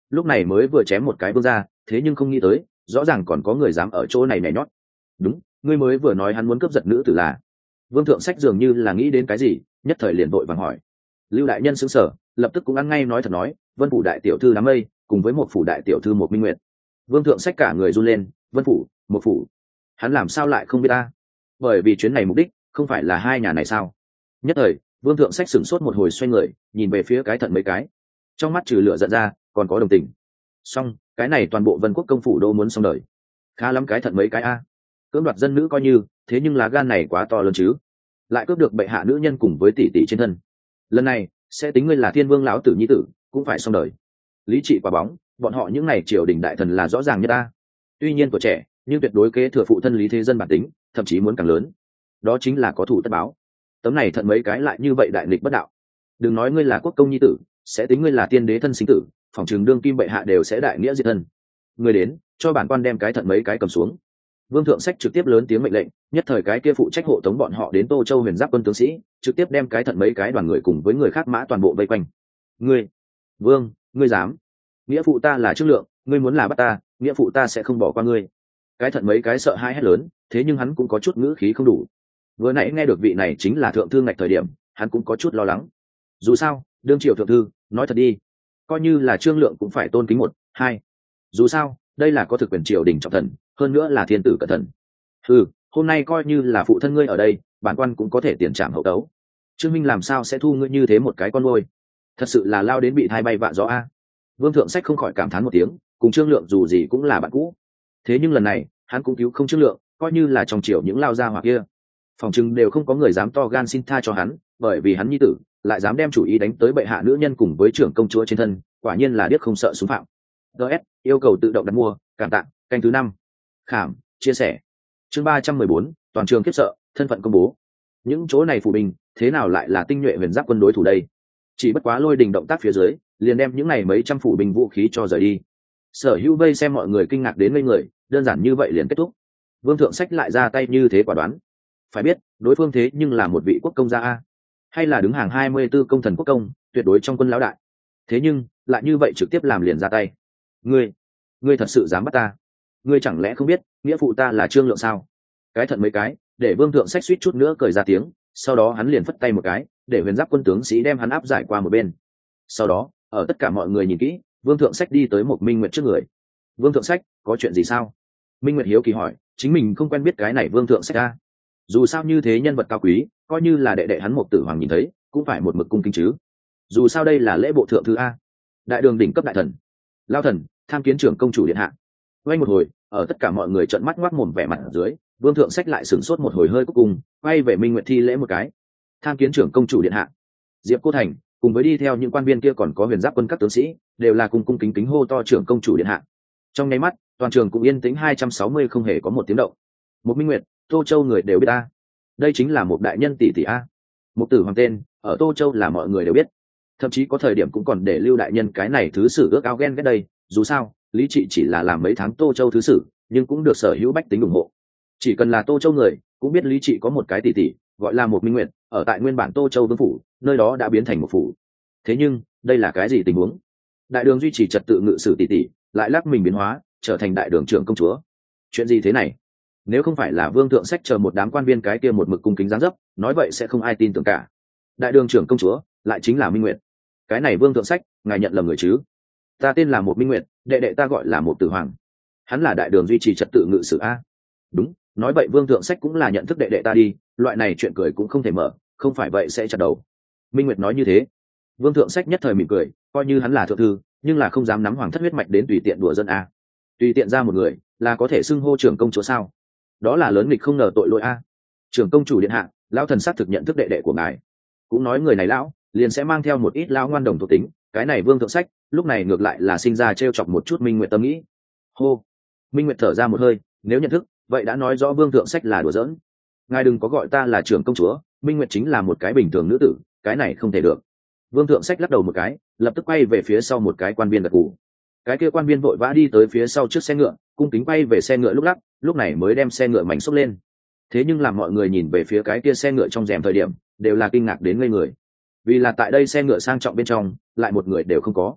lúc này mới vừa chém một cái vương ra, thế nhưng không nghĩ tới rõ ràng còn có người dám ở chỗ này nhảy nhót. Đúng, ngươi mới vừa nói hắn muốn cướp giật nữ tử là. Vương Thượng Sách dường như là nghĩ đến cái gì, nhất thời liền vội vàng hỏi. Lưu đại nhân sững sờ, lập tức cũng ăn ngay nói thật nói, Vân phủ đại tiểu thư đám mây cùng với một phủ đại tiểu thư một minh nguyệt. Vương Thượng Sách cả người run lên, Vân phủ, một phủ, hắn làm sao lại không biết ta? Bởi vì chuyến này mục đích không phải là hai nhà này sao? Nhất thời Vương Thượng Sách sửng sốt một hồi, xoay người nhìn về phía cái thận mấy cái, trong mắt trừ lửa giận ra còn có đồng tình. Xong, cái này toàn bộ Vân quốc công phủ đô muốn xong đời. Khá lắm cái thận mấy cái a, cưỡng đoạt dân nữ coi như, thế nhưng lá gan này quá to lớn chứ, lại cướp được bệ hạ nữ nhân cùng với tỷ tỷ trên thân. Lần này sẽ tính ngươi là thiên vương lão tử nhi tử cũng phải xong đời. Lý trị quả bóng, bọn họ những này triều đình đại thần là rõ ràng nhất ta. Tuy nhiên tuổi trẻ nhưng tuyệt đối kế thừa phụ thân Lý Thế Dân bản tính, thậm chí muốn càng lớn, đó chính là có thủ tất báo. Tấm này thận mấy cái lại như vậy đại nghịch bất đạo. Đừng nói ngươi là quốc công nhi tử, sẽ tính ngươi là tiên đế thân sinh tử, phòng trường đương kim bệ hạ đều sẽ đại nghĩa diệt thân. Người đến, cho bản quan đem cái thận mấy cái cầm xuống. Vương Thượng Sách trực tiếp lớn tiếng mệnh lệnh, nhất thời cái kia phụ trách hộ tống bọn họ đến Tô Châu Huyền Giáp quân tướng sĩ trực tiếp đem cái thận mấy cái đoàn người cùng với người khác mã toàn bộ vây quanh. Ngươi, Vương, ngươi dám? Nghĩa phụ ta là Trương Lượng, ngươi muốn là bắt ta, nghĩa phụ ta sẽ không bỏ qua ngươi. Cái thận mấy cái sợ hãi hét lớn, thế nhưng hắn cũng có chút ngữ khí không đủ. Vừa nãy nghe được vị này chính là thượng thư ngạch thời điểm, hắn cũng có chút lo lắng. Dù sao, đương triều thượng thư, nói thật đi, coi như là Trương Lượng cũng phải tôn kính một, hai. Dù sao, đây là có thực quyền triều đình trọng thần, hơn nữa là thiên tử cẩn thận. Ừ, hôm nay coi như là phụ thân ngươi ở đây, bản quan cũng có thể tiền trảm hậu tấu. Trương Minh làm sao sẽ thu ngươi như thế một cái con nuôi? Thật sự là lao đến bị thai bay vạ gió a. Vương Thượng Sách không khỏi cảm thán một tiếng, cùng Trương Lượng dù gì cũng là bạn cũ. Thế nhưng lần này, hắn cũng cứu không Trương Lượng, coi như là trong triều những lao gia hỏa kia, phòng chừng đều không có người dám to gan xin tha cho hắn, bởi vì hắn nhi tử lại dám đem chủ ý đánh tới bệ hạ nữ nhân cùng với trưởng công chúa trên thân, quả nhiên là điếc không sợ súng phạm. ds yêu cầu tự động đặt mua, cảm tạ. Canh thứ năm, khảm chia sẻ. Chương ba trăm mười bốn, toàn trường khiếp sợ, thân phận công bố. Những chỗ này phủ binh thế nào lại là tinh nhuệ huyền giáp quân đối thủ đây? Chỉ bất quá lôi đình động tác phía dưới, liền đem những này mấy trăm phủ binh vũ khí cho rời đi. Sở Hữu vây xem mọi người kinh ngạc đến ngây người, đơn giản như vậy liền kết thúc. Vương Thượng Sách lại ra tay như thế quả đoán. Phải biết, đối phương thế nhưng là một vị quốc công gia a, hay là đứng hàng hai mươi 24 công thần quốc công, tuyệt đối trong quân lão đại. Thế nhưng, lại như vậy trực tiếp làm liền ra tay. Ngươi, ngươi thật sự dám bắt ta? Ngươi chẳng lẽ không biết, nghĩa phụ ta là Trương Lượng sao? Cái thận mấy cái, để Vương Thượng Sách suýt chút nữa cười ra tiếng, sau đó hắn liền phất tay một cái, để huyền giáp quân tướng sĩ đem hắn áp giải qua một bên. Sau đó, ở tất cả mọi người nhìn kỹ, Vương Thượng Sách đi tới một Minh Nguyệt trước người. Vương Thượng Sách, có chuyện gì sao? Minh Nguyệt hiếu kỳ hỏi, chính mình không quen biết cái này Vương Thượng Sách a. Dù sao như thế nhân vật cao quý, coi như là đệ đệ hắn một tử hoàng nhìn thấy, cũng phải một mực cung kính chứ. Dù sao đây là lễ bộ thượng thư a, đại đường đỉnh cấp đại thần, lao thần tham kiến trưởng công chủ điện hạ. Quay một hồi, ở tất cả mọi người trợn mắt ngoác mồm vẻ mặt ở dưới, Vương Thượng Sách lại sửng sốt một hồi hơi cuối cùng, quay về Minh Nguyệt thi lễ một cái. Tham kiến trưởng công chủ điện hạ. Diệp Cô Thành cùng với đi theo những quan viên kia còn có huyền giáp quân các tướng sĩ, đều là cùng cung kính kính hô to trưởng công chủ điện hạ. Trong nháy mắt, toàn trường cũng yên tĩnh hai trăm sáu mươi, không hề có một tiếng động. Một Minh Nguyệt, Tô Châu người đều biết ta, đây chính là một đại nhân tỷ tỷ a. Một tử hoàng tên ở Tô Châu là mọi người đều biết, thậm chí có thời điểm cũng còn để Lưu đại nhân cái này thứ sử ước ao ghen ghét đây. Dù sao Lý Trị chỉ là làm mấy tháng Tô Châu thứ sử, nhưng cũng được sở hữu bách tính ủng hộ. Chỉ cần là Tô Châu người cũng biết Lý Trị có một cái tỷ tỷ gọi là một Minh Nguyệt, ở tại nguyên bản Tô Châu vương phủ, nơi đó đã biến thành một phủ. Thế nhưng đây là cái gì tình huống? Đại đường duy trì trật tự ngự sử tỷ tỷ lại lắc mình biến hóa trở thành đại đường trưởng công chúa. Chuyện gì thế này? Nếu không phải là Vương Thượng Sách chờ một đám quan viên cái kia một mực cung kính giáng dấp, nói vậy sẽ không ai tin tưởng cả. Đại đường trưởng công chúa lại chính là Minh Nguyệt. Cái này Vương Thượng Sách, ngài nhận lầm người chứ? Ta tên là một Minh Nguyệt, đệ đệ ta gọi là một tử hoàng. Hắn là đại đường duy trì trật tự ngự sử a. Đúng, nói vậy Vương Thượng Sách cũng là nhận thức đệ đệ ta đi, loại này chuyện cười cũng không thể mở, không phải vậy sẽ chặt đầu. Minh Nguyệt nói như thế, Vương Thượng Sách nhất thời mỉm cười, coi như hắn là thượng thư, nhưng là không dám nắm hoàng thất huyết mạch đến tùy tiện đùa dân a. Tùy tiện ra một người, là có thể xưng hô trưởng công chúa sao? Đó là lớn nghịch không ngờ tội lỗi a. Trưởng công chủ điện hạ, lão thần xác thực nhận thức đệ đệ của ngài. Cũng nói người này lão liền sẽ mang theo một ít lão ngoan đồng thuộc tính, cái này Vương Thượng Sách lúc này ngược lại là sinh ra trêu chọc một chút Minh Nguyệt tâm nghĩ. Hô. Minh Nguyệt thở ra một hơi, nếu nhận thức, vậy đã nói rõ Vương Thượng Sách là đùa giỡn. Ngài đừng có gọi ta là trưởng công chúa, Minh Nguyệt chính là một cái bình thường nữ tử, cái này không thể được. Vương Thượng Sách lắc đầu một cái, lập tức quay về phía sau một cái quan viên gật gù. Cái kia quan viên vội vã đi tới phía sau trước xe ngựa, cung kính bay về xe ngựa lúc lắc, lúc này mới đem xe ngựa mảnh xốc lên. Thế nhưng làm mọi người nhìn về phía cái kia xe ngựa trong rèm thời điểm, đều là kinh ngạc đến ngây người. Vì là tại đây xe ngựa sang trọng bên trong, lại một người đều không có.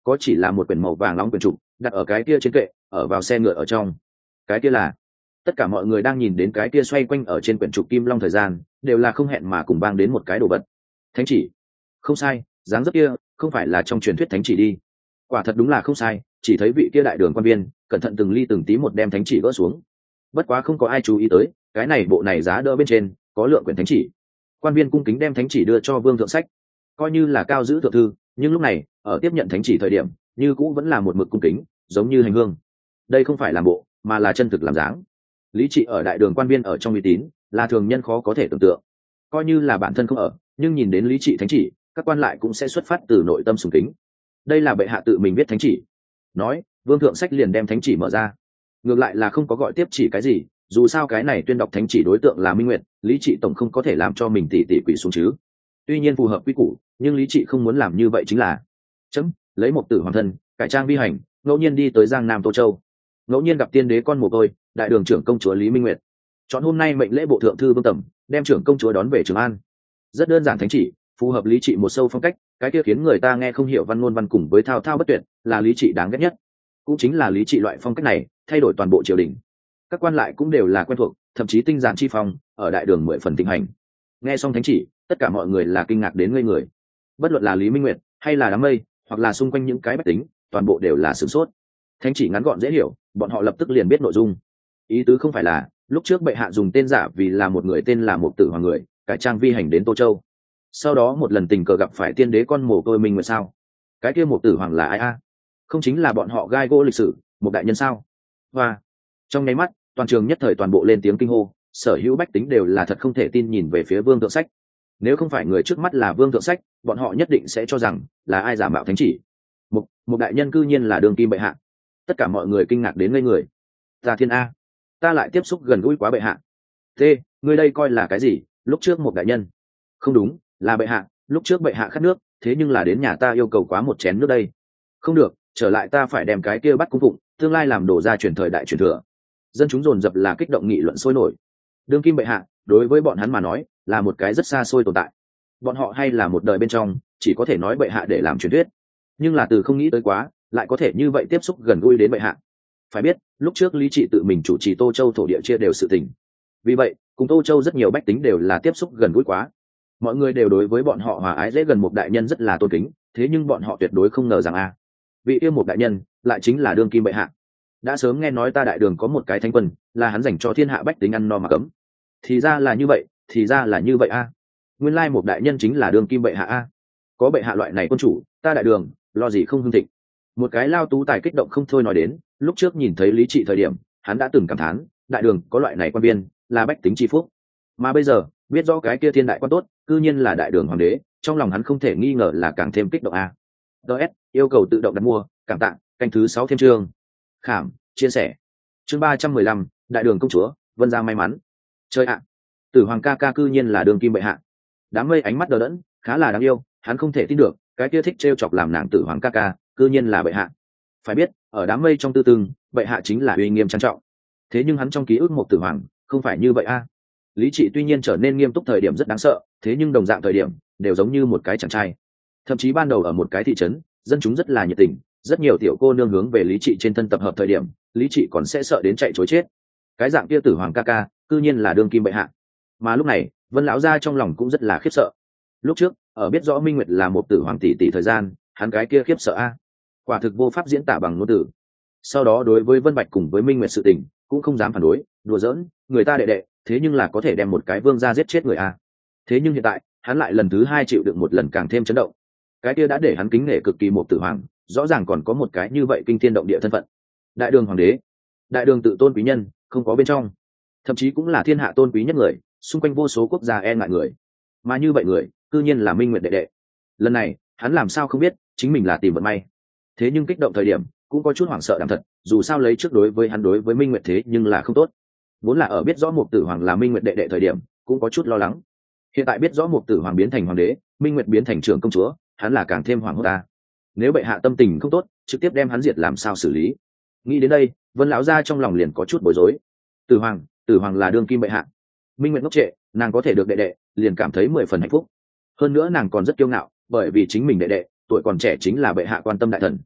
có chỉ là một quyển màu vàng nóng quyển trục đặt ở cái kia trên kệ, ở vào xe ngựa ở trong. Cái kia là tất cả mọi người đang nhìn đến cái kia xoay quanh ở trên quyển trục kim long thời gian đều là không hẹn mà cùng bang đến một cái đồ vật. Thánh chỉ. Không sai, dáng dấp kia không phải là trong truyền thuyết thánh chỉ đi. Quả thật đúng là không sai, chỉ thấy vị kia đại đường quan viên cẩn thận từng ly từng tí một đem thánh chỉ gỡ xuống. Bất quá không có ai chú ý tới cái này bộ này giá đỡ bên trên có lượng quyển thánh chỉ. Quan viên cung kính đem thánh chỉ đưa cho Vương Thượng Sách, coi như là cao giữ thượng thư, nhưng lúc này ở tiếp nhận thánh chỉ thời điểm như cũ vẫn là một mực cung kính, giống như hành hương. Đây không phải làm bộ mà là chân thực làm dáng. Lý Trị ở đại đường quan viên ở trong uy tín là thường nhân khó có thể tưởng tượng. Coi như là bản thân không ở, nhưng nhìn đến Lý Trị thánh chỉ, các quan lại cũng sẽ xuất phát từ nội tâm sùng kính. Đây là bệ hạ tự mình viết thánh chỉ. Nói, Vương Thượng Sách liền đem thánh chỉ mở ra. Ngược lại là không có gọi tiếp chỉ cái gì, dù sao cái này tuyên đọc thánh chỉ đối tượng là Minh Nguyệt, Lý Trị tổng không có thể làm cho mình tỉ tỉ quỷ xuống chứ. Tuy nhiên phù hợp quy củ, nhưng Lý Trị không muốn làm như vậy chính là chấm lấy một tử hoàng thân, cải trang vi hành, ngẫu nhiên đi tới Giang Nam Tô Châu, ngẫu nhiên gặp tiên đế con mồ côi, đại đường trưởng công chúa Lý Minh Nguyệt. Chọn hôm nay mệnh lễ bộ thượng thư Vương Tẩm đem trưởng công chúa đón về Trường An. Rất đơn giản thánh chỉ, phù hợp Lý Trị một sâu phong cách, cái kia khiến người ta nghe không hiểu văn ngôn văn cùng với thao thao bất tuyệt, là Lý Trị đáng ghét nhất. Cũng chính là Lý Trị loại phong cách này thay đổi toàn bộ triều đình. Các quan lại cũng đều là quen thuộc, thậm chí tinh giản chi phong ở đại đường mười phần thịnh hành. Nghe xong thánh chỉ, tất cả mọi người là kinh ngạc đến ngây người. Bất luận là Lý Minh Nguyệt hay là đám mây, hoặc là xung quanh những cái bách tính, toàn bộ đều là sửng sốt. Thánh chỉ ngắn gọn dễ hiểu, bọn họ lập tức liền biết nội dung. Ý tứ không phải là lúc trước bệ hạ dùng tên giả vì là một người tên là Mục Tử Hoàng người, cải trang vi hành đến Tô Châu. Sau đó một lần tình cờ gặp phải tiên đế con mồ côi Minh Nguyệt sao? Cái kia Mục Tử Hoàng là ai a? Không chính là bọn họ gai gỗ lịch sử, một đại nhân sao? Và trong nháy mắt, toàn trường nhất thời toàn bộ lên tiếng kinh hô, sở hữu bách tính đều là thật không thể tin nhìn về phía Vương Thượng Sách. Nếu không phải người trước mắt là Vương Thượng Sách, bọn họ nhất định sẽ cho rằng là ai giả mạo thánh chỉ. Một một đại nhân cư nhiên là đường kim bệ hạ. Tất cả mọi người kinh ngạc đến ngây người. Ta thiên a, ta lại tiếp xúc gần gũi quá bệ hạ. T, ngươi đây coi là cái gì? Lúc trước một đại nhân. Không đúng, là bệ hạ, lúc trước bệ hạ khát nước, thế nhưng là đến nhà ta yêu cầu quá một chén nước đây. Không được, trở lại ta phải đem cái kia bắt cung phụng, tương lai làm đổ ra truyền thời đại truyền thừa. Dân chúng dồn dập là kích động nghị luận sôi nổi. Đương kim bệ hạ đối với bọn hắn mà nói là một cái rất xa xôi tồn tại. Bọn họ hay là một đời bên trong chỉ có thể nói bệ hạ để làm truyền thuyết, nhưng là từ không nghĩ tới quá lại có thể như vậy tiếp xúc gần gũi đến bệ hạ. Phải biết lúc trước Lý Trị tự mình chủ trì Tô Châu thổ địa chia đều sự tình, vì vậy cùng Tô Châu rất nhiều bách tính đều là tiếp xúc gần gũi quá. Mọi người đều đối với bọn họ hòa ái dễ gần một đại nhân rất là tôn kính, thế nhưng bọn họ tuyệt đối không ngờ rằng a vị yêu một đại nhân lại chính là đương kim bệ hạ. Đã sớm nghe nói ta đại đường có một cái thánh quân, là hắn dành cho thiên hạ bách tính ăn no mà cấm. Thì ra là như vậy, thì ra là như vậy a. Nguyên lai một đại nhân chính là đương kim bệ hạ a. Có bệ hạ loại này quân chủ, ta đại đường lo gì không hưng thịnh. Một cái lao tú tài kích động không thôi nói đến, lúc trước nhìn thấy Lý Trị thời điểm, hắn đã từng cảm thán, đại đường có loại này quan viên, là bách tính chi phúc. Mà bây giờ, biết rõ cái kia thiên đại quan tốt, cư nhiên là đại đường hoàng đế, trong lòng hắn không thể nghi ngờ là càng thêm kích động a. đê ét yêu cầu tự động đặt mua, cảm tạ, canh thứ sáu thêm chương. Khảm, chia sẻ. Chương ba trăm mười lăm, đại đường công chúa, Vân Gia may mắn. Chơi ạ, Tử Hoàng ca ca cư nhiên là đường kim bệ hạ. Đám mây ánh mắt đờ đẫn, khá là đáng yêu, hắn không thể tin được, cái kia thích trêu chọc làm nàng Tử Hoàng ca ca, cư nhiên là bệ hạ. Phải biết, ở đám mây trong tư tương, bệ hạ chính là uy nghiêm trang trọng. Thế nhưng hắn trong ký ức một Tử Hoàng, không phải như vậy a. Lý Trị tuy nhiên trở nên nghiêm túc thời điểm rất đáng sợ, thế nhưng đồng dạng thời điểm đều giống như một cái chàng trai. Thậm chí ban đầu ở một cái thị trấn, dân chúng rất là nhiệt tình, rất nhiều tiểu cô nương hướng về Lý Trị trên thân tập hợp thời điểm, Lý Trị còn sẽ sợ đến chạy trối chết. Cái dạng kia Tử Hoàng ca ca, cư nhiên là đương kim bệ hạ. Mà lúc này, Vân lão gia trong lòng cũng rất là khiếp sợ. Lúc trước, ở biết rõ Minh Nguyệt là một Tử Hoàng tỷ tỷ thời gian, hắn cái kia khiếp sợ a, quả thực vô pháp diễn tả bằng ngôn từ. Sau đó đối với Vân Bạch cùng với Minh Nguyệt sự tình, cũng không dám phản đối, đùa giỡn, người ta đệ đệ, thế nhưng là có thể đem một cái vương gia giết chết người a. Thế nhưng hiện tại, hắn lại lần thứ hai chịu đựng một lần càng thêm chấn động. Cái kia đã để hắn kính nể cực kỳ một Tử Hoàng, rõ ràng còn có một cái như vậy kinh thiên động địa thân phận. Đại đường hoàng đế, đại đường tự tôn quý nhân, không có bên trong, thậm chí cũng là thiên hạ tôn quý nhất người, xung quanh vô số quốc gia e ngại người, mà như vậy người cư nhiên là Minh Nguyệt đệ đệ. Lần này hắn làm sao không biết chính mình là tìm vận may. Thế nhưng kích động thời điểm cũng có chút hoảng sợ đằng thật, dù sao lấy trước đối với hắn đối với Minh Nguyệt thế nhưng là không tốt. Vốn là ở biết rõ Mục Tử Hoàng là Minh Nguyệt đệ đệ thời điểm cũng có chút lo lắng, hiện tại biết rõ Mục Tử Hoàng biến thành hoàng đế, Minh Nguyệt biến thành trưởng công chúa, hắn là càng thêm hoảng hốt ta. Nếu bệ hạ tâm tình không tốt, trực tiếp đem hắn diệt làm sao xử lý. Nghĩ đến đây, Vân lão gia trong lòng liền có chút bối rối. Tử Hoàng, Tử Hoàng là đương kim bệ hạ. Minh Nguyệt ngốc trệ, nàng có thể được đệ đệ, liền cảm thấy mười phần hạnh phúc. Hơn nữa nàng còn rất kiêu ngạo, bởi vì chính mình đệ đệ tuổi còn trẻ chính là bệ hạ quan tâm đại thần,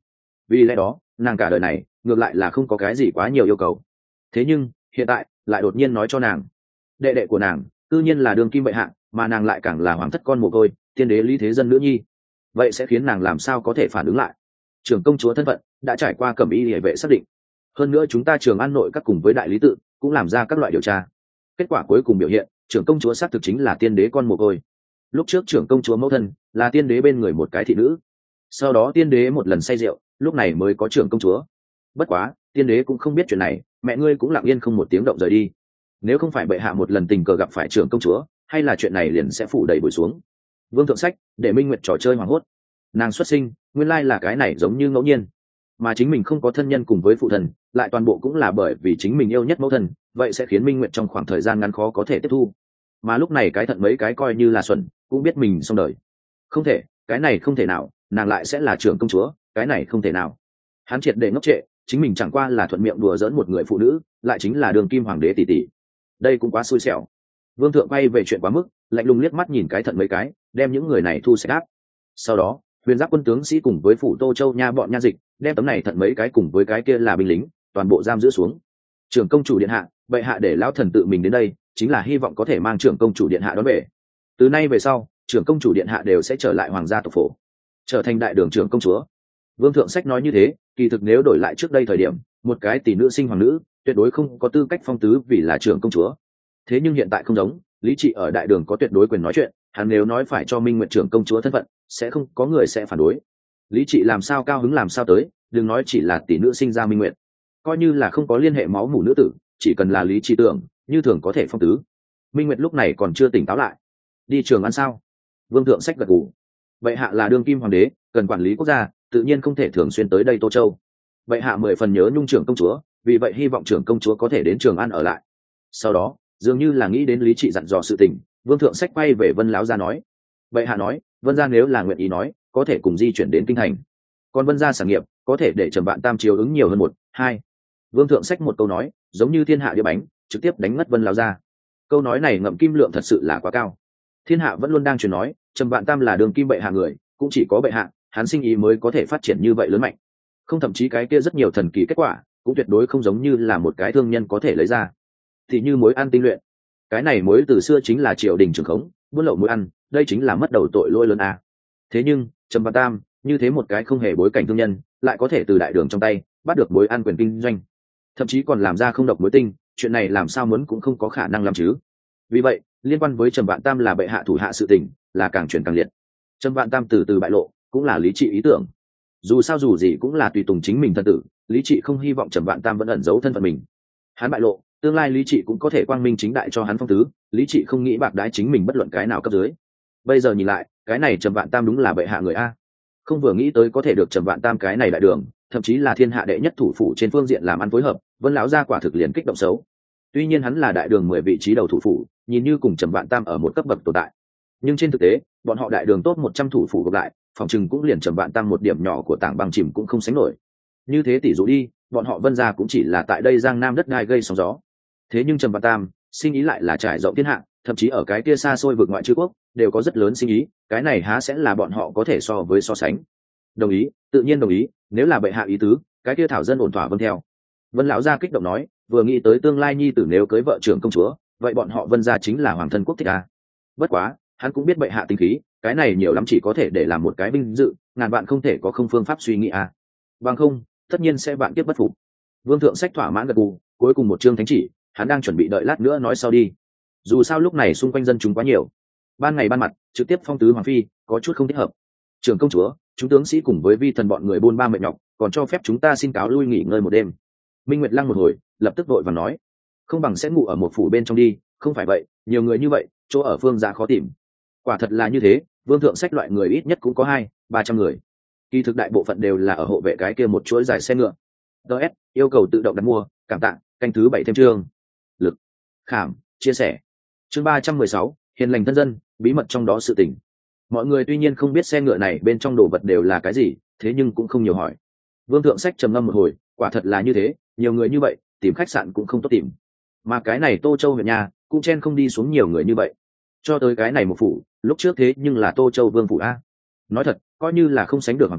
vì lẽ đó nàng cả đời này ngược lại là không có cái gì quá nhiều yêu cầu. Thế nhưng hiện tại lại đột nhiên nói cho nàng đệ đệ của nàng tự nhiên là đương kim bệ hạ, mà nàng lại càng là hoàng thất con mồ côi, tiên đế Lý Thế Dân nữ nhi. Vậy sẽ khiến nàng làm sao có thể phản ứng lại? Trưởng công chúa thân phận đã trải qua cẩm y liề vệ xác định, hơn nữa chúng ta Trường An nội các cùng với đại lý tự cũng làm ra các loại điều tra, kết quả cuối cùng biểu hiện trưởng công chúa xác thực chính là tiên đế con mồ côi. Lúc trước trưởng công chúa mẫu thân là tiên đế bên người một cái thị nữ, sau đó tiên đế một lần say rượu, lúc này mới có trưởng công chúa. Bất quá tiên đế cũng không biết chuyện này, mẹ ngươi cũng lặng yên không một tiếng động rời đi. Nếu không phải bệ hạ một lần tình cờ gặp phải trưởng công chúa, hay là chuyện này liền sẽ phủ đầy bụi xuống. Vương thượng sách để Minh Nguyệt trò chơi hoảng hốt, nàng xuất sinh nguyên lai là cái này giống như ngẫu nhiên, mà chính mình không có thân nhân cùng với phụ thần, lại toàn bộ cũng là bởi vì chính mình yêu nhất mẫu thần, vậy sẽ khiến Minh Nguyệt trong khoảng thời gian ngắn khó có thể tiếp thu. Mà lúc này cái thận mấy cái coi như là xuẩn cũng biết mình xong đời. Không thể, cái này không thể nào, nàng lại sẽ là trưởng công chúa, cái này không thể nào. Hắn triệt để ngốc trệ, chính mình chẳng qua là thuận miệng đùa giỡn một người phụ nữ, lại chính là đường kim hoàng đế tỷ tỷ. Đây cũng quá xui xẻo. Vương thượng bay về chuyện quá mức, lạnh lùng liếc mắt nhìn cái thận mấy cái, đem những người này thu sạch áp. Sau đó huyền giáp quân tướng sĩ cùng với phủ Tô Châu nha bọn nha dịch đem tấm này thận mấy cái cùng với cái kia là binh lính toàn bộ giam giữ xuống. Trưởng công chủ điện hạ, bệ hạ để lão thần tự mình đến đây chính là hy vọng có thể mang trưởng công chủ điện hạ đón về. Từ nay về sau trưởng công chủ điện hạ đều sẽ trở lại hoàng gia tộc phổ, trở thành đại đường trưởng công chúa. Vương thượng sách nói như thế, kỳ thực nếu đổi lại trước đây thời điểm, một cái tỷ nữ sinh hoàng nữ tuyệt đối không có tư cách phong tứ vì là trưởng công chúa. Thế nhưng hiện tại không giống, lý trị ở đại đường có tuyệt đối quyền nói chuyện, hắn nếu nói phải cho Minh Nguyệt trưởng công chúa thân phận, sẽ không có người sẽ phản đối. Lý trị làm sao cao hứng làm sao tới, đừng nói chỉ là tỷ nữ sinh ra Minh Nguyệt, coi như là không có liên hệ máu mủ nữ tử, chỉ cần là lý trị tưởng như thường có thể phong tứ. Minh Nguyệt lúc này còn chưa tỉnh táo lại. Đi Trường An sao? Vương thượng sách gật gù. Bệ hạ là đương kim hoàng đế, cần quản lý quốc gia, tự nhiên không thể thường xuyên tới đây Tô Châu. Bệ hạ mười phần nhớ nhung trưởng công chúa, vì vậy hy vọng trưởng công chúa có thể đến Trường An ở lại. Sau đó dường như là nghĩ đến lý trị dặn dò sự tình, Vương thượng sách quay về Vân lão gia nói: bệ hạ nói Vân gia nếu là nguyện ý nói, có thể cùng di chuyển đến kinh thành, còn Vân gia sản nghiệp có thể để Trầm Vạn Tam chiếu ứng nhiều hơn một hai. Vương thượng sách một câu nói giống như thiên hạ đĩa bánh, trực tiếp đánh ngất Vân lão gia. Câu nói này ngậm kim lượng thật sự là quá cao. Thiên hạ vẫn luôn đang truyền nói Trầm Vạn Tam là đường kim bệ hạ người, cũng chỉ có bệ hạ hắn sinh ý mới có thể phát triển như vậy lớn mạnh, không thậm chí cái kia rất nhiều thần kỳ kết quả cũng tuyệt đối không giống như là một cái thương nhân có thể lấy ra. Thì như mối ăn tinh luyện, cái này mối từ xưa chính là triều đình trường khống buôn lậu mối ăn, đây chính là mất đầu tội lỗi lớn à. Thế nhưng Trầm Vạn Tam như thế một cái không hề bối cảnh thương nhân, lại có thể từ đại đường trong tay bắt được mối ăn quyền kinh doanh, thậm chí còn làm ra không độc mối tinh, chuyện này làm sao muốn cũng không có khả năng làm chứ. Vì vậy liên quan với Trầm Vạn Tam là bệ hạ thủ hạ sự tình là càng truyền càng liệt. Trầm Vạn Tam từ từ bại lộ cũng là lý trị ý tưởng, dù sao dù gì cũng là tùy tùng chính mình thân tử, lý trị không hy vọng Trầm Vạn Tam vẫn ẩn giấu thân phận mình. Hắn bại lộ, tương lai lý trị cũng có thể quang minh chính đại cho hắn phong tứ, lý trị không nghĩ bạc đái chính mình bất luận cái nào cấp dưới. Bây giờ nhìn lại cái này Trầm Vạn Tam đúng là bệ hạ người a. Không vừa nghĩ tới có thể được Trầm Vạn Tam cái này đại đường, thậm chí là thiên hạ đệ nhất thủ phủ trên phương diện làm ăn phối hợp, Vân lão gia quả thực liền kích động xấu. Tuy nhiên hắn là đại đường mười vị trí đầu thủ phủ, nhìn như cùng Trầm Vạn Tam ở một cấp bậc tồn tại, nhưng trên thực tế bọn họ đại đường top một trăm thủ phủ gộp lại, phòng chừng cũng liền Trầm Vạn Tam một điểm nhỏ của tảng băng chìm cũng không sánh nổi. Như thế tỷ dụ đi, bọn họ Vân gia cũng chỉ là tại đây giang nam đất đai gây sóng gió. Thế nhưng Trầm Vạn Tam sinh ý lại là trải rộng thiên hạ, thậm chí ở cái kia xa xôi vực ngoại chư quốc đều có rất lớn sinh ý, cái này há sẽ là bọn họ có thể so với so sánh. Đồng ý, tự nhiên đồng ý, nếu là bệ hạ ý tứ, cái kia thảo dân ổn thỏa vâng theo. Vân lão gia kích động nói, vừa nghĩ tới tương lai nhi tử nếu cưới vợ trưởng công chúa, vậy bọn họ Vân gia chính là hoàng thân quốc thích à. Bất quá hắn cũng biết bệ hạ tính khí, cái này nhiều lắm chỉ có thể để làm một cái vinh dự, ngàn bạn không thể có không phương pháp suy nghĩ à. Bằng không tất nhiên sẽ bạn tiếp bất phục. Vương thượng sách thỏa mãn gật gù, cuối cùng một chương thánh chỉ hắn đang chuẩn bị đợi lát nữa nói sau đi, dù sao lúc này xung quanh dân chúng quá nhiều, ban ngày ban mặt trực tiếp phong tứ hoàng phi có chút không thích hợp. Trưởng công chúa, chúng tướng sĩ cùng với vi thần bọn người buôn ba mệt nhọc, còn cho phép chúng ta xin cáo lui nghỉ ngơi một đêm. Minh Nguyệt lăng một hồi lập tức vội vàng nói, không bằng sẽ ngủ ở một phủ bên trong đi, không phải vậy nhiều người như vậy chỗ ở phương gia khó tìm. Quả thật là như thế, vương thượng sách loại người ít nhất cũng có hai ba trăm người, kỳ thực đại bộ phận đều là ở hộ vệ cái kia một chuỗi dài xe ngựa. ds yêu cầu tự động đặt mua, cảm tạ. Canh thứ bảy thêm chương lực khảm chia sẻ chương ba trăm mười sáu hiền lành thân dân, bí mật trong đó sự tình. Mọi người tuy nhiên không biết xe ngựa này bên trong đồ vật đều là cái gì, thế nhưng cũng không nhiều hỏi. Vương thượng sách trầm ngâm một hồi, quả thật là như thế, nhiều người như vậy tìm khách sạn cũng không tốt tìm, mà cái này Tô Châu huyện nhà cũng chen không đi xuống nhiều người như vậy. Cho tới cái này một phủ lúc trước thế nhưng là Tô Châu vương phủ a, nói thật coi như là không sánh được hoàng cung,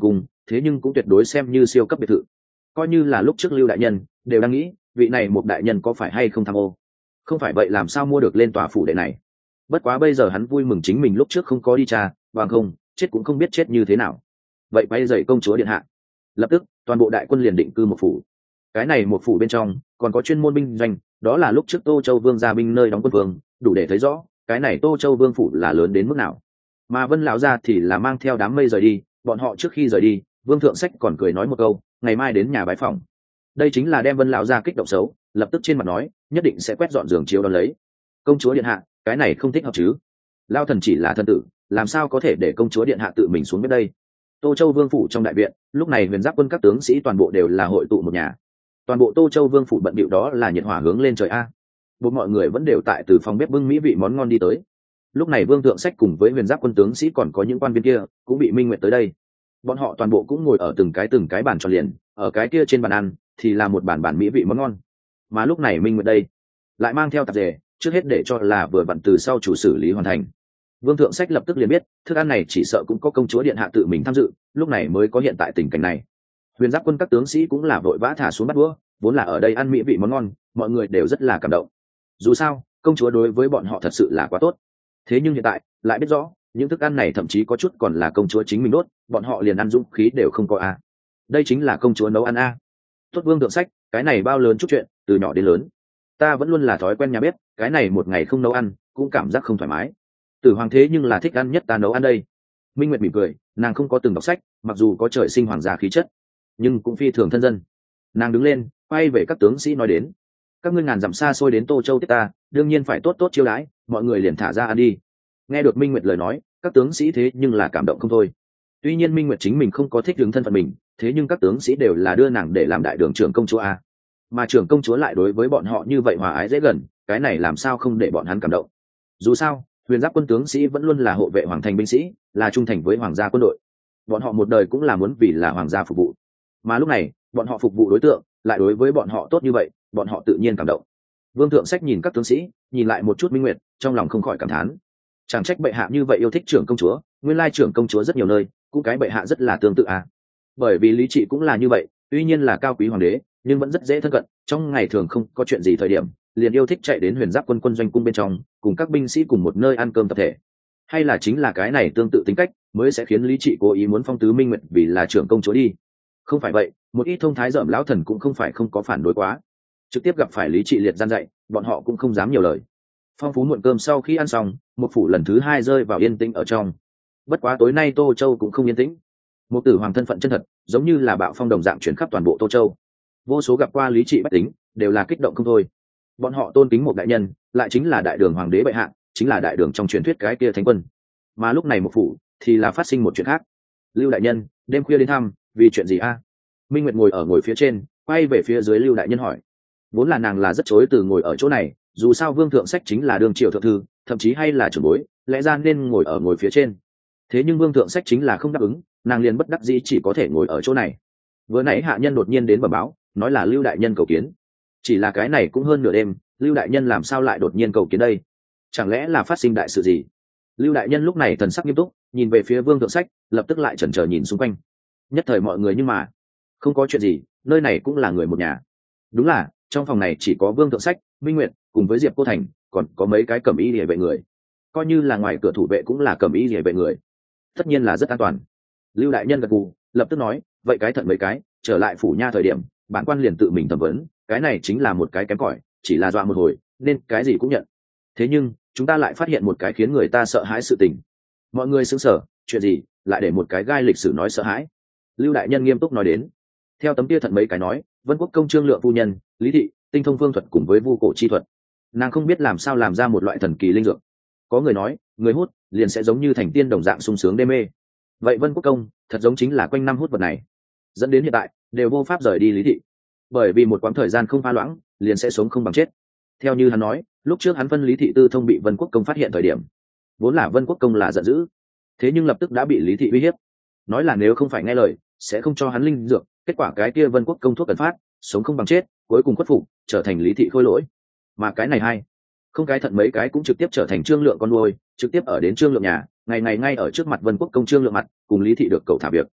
thế nhưng cũng tuyệt đối xem như siêu cấp biệt thự. Coi như là lúc trước Lưu đại nhân đều đang nghĩ vị này một đại nhân có phải hay không tham ô, không phải vậy làm sao mua được lên tòa phủ đệ này. Bất quá bây giờ hắn vui mừng chính mình lúc trước không có đi tra, bằng không chết cũng không biết chết như thế nào. Vậy quay dậy công chúa điện hạ, lập tức toàn bộ đại quân liền định cư một phủ. Cái này một phủ bên trong còn có chuyên môn binh doanh, đó là lúc trước Tô Châu Vương gia binh nơi đóng quân vương, đủ để thấy rõ cái này Tô Châu Vương phủ là lớn đến mức nào. Mà Vân lão gia thì là mang theo đám mây rời đi, bọn họ trước khi rời đi, Vương Thượng Sách còn cười nói một câu, ngày mai đến nhà bái phòng. Đây chính là đem Vân lão gia kích động xấu, lập tức trên mặt nói, nhất định sẽ quét dọn giường chiếu đón lấy. Công chúa điện hạ, cái này không thích hợp chứ? Lao thần chỉ là thân tử, làm sao có thể để công chúa điện hạ tự mình xuống bếp đây? Tô Châu Vương phủ trong đại viện, lúc này Huyền Giáp quân các tướng sĩ toàn bộ đều là hội tụ một nhà. Toàn bộ Tô Châu Vương phủ bận bịu đó là nhiệt hỏa hướng lên trời a. Bộ mọi người vẫn đều tại từ phòng bếp bưng mỹ vị món ngon đi tới. Lúc này Vương Thượng Sách cùng với Huyền Giáp quân tướng sĩ còn có những quan viên kia cũng bị Minh Nguyệt tới đây. Bọn họ toàn bộ cũng ngồi ở từng cái từng cái bàn tròn liền, ở cái kia trên bàn ăn thì là một bàn bàn mỹ vị món ngon. Mà lúc này Minh Nguyệt đây lại mang theo tạp dề, trước hết để cho là vừa vặn từ sau chủ xử lý hoàn thành. Vương Thượng Sách lập tức liền biết thức ăn này chỉ sợ cũng có công chúa điện hạ tự mình tham dự, lúc này mới có hiện tại tình cảnh này. Huyền Giáp quân các tướng sĩ cũng là vội vã thả xuống bát đũa, vốn là ở đây ăn mỹ vị món ngon, mọi người đều rất là cảm động. Dù sao công chúa đối với bọn họ thật sự là quá tốt. Thế nhưng hiện tại lại biết rõ những thức ăn này thậm chí có chút còn là công chúa chính mình đốt, bọn họ liền ăn dũng khí đều không có a. Đây chính là công chúa nấu ăn a. Tốt Vương Thượng Sách, cái này bao lớn chút chuyện, từ nhỏ đến lớn ta vẫn luôn là thói quen nhà bếp, cái này một ngày không nấu ăn cũng cảm giác không thoải mái. Tử hoàng thế nhưng là thích ăn nhất ta nấu ăn đây. Minh Nguyệt mỉm cười, nàng không có từng đọc sách, mặc dù có trời sinh hoàng gia khí chất nhưng cũng phi thường thân dân. Nàng đứng lên quay về các tướng sĩ nói đến, các ngươi ngàn dặm xa xôi đến Tô Châu tiếp ta, đương nhiên phải tốt tốt chiêu đãi, mọi người liền thả ra ăn đi. Nghe được Minh Nguyệt lời nói, các tướng sĩ thế nhưng là cảm động không thôi. Tuy nhiên Minh Nguyệt chính mình không có thích đứng thân phận mình, thế nhưng các tướng sĩ đều là đưa nàng để làm đại đường trưởng công chúa a, mà trưởng công chúa lại đối với bọn họ như vậy hòa ái dễ gần, cái này làm sao không để bọn hắn cảm động. Dù sao Huyền Giáp quân tướng sĩ vẫn luôn là hộ vệ hoàng thành binh sĩ, là trung thành với hoàng gia quân đội, bọn họ một đời cũng là muốn vì là hoàng gia phục vụ, mà lúc này bọn họ phục vụ đối tượng lại đối với bọn họ tốt như vậy, bọn họ tự nhiên cảm động. Vương Thượng Sách nhìn các tướng sĩ, nhìn lại một chút Minh Nguyệt, trong lòng không khỏi cảm thán, chẳng trách bệ hạ như vậy yêu thích trưởng công chúa, nguyên lai trưởng công chúa rất nhiều nơi cũng cái bệ hạ rất là tương tự à. Bởi vì lý trị cũng là như vậy, tuy nhiên là cao quý hoàng đế nhưng vẫn rất dễ thân cận, trong ngày thường không có chuyện gì thời điểm liền yêu thích chạy đến Huyền Giáp quân quân doanh cung bên trong cùng các binh sĩ cùng một nơi ăn cơm tập thể. Hay là chính là cái này tương tự tính cách mới sẽ khiến lý trị cố ý muốn phong tứ Minh Nguyệt vì là trưởng công chúa đi. Không phải vậy một ít thông thái dởm lão thần cũng không phải không có phản đối quá, trực tiếp gặp phải lý trị liệt gian dạy bọn họ cũng không dám nhiều lời. Phong phú muộn cơm sau khi ăn xong, một phủ lần thứ hai rơi vào yên tĩnh ở trong. Bất quá tối nay Tô Châu cũng không yên tĩnh. Một tử hoàng thân phận chân thật giống như là bạo phong đồng dạng chuyển khắp toàn bộ Tô Châu, vô số gặp qua lý trị bách tính đều là kích động không thôi. Bọn họ tôn kính một đại nhân, lại chính là đại đường hoàng đế bệ hạ, chính là đại đường trong truyền thuyết cái kia thánh quân. Mà lúc này một phủ thì là phát sinh một chuyện khác. Lưu đại nhân đêm khuya đến thăm, vì chuyện gì a? Minh Nguyệt ngồi ở ngồi phía trên, quay về phía dưới Lưu đại nhân hỏi. Vốn là nàng là rất chối từ ngồi ở chỗ này, dù sao Vương Thượng Sách chính là đương triều thượng thư, thậm chí hay là trưởng bối, lẽ ra nên ngồi ở ngồi phía trên. Thế nhưng Vương Thượng Sách chính là không đáp ứng, nàng liền bất đắc dĩ chỉ có thể ngồi ở chỗ này. Vừa nãy hạ nhân đột nhiên đến bẩm báo, nói là Lưu đại nhân cầu kiến. Chỉ là cái này cũng hơn nửa đêm, Lưu đại nhân làm sao lại đột nhiên cầu kiến đây? Chẳng lẽ là phát sinh đại sự gì? Lưu đại nhân lúc này thần sắc nghiêm túc, nhìn về phía Vương Thượng Sách, lập tức lại chần chờ nhìn xung quanh. Nhất thời mọi người nhưng mà không có chuyện gì, nơi này cũng là người một nhà. Đúng là trong phòng này chỉ có Vương Thượng Sách, Minh Nguyệt cùng với Diệp Cô Thành, còn có mấy cái cẩm y liề vệ người, coi như là ngoài cửa thủ vệ cũng là cẩm y liề vệ người, tất nhiên là rất an toàn. Lưu đại nhân gật gù, lập tức nói, vậy cái thận mấy cái, trở lại phủ nha thời điểm bản quan liền tự mình thẩm vấn, cái này chính là một cái kém cỏi, chỉ là dọa một hồi nên cái gì cũng nhận. Thế nhưng chúng ta lại phát hiện một cái khiến người ta sợ hãi sự tình. Mọi người sững sờ, chuyện gì? Lại để một cái gai lịch sử nói sợ hãi? Lưu đại nhân nghiêm túc nói đến. Theo tấm kia thận mấy cái nói, Vân Quốc công Trương Lượng phu nhân Lý thị tinh thông phương thuật cùng với vu cổ chi thuật, nàng không biết làm sao làm ra một loại thần kỳ linh dược. Có người nói người hút liền sẽ giống như thành tiên đồng dạng sung sướng đê mê, vậy Vân Quốc công thật giống chính là quanh năm hút vật này, dẫn đến hiện tại đều vô pháp rời đi Lý thị, bởi vì một quãng thời gian không pha loãng liền sẽ sống không bằng chết. Theo như hắn nói, lúc trước hắn phân Lý thị tư thông bị Vân Quốc công phát hiện thời điểm, vốn là Vân Quốc công là giận dữ, thế nhưng lập tức đã bị Lý thị uy hiếp, nói là nếu không phải nghe lời sẽ không cho hắn linh dược. Kết quả cái kia Vân Quốc công thuốc cần phát, sống không bằng chết, cuối cùng khuất phục, trở thành Lý thị khôi lỗi. Mà cái này hay, không cái thận mấy cái cũng trực tiếp trở thành Trương Lượng con nuôi, trực tiếp ở đến Trương Lượng nhà, ngày ngày ngay ở trước mặt Vân Quốc công Trương Lượng mặt, cùng Lý thị được cầu thả việc.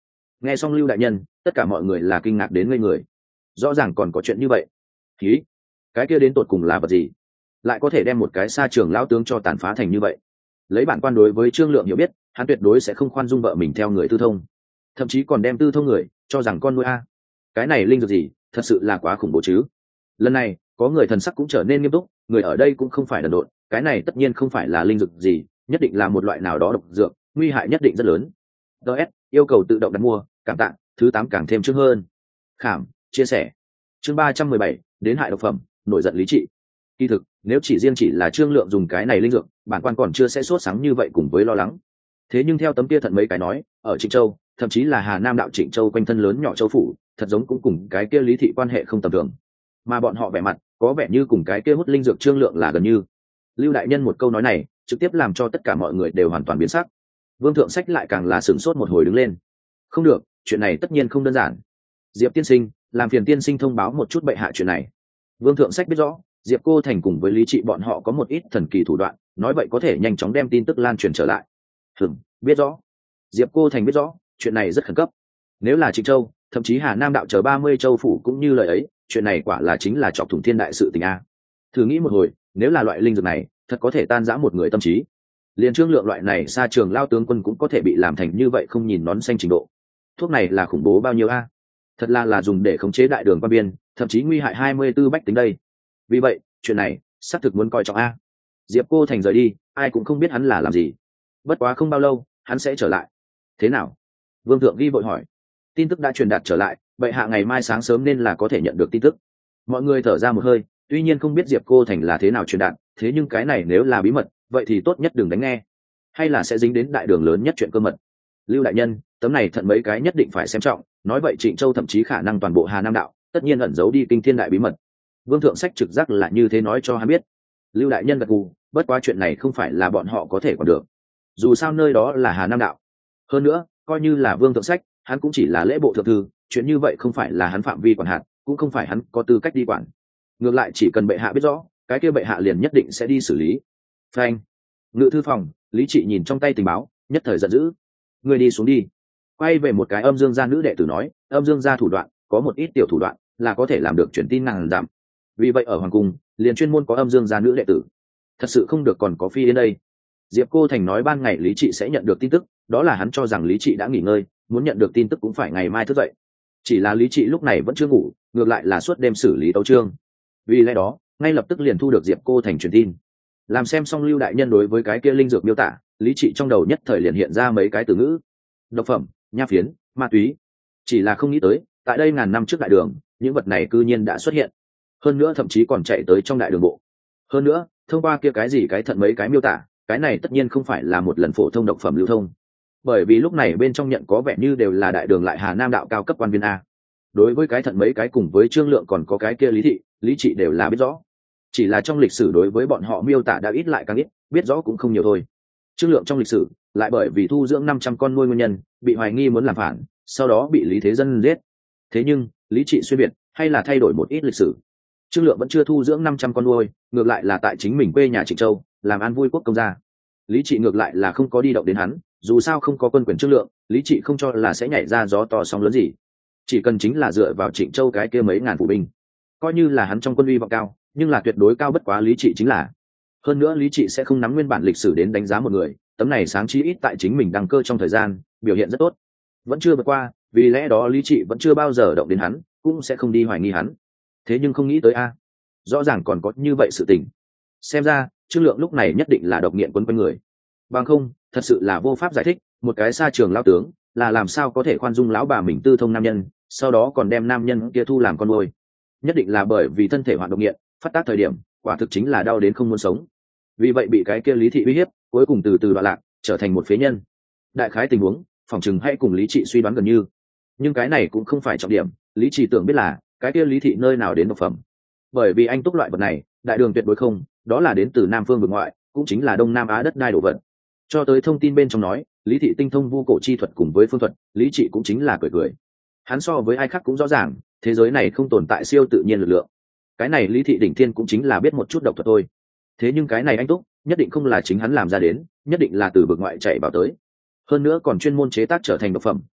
Nghe xong Lưu đại nhân, tất cả mọi người là kinh ngạc đến ngây người. Rõ ràng còn có chuyện như vậy. Khí, cái kia đến tột cùng là vật gì, lại có thể đem một cái sa trường lão tướng cho tàn phá thành như vậy? Lấy bản quan đối với Trương Lượng hiểu biết, hắn tuyệt đối sẽ không khoan dung vợ mình theo người tư thông, thậm chí còn đem tư thông người cho rằng con nuôi a. Cái này linh dược gì, thật sự là quá khủng bố chứ. Lần này có người thần sắc cũng trở nên nghiêm túc, người ở đây cũng không phải đần độn, cái này tất nhiên không phải là linh dược gì, nhất định là một loại nào đó độc dược, nguy hại nhất định rất lớn. ds yêu cầu tự động đặt mua, cảm tạ. Thứ tám càng thêm chương hơn. Khảm chia sẻ. Chương ba trăm mười bảy, đến hại độc phẩm, nổi giận lý trị. Kỳ thực, nếu chỉ riêng chỉ là Trương Lượng dùng cái này linh dược, bản quan còn chưa sẽ sốt sáng như vậy cùng với lo lắng. Thế nhưng theo tấm kia thận mấy cái nói, ở Trịnh Châu, thậm chí là Hà Nam đạo Trịnh Châu quanh thân lớn nhỏ châu phủ, thật giống cũng cùng cái kia Lý thị quan hệ không tầm thường. Mà bọn họ vẻ mặt, có vẻ như cùng cái kia hút linh dược Trương Lượng là gần như. Lưu đại nhân một câu nói này, trực tiếp làm cho tất cả mọi người đều hoàn toàn biến sắc. Vương Thượng Sách lại càng là sửng sốt một hồi đứng lên. Không được, chuyện này tất nhiên không đơn giản. Diệp tiên sinh, làm phiền tiên sinh thông báo một chút bệ hạ chuyện này. Vương Thượng Sách biết rõ, Diệp Cô Thành cùng với Lý Trị bọn họ có một ít thần kỳ thủ đoạn, nói vậy có thể nhanh chóng đem tin tức lan truyền trở lại. Hừm, biết rõ. Diệp Cô Thành biết rõ, chuyện này rất khẩn cấp. Nếu là Trịnh Châu, thậm chí Hà Nam đạo chờ ba mươi châu phủ cũng như lời ấy, chuyện này quả là chính là chọc thủng thiên đại sự tình a. Thử nghĩ một hồi, nếu là loại linh dược này, thật có thể tan rã một người tâm trí. Liên Trương Lượng loại này xa trường lao tướng quân cũng có thể bị làm thành như vậy không nhìn nón xanh trình độ. Thuốc này là khủng bố bao nhiêu a? Thật là là dùng để khống chế đại đường quan biên, thậm chí nguy hại hai mươi tư bách tính đây. Vì vậy, chuyện này xác thực muốn coi trọng a. Diệp Cô Thành rời đi, ai cũng không biết hắn là làm gì. Bất quá không bao lâu, hắn sẽ trở lại. Thế nào? Vương Thượng ghi vội hỏi. Tin tức đã truyền đạt trở lại, bệ hạ ngày mai sáng sớm nên là có thể nhận được tin tức. Mọi người thở ra một hơi, tuy nhiên không biết Diệp Cô Thành là thế nào truyền đạt, thế nhưng cái này nếu là bí mật, vậy thì tốt nhất đừng đánh nghe, hay là sẽ dính đến đại đường lớn nhất chuyện cơ mật. Lưu đại nhân, tấm này thận mấy cái nhất định phải xem trọng, nói vậy Trịnh Châu thậm chí khả năng toàn bộ Hà Nam đạo, tất nhiên ẩn giấu đi kinh thiên đại bí mật. Vương Thượng Sách trực giác là như thế nói cho hắn biết. Lưu đại nhân gật gù, bất quá chuyện này không phải là bọn họ có thể quản được. Dù sao nơi đó là Hà Nam đạo. Hơn nữa, coi như là Vương Thượng Sách, hắn cũng chỉ là lễ bộ thượng thư, chuyện như vậy không phải là hắn phạm vi quản hạt, cũng không phải hắn có tư cách đi quản. Ngược lại chỉ cần bệ hạ biết rõ, cái kia bệ hạ liền nhất định sẽ đi xử lý. Phanh. Ngự thư phòng, Lý Trị nhìn trong tay tình báo, nhất thời giận dữ. Người đi xuống đi. Quay về một cái Âm Dương gia nữ đệ tử nói, Âm Dương gia thủ đoạn, có một ít tiểu thủ đoạn, là có thể làm được truyền tin ngàn dặm. Vì vậy ở hoàng cung, liền chuyên môn có Âm Dương gia nữ đệ tử. Thật sự không được còn có phi đến đây. Diệp Cô Thành nói ban ngày Lý Trị sẽ nhận được tin tức, đó là hắn cho rằng Lý Trị đã nghỉ ngơi, muốn nhận được tin tức cũng phải ngày mai thức dậy. Chỉ là Lý Trị lúc này vẫn chưa ngủ, ngược lại là suốt đêm xử lý tấu chương. Vì lẽ đó, ngay lập tức liền thu được Diệp Cô Thành truyền tin. Làm xem xong Lưu đại nhân đối với cái kia linh dược miêu tả, Lý Trị trong đầu nhất thời liền hiện ra mấy cái từ ngữ: độc phẩm, nha phiến, ma túy. Chỉ là không nghĩ tới, tại đây ngàn năm trước đại đường, những vật này cư nhiên đã xuất hiện. Hơn nữa thậm chí còn chạy tới trong đại đường bộ. Hơn nữa, thông qua kia cái gì cái thận mấy cái miêu tả, cái này tất nhiên không phải là một lần phổ thông độc phẩm lưu thông. Bởi vì lúc này bên trong nhận có vẻ như đều là đại đường lại Hà Nam đạo cao cấp quan viên a. Đối với cái thận mấy cái cùng với Trương Lượng còn có cái kia Lý thị, Lý Trị đều là biết rõ. Chỉ là trong lịch sử đối với bọn họ miêu tả đã ít lại càng ít, biết rõ cũng không nhiều thôi. Trương Lượng trong lịch sử lại bởi vì thu dưỡng năm trăm con nuôi nguyên nhân, bị hoài nghi muốn làm phản, sau đó bị Lý Thế Dân giết. Thế nhưng, Lý Trị xuyên biệt, hay là thay đổi một ít lịch sử. Trương Lượng vẫn chưa thu dưỡng năm trăm con nuôi, ngược lại là tại chính mình quê nhà Trịnh Châu, làm an vui quốc công gia. Lý Trị ngược lại là không có đi động đến hắn, dù sao không có quân quyền Trương Lượng, Lý Trị không cho là sẽ nhảy ra gió to sóng lớn gì. Chỉ cần chính là dựa vào Trịnh Châu cái kia mấy ngàn phụ binh, coi như là hắn trong quân uy vọng cao, nhưng là tuyệt đối cao bất quá Lý Trị chính là. Hơn nữa Lý Trị sẽ không nắm nguyên bản lịch sử đến đánh giá một người, tấm này sáng chí ít tại chính mình đăng cơ trong thời gian, biểu hiện rất tốt. Vẫn chưa vượt qua, vì lẽ đó Lý Trị vẫn chưa bao giờ động đến hắn, cũng sẽ không đi hoài nghi hắn. Thế nhưng không nghĩ tới a, rõ ràng còn có như vậy sự tình. Xem ra, Trương Lượng lúc này nhất định là độc nghiện quấn quanh người. Bằng không, thật sự là vô pháp giải thích, một cái xa trường lão tướng, là làm sao có thể khoan dung lão bà mình tư thông nam nhân, sau đó còn đem nam nhân kia thu làm con nuôi. Nhất định là bởi vì thân thể hoạt động nghiện, phát tác thời điểm, quả thực chính là đau đến không muốn sống. Vì vậy bị cái kia Lý thị uy hiếp, cuối cùng từ từ đoạn lạc, trở thành một phế nhân. Đại khái tình huống, phòng chừng hay cùng Lý Trị suy đoán gần như. Nhưng cái này cũng không phải trọng điểm, Lý Trị tưởng biết là, cái kia Lý thị nơi nào đến độc phẩm. Bởi vì anh túc loại vật này, đại đường tuyệt đối không, đó là đến từ Nam phương vực ngoại, cũng chính là Đông Nam Á đất đai đổ vật. Cho tới thông tin bên trong nói, Lý thị tinh thông vu cổ chi thuật cùng với phương thuật, Lý Trị cũng chính là cười cười. Hắn so với ai khác cũng rõ ràng, thế giới này không tồn tại siêu tự nhiên lực lượng. Cái này Lý thị đỉnh thiên cũng chính là biết một chút độc thuật thôi. Thế nhưng cái này anh túc, nhất định không là chính hắn làm ra đến, nhất định là từ vực ngoại chạy vào tới. Hơn nữa còn chuyên môn chế tác trở thành độc phẩm,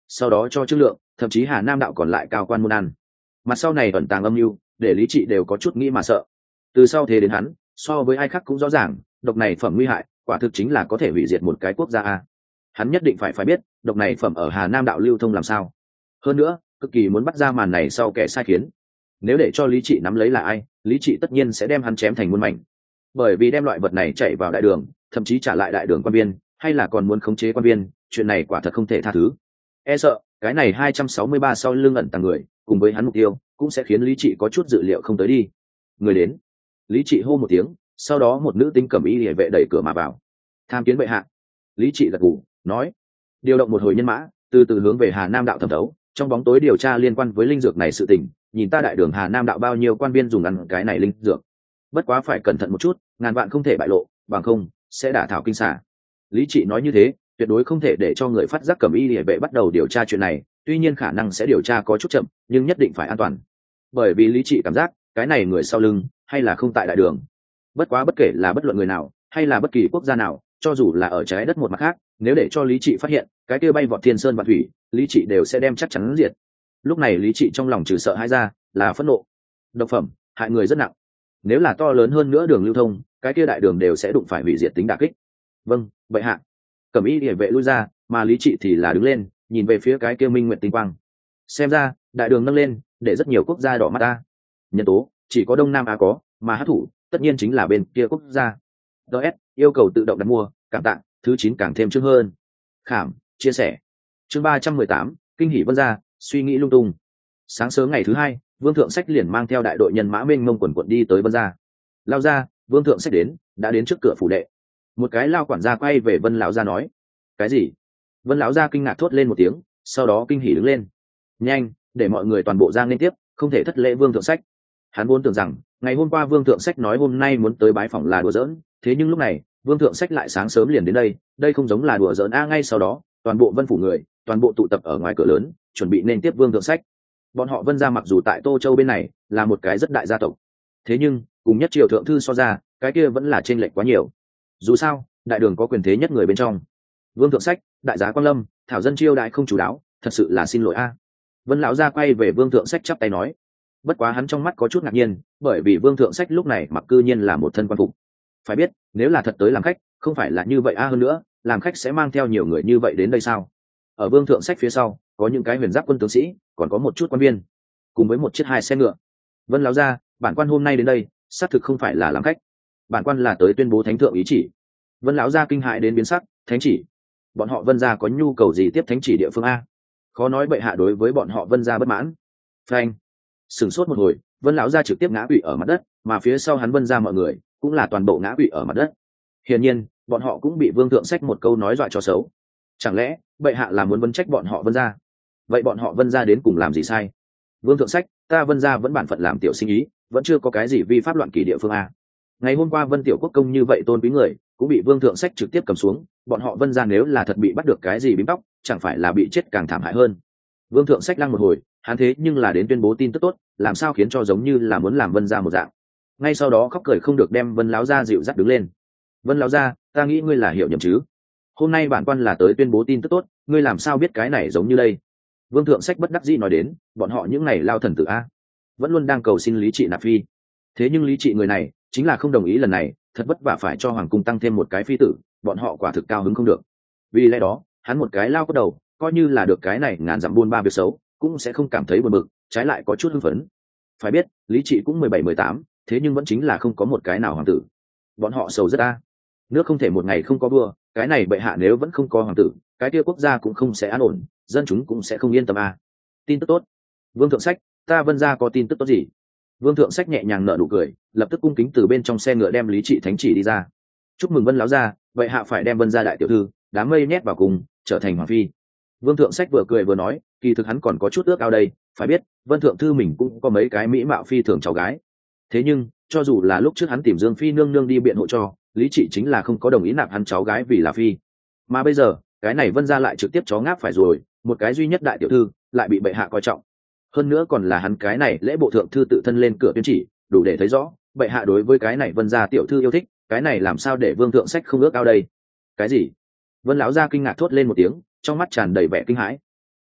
sau đó cho Trương Lượng, thậm chí Hà Nam đạo còn lại cao quan môn ăn. Mặt sau này ẩn tàng âm mưu, để Lý Trị đều có chút nghĩ mà sợ. Từ sau thế đến hắn, so với ai khác cũng rõ ràng, độc này phẩm nguy hại, quả thực chính là có thể hủy diệt một cái quốc gia a. Hắn nhất định phải phải biết, độc này phẩm ở Hà Nam đạo lưu thông làm sao. Hơn nữa, cực kỳ muốn bắt ra màn này sau kẻ sai khiến. Nếu để cho Lý Trị nắm lấy là ai, Lý Trị tất nhiên sẽ đem hắn chém thành muôn mảnh. Bởi vì đem loại vật này chạy vào đại đường, thậm chí trả lại đại đường quan viên, hay là còn muốn khống chế quan viên, chuyện này quả thật không thể tha thứ. E sợ, cái này hai trăm sáu mươi ba sau lưng ẩn tàng người, cùng với hắn mục tiêu, cũng sẽ khiến Lý Trị có chút dự liệu không tới đi. Người đến. Lý Trị hô một tiếng, sau đó một nữ tính cẩm y liễu vệ đẩy cửa mà vào. Tham kiến bệ hạ. Lý Trị gật gù, nói: điều động một hồi nhân mã, từ từ hướng về Hà Nam đạo thẩm thấu, trong bóng tối điều tra liên quan với linh dược này sự tình, nhìn ta đại đường Hà Nam đạo bao nhiêu quan viên dùng ăn cái này linh dược. Bất quá phải cẩn thận một chút, ngàn vạn không thể bại lộ, bằng không sẽ đả thảo kinh xả. Lý Trị nói như thế, tuyệt đối không thể để cho người phát giác cẩm y liễu vệ bắt đầu điều tra chuyện này, tuy nhiên khả năng sẽ điều tra có chút chậm, nhưng nhất định phải an toàn. Bởi vì Lý Trị cảm giác, cái này người sau lưng hay là không tại đại đường. Bất quá bất kể là bất luận người nào, hay là bất kỳ quốc gia nào, cho dù là ở trái đất một mặt khác, nếu để cho Lý Trị phát hiện, cái kia bay vọt thiên sơn và thủy, Lý Trị đều sẽ đem chắc chắn diệt. Lúc này Lý Trị trong lòng trừ sợ hãi ra, là phẫn nộ. Độc phẩm, hại người rất nặng. Nếu là to lớn hơn nữa đường lưu thông, cái kia đại đường đều sẽ đụng phải hủy diệt tính đả kích. Vâng, bệ hạ. Cẩm y liễu vệ lui ra, mà Lý Trị thì là đứng lên, nhìn về phía cái kia minh nguyệt tinh quang. Xem ra, đại đường nâng lên, để rất nhiều quốc gia đỏ mắt ta. Nhân tố chỉ có Đông Nam Á có, mà hắc thủ tất nhiên chính là bên kia quốc gia. ds yêu cầu tự động đặt mua, cảm tạ, thứ chín càng thêm chương hơn. Khảm chia sẻ. Chương ba trăm mười tám, kinh hỉ vân gia, suy nghĩ lung tung. Sáng sớm ngày thứ hai, Vương Thượng Sách liền mang theo đại đội nhân mã mênh mông quần quận đi tới Vân gia. Lao ra, Vương Thượng Sách đến, đã đến trước cửa phủ đệ. Một cái lao quản gia quay về Vân lão gia nói: cái gì? Vân lão gia kinh ngạc thốt lên một tiếng, sau đó kinh hỉ đứng lên. Nhanh, để mọi người toàn bộ ra liên tiếp, không thể thất lễ Vương Thượng Sách. Hắn vốn tưởng rằng ngày hôm qua Vương Thượng Sách nói hôm nay muốn tới bái phỏng là đùa giỡn, thế nhưng lúc này Vương Thượng Sách lại sáng sớm liền đến đây, đây không giống là đùa giỡn a. Ngay sau đó, toàn bộ Vân phủ người, toàn bộ tụ tập ở ngoài cửa lớn, chuẩn bị nên tiếp Vương Thượng Sách. Bọn họ Vân gia mặc dù tại Tô Châu bên này là một cái rất đại gia tộc, thế nhưng cùng nhất triều thượng thư so ra, cái kia vẫn là chênh lệch quá nhiều. Dù sao, đại đường có quyền thế nhất người bên trong. Vương Thượng Sách, đại giá Quan Lâm, thảo dân chiêu đại không chủ đáo, thật sự là xin lỗi a. Vân lão gia quay về Vương Thượng Sách chắp tay nói. Bất quá hắn trong mắt có chút ngạc nhiên, bởi vì Vương Thượng Sách lúc này mặc cư nhiên là một thân quan phục. Phải biết, nếu là thật tới làm khách, không phải là như vậy a. Hơn nữa, làm khách sẽ mang theo nhiều người như vậy đến đây sao? Ở Vương Thượng Sách phía sau, có những cái huyền giáp quân tướng sĩ, còn có một chút quan viên, cùng với một chiếc hai xe ngựa. Vân lão gia, bản quan hôm nay đến đây, xác thực không phải là làm khách, bản quan là tới tuyên bố thánh thượng ý chỉ. Vân lão gia kinh hại đến biến sắc, thánh chỉ? Bọn họ Vân gia có nhu cầu gì tiếp thánh chỉ địa phương a? Khó nói bệ hạ đối với bọn họ Vân gia bất mãn. Phanh. Sửng sốt một hồi, Vân lão gia trực tiếp ngã quỵ ở mặt đất, mà phía sau hắn Vân gia mọi người cũng là toàn bộ ngã quỵ ở mặt đất. Hiển nhiên, bọn họ cũng bị Vương Thượng Sách một câu nói dọa cho xấu. Chẳng lẽ bệ hạ là muốn vấn trách bọn họ Vân gia? Vậy bọn họ Vân gia đến cùng làm gì sai? Vương Thượng Sách, ta Vân gia vẫn bản phận làm tiểu sinh ý, vẫn chưa có cái gì vi pháp loạn kỷ địa phương a. Ngày hôm qua Vân tiểu quốc công như vậy tôn quý người, cũng bị Vương Thượng Sách trực tiếp cầm xuống, bọn họ Vân gia nếu là thật bị bắt được cái gì bím tóc, chẳng phải là bị chết càng thảm hại hơn. Vương Thượng Sách lăng một hồi, hắn thế nhưng là đến tuyên bố tin tức tốt, làm sao khiến cho giống như là muốn làm Vân gia một dạng. Ngay sau đó khóc cười không được đem Vân lão gia dịu dắt đứng lên. Vân lão gia, ta nghĩ ngươi là hiểu nhầm chứ? Hôm nay bản quan là tới tuyên bố tin tức tốt, ngươi làm sao biết cái này giống như đây? Vương Thượng Sách bất đắc dĩ nói đến, bọn họ những này lao thần tử a, vẫn luôn đang cầu xin Lý Trị nạp phi. Thế nhưng Lý Trị người này chính là không đồng ý lần này, thật vất vả phải cho hoàng cung tăng thêm một cái phi tử, bọn họ quả thực cao hứng không được. Vì lẽ đó, hắn một cái lao có đầu, coi như là được cái này ngàn dặm buôn ba việc xấu, cũng sẽ không cảm thấy buồn bực, trái lại có chút hưng phấn. Phải biết, Lý Trị cũng mười bảy mười tám, thế nhưng vẫn chính là không có một cái nào hoàng tử. Bọn họ sầu rất a. Nước không thể một ngày không có vua, cái này bệ hạ nếu vẫn không có hoàng tử, cái kia quốc gia cũng không sẽ an ổn, dân chúng cũng sẽ không yên tâm a. Tin tức tốt. Vương Thượng Sách, ta Vân gia có tin tức tốt gì? Vương Thượng Sách nhẹ nhàng nở nụ cười, lập tức cung kính từ bên trong xe ngựa đem Lý Trị thánh chỉ đi ra. Chúc mừng Vân lão gia, vậy hạ phải đem Vân gia đại tiểu thư đám mây nhét vào cùng, trở thành hoàng phi. Vương Thượng Sách vừa cười vừa nói, kỳ thực hắn còn có chút ước ao đây, phải biết, Vân thượng thư mình cũng có mấy cái mỹ mạo phi thường cháu gái. Thế nhưng, cho dù là lúc trước hắn tìm Dương phi nương nương đi biện hộ cho, Lý Trị chính là không có đồng ý nạp hắn cháu gái vì là phi. Mà bây giờ, cái này Vân gia lại trực tiếp chó ngáp phải rồi, một cái duy nhất đại tiểu thư lại bị bệ hạ coi trọng. Hơn nữa còn là hắn cái này lễ bộ thượng thư tự thân lên cửa tuyên chỉ, đủ để thấy rõ bệ hạ đối với cái này Vân gia tiểu thư yêu thích, cái này làm sao để Vương Thượng Sách không ước ao đây? Cái gì? Vân lão gia kinh ngạc thốt lên một tiếng, trong mắt tràn đầy vẻ kinh hãi.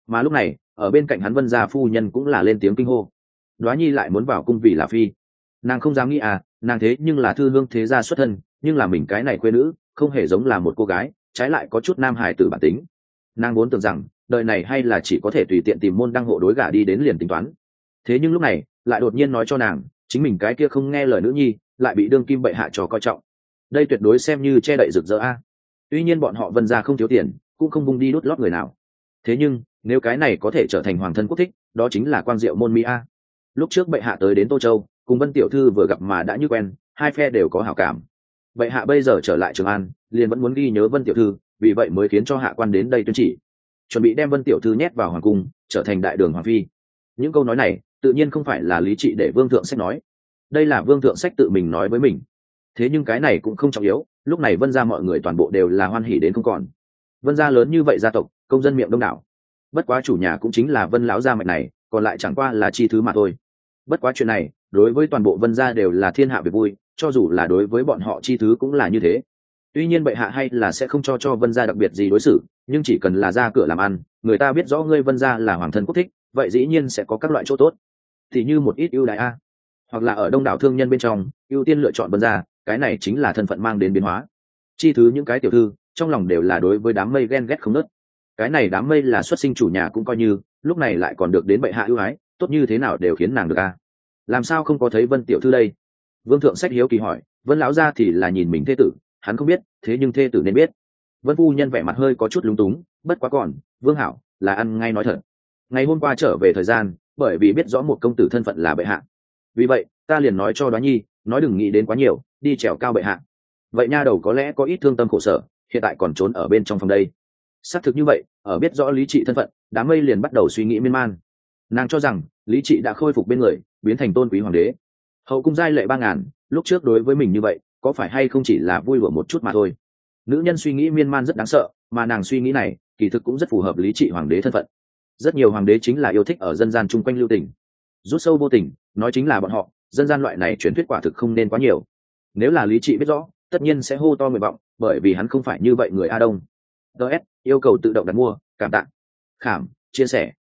Mà lúc này ở bên cạnh hắn Vân gia phu nhân cũng là lên tiếng kinh hô. Đoá nhi lại muốn vào cung vì là phi. Nàng không dám nghĩ à, nàng thế nhưng là thư hương thế gia xuất thân, nhưng là mình cái này quê nữ không hề giống là một cô gái, trái lại có chút nam hài tử bản tính. Nàng vốn tưởng rằng đời này hay là chỉ có thể tùy tiện tìm môn đăng hộ đối gả đi đến liền tính toán, thế nhưng lúc này lại đột nhiên nói cho nàng chính mình cái kia không nghe lời nữ nhi lại bị đương kim bệ hạ trò coi trọng. Đây tuyệt đối xem như che đậy rực rỡ a. Tuy nhiên bọn họ Vân gia không thiếu tiền, cũng không bung đi đút lót người nào, thế nhưng nếu cái này có thể trở thành hoàng thân quốc thích, đó chính là quang diệu môn mỹ a. Lúc trước bệ hạ tới đến Tô Châu cùng Vân tiểu thư vừa gặp mà đã như quen, hai phe đều có hảo cảm. Bệ hạ bây giờ trở lại Trường An liền vẫn muốn ghi nhớ Vân tiểu thư, vì vậy mới khiến cho hạ quan đến đây tuyên chỉ, chuẩn bị đem Vân tiểu thư nhét vào hoàng cung trở thành đại đường hoàng phi. Những câu nói này tự nhiên không phải là Lý Trị để Vương Thượng Sách nói, đây là Vương Thượng Sách tự mình nói với mình. Thế nhưng cái này cũng không trọng yếu, lúc này Vân gia mọi người toàn bộ đều là hoan hỉ đến không còn. Vân gia lớn như vậy gia tộc, công dân miệng đông đảo, bất quá chủ nhà cũng chính là Vân lão gia mạch này, còn lại chẳng qua là chi thứ mà thôi. Bất quá chuyện này đối với toàn bộ Vân gia đều là thiên hạ việc vui, cho dù là đối với bọn họ chi thứ cũng là như thế. Tuy nhiên bệ hạ hay là sẽ không cho cho Vân gia đặc biệt gì đối xử, nhưng chỉ cần là ra cửa làm ăn, người ta biết rõ ngươi Vân gia là hoàng thân quốc thích, vậy dĩ nhiên sẽ có các loại chỗ tốt, thì như một ít ưu đãi a, hoặc là ở đông đảo thương nhân bên trong ưu tiên lựa chọn Vân gia, cái này chính là thân phận mang đến biến hóa. Chi thứ những cái tiểu thư trong lòng đều là đối với đám mây ghen ghét không nớt. Cái này đám mây là xuất sinh chủ nhà cũng coi như, lúc này lại còn được đến bệ hạ ưu ái, tốt như thế nào đều khiến nàng được a. Làm sao không có thấy Vân tiểu thư đây? Vương Thượng Sách hiếu kỳ hỏi. Vân lão gia thì là nhìn mình thê tử, hắn không biết, thế nhưng thê tử nên biết. Vân phu nhân vẻ mặt hơi có chút lúng túng, bất quá còn Vương hảo là ăn ngay nói thật. Ngày hôm qua trở về thời gian, bởi vì biết rõ một công tử thân phận là bệ hạ, vì vậy ta liền nói cho Đoá nhi, nói đừng nghĩ đến quá nhiều, đi trèo cao bệ hạ. Vậy nha đầu có lẽ có ít thương tâm khổ sở, hiện tại còn trốn ở bên trong phòng đây. Xác thực như vậy, ở biết rõ Lý Trị thân phận, đám mây liền bắt đầu suy nghĩ miên man. Nàng cho rằng Lý Trị đã khôi phục bên người, biến thành tôn quý hoàng đế, hậu cung giai lệ ba ngàn, lúc trước đối với mình như vậy có phải hay không chỉ là vui đùa một chút mà thôi. Nữ nhân suy nghĩ miên man rất đáng sợ, mà nàng suy nghĩ này kỳ thực cũng rất phù hợp Lý Trị hoàng đế thân phận. Rất nhiều hoàng đế chính là yêu thích ở dân gian chung quanh lưu tình, rút sâu vô tình, nói chính là bọn họ dân gian loại này truyền thuyết quả thực không nên quá nhiều. Nếu là Lý Trị biết rõ, tất nhiên sẽ hô to nguyện vọng, bởi vì hắn không phải như vậy người A Đông. ds yêu cầu tự động đặt mua, cảm tạ, khảm chia sẻ.